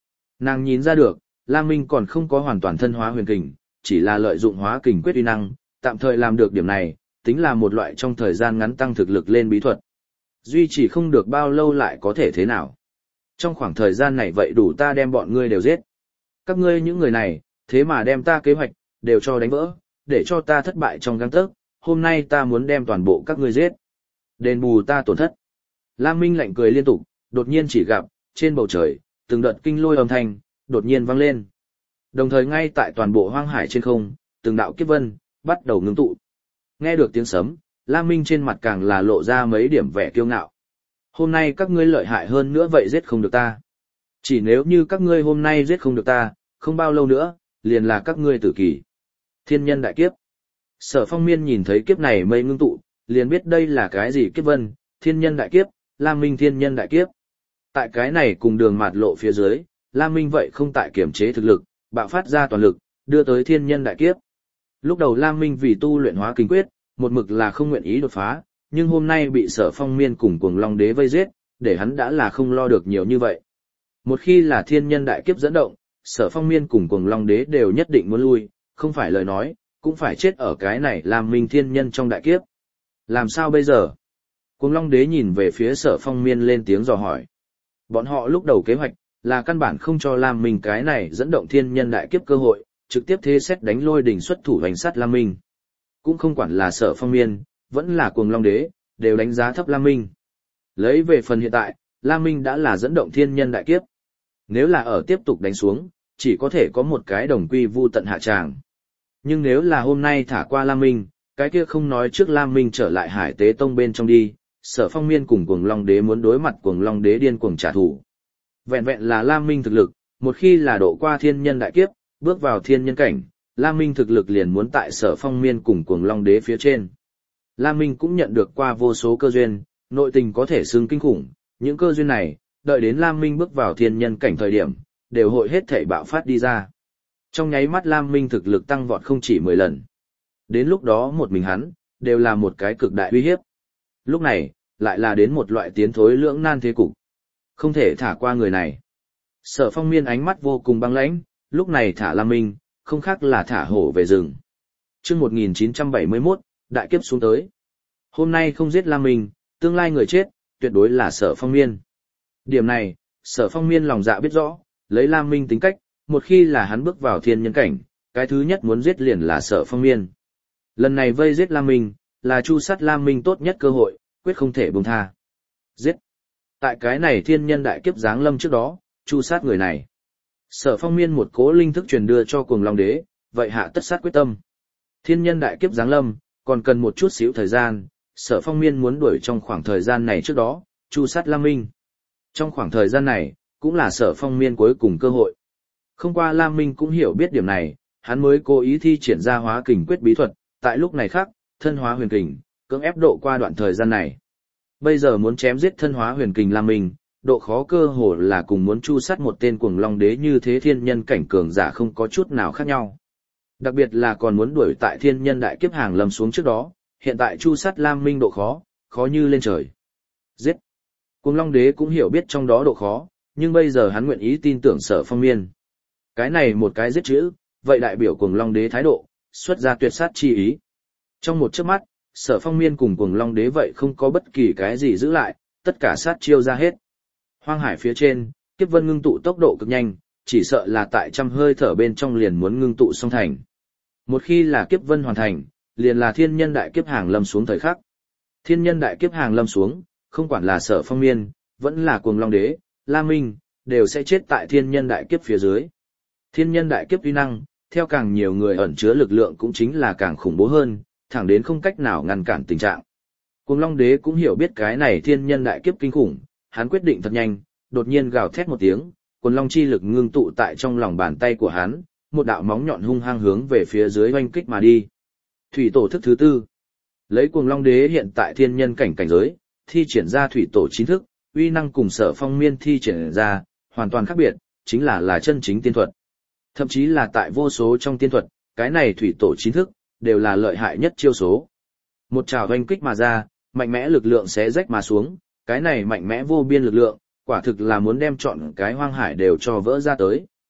Nàng nhìn ra được, Lam Minh còn không có hoàn toàn thân hóa huyền kình, chỉ là lợi dụng hóa kình quyết uy năng, tạm thời làm được điểm này, tính là một loại trong thời gian ngắn tăng thực lực lên bí thuật. Duy trì không được bao lâu lại có thể thế nào. Trong khoảng thời gian này vậy đủ ta đem bọn ngươi đều giết. Các ngươi những người này, thế mà đem ta kế hoạch, đều cho đánh vỡ, để cho ta thất bại trong gang tấc, hôm nay ta muốn đem toàn bộ các ngươi giết. Đền bù ta tổn thất. Lam Minh lạnh cười liên tục, đột nhiên chỉ gặp, trên bầu trời, từng đợt kinh lôi âm thanh, đột nhiên vang lên. Đồng thời ngay tại toàn bộ hoang hải trên không, từng đạo kiếp vân, bắt đầu ngưng tụ. Nghe được tiếng sấm, Lam Minh trên mặt càng là lộ ra mấy điểm vẻ kiêu ngạo. Hôm nay các ngươi lợi hại hơn nữa vậy giết không được ta. Chỉ nếu như các ngươi hôm nay giết không được ta, không bao lâu nữa, liền là các ngươi tử kỳ. Thiên nhân đại kiếp. Sở Phong Miên nhìn thấy kiếp này mây ngưng tụ, liền biết đây là cái gì kiếp vân, thiên nhân đại kiếp, Lam Minh thiên nhân đại kiếp. Tại cái này cùng đường mạt lộ phía dưới, Lam Minh vậy không tại kiểm chế thực lực, bạo phát ra toàn lực, đưa tới thiên nhân đại kiếp. Lúc đầu Lam Minh vì tu luyện hóa kinh quyết, một mực là không nguyện ý đột phá, nhưng hôm nay bị Sở Phong Miên cùng Cuồng Long Đế vây giết, để hắn đã là không lo được nhiều như vậy. Một khi là thiên nhân đại kiếp dẫn động, Sở Phong Miên cùng Cuồng Long Đế đều nhất định muốn lui, không phải lời nói, cũng phải chết ở cái này Lam Minh thiên nhân trong đại kiếp. Làm sao bây giờ? Cuồng Long Đế nhìn về phía Sở Phong Miên lên tiếng dò hỏi. Bọn họ lúc đầu kế hoạch, là căn bản không cho Lam Minh cái này dẫn động thiên nhân đại kiếp cơ hội, trực tiếp thế xét đánh lôi đỉnh xuất thủ hành sát Lam Minh. Cũng không quản là Sở Phong Miên, vẫn là Cuồng Long Đế, đều đánh giá thấp Lam Minh. Lấy về phần hiện tại, Lam Minh đã là dẫn động thiên nhân đại kiếp. Nếu là ở tiếp tục đánh xuống, chỉ có thể có một cái đồng quy vu tận hạ tràng. Nhưng nếu là hôm nay thả qua Lam Minh, cái kia không nói trước Lam Minh trở lại Hải Tế Tông bên trong đi, Sở Phong Miên cùng Cuồng Long Đế muốn đối mặt Cuồng Long Đế điên cuồng trả thù. Vẹn vẹn là Lam Minh thực lực, một khi là độ qua thiên nhân đại kiếp, bước vào thiên nhân cảnh, Lam Minh thực lực liền muốn tại Sở Phong Miên cùng Cuồng Long Đế phía trên. Lam Minh cũng nhận được qua vô số cơ duyên, nội tình có thể xưng kinh khủng, những cơ duyên này, đợi đến Lam Minh bước vào thiên nhân cảnh thời điểm, đều hội hết thảy bạo phát đi ra. Trong nháy mắt Lam Minh thực lực tăng vọt không chỉ 10 lần. Đến lúc đó một mình hắn, đều là một cái cực đại uy hiếp. Lúc này, lại là đến một loại tiến thối lưỡng nan thế cục. Không thể thả qua người này. Sở Phong Miên ánh mắt vô cùng băng lãnh, lúc này thả Lam Minh, không khác là thả hổ về rừng. Chương 1971, đại kiếp xuống tới. Hôm nay không giết Lam Minh, tương lai người chết, tuyệt đối là Sở Phong Miên. Điểm này, Sở Phong Miên lòng dạ biết rõ, lấy Lam Minh tính cách, một khi là hắn bước vào thiên nhân cảnh, cái thứ nhất muốn giết liền là Sở Phong Miên. Lần này vây giết Lam Minh, là chu sát Lam Minh tốt nhất cơ hội, quyết không thể buông tha. Giết! Tại cái này thiên nhân đại kiếp giáng lâm trước đó, chu sát người này. Sở Phong Miên một cố linh thức truyền đưa cho Cuồng Long Đế, vậy hạ tất sát quyết tâm. Thiên nhân đại kiếp giáng lâm, còn cần một chút xíu thời gian, Sở Phong Miên muốn đuổi trong khoảng thời gian này trước đó, chu sát Lam Minh. Trong khoảng thời gian này, cũng là Sở Phong Miên cuối cùng cơ hội. Không qua Lam Minh cũng hiểu biết điểm này, hắn mới cố ý thi triển ra hóa kình quyết bí thuật, tại lúc này khác, thân hóa huyền kình, cưỡng ép độ qua đoạn thời gian này. Bây giờ muốn chém giết thân hóa huyền kình Lam Minh, độ khó cơ hồ là cùng muốn chu sát một tên Cuồng Long Đế như thế thiên nhân cảnh cường giả không có chút nào khác nhau. Đặc biệt là còn muốn đuổi tại thiên nhân đại kiếp hàng lâm xuống trước đó, hiện tại chu sát Lam Minh độ khó, khó như lên trời. Giết! Cuồng Long Đế cũng hiểu biết trong đó độ khó, nhưng bây giờ hắn nguyện ý tin tưởng Sở Phong Miên. Cái này một cái giết chữ, vậy đại biểu Cuồng Long Đế thái độ, xuất ra tuyệt sát chi ý. Trong một chớp mắt, Sở Phong Miên cùng Cuồng Long Đế vậy không có bất kỳ cái gì giữ lại, tất cả sát chiêu ra hết. Hoang hải phía trên, kiếp vân ngưng tụ tốc độ cực nhanh, chỉ sợ là tại trăm hơi thở bên trong liền muốn ngưng tụ xong thành. Một khi là kiếp vân hoàn thành, liền là thiên nhân đại kiếp hàng lâm xuống thời khắc. Thiên nhân đại kiếp hàng lâm xuống, không quản là Sở Phong Miên, vẫn là Cuồng Long Đế, Lam Minh, đều sẽ chết tại thiên nhân đại kiếp phía dưới. Thiên nhân đại kiếp uy năng, theo càng nhiều người ẩn chứa lực lượng cũng chính là càng khủng bố hơn, thẳng đến không cách nào ngăn cản tình trạng. Cuồng Long Đế cũng hiểu biết cái này thiên nhân đại kiếp kinh khủng, hắn quyết định thật nhanh, đột nhiên gào thét một tiếng, Cuồng Long chi lực ngưng tụ tại trong lòng bàn tay của hắn, một đạo móng nhọn hung hăng hướng về phía dưới oanh kích mà đi. Thủy tổ thức thứ tư. Lấy Cuồng Long Đế hiện tại thiên nhân cảnh cảnh giới, thi triển ra thủy tổ chín thức, uy năng cùng Sở Phong Miên thi triển ra, hoàn toàn khác biệt, chính là chân chính tiên thuật. Thậm chí là tại vô số trong tiên thuật, cái này thủy tổ chín thức, đều là lợi hại nhất chiêu số. Một trảo oanh kích mà ra, mạnh mẽ lực lượng xé rách mà xuống, cái này mạnh mẽ vô biên lực lượng, quả thực là muốn đem trọn cái hoang hải đều cho vỡ ra tới.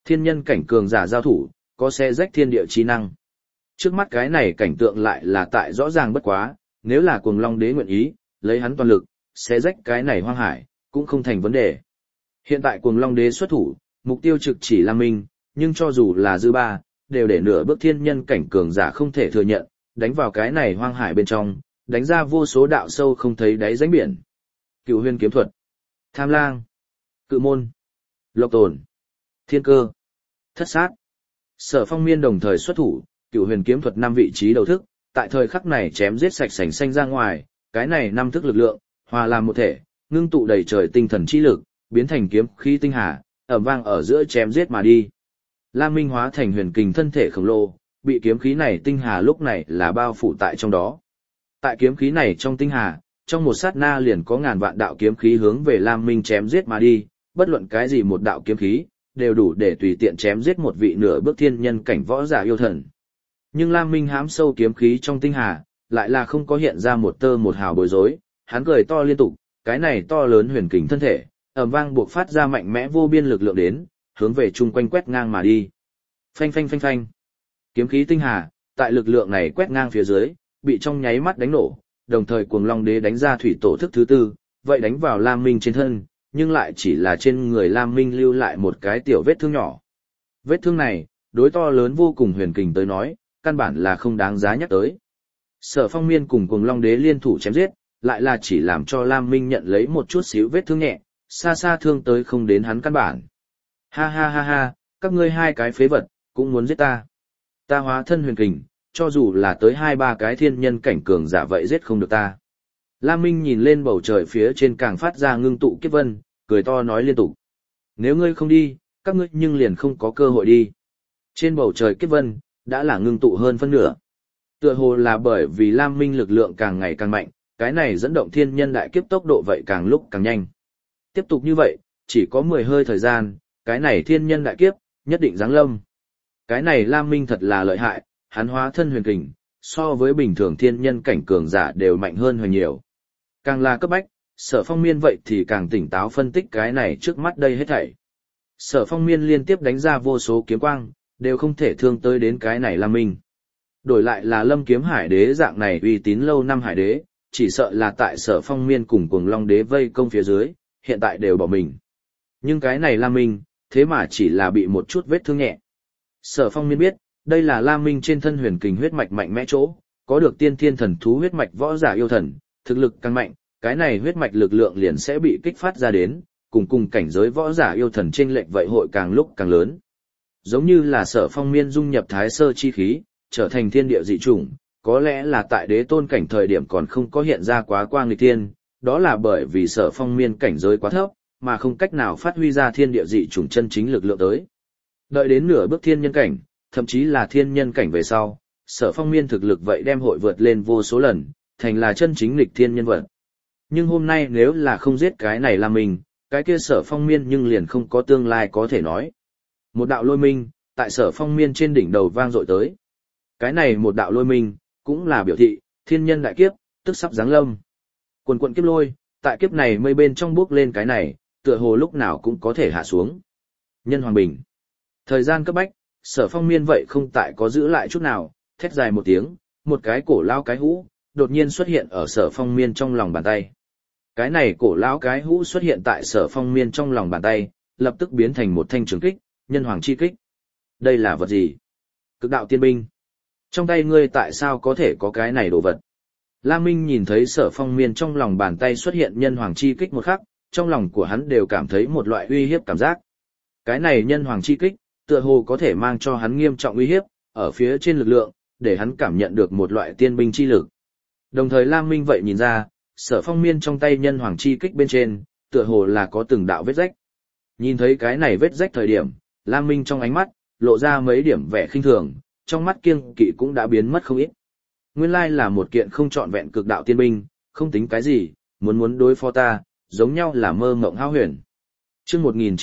Thiên nhân cảnh cường giả giao thủ, có xé rách thiên địa chi năng. Trước mắt cái này cảnh tượng lại là tại rõ ràng bất quá, nếu là Cuồng Long Đế nguyện ý, lấy hắn toàn lực, xé rách cái này hoang hải, cũng không thành vấn đề. Hiện tại Cuồng Long Đế xuất thủ, mục tiêu trực chỉ Lam Minh, nhưng cho dù là dư ba, đều để nửa bước thiên nhân cảnh cường giả không thể thừa nhận, đánh vào cái này hoang hải bên trong, đánh ra vô số đạo sâu không thấy đáy rãnh biển. Cựu Huyền kiếm thuật, Tham Lang, Cự Môn, Lộc Tồn, Thiên Cơ, Thất Sát. Sở Phong Miên đồng thời xuất thủ, Cựu Huyền kiếm thuật 5 vị trí đầu thức, tại thời khắc này chém giết sạch sành xanh ra ngoài, cái này 5 thức lực lượng, hòa làm một thể, ngưng tụ đầy trời tinh thần chi lực, biến thành kiếm khí tinh hà, ầm vang ở giữa chém giết mà đi. Lam Minh hóa thành huyền kình thân thể khổng lồ, bị kiếm khí này tinh hà lúc này là bao phủ tại trong đó. Tại kiếm khí này trong tinh hà, trong một sát na liền có ngàn vạn đạo kiếm khí hướng về Lam Minh chém giết mà đi, bất luận cái gì một đạo kiếm khí, đều đủ để tùy tiện chém giết một vị nửa bước thiên nhân cảnh võ giả yêu thần. Nhưng Lam Minh hám sâu kiếm khí trong tinh hà, lại là không có hiện ra một tơ một hào bối rối, hắn cười to liên tục, cái này to lớn huyền kình thân thể, ầm vang buộc phát ra mạnh mẽ vô biên lực lượng đến, hướng về chung quanh quét ngang mà đi. Phanh phanh phanh phanh. Kiếm khí tinh hà, tại lực lượng này quét ngang phía dưới, bị trong nháy mắt đánh nổ, đồng thời Cuồng Long Đế đánh ra thủy tổ thức thứ tư, vậy đánh vào Lam Minh trên thân, nhưng lại chỉ là trên người Lam Minh lưu lại một cái tiểu vết thương nhỏ. Vết thương này, đối to lớn vô cùng huyền kình tới nói, căn bản là không đáng giá nhắc tới. Sở Phong Miên cùng Cuồng Long Đế liên thủ chém giết, lại là chỉ làm cho Lam Minh nhận lấy một chút xíu vết thương nhẹ, xa xa thương tới không đến hắn căn bản. Ha ha ha ha, các ngươi hai cái phế vật, cũng muốn giết ta. Ta hóa thân huyền kình, cho dù là tới 2-3 cái thiên nhân cảnh cường giả vậy giết không được ta. Lam Minh nhìn lên bầu trời phía trên càng phát ra ngưng tụ kiếp vân, cười to nói liên tục. Nếu ngươi không đi, các ngươi nhưng liền không có cơ hội đi. Trên bầu trời kiếp vân, đã là ngưng tụ hơn phân nửa. Tựa hồ là bởi vì Lam Minh lực lượng càng ngày càng mạnh, cái này dẫn động thiên nhân đại kiếp tốc độ vậy càng lúc càng nhanh. Tiếp tục như vậy, chỉ có 10 hơi thời gian, cái này thiên nhân đại kiếp, nhất định giáng lâm. Cái này Lam Minh thật là lợi hại, hắn hóa thân huyền kình, so với bình thường thiên nhân cảnh cường giả đều mạnh hơn hồi nhiều. Càng là cấp bách, Sở Phong Miên vậy thì càng tỉnh táo phân tích cái này trước mắt đây hết thảy. Sở Phong Miên liên tiếp đánh ra vô số kiếm quang, đều không thể thương tới đến cái này Lam Minh. Đổi lại là Lâm Kiếm Hải Đế dạng này uy tín lâu năm Hải Đế, chỉ sợ là tại Sở Phong Miên cùng Cuồng Long Đế vây công phía dưới, hiện tại đều bỏ mình. Nhưng cái này Lam Minh, thế mà chỉ là bị một chút vết thương nhẹ. Sở Phong Miên biết, đây là Lam Minh trên thân huyền kình huyết mạch mạnh mẽ chỗ, có được tiên thiên thần thú huyết mạch võ giả yêu thần, thực lực càng mạnh, cái này huyết mạch lực lượng liền sẽ bị kích phát ra đến, cùng cảnh giới võ giả yêu thần chênh lệch vậy hội càng lúc càng lớn. Giống như là Sở Phong Miên dung nhập thái sơ chi khí, trở thành thiên địa dị chủng, có lẽ là tại đế tôn cảnh thời điểm còn không có hiện ra quá quang nghịch thiên, đó là bởi vì Sở Phong Miên cảnh giới quá thấp, mà không cách nào phát huy ra thiên địa dị chủng chân chính lực lượng tới. Đợi đến nửa bước thiên nhân cảnh, thậm chí là thiên nhân cảnh về sau, Sở Phong Miên thực lực vậy đem hội vượt lên vô số lần, thành là chân chính nghịch thiên nhân vật. Nhưng hôm nay nếu là không giết cái này là mình, cái kia Sở Phong Miên nhưng liền không có tương lai có thể nói. Một đạo lôi minh, tại Sở Phong Miên trên đỉnh đầu vang dội tới. Cái này một đạo lôi minh, cũng là biểu thị, thiên nhân đại kiếp, tức sắp giáng lâm. Quần quận kiếp lôi, tại kiếp này mây bên trong bước lên cái này, tựa hồ lúc nào cũng có thể hạ xuống. Nhân Hoàng Bình. Thời gian cấp bách, Sở Phong Miên vậy không tại có giữ lại chút nào, thét dài một tiếng, một cái cổ lao cái hũ, đột nhiên xuất hiện ở Sở Phong Miên trong lòng bàn tay. Cái này cổ lao cái hũ xuất hiện tại Sở Phong Miên trong lòng bàn tay, lập tức biến thành một thanh trường kích, nhân hoàng chi kích. Đây là vật gì? Cực đạo tiên binh. Trong tay ngươi tại sao có thể có cái này đồ vật? Lam Minh nhìn thấy Sở Phong Miên trong lòng bàn tay xuất hiện nhân hoàng chi kích một khắc, trong lòng của hắn đều cảm thấy một loại uy hiếp cảm giác. Cái này nhân hoàng chi kích, tựa hồ có thể mang cho hắn nghiêm trọng uy hiếp, ở phía trên lực lượng, để hắn cảm nhận được một loại tiên binh chi lực. Đồng thời Lam Minh vậy nhìn ra, Sở Phong Miên trong tay nhân hoàng chi kích bên trên, tựa hồ là có từng đạo vết rách. Nhìn thấy cái này vết rách thời điểm, Lam Minh trong ánh mắt, lộ ra mấy điểm vẻ khinh thường, trong mắt kiêng kỵ cũng đã biến mất không ít. Nguyên lai là một kiện không trọn vẹn cực đạo tiên binh, không tính cái gì, muốn đối phó ta, giống nhau là mơ mộng hão huyền. Chương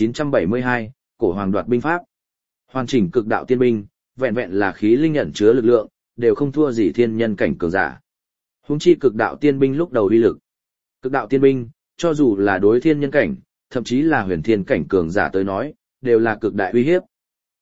1972, Cổ Hoàng đoạt binh pháp. Hoàn chỉnh cực đạo tiên binh, vẹn vẹn là khí linh ẩn chứa lực lượng, đều không thua gì thiên nhân cảnh cường giả. Huống chi cực đạo tiên binh lúc đầu uy lực. Cực đạo tiên binh, cho dù là đối thiên nhân cảnh, thậm chí là huyền thiên cảnh cường giả tới nói, đều là cực đại uy hiếp.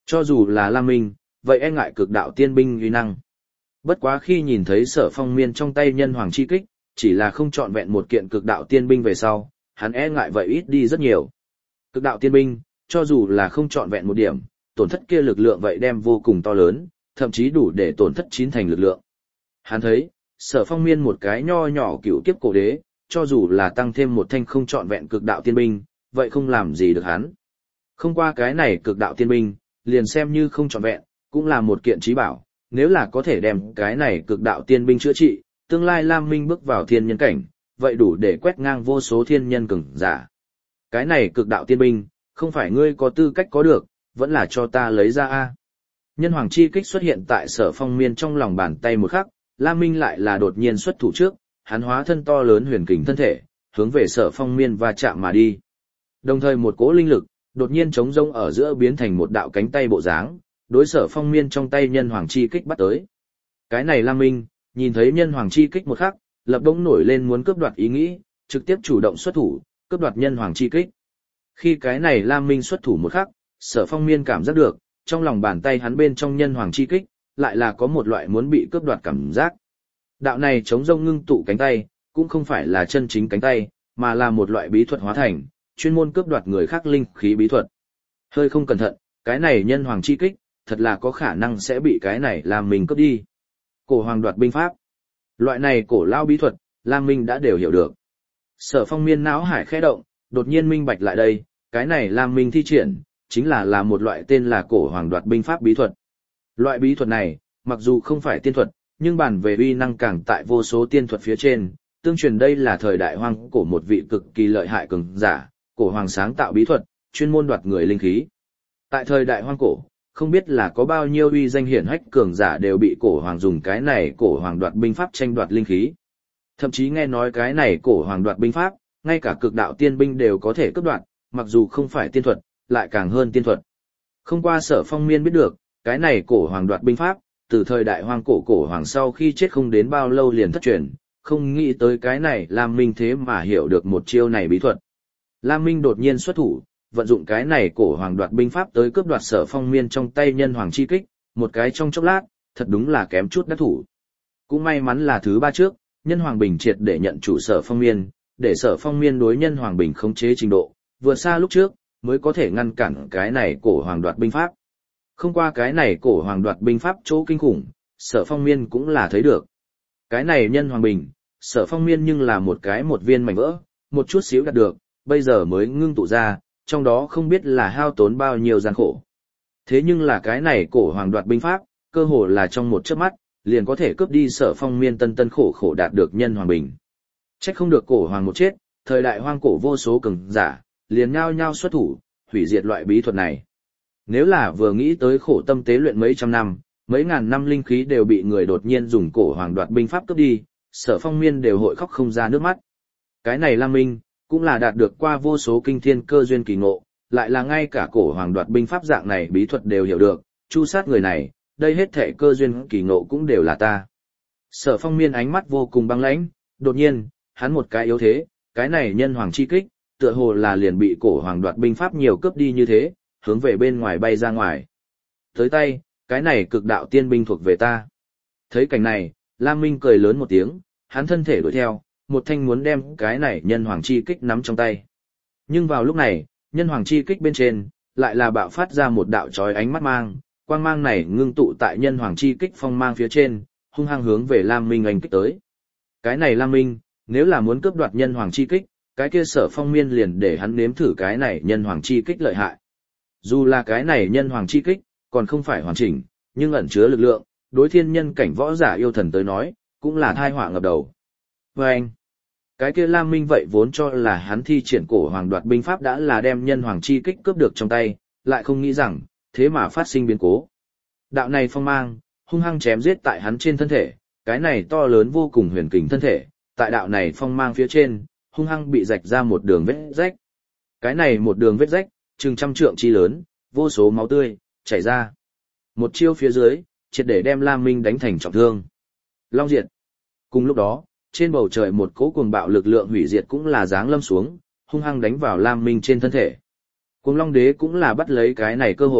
Cho dù là Lam Minh, vậy e ngại cực đạo tiên binh uy năng. Bất quá khi nhìn thấy Sở Phong Miên trong tay nhân hoàng chi kích, chỉ là không trọn vẹn một kiện cực đạo tiên binh về sau, hắn e ngại vậy ít đi rất nhiều. Cực đạo tiên binh, cho dù là không trọn vẹn một điểm, tổn thất kia lực lượng vậy đem vô cùng to lớn, thậm chí đủ để tổn thất 9 thành lực lượng. Hắn thấy, Sở Phong Miên một cái nho nhỏ cựu kiếp cổ đế, cho dù là tăng thêm một thanh không trọn vẹn cực đạo tiên binh, vậy không làm gì được hắn. Không qua cái này cực đạo tiên binh, liền xem như không trọn vẹn, cũng là một kiện trí bảo, nếu là có thể đem cái này cực đạo tiên binh chữa trị, tương lai Lam Minh bước vào thiên nhân cảnh, vậy đủ để quét ngang vô số thiên nhân cường giả. Cái này cực đạo tiên binh, không phải ngươi có tư cách có được, vẫn là cho ta lấy ra a. Nhân hoàng chi kích xuất hiện tại Sở Phong Miên trong lòng bàn tay một khắc, Lam Minh lại là đột nhiên xuất thủ trước, hắn hóa thân to lớn huyền kình thân thể, hướng về Sở Phong Miên va chạm mà đi. Đồng thời một cỗ linh lực, đột nhiên trống rỗng ở giữa biến thành một đạo cánh tay bộ dáng, đối Sở Phong Miên trong tay nhân hoàng chi kích bắt tới. Cái này Lam Minh, nhìn thấy nhân hoàng chi kích một khắc, lập bỗng nổi lên muốn cướp đoạt ý nghĩ, trực tiếp chủ động xuất thủ, cướp đoạt nhân hoàng chi kích. Khi cái này Lam Minh xuất thủ một khắc, Sở Phong Miên cảm giác được, trong lòng bàn tay hắn bên trong nhân hoàng chi kích, lại là có một loại muốn bị cướp đoạt cảm giác. Đạo này chống rông ngưng tụ cánh tay, cũng không phải là chân chính cánh tay, mà là một loại bí thuật hóa thành, chuyên môn cướp đoạt người khác linh khí bí thuật. Hơi không cẩn thận, cái này nhân hoàng chi kích, thật là có khả năng sẽ bị cái này Lam Minh cướp đi. Cổ hoàng đoạt binh pháp. Loại này cổ lao bí thuật, Lam Minh đã đều hiểu được. Sở Phong Miên não hải khẽ động, đột nhiên minh bạch lại đây, cái này Lam Minh thi triển, chính là một loại tên là cổ hoàng đoạt binh pháp bí thuật. Loại bí thuật này, mặc dù không phải tiên thuật, nhưng bản về uy năng càng tại vô số tiên thuật phía trên, tương truyền đây là thời đại hoang cổ một vị cực kỳ lợi hại cường giả, cổ hoàng sáng tạo bí thuật, chuyên môn đoạt người linh khí. Tại thời đại hoang cổ, không biết là có bao nhiêu uy danh hiển hách cường giả đều bị cổ hoàng dùng cái này cổ hoàng đoạt binh pháp tranh đoạt linh khí. Thậm chí nghe nói cái này cổ hoàng đoạt binh pháp, ngay cả cực đạo tiên binh đều có thể cướp đoạt, mặc dù không phải tiên thuật, lại càng hơn tiên thuật. Không qua Sở Phong Miên biết được, cái này cổ hoàng đoạt binh pháp, từ thời đại hoang cổ cổ hoàng sau khi chết không đến bao lâu liền thất truyền, không nghĩ tới cái này Lam Minh thế mà hiểu được một chiêu này bí thuật. Lam Minh đột nhiên xuất thủ, vận dụng cái này cổ hoàng đoạt binh pháp tới cướp đoạt Sở Phong Miên trong tay nhân hoàng chi kích, một cái trong chốc lát, thật đúng là kém chút đắc thủ. Cũng may mắn là thứ ba trước, nhân hoàng bình triệt để nhận chủ Sở Phong Miên, để Sở Phong Miên đối nhân hoàng bình khống chế trình độ, vừa xa lúc trước, mới có thể ngăn cản cái này cổ hoàng đoạt binh pháp. Không qua cái này cổ hoàng đoạt binh pháp chỗ kinh khủng, Sở Phong Miên cũng là thấy được. Cái này nhân hoàng bình, Sở Phong Miên nhưng là một viên mảnh vỡ, một chút xíu đạt được, bây giờ mới ngưng tụ ra, trong đó không biết là hao tốn bao nhiêu gian khổ. Thế nhưng là cái này cổ hoàng đoạt binh pháp, cơ hồ là trong một chớp mắt, liền có thể cướp đi Sở Phong Miên tân khổ khổ đạt được nhân hoàng bình. Trách không được cổ hoàng một chết, thời đại hoang cổ vô số cường giả, liền nhao nhao xuất thủ, hủy diệt loại bí thuật này. Nếu là vừa nghĩ tới khổ tâm tế luyện mấy trăm năm, mấy ngàn năm linh khí đều bị người đột nhiên dùng cổ hoàng đoạt binh pháp cướp đi, Sở Phong Miên đều hội khóc không ra nước mắt. Cái này Lam Minh, cũng là đạt được qua vô số kinh thiên cơ duyên kỳ ngộ, lại là ngay cả cổ hoàng đoạt binh pháp dạng này bí thuật đều hiểu được, chu sát người này, đây hết thảy cơ duyên kỳ ngộ cũng đều là ta. Sở Phong Miên ánh mắt vô cùng băng lãnh, đột nhiên, hắn một cái yếu thế, cái này nhân hoàng chi kích, tựa hồ là liền bị cổ hoàng đoạt binh pháp nhiều cướp đi như thế, hướng về bên ngoài bay ra ngoài. Tới tay, cái này cực đạo tiên binh thuộc về ta. Thấy cảnh này, Lam Minh cười lớn một tiếng, hắn thân thể đuổi theo, một thanh muốn đem cái này nhân hoàng chi kích nắm trong tay. Nhưng vào lúc này, nhân hoàng chi kích bên trên, lại là bạo phát ra một đạo chói ánh mắt mang, quang mang này ngưng tụ tại nhân hoàng chi kích phong mang phía trên, hung hăng hướng về Lam Minh anh kích tới. Cái này Lam Minh, nếu là muốn cướp đoạt nhân hoàng chi kích, cái kia Sở Phong Miên liền để hắn nếm thử cái này nhân hoàng chi kích lợi hại. Dù là cái này nhân hoàng chi kích, còn không phải hoàn chỉnh, nhưng ẩn chứa lực lượng, đối thiên nhân cảnh võ giả yêu thần tới nói, cũng là thai họa ngập đầu. Và anh, cái kia Lam Minh vậy vốn cho là hắn thi triển cổ hoàng đoạt binh pháp đã là đem nhân hoàng chi kích cướp được trong tay, lại không nghĩ rằng, thế mà phát sinh biến cố. Đạo này phong mang, hung hăng chém giết tại hắn trên thân thể, cái này to lớn vô cùng huyền kình thân thể, tại đạo này phong mang phía trên, hung hăng bị rạch ra một đường vết rách. Cái này một đường vết rách, chừng trăm trượng chi lớn, vô số máu tươi chảy ra. Một chiêu phía dưới, triệt để đem Lam Minh đánh thành trọng thương. Long diệt. Cùng lúc đó, trên bầu trời một cỗ cuồng bạo lực lượng hủy diệt cũng là giáng lâm xuống, hung hăng đánh vào Lam Minh trên thân thể. Cuồng Long Đế cũng là bắt lấy cái này cơ hội,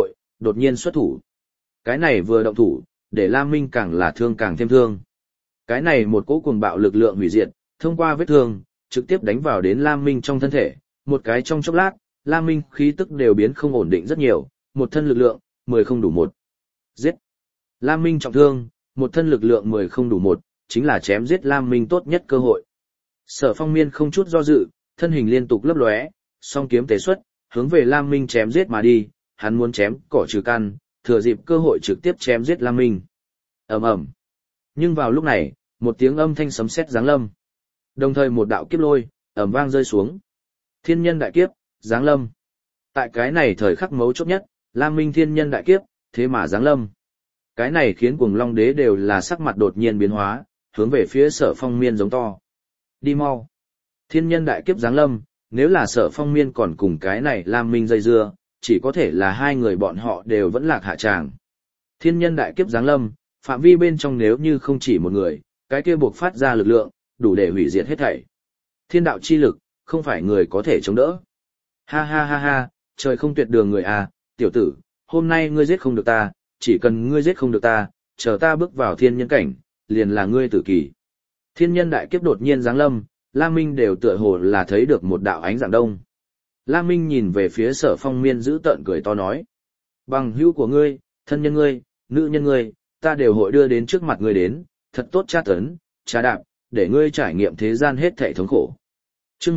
đột nhiên xuất thủ. Cái này vừa động thủ, để Lam Minh càng là thương càng thêm thương. Cái này một cỗ cuồng bạo lực lượng hủy diệt, thông qua vết thương, trực tiếp đánh vào đến Lam Minh trong thân thể, một cái trong chốc lát, Lam Minh khí tức đều biến không ổn định rất nhiều, một thân lực lượng, 10 không đủ một. Giết! Lam Minh trọng thương, một thân lực lượng 10 không đủ một, chính là chém giết Lam Minh tốt nhất cơ hội. Sở Phong Miên không chút do dự, thân hình liên tục lấp lóe, song kiếm tế xuất, hướng về Lam Minh chém giết mà đi, hắn muốn chém cỏ trừ căn, thừa dịp cơ hội trực tiếp chém giết Lam Minh. Ầm ầm. Nhưng vào lúc này, một tiếng âm thanh sấm sét giáng lâm. Đồng thời một đạo kiếp lôi ầm vang rơi xuống. Thiên nhân đại kiếp, giáng lâm. Tại cái này thời khắc mấu chốt nhất, Lam Minh thiên nhân đại kiếp, thế mà giáng lâm. Cái này khiến Cuồng Long Đế đều là sắc mặt đột nhiên biến hóa, hướng về phía Sở Phong Miên giống to. Đi mau. Thiên nhân đại kiếp giáng lâm, nếu là Sở Phong Miên còn cùng cái này Lam Minh dây dưa, chỉ có thể là hai người bọn họ đều vẫn lạc hạ tràng. Thiên nhân đại kiếp giáng lâm, phạm vi bên trong nếu như không chỉ một người, cái kia buộc phát ra lực lượng, đủ để hủy diệt hết thảy. Thiên đạo chi lực, không phải người có thể chống đỡ. Ha ha ha ha, trời không tuyệt đường người à, tiểu tử, hôm nay ngươi giết không được ta, chỉ cần ngươi giết không được ta, chờ ta bước vào thiên nhân cảnh, liền là ngươi tử kỳ. Thiên nhân đại kiếp đột nhiên giáng lâm, Lam Minh đều tựa hồ là thấy được một đạo ánh dạng đông. Lam Minh nhìn về phía Sở Phong Miên giữ tợn cười to nói. Bằng hữu của ngươi, thân nhân ngươi, nữ nhân ngươi, ta đều hội đưa đến trước mặt ngươi đến, thật tốt tra tấn, tra đạp, để ngươi trải nghiệm thế gian hết thảy thống khổ. Chương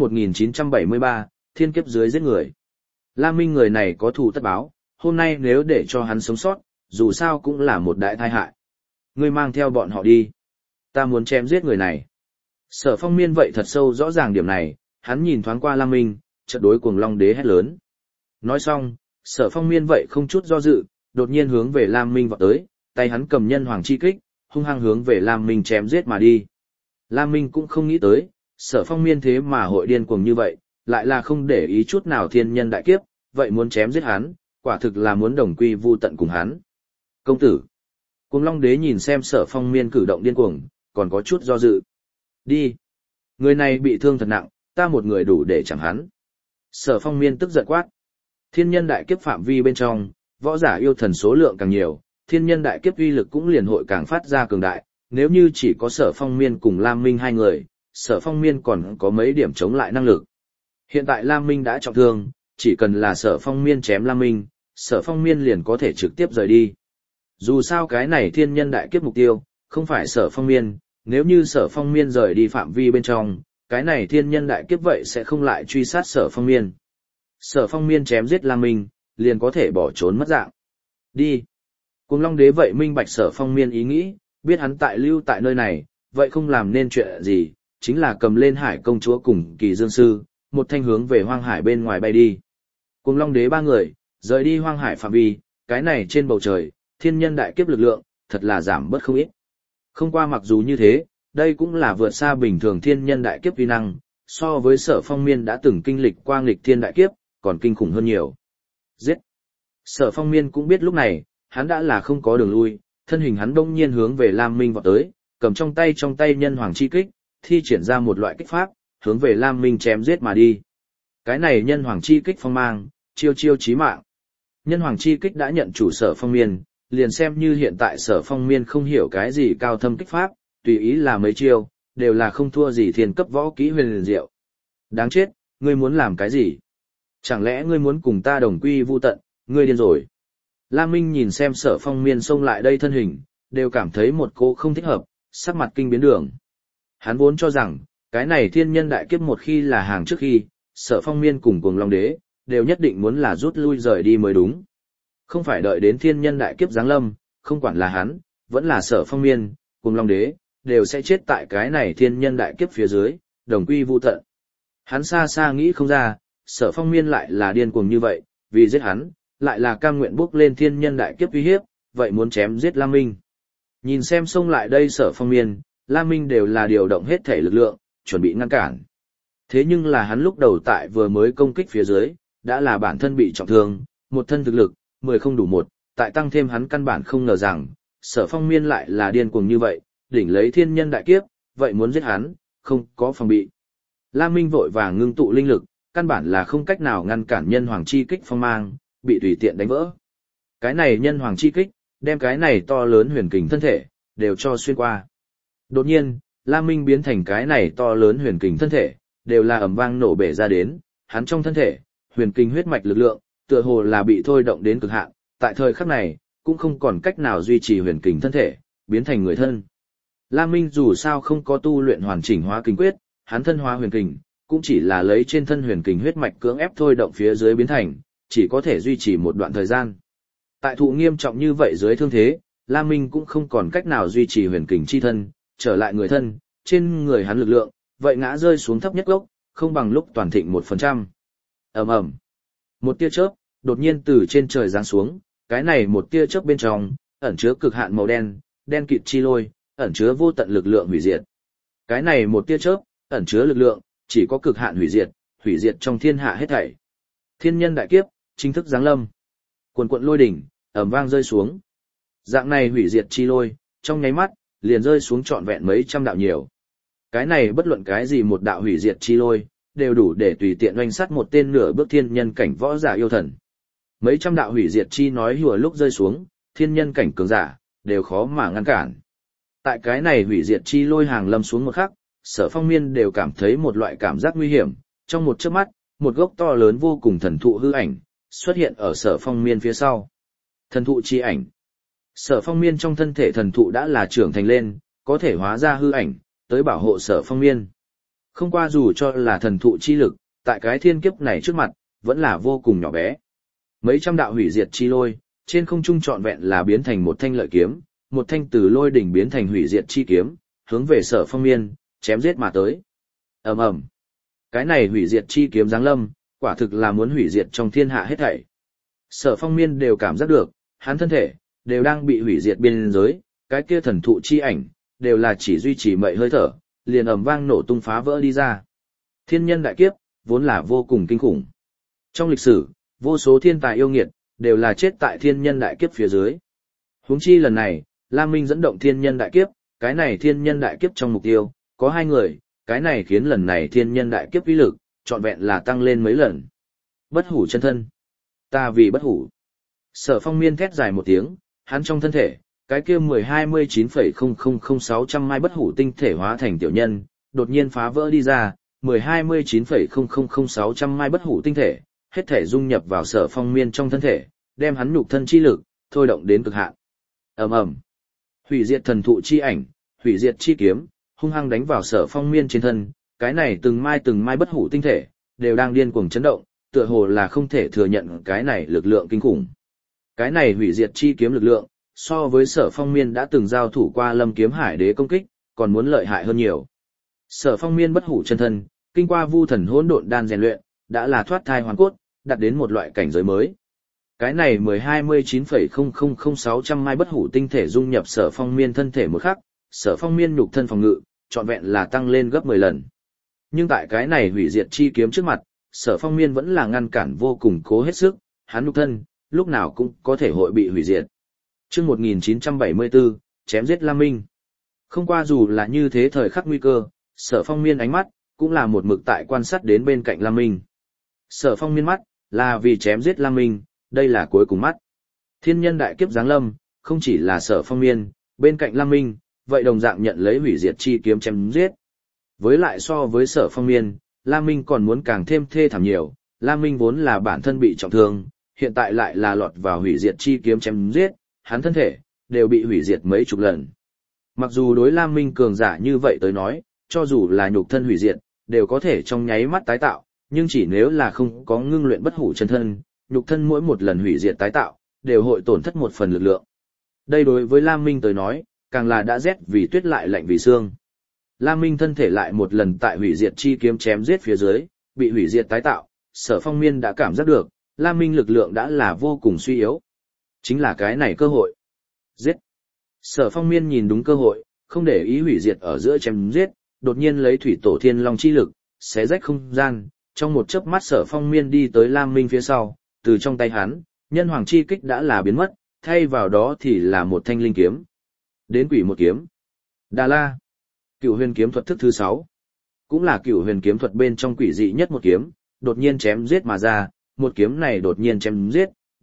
1973, thiên kiếp dưới giết người. Lam Minh người này có thù tất báo, hôm nay nếu để cho hắn sống sót, dù sao cũng là một đại tai hại. Ngươi mang theo bọn họ đi. Ta muốn chém giết người này. Sở Phong Miên vậy thật sâu rõ ràng điểm này, hắn nhìn thoáng qua Lam Minh, chợt đối Cuồng Long Đế hét lớn. Nói xong, Sở Phong Miên vậy không chút do dự, đột nhiên hướng về Lam Minh vọt tới, tay hắn cầm nhân hoàng chi kích, hung hăng hướng về Lam Minh chém giết mà đi. Lam Minh cũng không nghĩ tới, Sở Phong Miên thế mà hội điên cuồng như vậy, lại là không để ý chút nào thiên nhân đại kiếp, vậy muốn chém giết hắn, quả thực là muốn đồng quy vu tận cùng hắn. Công tử. Cuồng Long Đế nhìn xem Sở Phong Miên cử động điên cuồng, còn có chút do dự. Đi. Người này bị thương thật nặng, ta một người đủ để chẳng hắn. Sở Phong Miên tức giận quát. Thiên nhân đại kiếp phạm vi bên trong, võ giả yêu thần số lượng càng nhiều, thiên nhân đại kiếp uy lực cũng liền hội càng phát ra cường đại, nếu như chỉ có Sở Phong Miên cùng Lam Minh hai người, Sở Phong Miên còn có mấy điểm chống lại năng lực. Hiện tại Lam Minh đã trọng thương, chỉ cần là Sở Phong Miên chém Lam Minh, Sở Phong Miên liền có thể trực tiếp rời đi. Dù sao cái này thiên nhân đại kiếp mục tiêu, không phải Sở Phong Miên, nếu như Sở Phong Miên rời đi phạm vi bên trong, cái này thiên nhân đại kiếp vậy sẽ không lại truy sát Sở Phong Miên. Sở Phong Miên chém giết Lam Minh, liền có thể bỏ trốn mất dạng. Đi. Cuồng Long Đế vậy minh bạch Sở Phong Miên ý nghĩ, biết hắn tại lưu tại nơi này, vậy không làm nên chuyện gì, chính là cầm lên Hải công chúa cùng Kỳ Dương sư, một thanh hướng về hoang hải bên ngoài bay đi. Cuồng Long Đế ba người, rời đi hoang hải phạm vi, cái này trên bầu trời, thiên nhân đại kiếp lực lượng, thật là giảm bớt không ít. Không qua mặc dù như thế, đây cũng là vượt xa bình thường thiên nhân đại kiếp uy năng, so với Sở Phong Miên đã từng kinh lịch qua nghịch thiên đại kiếp, còn kinh khủng hơn nhiều. Giết! Sở Phong Miên cũng biết lúc này, hắn đã là không có đường lui, thân hình hắn đông nhiên hướng về Lam Minh vọt tới, cầm trong tay nhân hoàng chi kích, thi triển ra một loại kích pháp, hướng về Lam Minh chém giết mà đi. Cái này nhân hoàng chi kích phong mang, chiêu chiêu chí mạng. Nhân hoàng chi kích đã nhận chủ Sở Phong Miên, liền xem như hiện tại Sở Phong Miên không hiểu cái gì cao thâm kích pháp, tùy ý là mấy chiêu, đều là không thua gì thiên cấp võ kỹ huyền liền diệu. Đáng chết, ngươi muốn làm cái gì? Chẳng lẽ ngươi muốn cùng ta đồng quy vu tận, ngươi điên rồi. Lam Minh nhìn xem Sở Phong Miên xông lại đây thân hình, đều cảm thấy một cô không thích hợp, sắc mặt kinh biến đường. Hắn vốn cho rằng, cái này thiên nhân đại kiếp một khi là hàng trước khi, Sở Phong Miên cùng Cuồng Long Đế, đều nhất định muốn là rút lui rời đi mới đúng. Không phải đợi đến thiên nhân đại kiếp giáng lâm, không quản là hắn, vẫn là Sở Phong Miên, Cuồng Long Đế, đều sẽ chết tại cái này thiên nhân đại kiếp phía dưới, đồng quy vu tận. Hắn xa xa nghĩ không ra, Sở Phong Miên lại là điên cuồng như vậy, vì giết hắn, lại là cam nguyện bước lên thiên nhân đại kiếp uy hiếp, vậy muốn chém giết Lam Minh. Nhìn xem xông lại đây Sở Phong Miên, Lam Minh đều là điều động hết thể lực lượng, chuẩn bị ngăn cản. Thế nhưng là hắn lúc đầu tại vừa mới công kích phía dưới, đã là bản thân bị trọng thương, một thân thực lực, 10 không đủ một, tại tăng thêm hắn căn bản không ngờ rằng, Sở Phong Miên lại là điên cuồng như vậy, đỉnh lấy thiên nhân đại kiếp, vậy muốn giết hắn, không có phòng bị. Lam Minh vội vàng ngưng tụ linh lực, căn bản là không cách nào ngăn cản nhân hoàng chi kích phong mang, bị tùy tiện đánh vỡ. Cái này nhân hoàng chi kích, đem cái này to lớn huyền kình thân thể, đều cho xuyên qua. Đột nhiên, Lam Minh biến thành cái này to lớn huyền kình thân thể, đều là ầm vang nổ bể ra đến, hắn trong thân thể, huyền kình huyết mạch lực lượng, tựa hồ là bị thôi động đến cực hạn, tại thời khắc này, cũng không còn cách nào duy trì huyền kình thân thể, biến thành người thân. Lam Minh dù sao không có tu luyện hoàn chỉnh hóa kình quyết, hắn thân hóa huyền kình, cũng chỉ là lấy trên thân huyền kình huyết mạch cưỡng ép thôi động phía dưới biến thành, chỉ có thể duy trì một đoạn thời gian. Tại thụ nghiêm trọng như vậy dưới thương thế, Lam Minh cũng không còn cách nào duy trì huyền kình chi thân, trở lại người thân, trên người hắn lực lượng, vậy ngã rơi xuống thấp nhất gốc, không bằng lúc toàn thịnh 1%. Ầm ầm. Một tia chớp đột nhiên từ trên trời giáng xuống, cái này một tia chớp bên trong ẩn chứa cực hạn màu đen, đen kịt chi lôi, ẩn chứa vô tận lực lượng hủy diệt. Cái này một tia chớp ẩn chứa lực lượng, chỉ có cực hạn hủy diệt trong thiên hạ hết thảy. Thiên nhân đại kiếp chính thức giáng lâm. Cuồn cuộn lôi đỉnh ầm vang rơi xuống. Dạng này hủy diệt chi lôi, trong nháy mắt liền rơi xuống trọn vẹn mấy trăm đạo nhiều. Cái này bất luận cái gì một đạo hủy diệt chi lôi, đều đủ để tùy tiện oanh sát một tên nửa bước thiên nhân cảnh võ giả yêu thần. Mấy trăm đạo hủy diệt chi nói hùa lúc rơi xuống, thiên nhân cảnh cường giả, đều khó mà ngăn cản. Tại cái này hủy diệt chi lôi hàng lâm xuống một khắc, Sở Phong Miên đều cảm thấy một loại cảm giác nguy hiểm, trong một chớp mắt, một gốc to lớn vô cùng thần thụ hư ảnh, xuất hiện ở Sở Phong Miên phía sau. Thần thụ chi ảnh. Sở Phong Miên trong thân thể thần thụ đã là trưởng thành lên, có thể hóa ra hư ảnh, tới bảo hộ Sở Phong Miên. Không qua dù cho là thần thụ chi lực, tại cái thiên kiếp này trước mặt, vẫn là vô cùng nhỏ bé. Mấy trăm đạo hủy diệt chi lôi, trên không trung trọn vẹn là biến thành một thanh lợi kiếm, một thanh từ lôi đỉnh biến thành hủy diệt chi kiếm, hướng về Sở Phong Miên, chém giết mà tới. Ầm ầm. Cái này hủy diệt chi kiếm giáng lâm, quả thực là muốn hủy diệt trong thiên hạ hết thảy. Sở Phong Miên đều cảm giác được, hắn thân thể đều đang bị hủy diệt biên giới, cái kia thần thụ chi ảnh đều là chỉ duy trì mệnh hơi thở, liền ầm vang nổ tung phá vỡ đi ra. Thiên nhân đại kiếp vốn là vô cùng kinh khủng. Trong lịch sử, vô số thiên tài yêu nghiệt đều là chết tại thiên nhân đại kiếp phía dưới. Huống chi lần này, Lam Minh dẫn động thiên nhân đại kiếp, cái này thiên nhân đại kiếp trong mục tiêu có 2 người, cái này khiến lần này thiên nhân đại kiếp uy lực trọn vẹn là tăng lên mấy lần. Bất hủ chân thân, ta vì bất hủ. Sở Phong Miên thét dài một tiếng, hắn trong thân thể, cái kia 1029,000600 mai bất hủ tinh thể hóa thành tiểu nhân, đột nhiên phá vỡ đi ra, 1029,000600 mai bất hủ tinh thể, hết thể dung nhập vào Sở Phong Miên trong thân thể, đem hắn nhục thân chi lực thôi động đến cực hạn. Ầm ầm. Hủy diệt thần thụ chi ảnh, hủy diệt chi kiếm, hung hăng đánh vào Sở Phong Miên trên thân, cái này từng mai bất hủ tinh thể đều đang điên cuồng chấn động, tựa hồ là không thể thừa nhận cái này lực lượng kinh khủng. Cái này hủy diệt chi kiếm lực lượng, so với Sở Phong Miên đã từng giao thủ qua Lâm Kiếm Hải Đế công kích, còn muốn lợi hại hơn nhiều. Sở Phong Miên bất hủ chân thân, kinh qua Vu Thần Hỗn Độn Đan rèn luyện, đã là thoát thai hoàn cốt, đạt đến một loại cảnh giới mới. Cái này 1029,000600 mai bất hủ tinh thể dung nhập Sở Phong Miên thân thể một khắc, Sở Phong Miên nhục thân phòng ngự, trọn vẹn là tăng lên gấp 10 lần. Nhưng tại cái này hủy diệt chi kiếm trước mặt, Sở Phong Miên vẫn là ngăn cản vô cùng cố hết sức, hắn nhục thân, lúc nào cũng có thể hội bị hủy diệt. Chương 1974, chém giết Lam Minh. Không qua dù là như thế thời khắc nguy cơ, Sở Phong Miên ánh mắt, cũng là một mực tại quan sát đến bên cạnh Lam Minh. Sở Phong Miên mắt, là vì chém giết Lam Minh, đây là cuối cùng mắt. Thiên nhân đại kiếp giáng lâm, không chỉ là Sở Phong Miên, bên cạnh Lam Minh, vậy đồng dạng nhận lấy hủy diệt chi kiếm chém giết. Với lại so với Sở Phong Miên, Lam Minh còn muốn càng thêm thê thảm nhiều, Lam Minh vốn là bản thân bị trọng thương, hiện tại lại là lọt vào hủy diệt chi kiếm chém giết, hắn thân thể đều bị hủy diệt mấy chục lần. Mặc dù đối Lam Minh cường giả như vậy tới nói, cho dù là nhục thân hủy diệt, đều có thể trong nháy mắt tái tạo, nhưng chỉ nếu là không có ngưng luyện bất hủ chân thân, nhục thân mỗi một lần hủy diệt tái tạo, đều hội tổn thất một phần lực lượng. Đây đối với Lam Minh tới nói, càng là đã rét vì tuyết lại lạnh vì xương. Lam Minh thân thể lại một lần tại hủy diệt chi kiếm chém giết phía dưới, bị hủy diệt tái tạo, Sở Phong Miên đã cảm giác được, Lam Minh lực lượng đã là vô cùng suy yếu. Chính là cái này cơ hội. Giết. Sở Phong Miên nhìn đúng cơ hội, không để ý hủy diệt ở giữa chém giết, đột nhiên lấy thủy tổ thiên long chi lực, xé rách không gian, trong một chớp mắt Sở Phong Miên đi tới Lam Minh phía sau, từ trong tay hắn, nhân hoàng chi kích đã là biến mất, thay vào đó thì là một thanh linh kiếm. Đến quỷ một kiếm. Đà La. Cửu huyền kiếm thuật thức thứ 6. Cũng là cửu huyền kiếm thuật bên trong quỷ dị nhất một kiếm, đột nhiên chém giết mà ra, một kiếm này đột nhiên chém giết,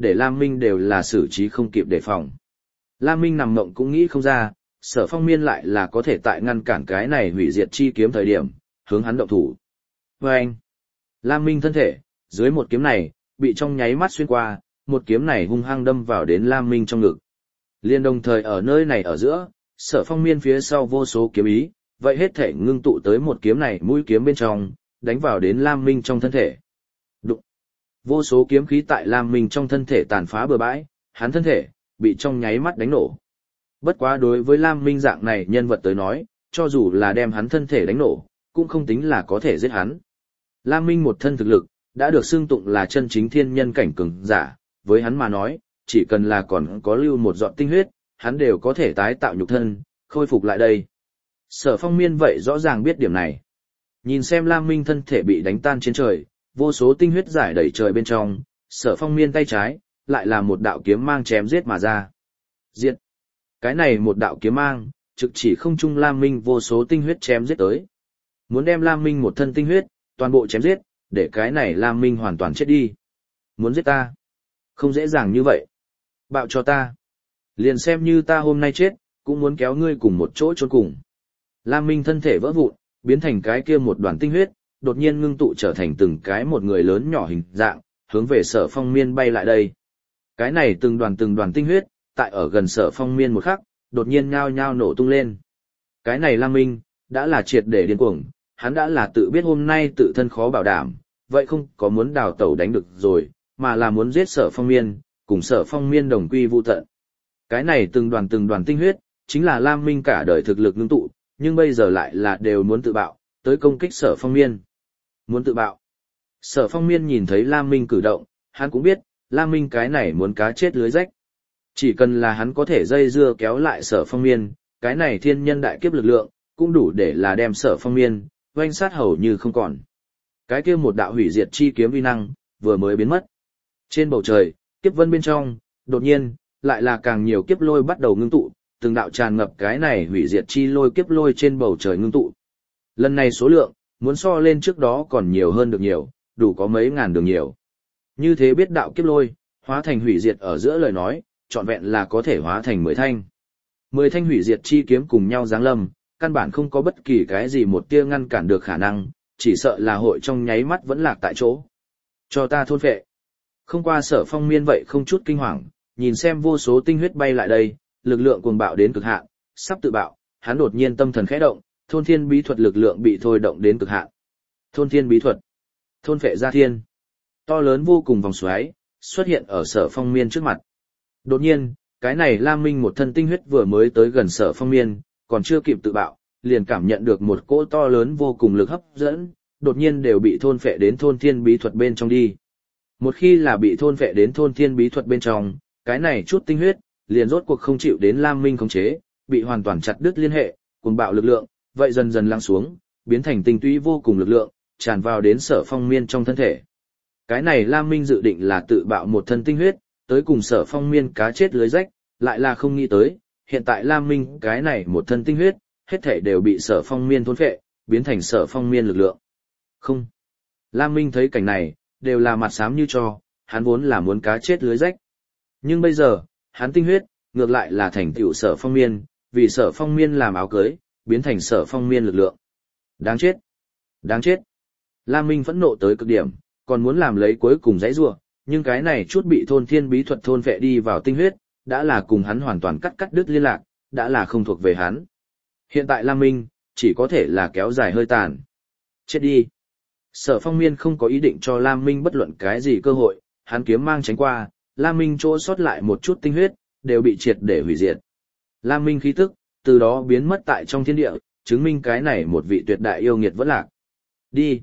để Lam Minh đều là xử trí không kịp đề phòng. Lam Minh nằm mộng cũng nghĩ không ra, Sở Phong Miên lại là có thể tại ngăn cản cái này hủy diệt chi kiếm thời điểm, hướng hắn động thủ. Và anh, Lam Minh thân thể, dưới một kiếm này, bị trong nháy mắt xuyên qua, một kiếm này hung hăng đâm vào đến Lam Minh trong ngực. Liên đồng thời ở nơi này ở giữa, Sở Phong Miên phía sau vô số kiếm ý, vậy hết thể ngưng tụ tới một kiếm này mũi kiếm bên trong, đánh vào đến Lam Minh trong thân thể. Đụng. Vô số kiếm khí tại Lam Minh trong thân thể tàn phá bừa bãi, hắn thân thể, bị trong nháy mắt đánh nổ. Bất quá đối với Lam Minh dạng này nhân vật tới nói, cho dù là đem hắn thân thể đánh nổ, cũng không tính là có thể giết hắn. Lam Minh một thân thực lực, đã được xưng tụng là chân chính thiên nhân cảnh cường giả, với hắn mà nói, chỉ cần là còn có lưu một giọt tinh huyết, hắn đều có thể tái tạo nhục thân, khôi phục lại đây. Sở Phong Miên vậy rõ ràng biết điểm này. Nhìn xem Lam Minh thân thể bị đánh tan trên trời, vô số tinh huyết giải đầy trời bên trong, Sở Phong Miên tay trái, lại là một đạo kiếm mang chém giết mà ra. Giết! Cái này một đạo kiếm mang, trực chỉ không trung Lam Minh vô số tinh huyết chém giết tới. Muốn đem Lam Minh một thân tinh huyết, toàn bộ chém giết, để cái này Lam Minh hoàn toàn chết đi. Muốn giết ta? Không dễ dàng như vậy. Bạo cho ta. Liền xem như ta hôm nay chết, cũng muốn kéo ngươi cùng một chỗ chôn cùng. Lam Minh thân thể vỡ vụn, biến thành cái kia một đoàn tinh huyết, đột nhiên ngưng tụ trở thành từng cái một người lớn nhỏ hình dạng, hướng về Sở Phong Miên bay lại đây. Cái này từng đoàn tinh huyết, tại ở gần Sở Phong Miên một khắc, đột nhiên nhao nhao nổ tung lên. Cái này Lam Minh, đã là triệt để điên cuồng, hắn đã là tự biết hôm nay tự thân khó bảo đảm, vậy không có muốn đào tẩu đánh được rồi, mà là muốn giết Sở Phong Miên, cùng Sở Phong Miên đồng quy vu tận. Cái này từng đoàn tinh huyết, chính là Lam Minh cả đời thực lực ngưng tụ, nhưng bây giờ lại là đều muốn tự bạo, tới công kích Sở Phong Miên. Muốn tự bạo. Sở Phong Miên nhìn thấy Lam Minh cử động, hắn cũng biết, Lam Minh cái này muốn cá chết lưới rách. Chỉ cần là hắn có thể dây dưa kéo lại Sở Phong Miên, cái này thiên nhân đại kiếp lực lượng, cũng đủ để là đem Sở Phong Miên, oanh sát hầu như không còn. Cái kia một đạo hủy diệt chi kiếm uy năng, vừa mới biến mất. Trên bầu trời, kiếp vân bên trong, đột nhiên, lại là càng nhiều kiếp lôi bắt đầu ngưng tụ, từng đạo tràn ngập cái này hủy diệt chi lôi kiếp lôi trên bầu trời ngưng tụ. Lần này số lượng, muốn so lên trước đó còn nhiều hơn được nhiều, đủ có mấy ngàn đường nhiều. Như thế biết đạo kiếp lôi, hóa thành hủy diệt ở giữa lời nói, trọn vẹn là có thể hóa thành 10 thanh. 10 thanh hủy diệt chi kiếm cùng nhau giáng lâm, căn bản không có bất kỳ cái gì một tia ngăn cản được khả năng, chỉ sợ là hội trong nháy mắt vẫn lạc tại chỗ. Cho ta thôn phệ. Không qua Sở Phong Miên vậy không chút kinh hoàng, nhìn xem vô số tinh huyết bay lại đây, lực lượng cuồng bạo đến cực hạn, sắp tự bạo, hắn đột nhiên tâm thần khẽ động, thôn thiên bí thuật lực lượng bị thôi động đến cực hạn. Thôn thiên bí thuật, thôn phệ gia thiên, to lớn vô cùng vòng xoáy xuất hiện ở Sở Phong Miên trước mặt. Đột nhiên, cái này Lam Minh một thân tinh huyết vừa mới tới gần Sở Phong Miên, còn chưa kịp tự bạo, liền cảm nhận được một cỗ to lớn vô cùng lực hấp dẫn, đột nhiên đều bị thôn phệ đến thôn thiên bí thuật bên trong đi. Một khi là bị thôn phệ đến thôn thiên bí thuật bên trong, cái này chút tinh huyết, liền rốt cuộc không chịu đến Lam Minh khống chế, bị hoàn toàn chặt đứt liên hệ, cuồng bạo lực lượng, vậy dần dần lắng xuống, biến thành tinh túy vô cùng lực lượng, tràn vào đến Sở Phong Miên trong thân thể. Cái này Lam Minh dự định là tự bạo một thân tinh huyết, tới cùng Sở Phong Miên cá chết lưới rách, lại là không nghĩ tới, hiện tại Lam Minh cái này một thân tinh huyết, hết thảy đều bị Sở Phong Miên thôn phệ, biến thành Sở Phong Miên lực lượng. Không. Lam Minh thấy cảnh này, đều là mặt xám như cho, hắn vốn là muốn cá chết lưới rách. Nhưng bây giờ, hắn tinh huyết, ngược lại là thành tựu Sở Phong Miên, vì Sở Phong Miên làm áo cưới, biến thành Sở Phong Miên lực lượng. Đáng chết! Đáng chết! Lam Minh phẫn nộ tới cực điểm, còn muốn làm lấy cuối cùng giãy giụa, nhưng cái này chút bị thôn thiên bí thuật thôn phệ đi vào tinh huyết, đã là cùng hắn hoàn toàn cắt đứt liên lạc, đã là không thuộc về hắn. Hiện tại Lam Minh, chỉ có thể là kéo dài hơi tàn. Chết đi! Sở Phong Miên không có ý định cho Lam Minh bất luận cái gì cơ hội, hắn kiếm mang tránh qua, Lam Minh chỗ sót lại một chút tinh huyết, đều bị triệt để hủy diệt. Lam Minh khí tức, từ đó biến mất tại trong thiên địa, chứng minh cái này một vị tuyệt đại yêu nghiệt vẫn lạc. Đi!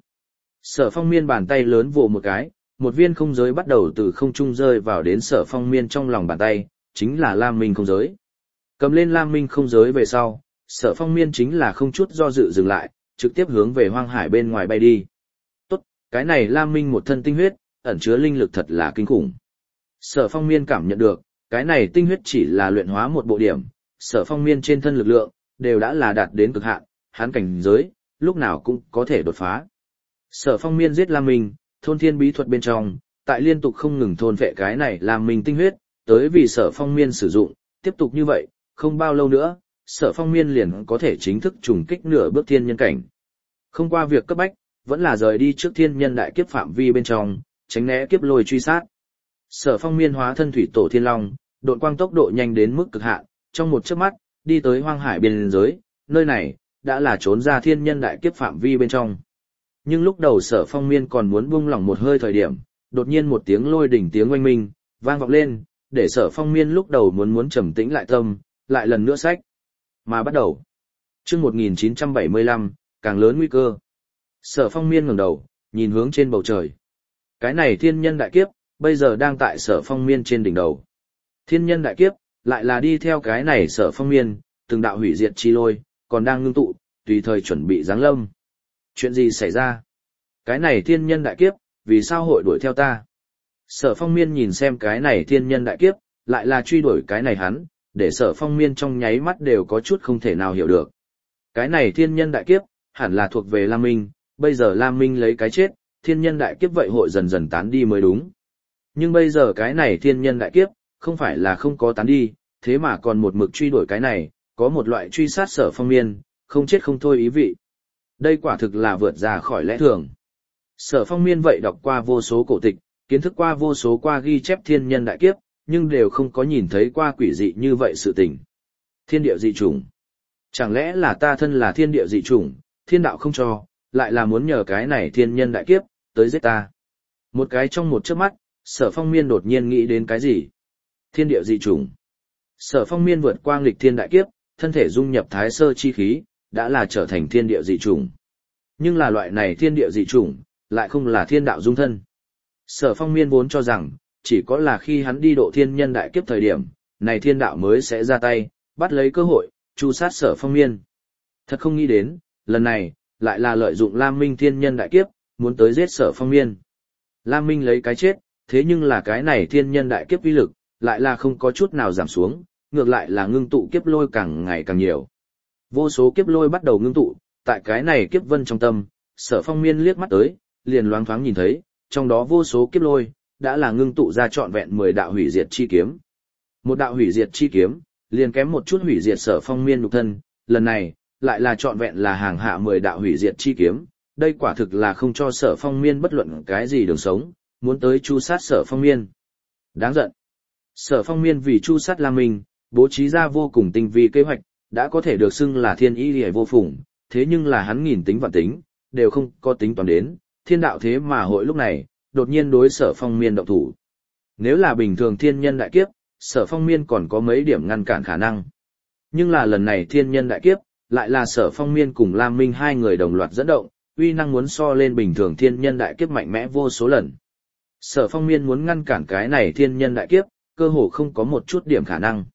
Sở Phong Miên bàn tay lớn vồ một cái, một viên không giới bắt đầu từ không trung rơi vào đến Sở Phong Miên trong lòng bàn tay, chính là Lam Minh không giới. Cầm lên Lam Minh không giới về sau, Sở Phong Miên chính là không chút do dự dừng lại, trực tiếp hướng về hoang hải bên ngoài bay đi. Tốt, cái này Lam Minh một thân tinh huyết, ẩn chứa linh lực thật là kinh khủng. Sở Phong Miên cảm nhận được, cái này tinh huyết chỉ là luyện hóa một bộ điểm, Sở Phong Miên trên thân lực lượng, đều đã là đạt đến cực hạn, hắn cảnh giới, lúc nào cũng có thể đột phá. Sở Phong Miên giết Lam Minh, thôn thiên bí thuật bên trong, tại liên tục không ngừng thôn vệ cái này làm mình tinh huyết, tới vì Sở Phong Miên sử dụng, tiếp tục như vậy, không bao lâu nữa, Sở Phong Miên liền có thể chính thức trùng kích nửa bước thiên nhân cảnh. Không qua việc cấp bách, vẫn là rời đi trước thiên nhân đại kiếp phạm vi bên trong, tránh né kiếp lôi truy sát. Sở Phong Miên hóa thân thủy tổ thiên long, độn quang tốc độ nhanh đến mức cực hạn, trong một chớp mắt, đi tới hoang hải biên giới, nơi này đã là trốn ra thiên nhân đại kiếp phạm vi bên trong. Nhưng lúc đầu Sở Phong Miên còn muốn buông lỏng một hơi thời điểm, đột nhiên một tiếng lôi đỉnh tiếng oanh minh vang vọng lên, để Sở Phong Miên lúc đầu muốn trầm tĩnh lại tâm, lại lần nữa sách mà bắt đầu. Chương 1975, càng lớn nguy cơ. Sở Phong Miên ngẩng đầu, nhìn hướng trên bầu trời. Cái này thiên nhân đại kiếp, bây giờ đang tại Sở Phong Miên trên đỉnh đầu. Thiên nhân đại kiếp, lại là đi theo cái này Sở Phong Miên, từng đạo hủy diệt chi lôi, còn đang ngưng tụ, tùy thời chuẩn bị giáng lâm. Chuyện gì xảy ra? Cái này thiên nhân đại kiếp, vì sao hội đuổi theo ta? Sở Phong Miên nhìn xem cái này thiên nhân đại kiếp, lại là truy đuổi cái này hắn, để Sở Phong Miên trong nháy mắt đều có chút không thể nào hiểu được. Cái này thiên nhân đại kiếp, hẳn là thuộc về Lam Minh, bây giờ Lam Minh lấy cái chết, thiên nhân đại kiếp vậy hội dần dần tán đi mới đúng. Nhưng bây giờ cái này thiên nhân đại kiếp, không phải là không có tán đi, thế mà còn một mực truy đuổi cái này, có một loại truy sát Sở Phong Miên, không chết không thôi ý vị. Đây quả thực là vượt ra khỏi lẽ thường. Sở Phong Miên vậy đọc qua vô số cổ tịch, kiến thức qua vô số qua ghi chép thiên nhân đại kiếp, nhưng đều không có nhìn thấy qua quỷ dị như vậy sự tình. Thiên địa dị chủng. Chẳng lẽ là ta thân là thiên địa dị chủng, thiên đạo không cho, lại là muốn nhờ cái này thiên nhân đại kiếp, tới giết ta. Một cái trong một chớp mắt, Sở Phong Miên đột nhiên nghĩ đến cái gì? Thiên địa dị chủng. Sở Phong Miên vượt qua nghịch thiên đại kiếp, thân thể dung nhập thái sơ chi khí, đã là trở thành thiên địa dị chủng. Nhưng là loại này thiên địa dị chủng, lại không là thiên đạo dung thân. Sở Phong Miên vốn cho rằng, chỉ có là khi hắn đi độ thiên nhân đại kiếp thời điểm, này thiên đạo mới sẽ ra tay, bắt lấy cơ hội, tru sát Sở Phong Miên. Thật không nghĩ đến, lần này, lại là lợi dụng Lam Minh thiên nhân đại kiếp, muốn tới giết Sở Phong Miên. Lam Minh lấy cái chết, thế nhưng là cái này thiên nhân đại kiếp uy lực, lại là không có chút nào giảm xuống, ngược lại là ngưng tụ kiếp lôi càng ngày càng nhiều. Vô số kiếp lôi bắt đầu ngưng tụ, tại cái này kiếp vân trong tâm, Sở Phong Miên liếc mắt tới, liền loáng thoáng nhìn thấy, trong đó vô số kiếp lôi, đã là ngưng tụ ra trọn vẹn 10 đạo hủy diệt chi kiếm. Một đạo hủy diệt chi kiếm, liền kém một chút hủy diệt Sở Phong Miên nhục thân, lần này, lại là trọn vẹn là hàng hạ 10 đạo hủy diệt chi kiếm, đây quả thực là không cho Sở Phong Miên bất luận cái gì đường sống, muốn tới chu sát Sở Phong Miên. Đáng giận. Sở Phong Miên vì chu sát Lam Minh, bố trí ra vô cùng tinh vi kế hoạch, đã có thể được xưng là thiên ý liễu vô phùng, thế nhưng là hắn nghìn tính vạn tính, đều không có tính toán đến, thiên đạo thế mà hội lúc này, đột nhiên đối Sở Phong Miên động thủ. Nếu là bình thường thiên nhân đại kiếp, Sở Phong Miên còn có mấy điểm ngăn cản khả năng. Nhưng là lần này thiên nhân đại kiếp, lại là Sở Phong Miên cùng Lam Minh hai người đồng loạt dẫn động, uy năng muốn so lên bình thường thiên nhân đại kiếp mạnh mẽ vô số lần. Sở Phong Miên muốn ngăn cản cái này thiên nhân đại kiếp, cơ hồ không có một chút điểm khả năng.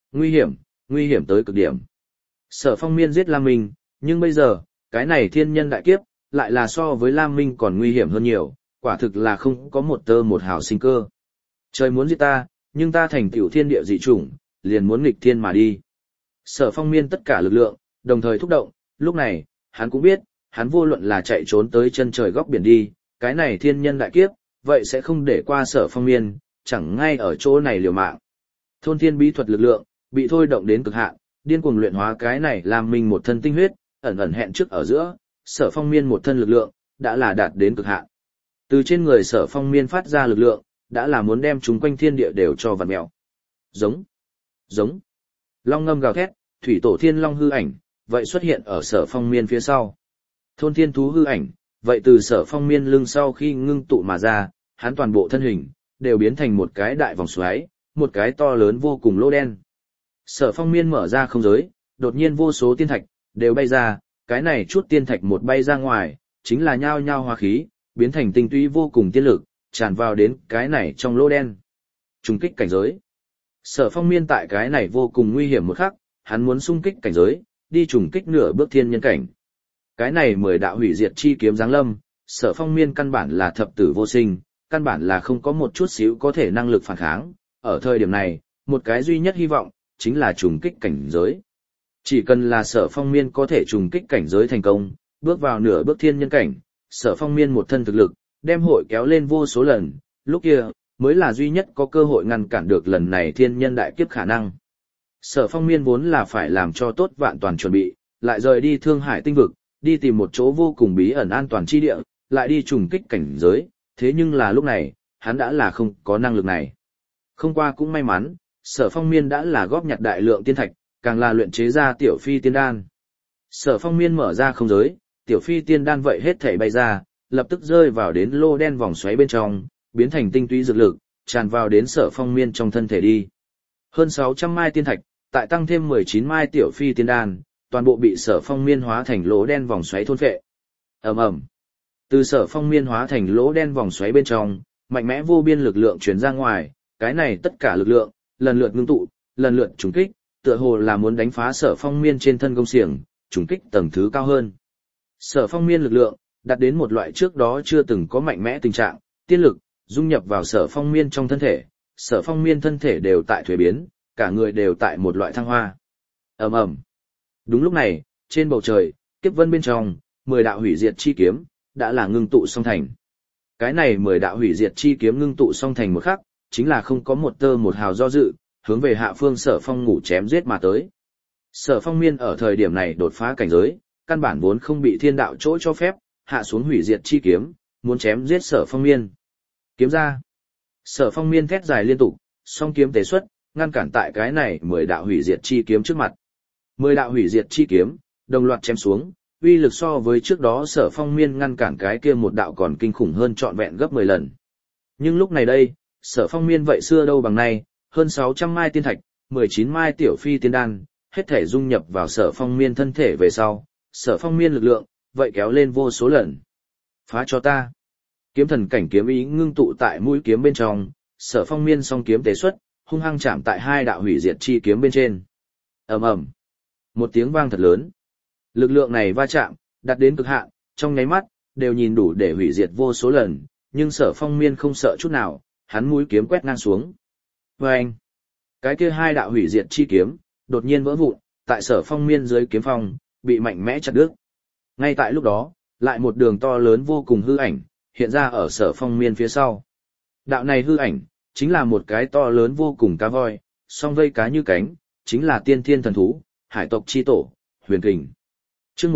Nguy hiểm tới cực điểm. Sở Phong Miên giết Lam Minh, nhưng bây giờ, cái này thiên nhân đại kiếp, lại là so với Lam Minh còn nguy hiểm hơn nhiều, quả thực là không có một tơ một hào sinh cơ. Trời muốn giết ta, nhưng ta thành tiểu thiên địa dị chủng, liền muốn nghịch thiên mà đi. Sở Phong Miên tất cả lực lượng, đồng thời thúc động, lúc này, hắn cũng biết, hắn vô luận là chạy trốn tới chân trời góc biển đi, cái này thiên nhân đại kiếp, vậy sẽ không để qua Sở Phong Miên, chẳng ngay ở chỗ này liều mạng. Thôn thiên bí thuật lực lượng, bị thôi động đến cực hạn, điên cuồng luyện hóa cái này làm mình một thân tinh huyết, ẩn ẩn hẹn trước ở giữa, Sở Phong Miên một thân lực lượng, đã là đạt đến cực hạn. Từ trên người Sở Phong Miên phát ra lực lượng, đã là muốn đem chúng quanh thiên địa đều cho vặn mèo. Giống, giống. Long ngâm gào thét, thủy tổ thiên long hư ảnh, vậy xuất hiện ở Sở Phong Miên phía sau. Thôn thiên thú hư ảnh, vậy từ Sở Phong Miên lưng sau khi ngưng tụ mà ra, hắn toàn bộ thân hình đều biến thành một cái đại vòng xoáy, một cái to lớn vô cùng lỗ đen. Sở Phong Miên mở ra không giới, đột nhiên vô số tiên thạch đều bay ra, cái này chút tiên thạch một bay ra ngoài, chính là nhao nhao hóa khí, biến thành tinh túy vô cùng tiên lực, tràn vào đến cái này trong lỗ đen. Trùng kích cảnh giới. Sở Phong Miên tại cái này vô cùng nguy hiểm một khắc, hắn muốn xung kích cảnh giới, đi trùng kích nửa bước thiên nhân cảnh. Cái này 10 đạo hủy diệt chi kiếm giáng lâm, Sở Phong Miên căn bản là thập tử vô sinh, căn bản là không có một chút xíu có thể năng lực phản kháng. Ở thời điểm này, một cái duy nhất hy vọng, chính là trùng kích cảnh giới. Chỉ cần là Sở Phong Miên có thể trùng kích cảnh giới thành công, bước vào nửa bước thiên nhân cảnh, Sở Phong Miên một thân thực lực, đem hội kéo lên vô số lần, Lúc kia, mới là duy nhất có cơ hội ngăn cản được lần này thiên nhân đại kiếp khả năng. Sở Phong Miên vốn là phải làm cho tốt vạn toàn chuẩn bị, lại rời đi Thương Hải tinh vực, đi tìm một chỗ vô cùng bí ẩn an toàn chi địa, lại đi trùng kích cảnh giới, thế nhưng là lúc này, hắn đã là không có năng lực này. Không qua cũng may mắn, Sở Phong Miên đã là góp nhặt đại lượng tiên thạch, càng là luyện chế ra tiểu phi tiên đan. Sở Phong Miên mở ra không giới, tiểu phi tiên đan vậy hết thảy bay ra, lập tức rơi vào đến lô đen vòng xoáy bên trong, biến thành tinh túy dược lực, tràn vào đến Sở Phong Miên trong thân thể đi. Hơn 600 mai tiên thạch, tại tăng thêm 19 mai tiểu phi tiên đan, toàn bộ bị Sở Phong Miên hóa thành lỗ đen vòng xoáy thôn phệ. Ầm ầm. Từ Sở Phong Miên hóa thành lỗ đen vòng xoáy bên trong, mạnh mẽ vô biên lực lượng truyền ra ngoài, cái này tất cả lực lượng, lần lượt ngưng tụ, lần lượt trùng kích, tựa hồ là muốn đánh phá Sở Phong Miên trên thân công xiềng, trùng kích tầng thứ cao hơn. Sở Phong Miên lực lượng đạt đến một loại trước đó chưa từng có mạnh mẽ tình trạng, tiên lực dung nhập vào Sở Phong Miên trong thân thể, Sở Phong Miên thân thể đều tại thuế biến, cả người đều tại một loại thăng hoa. Ầm ầm. Đúng lúc này, trên bầu trời, kiếp vân bên trong, 10 đạo hủy diệt chi kiếm đã là ngưng tụ song thành. Cái này 10 đạo hủy diệt chi kiếm ngưng tụ song thành một khắc, chính là không có một tơ một hào do dự, hướng về hạ phương Sở Phong ngủ chém giết mà tới. Sở Phong Miên ở thời điểm này đột phá cảnh giới, căn bản vốn không bị thiên đạo chỗ cho phép, hạ xuống hủy diệt chi kiếm, muốn chém giết Sở Phong Miên. Kiếm ra. Sở Phong Miên thét dài liên tục, song kiếm tế xuất, ngăn cản tại cái này 10 đạo hủy diệt chi kiếm trước mặt. 10 đạo hủy diệt chi kiếm, đồng loạt chém xuống, uy lực so với trước đó Sở Phong Miên ngăn cản cái kia một đạo còn kinh khủng hơn trọn vẹn gấp 10 lần. Nhưng lúc này đây, Sở Phong Miên vậy xưa đâu bằng nay, hơn 600 mai tiên thạch, 19 mai tiểu phi tiên đan, hết thể dung nhập vào Sở Phong Miên thân thể về sau, Sở Phong Miên lực lượng, vậy kéo lên vô số lần. Phá cho ta. Kiếm thần cảnh kiếm ý ngưng tụ tại mũi kiếm bên trong, Sở Phong Miên song kiếm tế xuất, hung hăng chạm tại hai đạo hủy diệt chi kiếm bên trên. Ầm ầm. Một tiếng vang thật lớn. Lực lượng này va chạm, đạt đến cực hạn, trong nháy mắt, đều nhìn đủ để hủy diệt vô số lần, nhưng Sở Phong Miên không sợ chút nào, hắn mũi kiếm quét ngang xuống. Vâng! Cái kia hai đạo hủy diệt chi kiếm, đột nhiên vỡ vụn, tại Sở Phong Miên dưới kiếm phong, bị mạnh mẽ chặt đứt. Ngay tại lúc đó, lại một đường to lớn vô cùng hư ảnh, hiện ra ở Sở Phong Miên phía sau. Đạo này hư ảnh, chính là một cái to lớn vô cùng cá voi, song vây cá như cánh, chính là tiên thiên thần thú, hải tộc chi tổ, Huyền Kình. Chương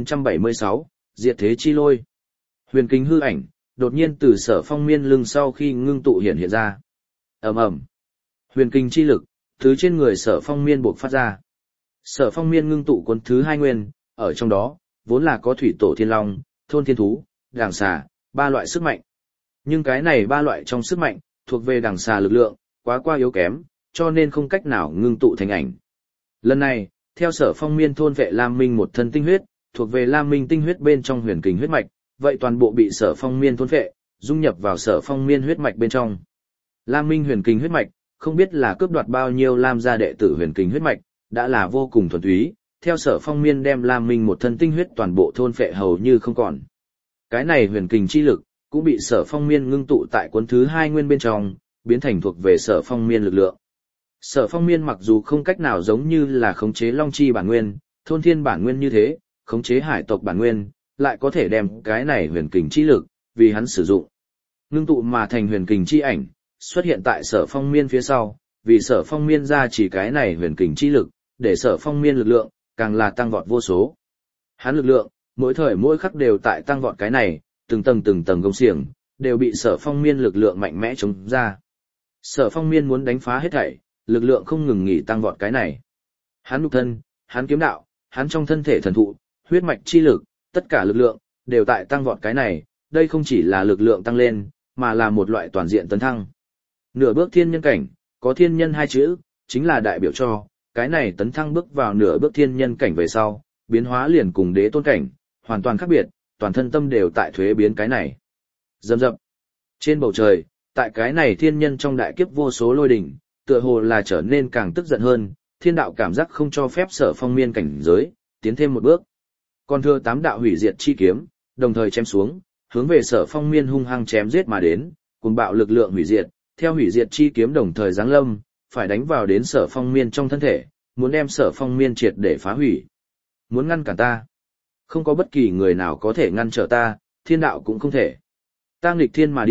1976, Diệt thế chi lôi. Huyền Kình hư ảnh, đột nhiên từ Sở Phong Miên lưng sau khi ngưng tụ hiện ra. Ầm ầm. Huyền Kình chi lực từ trên người Sở Phong Miên bộc phát ra. Sở Phong Miên ngưng tụ cuốn thứ hai nguyên, ở trong đó vốn là có thủy tổ thiên long, thôn thiên thú, đằng xà, ba loại sức mạnh. Nhưng cái này ba loại trong sức mạnh thuộc về đằng xà lực lượng quá yếu kém, cho nên không cách nào ngưng tụ thành ảnh. Lần này, theo Sở Phong Miên thôn vệ Lam Minh một thân tinh huyết, thuộc về Lam Minh tinh huyết bên trong Huyền Kình huyết mạch, vậy toàn bộ bị Sở Phong Miên thôn vệ, dung nhập vào Sở Phong Miên huyết mạch bên trong. Lam Minh Huyền Kình huyết mạch, không biết là cướp đoạt bao nhiêu Lam gia đệ tử Huyền Kình huyết mạch, đã là vô cùng thuần túy, theo Sở Phong Miên đem Lam Minh một thân tinh huyết toàn bộ thôn phệ hầu như không còn. Cái này Huyền Kình chi lực cũng bị Sở Phong Miên ngưng tụ tại cuốn thứ hai nguyên bên trong, biến thành thuộc về Sở Phong Miên lực lượng. Sở Phong Miên mặc dù không cách nào giống như là khống chế Long chi bản nguyên, thôn thiên bản nguyên như thế, khống chế hải tộc bản nguyên, lại có thể đem cái này Huyền Kình chi lực vì hắn sử dụng. Ngưng tụ mà thành Huyền Kình chi ảnh, xuất hiện tại Sở Phong Miên phía sau, vì Sở Phong Miên ra chỉ cái này Huyền Kình chi lực, để Sở Phong Miên lực lượng càng là tăng vọt vô số. Hắn lực lượng, mỗi thời mỗi khắc đều tại tăng vọt cái này, từng tầng gông xiềng, đều bị Sở Phong Miên lực lượng mạnh mẽ chống ra. Sở Phong Miên muốn đánh phá hết thảy, lực lượng không ngừng nghỉ tăng vọt cái này. Hắn nhục thân, hắn kiếm đạo, hắn trong thân thể thần thụ, huyết mạch chi lực, tất cả lực lượng đều tại tăng vọt cái này, đây không chỉ là lực lượng tăng lên, mà là một loại toàn diện tấn thăng. Nửa bước thiên nhân cảnh, có thiên nhân hai chữ, chính là đại biểu cho cái này tấn thăng bước vào nửa bước thiên nhân cảnh về sau, biến hóa liền cùng đế tôn cảnh, hoàn toàn khác biệt, toàn thân tâm đều tại thuế biến cái này. Rầm rập. Trên bầu trời, tại cái này thiên nhân trong đại kiếp vô số lôi đỉnh, tựa hồ là trở nên càng tức giận hơn, thiên đạo cảm giác không cho phép Sở Phong Miên cảnh giới tiến thêm một bước. Còn thừa 8 đạo hủy diệt chi kiếm, đồng thời chém xuống, hướng về Sở Phong Miên hung hăng chém giết mà đến, cùng bạo lực lượng hủy diệt, theo hủy diệt chi kiếm đồng thời giáng lâm, phải đánh vào đến Sở Phong Miên trong thân thể, muốn đem Sở Phong Miên triệt để phá hủy. Muốn ngăn cản ta, không có bất kỳ người nào có thể ngăn trở ta, thiên đạo cũng không thể. Ta nghịch thiên mà đi,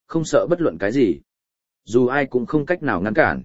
không sợ bất luận cái gì. Dù ai cũng không cách nào ngăn cản.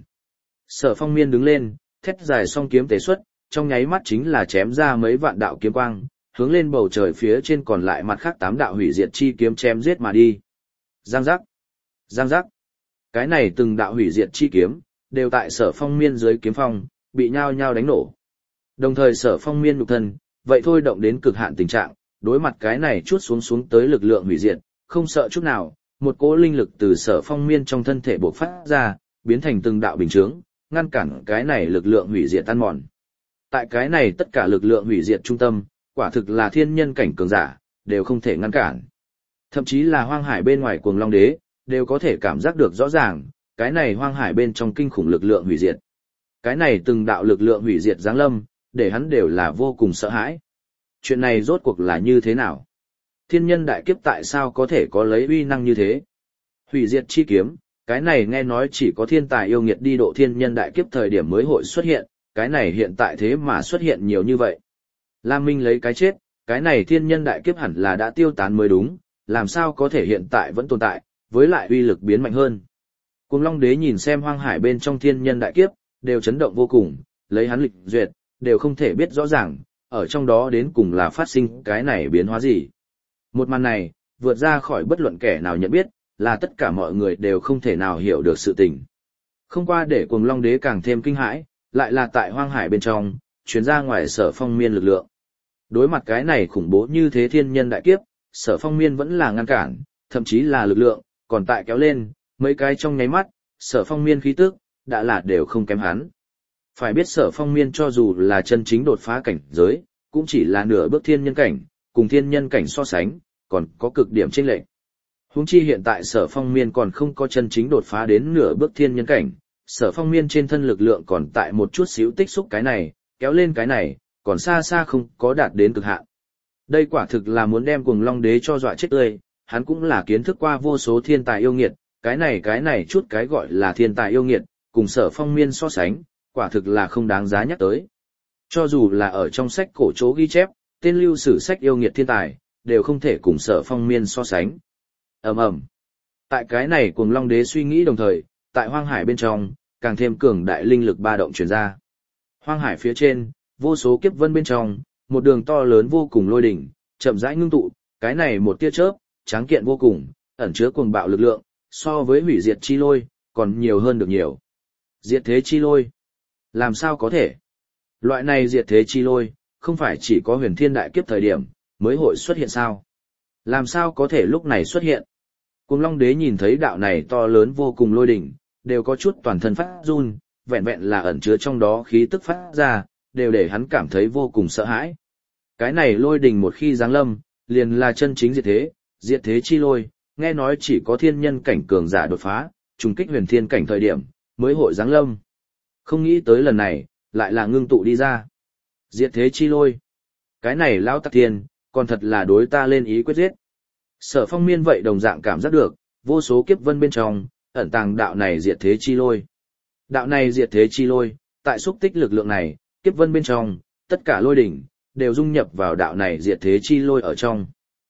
Sở Phong Miên đứng lên, thét dài song kiếm tế xuất, trong nháy mắt chính là chém ra mấy vạn đạo kiếm quang, hướng lên bầu trời phía trên còn lại mặt khác 8 đạo hủy diệt chi kiếm chém giết mà đi. Giang giác, giang giác. Cái này từng đạo hủy diệt chi kiếm, đều tại Sở Phong Miên dưới kiếm phong, bị nhao nhao đánh nổ. Đồng thời Sở Phong Miên nhục thân, vậy thôi động đến cực hạn tình trạng, đối mặt cái này chuốt xuống tới lực lượng hủy diệt, không sợ chút nào, một cỗ linh lực từ Sở Phong Miên trong thân thể bộc phát ra, biến thành từng đạo bình chướng, ngăn cản cái này lực lượng hủy diệt tan mòn. Tại cái này tất cả lực lượng hủy diệt trung tâm, quả thực là thiên nhân cảnh cường giả, đều không thể ngăn cản. Thậm chí là hoang hải bên ngoài Cuồng Long Đế, đều có thể cảm giác được rõ ràng, cái này hoang hải bên trong kinh khủng lực lượng hủy diệt. Cái này từng đạo lực lượng hủy diệt giáng lâm, để hắn đều là vô cùng sợ hãi. Chuyện này rốt cuộc là như thế nào? Thiên nhân đại kiếp tại sao có thể có lấy uy năng như thế? Hủy diệt chi kiếm, cái này nghe nói chỉ có thiên tài yêu nghiệt đi độ thiên nhân đại kiếp thời điểm mới hội xuất hiện, cái này hiện tại thế mà xuất hiện nhiều như vậy. Lam Minh lấy cái chết, cái này thiên nhân đại kiếp hẳn là đã tiêu tán mới đúng, làm sao có thể hiện tại vẫn tồn tại, với lại uy lực biến mạnh hơn. Cuồng Long Đế nhìn xem hoang hải bên trong thiên nhân đại kiếp, đều chấn động vô cùng, lấy hắn lịch duyệt, đều không thể biết rõ ràng, ở trong đó đến cùng là phát sinh cái này biến hóa gì. Một màn này, vượt ra khỏi bất luận kẻ nào nhận biết, là tất cả mọi người đều không thể nào hiểu được sự tình. Không qua để Cuồng Long Đế càng thêm kinh hãi, lại là tại hoang hải bên trong, chuyến ra ngoài Sở Phong Miên lực lượng. Đối mặt cái này khủng bố như thế thiên nhân đại kiếp, Sở Phong Miên vẫn là ngăn cản, thậm chí là lực lượng, còn tại kéo lên, mấy cái trong nháy mắt, Sở Phong Miên khí tức, đã là đều không kém hắn. Phải biết Sở Phong Miên cho dù là chân chính đột phá cảnh giới, cũng chỉ là nửa bước thiên nhân cảnh, cùng thiên nhân cảnh so sánh, còn có cực điểm chênh lệch. Huống chi hiện tại Sở Phong Miên còn không có chân chính đột phá đến nửa bước thiên nhân cảnh, Sở Phong Miên trên thân lực lượng còn tại một chút xíu tích xúc cái này, kéo lên cái này, còn xa xa không có đạt đến cực hạn. Đây quả thực là muốn đem Cuồng Long Đế cho dọa chết tươi, hắn cũng là kiến thức qua vô số thiên tài yêu nghiệt, cái này chút cái gọi là thiên tài yêu nghiệt, cùng Sở Phong Miên so sánh, quả thực là không đáng giá nhắc tới. Cho dù là ở trong sách cổ chỗ ghi chép, tên lưu sử sách yêu nghiệt thiên tài, đều không thể cùng Sở Phong Miên so sánh. Ầm ầm. Tại cái này Cuồng Long Đế suy nghĩ đồng thời, tại hoang hải bên trong, càng thêm cường đại linh lực ba động truyền ra. Hoang hải phía trên, vô số kiếp vân bên trong, một đường to lớn vô cùng lôi đỉnh, chậm rãi ngưng tụ, cái này một tia chớp, tráng kiện vô cùng, ẩn chứa cuồng bạo lực lượng, so với hủy diệt chi lôi, còn nhiều hơn được nhiều. Diệt thế chi lôi. Làm sao có thể? Loại này diệt thế chi lôi, không phải chỉ có huyền thiên đại kiếp thời điểm, mới hội xuất hiện sao? Làm sao có thể lúc này xuất hiện? Cuồng Long Đế nhìn thấy đạo này to lớn vô cùng lôi đỉnh, đều có chút toàn thân phát run, vẹn vẹn là ẩn chứa trong đó khí tức phát ra, đều để hắn cảm thấy vô cùng sợ hãi. Cái này lôi đỉnh một khi giáng lâm, liền là chân chính diệt thế chi lôi, nghe nói chỉ có thiên nhân cảnh cường giả đột phá, trùng kích huyền thiên cảnh thời điểm, mới hội giáng lâm. Không nghĩ tới lần này, lại là ngưng tụ đi ra. Diệt thế chi lôi. Cái này lão tặc thiên, còn thật là đối ta lên ý quyết giết. Sở Phong Miên vậy đồng dạng cảm giác được, vô số kiếp vân bên trong, ẩn tàng đạo này diệt thế chi lôi. Đạo này diệt thế chi lôi, tại xúc tích lực lượng này, kiếp vân bên trong, tất cả lôi đỉnh, đều dung nhập vào đạo này diệt thế chi lôi ở trong.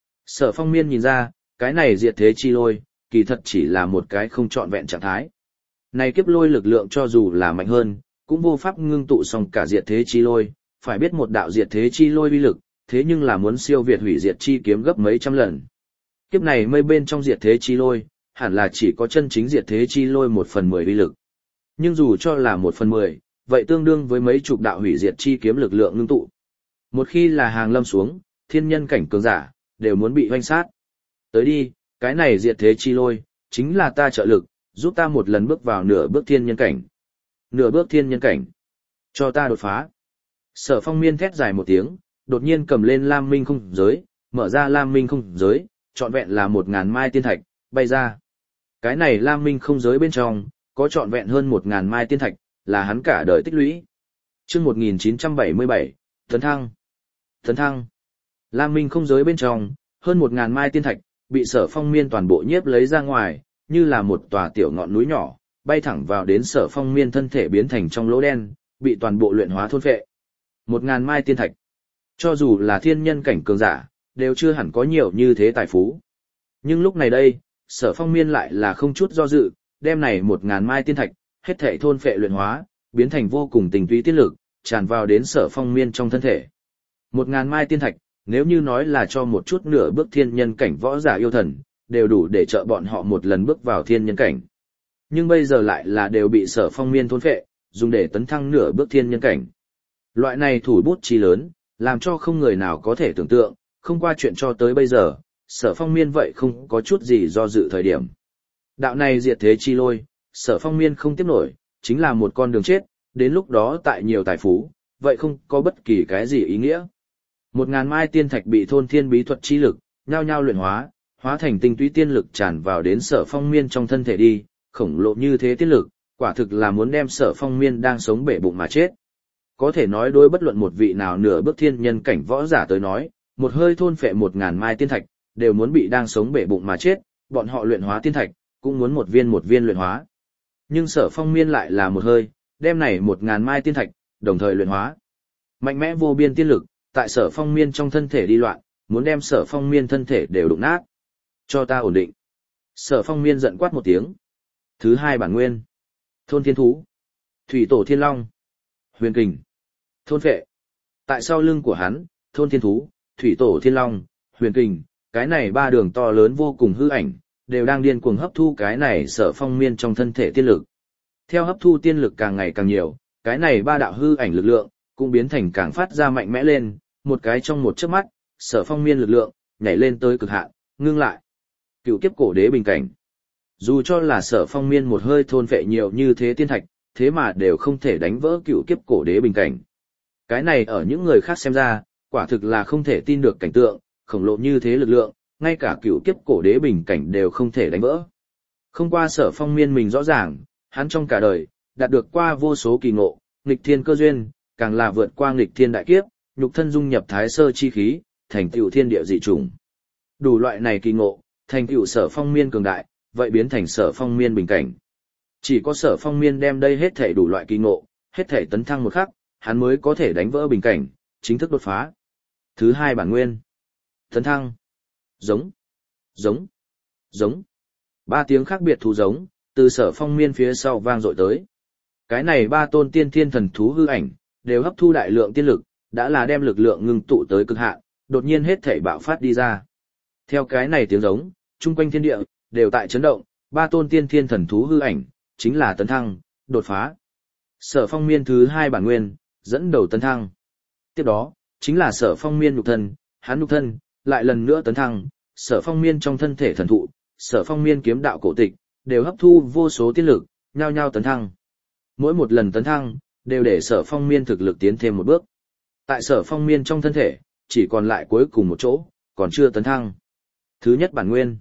Sở Phong Miên nhìn ra, cái này diệt thế chi lôi, kỳ thật chỉ là một cái không trọn vẹn trạng thái. Này kiếp lôi lực lượng cho dù là mạnh hơn, cũng vô pháp ngưng tụ xong cả diệt thế chi lôi, phải biết một đạo diệt thế chi lôi uy lực, thế nhưng là muốn siêu việt hủy diệt chi kiếm gấp mấy trăm lần. Kiếp này mây bên trong diệt thế chi lôi, hẳn là chỉ có chân chính diệt thế chi lôi 1/10 uy lực. Nhưng dù cho là 1/10, vậy tương đương với mấy chục đạo hủy diệt chi kiếm lực lượng ngưng tụ. Một khi là hàng lâm xuống, thiên nhân cảnh cường giả, đều muốn bị hoanh sát. Tới đi, cái này diệt thế chi lôi, chính là ta trợ lực, giúp ta một lần bước vào nửa bước thiên nhân cảnh. Nửa bước thiên nhân cảnh. Cho ta đột phá. Sở Phong Miên thét dài một tiếng, đột nhiên cầm lên Lam Minh không giới, mở ra Lam Minh không giới, trọn vẹn là 1000 mai tiên thạch, bay ra. Cái này Lam Minh không giới bên trong, có trọn vẹn hơn 1000 mai tiên thạch, là hắn cả đời tích lũy. Chương 1977, Tấn Thăng. Tấn Thăng. Lam Minh không giới bên trong, hơn 1000 mai tiên thạch, bị Sở Phong Miên toàn bộ nhiếp lấy ra ngoài, như là một tòa tiểu ngọn núi nhỏ, bay thẳng vào đến Sở Phong Miên thân thể biến thành trong lỗ đen, bị toàn bộ luyện hóa thôn phệ. 1000 mai tiên thạch. Cho dù là thiên nhân cảnh cường giả, đều chưa hẳn có nhiều như thế tài phú. Nhưng lúc này đây, Sở Phong Miên lại là không chút do dự, đem này 1000 mai tiên thạch, hết thảy thôn phệ luyện hóa, biến thành vô cùng tinh túy tiên lực, tràn vào đến Sở Phong Miên trong thân thể. 1000 mai tiên thạch, nếu như nói là cho một chút nửa bước thiên nhân cảnh võ giả yêu thần, đều đủ để trợ bọn họ một lần bước vào thiên nhân cảnh. Nhưng bây giờ lại là đều bị Sở Phong Miên thôn phệ, dùng để tấn thăng nửa bước thiên nhân cảnh. Loại này thủ bút chi lớn, làm cho không người nào có thể tưởng tượng, không qua chuyện cho tới bây giờ, Sở Phong Miên vậy không có chút gì do dự thời điểm. Đạo này diệt thế chi lôi, Sở Phong Miên không tiếp nổi, chính là một con đường chết, đến lúc đó tại nhiều tài phú, vậy không có bất kỳ cái gì ý nghĩa. 1000 mai tiên thạch bị thôn thiên bí thuật chi lực, nhao nhao luyện hóa, hóa thành tinh túy tiên lực tràn vào đến Sở Phong Miên trong thân thể đi, khổng lồ như thế tiên lực, quả thực là muốn đem Sở Phong Miên đang sống bể bụng mà chết. Có thể nói đối bất luận một vị nào nửa bước thiên nhân cảnh võ giả tới nói, một hơi thôn phệ 1000 mai tiên thạch, đều muốn bị đang sống bể bụng mà chết, bọn họ luyện hóa tiên thạch, cũng muốn một viên luyện hóa. Nhưng Sở Phong Miên lại là một hơi, đem này 1000 mai tiên thạch, đồng thời luyện hóa. Mạnh mẽ vô biên tiên lực, tại Sở Phong Miên trong thân thể đi loạn, muốn đem Sở Phong Miên thân thể đều đụng nát. Cho ta ổn định. Sở Phong Miên giận quát một tiếng. Thứ hai bản nguyên. Thôn thiên thú. Thủy tổ thiên long. Huyền kình. Thôn phệ. Tại sau lưng của hắn, thôn thiên thú, thủy tổ thiên long, huyền kình, cái này ba đường to lớn vô cùng hư ảnh, đều đang điên cuồng hấp thu cái này Sở Phong Miên trong thân thể tiên lực. Theo hấp thu tiên lực càng ngày càng nhiều, cái này ba đạo hư ảnh lực lượng, cũng biến thành càng phát ra mạnh mẽ lên, một cái trong một chớp mắt, Sở Phong Miên lực lượng, nhảy lên tới cực hạn, ngưng lại. Cựu kiếp cổ đế bình cảnh. Dù cho là Sở Phong Miên một hơi thôn phệ nhiều như thế tiên thạch, thế mà đều không thể đánh vỡ cựu kiếp cổ đế bình cảnh. Cái này ở những người khác xem ra, quả thực là không thể tin được cảnh tượng, khổng lồ như thế lực lượng, ngay cả cựu kiếp cổ đế bình cảnh đều không thể đánh vỡ. Không qua Sở Phong Miên mình rõ ràng, hắn trong cả đời, đạt được qua vô số kỳ ngộ, nghịch thiên cơ duyên, càng là vượt qua nghịch thiên đại kiếp, nhục thân dung nhập thái sơ chi khí, thành tựu thiên địa dị chủng. Đủ loại này kỳ ngộ, thành tựu Sở Phong Miên cường đại, vậy biến thành Sở Phong Miên bình cảnh. Chỉ có Sở Phong Miên đem đây hết thể đủ loại kỳ ngộ, hết thể tấn thăng một khắc, hắn mới có thể đánh vỡ bình cảnh, chính thức đột phá. Thứ hai bản nguyên. Tấn thăng. Giống. Giống. Giống. Ba tiếng khác biệt thú giống, từ Sở Phong Miên phía sau vang dội tới. Cái này ba tôn tiên thiên thần thú hư ảnh, đều hấp thu đại lượng tiên lực, đã là đem lực lượng ngưng tụ tới cực hạn, đột nhiên hết thảy bạo phát đi ra. Theo cái này tiếng giống, chung quanh thiên địa, đều tại chấn động, ba tôn tiên thiên thần thú hư ảnh, chính là tấn thăng, đột phá. Sở Phong Miên thứ hai bản nguyên, dẫn đầu tấn thăng. Tiếp đó, chính là Sở Phong Miên nhục thân, hắn nhục thân, lại lần nữa tấn thăng, Sở Phong Miên trong thân thể thần thụ, Sở Phong Miên kiếm đạo cổ tịch, đều hấp thu vô số tiên lực, nhao nhao tấn thăng. Mỗi một lần tấn thăng, đều để Sở Phong Miên thực lực tiến thêm một bước. Tại Sở Phong Miên trong thân thể, chỉ còn lại cuối cùng một chỗ, còn chưa tấn thăng. Thứ nhất bản nguyên.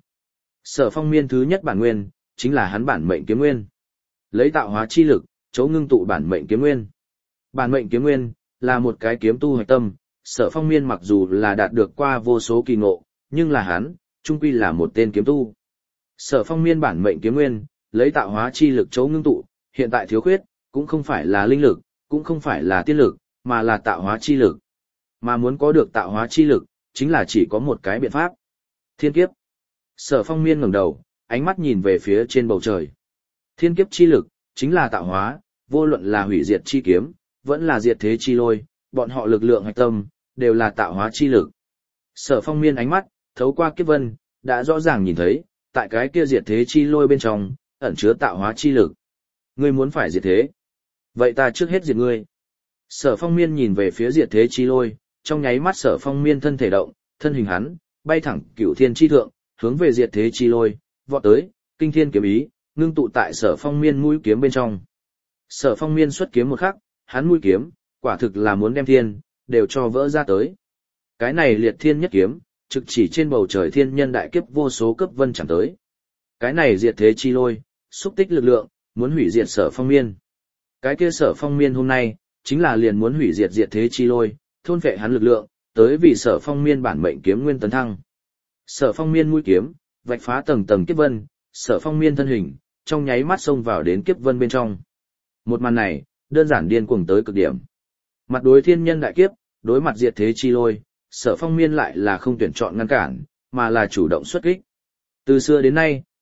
Sở Phong Miên thứ nhất bản nguyên, chính là hắn bản mệnh kiếm nguyên. Lấy tạo hóa chi lực, chỗ ngưng tụ bản mệnh kiếm nguyên. Bản mệnh kiếm nguyên, là một cái kiếm tu hạch tâm, Sở Phong Miên mặc dù là đạt được qua vô số kỳ ngộ, nhưng là hắn, chung quy là một tên kiếm tu. Sở Phong Miên bản mệnh kiếm nguyên, lấy tạo hóa chi lực chỗ ngưng tụ, hiện tại thiếu khuyết, cũng không phải là linh lực, cũng không phải là tiên lực, mà là tạo hóa chi lực. Mà muốn có được tạo hóa chi lực, chính là chỉ có một cái biện pháp. Thiên kiếp. Sở Phong Miên ngẩng đầu, ánh mắt nhìn về phía trên bầu trời. Thiên kiếp chi lực, chính là tạo hóa, vô luận là hủy diệt chi kiếm, vẫn là diệt thế chi lôi, bọn họ lực lượng hạch tâm, đều là tạo hóa chi lực. Sở Phong Miên ánh mắt, thấu qua kiếp vân, đã rõ ràng nhìn thấy, tại cái kia diệt thế chi lôi bên trong, ẩn chứa tạo hóa chi lực. Ngươi muốn phải diệt thế. Vậy ta trước hết diệt ngươi. Sở Phong Miên nhìn về phía diệt thế chi lôi, trong nháy mắt Sở Phong Miên thân thể động, thân hình hắn, bay thẳng cửu thiên chi thượng, hướng về diệt thế chi lôi, vọt tới, kinh thiên kiếm ý, ngưng tụ tại Sở Phong Miên mũi kiếm bên trong. Sở Phong Miên xuất kiếm một khắc, hắn mũi kiếm, quả thực là muốn đem thiên, đều cho vỡ ra tới. Cái này liệt thiên nhất kiếm, trực chỉ trên bầu trời thiên nhân đại kiếp vô số cấp vân chẳng tới. Cái này diệt thế chi lôi, xúc tích lực lượng, muốn hủy diệt Sở Phong Miên. Cái kia Sở Phong Miên hôm nay, chính là liền muốn hủy diệt diệt thế chi lôi, thôn phệ hắn lực lượng, tới vì Sở Phong Miên bản mệnh kiếm nguyên tấn thăng. Sở Phong Miên mũi kiếm, vạch phá tầng tầng kiếp vân, Sở Phong Miên thân hình, trong nháy mắt xông vào đến kiếp vân bên trong. Một màn này, đơn giản điên cuồng tới cực điểm. Mặt đối thiên nhân đại kiếp, đối mặt diệt thế chi lôi, Sở Phong Miên lại là không tuyển chọn ngăn cản, mà là chủ động xuất kích. Từ xưa đến nay,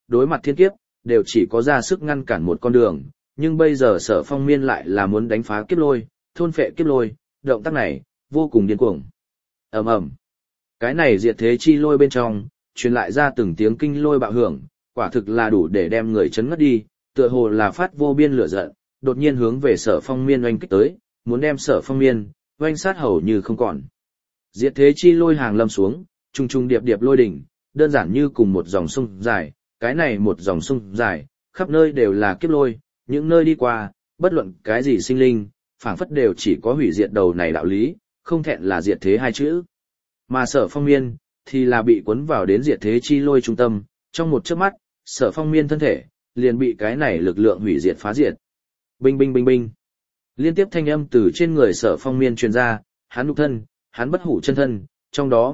đối mặt thiên kiếp, đều chỉ có ra sức ngăn cản một con đường, nhưng bây giờ Sở Phong Miên lại là muốn đánh phá kiếp lôi, thôn phệ kiếp lôi, động tác này, vô cùng điên cuồng. Ầm ầm. Cái này diệt thế chi lôi bên trong, truyền lại ra từng tiếng kinh lôi bạo hưởng, quả thực là đủ để đem người chấn ngất đi, tựa hồ là phát vô biên lửa giận, đột nhiên hướng về Sở Phong Miên oanh kích tới, muốn đem Sở Phong Miên oanh sát hầu như không còn. Diệt thế chi lôi hàng lâm xuống, trùng trùng điệp điệp lôi đỉnh, đơn giản như cùng một dòng sông dài, cái này một dòng sông dài, khắp nơi đều là kiếp lôi, những nơi đi qua, bất luận cái gì sinh linh, phảng phất đều chỉ có hủy diệt đầu này đạo lý, không thẹn là diệt thế hai chữ. Mà Sở Phong Miên thì là bị cuốn vào đến diệt thế chi lôi trung tâm, trong một chớp mắt, Sở Phong Miên thân thể liền bị cái này lực lượng hủy diệt phá diệt. Binh binh binh binh. Liên tiếp thanh âm từ trên người Sở Phong Miên truyền ra, hắn nhục thân, hắn bất hủ chân thân, trong đó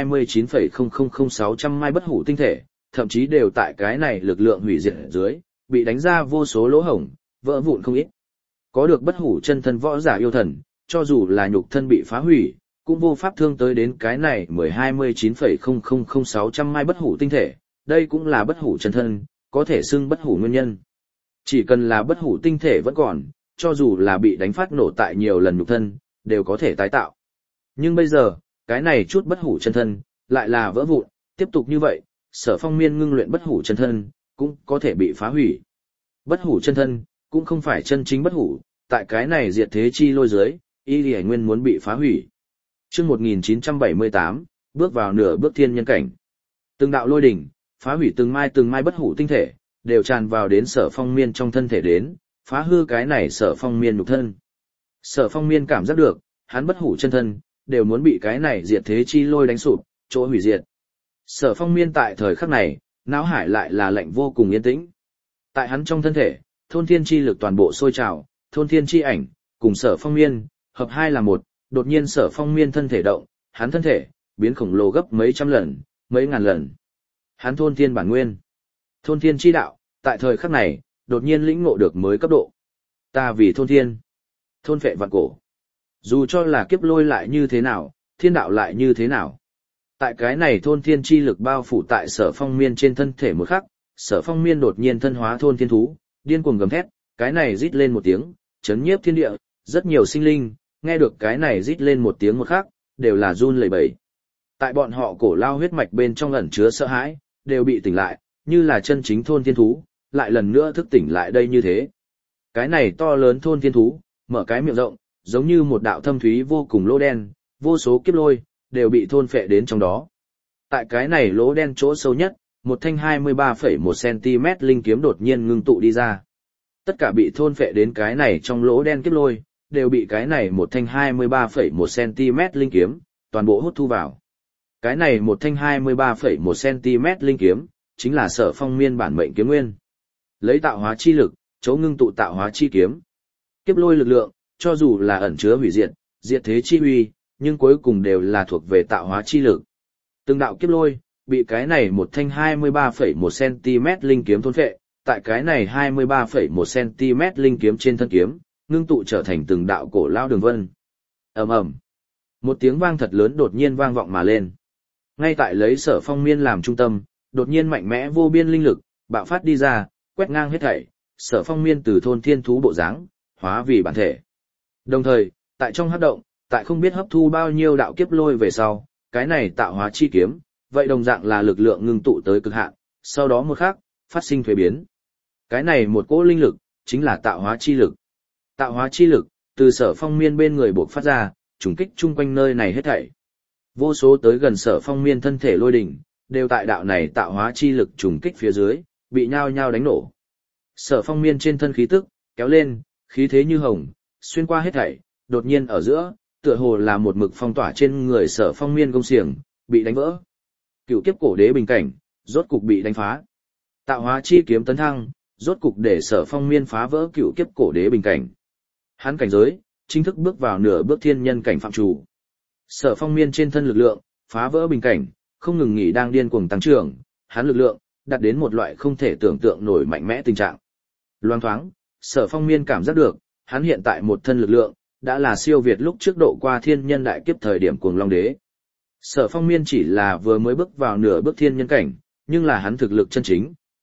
10-29,000600 mai bất hủ tinh thể, thậm chí đều tại cái này lực lượng hủy diệt dưới, bị đánh ra vô số lỗ hổng, vỡ vụn không ít. Có được bất hủ chân thân võ giả yêu thần, cho dù là nhục thân bị phá hủy, cũng vô pháp thương tới đến cái này 10-29,000600 mai bất hủ tinh thể, đây cũng là bất hủ chân thân, có thể xưng bất hủ nguyên nhân. Chỉ cần là bất hủ tinh thể vẫn còn, cho dù là bị đánh phát nổ tại nhiều lần nhục thân, đều có thể tái tạo. Nhưng bây giờ, cái này chút bất hủ chân thân, lại là vỡ vụn, tiếp tục như vậy, Sở Phong Miên ngưng luyện bất hủ chân thân, cũng có thể bị phá hủy. Bất hủ chân thân, cũng không phải chân chính bất hủ, tại cái này diệt thế chi lôi dưới, y lì nguyên muốn bị phá hủy. Chương 1978, bước vào nửa bước thiên nhân cảnh. Từng đạo lôi đỉnh, phá hủy từng mai bất hủ tinh thể, đều tràn vào đến Sở Phong Miên trong thân thể đến, phá hư cái này Sở Phong Miên nhục thân. Sở Phong Miên cảm giác được, hắn bất hủ chân thân, đều muốn bị cái này diệt thế chi lôi đánh sụp, chỗ hủy diệt. Sở Phong Miên tại thời khắc này, não hải lại là lạnh vô cùng yên tĩnh. Tại hắn trong thân thể, thôn thiên chi lực toàn bộ sôi trào, thôn thiên chi ảnh, cùng Sở Phong Miên, hợp hai là một, đột nhiên Sở Phong Miên thân thể động, hắn thân thể, biến khổng lồ gấp mấy trăm lần, mấy ngàn lần. Hắn thôn thiên bản nguyên, thôn thiên chi đạo, tại thời khắc này, đột nhiên lĩnh ngộ được mới cấp độ. Ta vì thôn thiên, thôn phệ vạn cổ. Dù cho là kiếp lôi lại như thế nào, thiên đạo lại như thế nào. Tại cái này thôn thiên chi lực bao phủ tại Sở Phong Miên trên thân thể một khắc, Sở Phong Miên đột nhiên thân hóa thôn thiên thú, điên cuồng gầm thét, cái này rít lên một tiếng, chấn nhiếp thiên địa, rất nhiều sinh linh, nghe được cái này rít lên một tiếng một khắc, đều là run lẩy bẩy. Tại bọn họ cổ lao huyết mạch bên trong ẩn chứa sợ hãi, đều bị tỉnh lại, như là chân chính thôn thiên thú, lại lần nữa thức tỉnh lại đây như thế. Cái này to lớn thôn thiên thú, mở cái miệng rộng, giống như một đạo thâm thúy vô cùng lỗ đen, vô số kiếp lôi, đều bị thôn phệ đến trong đó. Tại cái này lỗ đen chỗ sâu nhất, một thanh 23,1cm linh kiếm đột nhiên ngưng tụ đi ra. Tất cả bị thôn phệ đến cái này trong lỗ đen kiếp lôi, đều bị cái này một thanh 23,1cm linh kiếm, toàn bộ hút thu vào. Cái này một thanh 23,1cm linh kiếm, chính là Sở Phong Miên bản mệnh kiếm nguyên. Lấy tạo hóa chi lực, chỗ ngưng tụ tạo hóa chi kiếm. Kiếp lôi lực lượng, cho dù là ẩn chứa hủy diệt, diệt thế chi uy, nhưng cuối cùng đều là thuộc về tạo hóa chi lực. Từng đạo kiếp lôi, bị cái này một thanh 23,1cm linh kiếm thôn phệ, tại cái này 23,1cm linh kiếm trên thân kiếm, ngưng tụ trở thành từng đạo cổ lao đường vân. Ầm ầm. Một tiếng vang thật lớn đột nhiên vang vọng mà lên. Ngay tại lấy Sở Phong Miên làm trung tâm, đột nhiên mạnh mẽ vô biên linh lực, bạo phát đi ra, quét ngang hết thảy, Sở Phong Miên từ thôn thiên thú bộ dáng, hóa vì bản thể. Đồng thời, tại trong hắc động, tại không biết hấp thu bao nhiêu đạo kiếp lôi về sau, cái này tạo hóa chi kiếm, vậy đồng dạng là lực lượng ngưng tụ tới cực hạn, sau đó một khắc, phát sinh thuế biến. Cái này một cỗ linh lực, chính là tạo hóa chi lực. Tạo hóa chi lực, từ Sở Phong Miên bên người bộc phát ra, trùng kích chung quanh nơi này hết thảy. Vô số tới gần Sở Phong Miên thân thể lôi đỉnh, đều tại đạo này tạo hóa chi lực trùng kích phía dưới, bị nhao nhao đánh nổ. Sở Phong Miên trên thân khí tức, kéo lên, khí thế như hồng, xuyên qua hết thảy, đột nhiên ở giữa, tựa hồ là một mực phong tỏa trên người Sở Phong Miên công xiềng, bị đánh vỡ. Cựu kiếp cổ đế bình cảnh, rốt cục bị đánh phá. Tạo hóa chi kiếm tấn thăng, rốt cục để Sở Phong Miên phá vỡ cựu kiếp cổ đế bình cảnh. Hắn cảnh giới, chính thức bước vào nửa bước thiên nhân cảnh phạm chủ. Sở Phong Miên trên thân lực lượng, phá vỡ bình cảnh, không ngừng nghỉ đang điên cuồng tăng trưởng, hắn lực lượng đạt đến một loại không thể tưởng tượng nổi mạnh mẽ tình trạng. Loang thoáng, Sở Phong Miên cảm giác được, hắn hiện tại một thân lực lượng đã là siêu việt lúc trước độ qua thiên nhân đại kiếp thời điểm cuồng long đế. Sở Phong Miên chỉ là vừa mới bước vào nửa bước thiên nhân cảnh, nhưng là hắn thực lực chân chính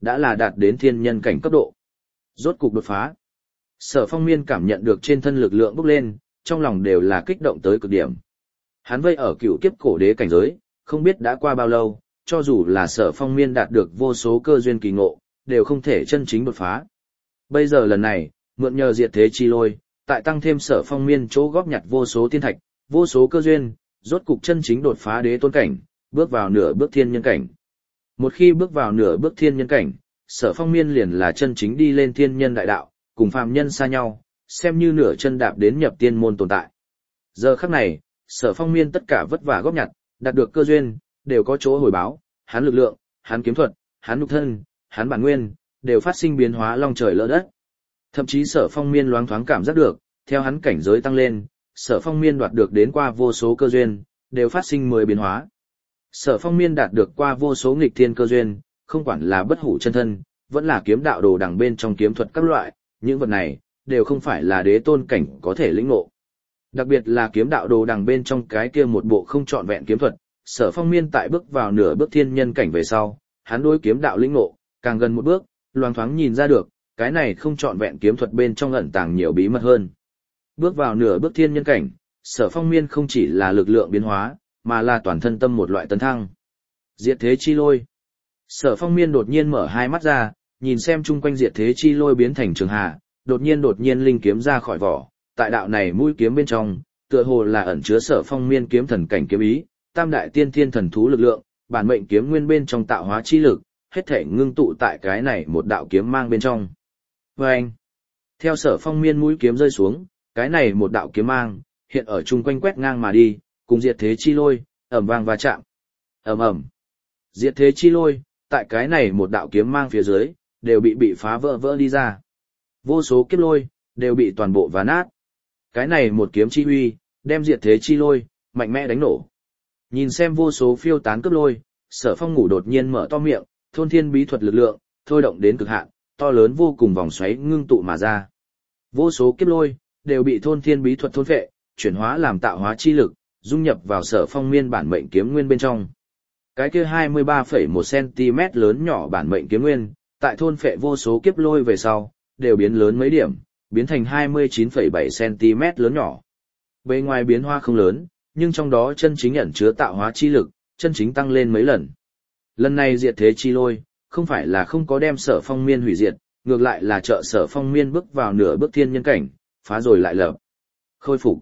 đã là đạt đến thiên nhân cảnh cấp độ. Rốt cục đột phá. Sở Phong Miên cảm nhận được trên thân lực lượng bốc lên, trong lòng đều là kích động tới cực điểm. Hắn vây ở cựu kiếp cổ đế cảnh giới, không biết đã qua bao lâu, cho dù là Sở Phong Miên đạt được vô số cơ duyên kỳ ngộ, đều không thể chân chính đột phá. Bây giờ lần này, mượn nhờ diệt thế chi lôi, tại tăng thêm Sở Phong Miên chỗ góp nhặt vô số tiên thạch, vô số cơ duyên, rốt cục chân chính đột phá đế tôn cảnh, bước vào nửa bước thiên nhân cảnh. Một khi bước vào nửa bước thiên nhân cảnh, Sở Phong Miên liền là chân chính đi lên thiên nhân đại đạo, cùng phàm nhân xa nhau, xem như nửa chân đạp đến nhập tiên môn tồn tại. Giờ khắc này, Sở Phong Miên tất cả vất vả góp nhặt, đạt được cơ duyên, đều có chỗ hồi báo, hắn lực lượng, hắn kiếm thuật, hắn nhục thân, hắn bản nguyên, đều phát sinh biến hóa long trời lỡ đất. Thậm chí Sở Phong Miên loáng thoáng cảm giác được, theo hắn cảnh giới tăng lên, Sở Phong Miên đoạt được đến qua vô số cơ duyên, đều phát sinh mới biến hóa. Sở Phong Miên đạt được qua vô số nghịch thiên cơ duyên, không quản là bất hủ chân thân, vẫn là kiếm đạo đồ đằng bên trong kiếm thuật các loại, những vật này đều không phải là đế tôn cảnh có thể lĩnh ngộ. Đặc biệt là kiếm đạo đồ đằng bên trong cái kia một bộ không trọn vẹn kiếm thuật, Sở Phong Miên tại bước vào nửa bước thiên nhân cảnh về sau, hắn đối kiếm đạo lĩnh ngộ, càng gần một bước, loáng thoáng nhìn ra được, cái này không trọn vẹn kiếm thuật bên trong ẩn tàng nhiều bí mật hơn. Bước vào nửa bước thiên nhân cảnh, Sở Phong Miên không chỉ là lực lượng biến hóa, mà là toàn thân tâm một loại tấn thăng. Diệt thế chi lôi. Sở Phong Miên đột nhiên mở hai mắt ra, nhìn xem chung quanh diệt thế chi lôi biến thành trường hà, đột nhiên linh kiếm ra khỏi vỏ, tại đạo này mũi kiếm bên trong, tựa hồ là ẩn chứa Sở Phong Miên kiếm thần cảnh kiếm ý, tam đại tiên thiên thần thú lực lượng, bản mệnh kiếm nguyên bên trong tạo hóa chi lực, hết thể ngưng tụ tại cái này một đạo kiếm mang bên trong. Và anh, theo Sở Phong Miên mũi kiếm rơi xuống, cái này một đạo kiếm mang, hiện ở chung quanh quét ngang mà đi, cùng diệt thế chi lôi, ầm vang va chạm. Ầm ầm. Diệt thế chi lôi, tại cái này một đạo kiếm mang phía dưới, đều bị phá vỡ đi ra. Vô số kiếp lôi, đều bị toàn bộ vá nát. Cái này một kiếm chi huy, đem diệt thế chi lôi, mạnh mẽ đánh nổ. Nhìn xem vô số phiêu tán cướp lôi, Sở Phong ngủ đột nhiên mở to miệng, thôn thiên bí thuật lực lượng, thôi động đến cực hạn, to lớn vô cùng vòng xoáy ngưng tụ mà ra. Vô số kiếp lôi, đều bị thôn thiên bí thuật thôn phệ, chuyển hóa làm tạo hóa chi lực, dung nhập vào Sở Phong Miên bản mệnh kiếm nguyên bên trong. Cái kia 23,1 cm lớn nhỏ bản mệnh kiếm nguyên, tại thôn phệ vô số kiếp lôi về sau, đều biến lớn mấy điểm, biến thành 29,7 cm lớn nhỏ. Bề ngoài biến hóa không lớn, nhưng trong đó chân chính ẩn chứa tạo hóa chi lực, chân chính tăng lên mấy lần. Lần này diệt thế chi lôi, không phải là không có đem Sở Phong Miên hủy diệt, ngược lại là trợ Sở Phong Miên bước vào nửa bước thiên nhân cảnh, phá rồi lại lập. Khôi phục.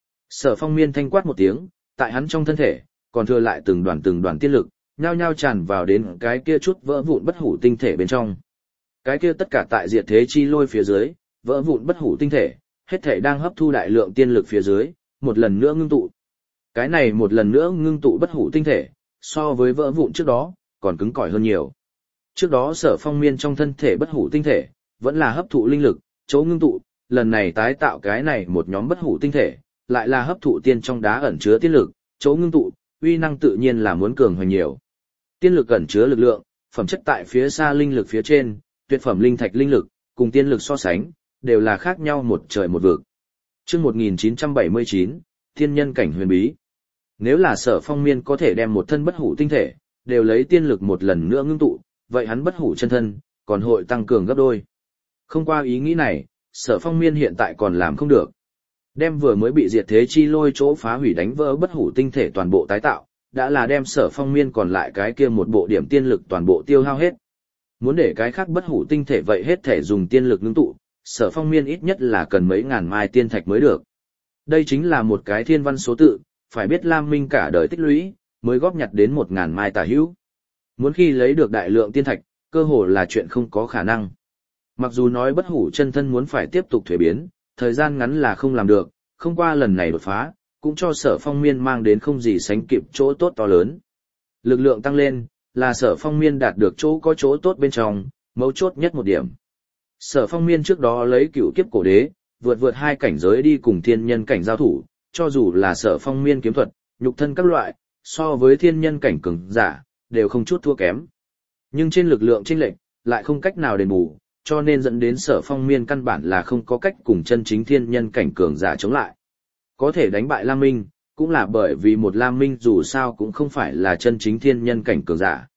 Sở Phong Miên thanh quát một tiếng, tại hắn trong thân thể, còn thừa lại từng đoàn tiên lực, nhao nhao tràn vào đến cái kia chút vỡ vụn bất hủ tinh thể bên trong. Cái kia tất cả tại diệt thế chi lôi phía dưới, vỡ vụn bất hủ tinh thể, hết thể đang hấp thu đại lượng tiên lực phía dưới, một lần nữa ngưng tụ. Cái này một lần nữa ngưng tụ bất hủ tinh thể, so với vỡ vụn trước đó, còn cứng cỏi hơn nhiều. Trước đó Sở Phong Miên trong thân thể bất hủ tinh thể, vẫn là hấp thụ linh lực, chỗ ngưng tụ, lần này tái tạo cái này một nhóm bất hủ tinh thể, lại là hấp thụ tiên trong đá ẩn chứa tiên lực, chỗ ngưng tụ, uy năng tự nhiên là muốn cường hoành nhiều. Tiên lực ẩn chứa lực lượng, phẩm chất tại phía xa linh lực phía trên, tuyệt phẩm linh thạch linh lực, cùng tiên lực so sánh, đều là khác nhau một trời một vực. Chương 1979, Thiên nhân cảnh huyền bí. Nếu là Sở Phong Miên có thể đem một thân bất hủ tinh thể, đều lấy tiên lực một lần nữa ngưng tụ, vậy hắn bất hủ chân thân, còn hội tăng cường gấp đôi. Không qua ý nghĩ này, Sở Phong Miên hiện tại còn làm không được. Đem vừa mới bị diệt thế chi lôi chỗ phá hủy đánh vỡ bất hủ tinh thể toàn bộ tái tạo, đã là đem Sở Phong Miên còn lại cái kia một bộ điểm tiên lực toàn bộ tiêu hao hết. Muốn để cái khác bất hủ tinh thể vậy hết thể dùng tiên lực ngưng tụ, Sở Phong Miên ít nhất là cần mấy ngàn mai tiên thạch mới được. Đây chính là một cái thiên văn số tự, phải biết Lam Minh cả đời tích lũy, mới góp nhặt đến 1000 mai tà hữu. Muốn khi lấy được đại lượng tiên thạch, cơ hồ là chuyện không có khả năng. Mặc dù nói bất hủ chân thân muốn phải tiếp tục thuế biến, thời gian ngắn là không làm được, không qua lần này đột phá, cũng cho Sở Phong Miên mang đến không gì sánh kịp chỗ tốt to lớn. Lực lượng tăng lên, là Sở Phong Miên đạt được chỗ có chỗ tốt bên trong, mấu chốt nhất một điểm. Sở Phong Miên trước đó lấy cửu kiếp cổ đế, vượt hai cảnh giới đi cùng thiên nhân cảnh giao thủ, cho dù là Sở Phong Miên kiếm thuật, nhục thân các loại, so với thiên nhân cảnh cường giả, đều không chút thua kém. Nhưng trên lực lượng chênh lệch, lại không cách nào đền bù, cho nên dẫn đến Sở Phong Miên căn bản là không có cách cùng chân chính thiên nhân cảnh cường giả chống lại. Có thể đánh bại Lam Minh, cũng là bởi vì một Lam Minh dù sao cũng không phải là chân chính thiên nhân cảnh cường giả.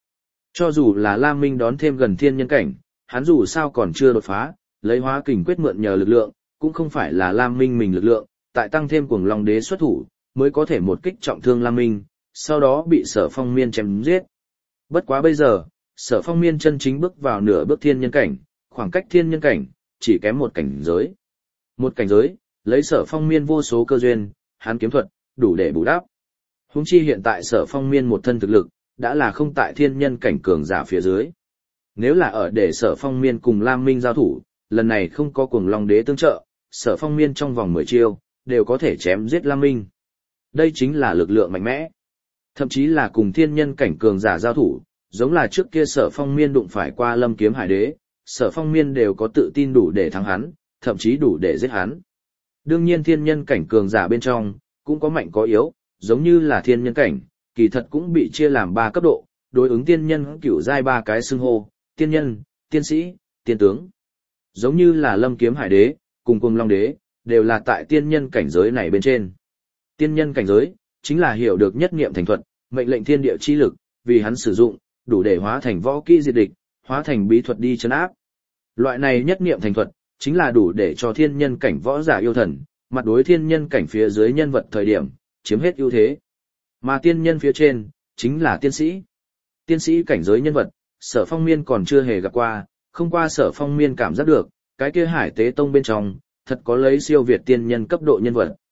Cho dù là Lam Minh đón thêm gần thiên nhân cảnh, hắn dù sao còn chưa đột phá, lấy hóa kình quyết mượn nhờ lực lượng, cũng không phải là Lam Minh mình lực lượng, tại tăng thêm cuồng long đế xuất thủ, mới có thể một kích trọng thương Lam Minh, sau đó bị Sở Phong Miên chém giết. Bất quá bây giờ, Sở Phong Miên chân chính bước vào nửa bước thiên nhân cảnh, khoảng cách thiên nhân cảnh, chỉ kém một cảnh giới. Một cảnh giới, lấy Sở Phong Miên vô số cơ duyên, hắn kiếm thuật, đủ để bù đắp. Huống chi hiện tại Sở Phong Miên một thân thực lực, đã là không tại thiên nhân cảnh cường giả phía dưới. Nếu là ở để Sở Phong Miên cùng Lam Minh giao thủ, lần này không có cuồng long đế tương trợ, Sở Phong Miên trong vòng 10 chiêu, đều có thể chém giết Lam Minh. Đây chính là lực lượng mạnh mẽ. Thậm chí là cùng thiên nhân cảnh cường giả giao thủ, giống là trước kia Sở Phong Miên đụng phải qua Lâm Kiếm Hải Đế, Sở Phong Miên đều có tự tin đủ để thắng hắn, thậm chí đủ để giết hắn. Đương nhiên thiên nhân cảnh cường giả bên trong, cũng có mạnh có yếu, giống như là thiên nhân cảnh, kỳ thật cũng bị chia làm 3 cấp độ, đối ứng tiên nhân cửu giai 3 cái xưng hô, tiên nhân, tiên sĩ, tiên tướng. Giống như là Lâm Kiếm Hải Đế, cùng Cuồng Long Đế, đều là tại tiên nhân cảnh giới này bên trên. Tiên nhân cảnh giới, chính là hiểu được nhất niệm thành thuật, mệnh lệnh thiên địa chi lực, vì hắn sử dụng, đủ để hóa thành võ kỹ diệt địch, hóa thành bí thuật đi trấn áp. Loại này nhất niệm thành thuật, chính là đủ để cho thiên nhân cảnh võ giả yêu thần, mặt đối thiên nhân cảnh phía dưới nhân vật thời điểm, chiếm hết ưu thế. Mà tiên nhân phía trên, chính là tiên sĩ. Tiên sĩ cảnh giới nhân vật, Sở Phong Miên còn chưa hề gặp qua, không qua Sở Phong Miên cảm giác được, cái kia Hải Tế Tông bên trong, thật có lấy siêu việt tiên nhân cấp độ nhân vật.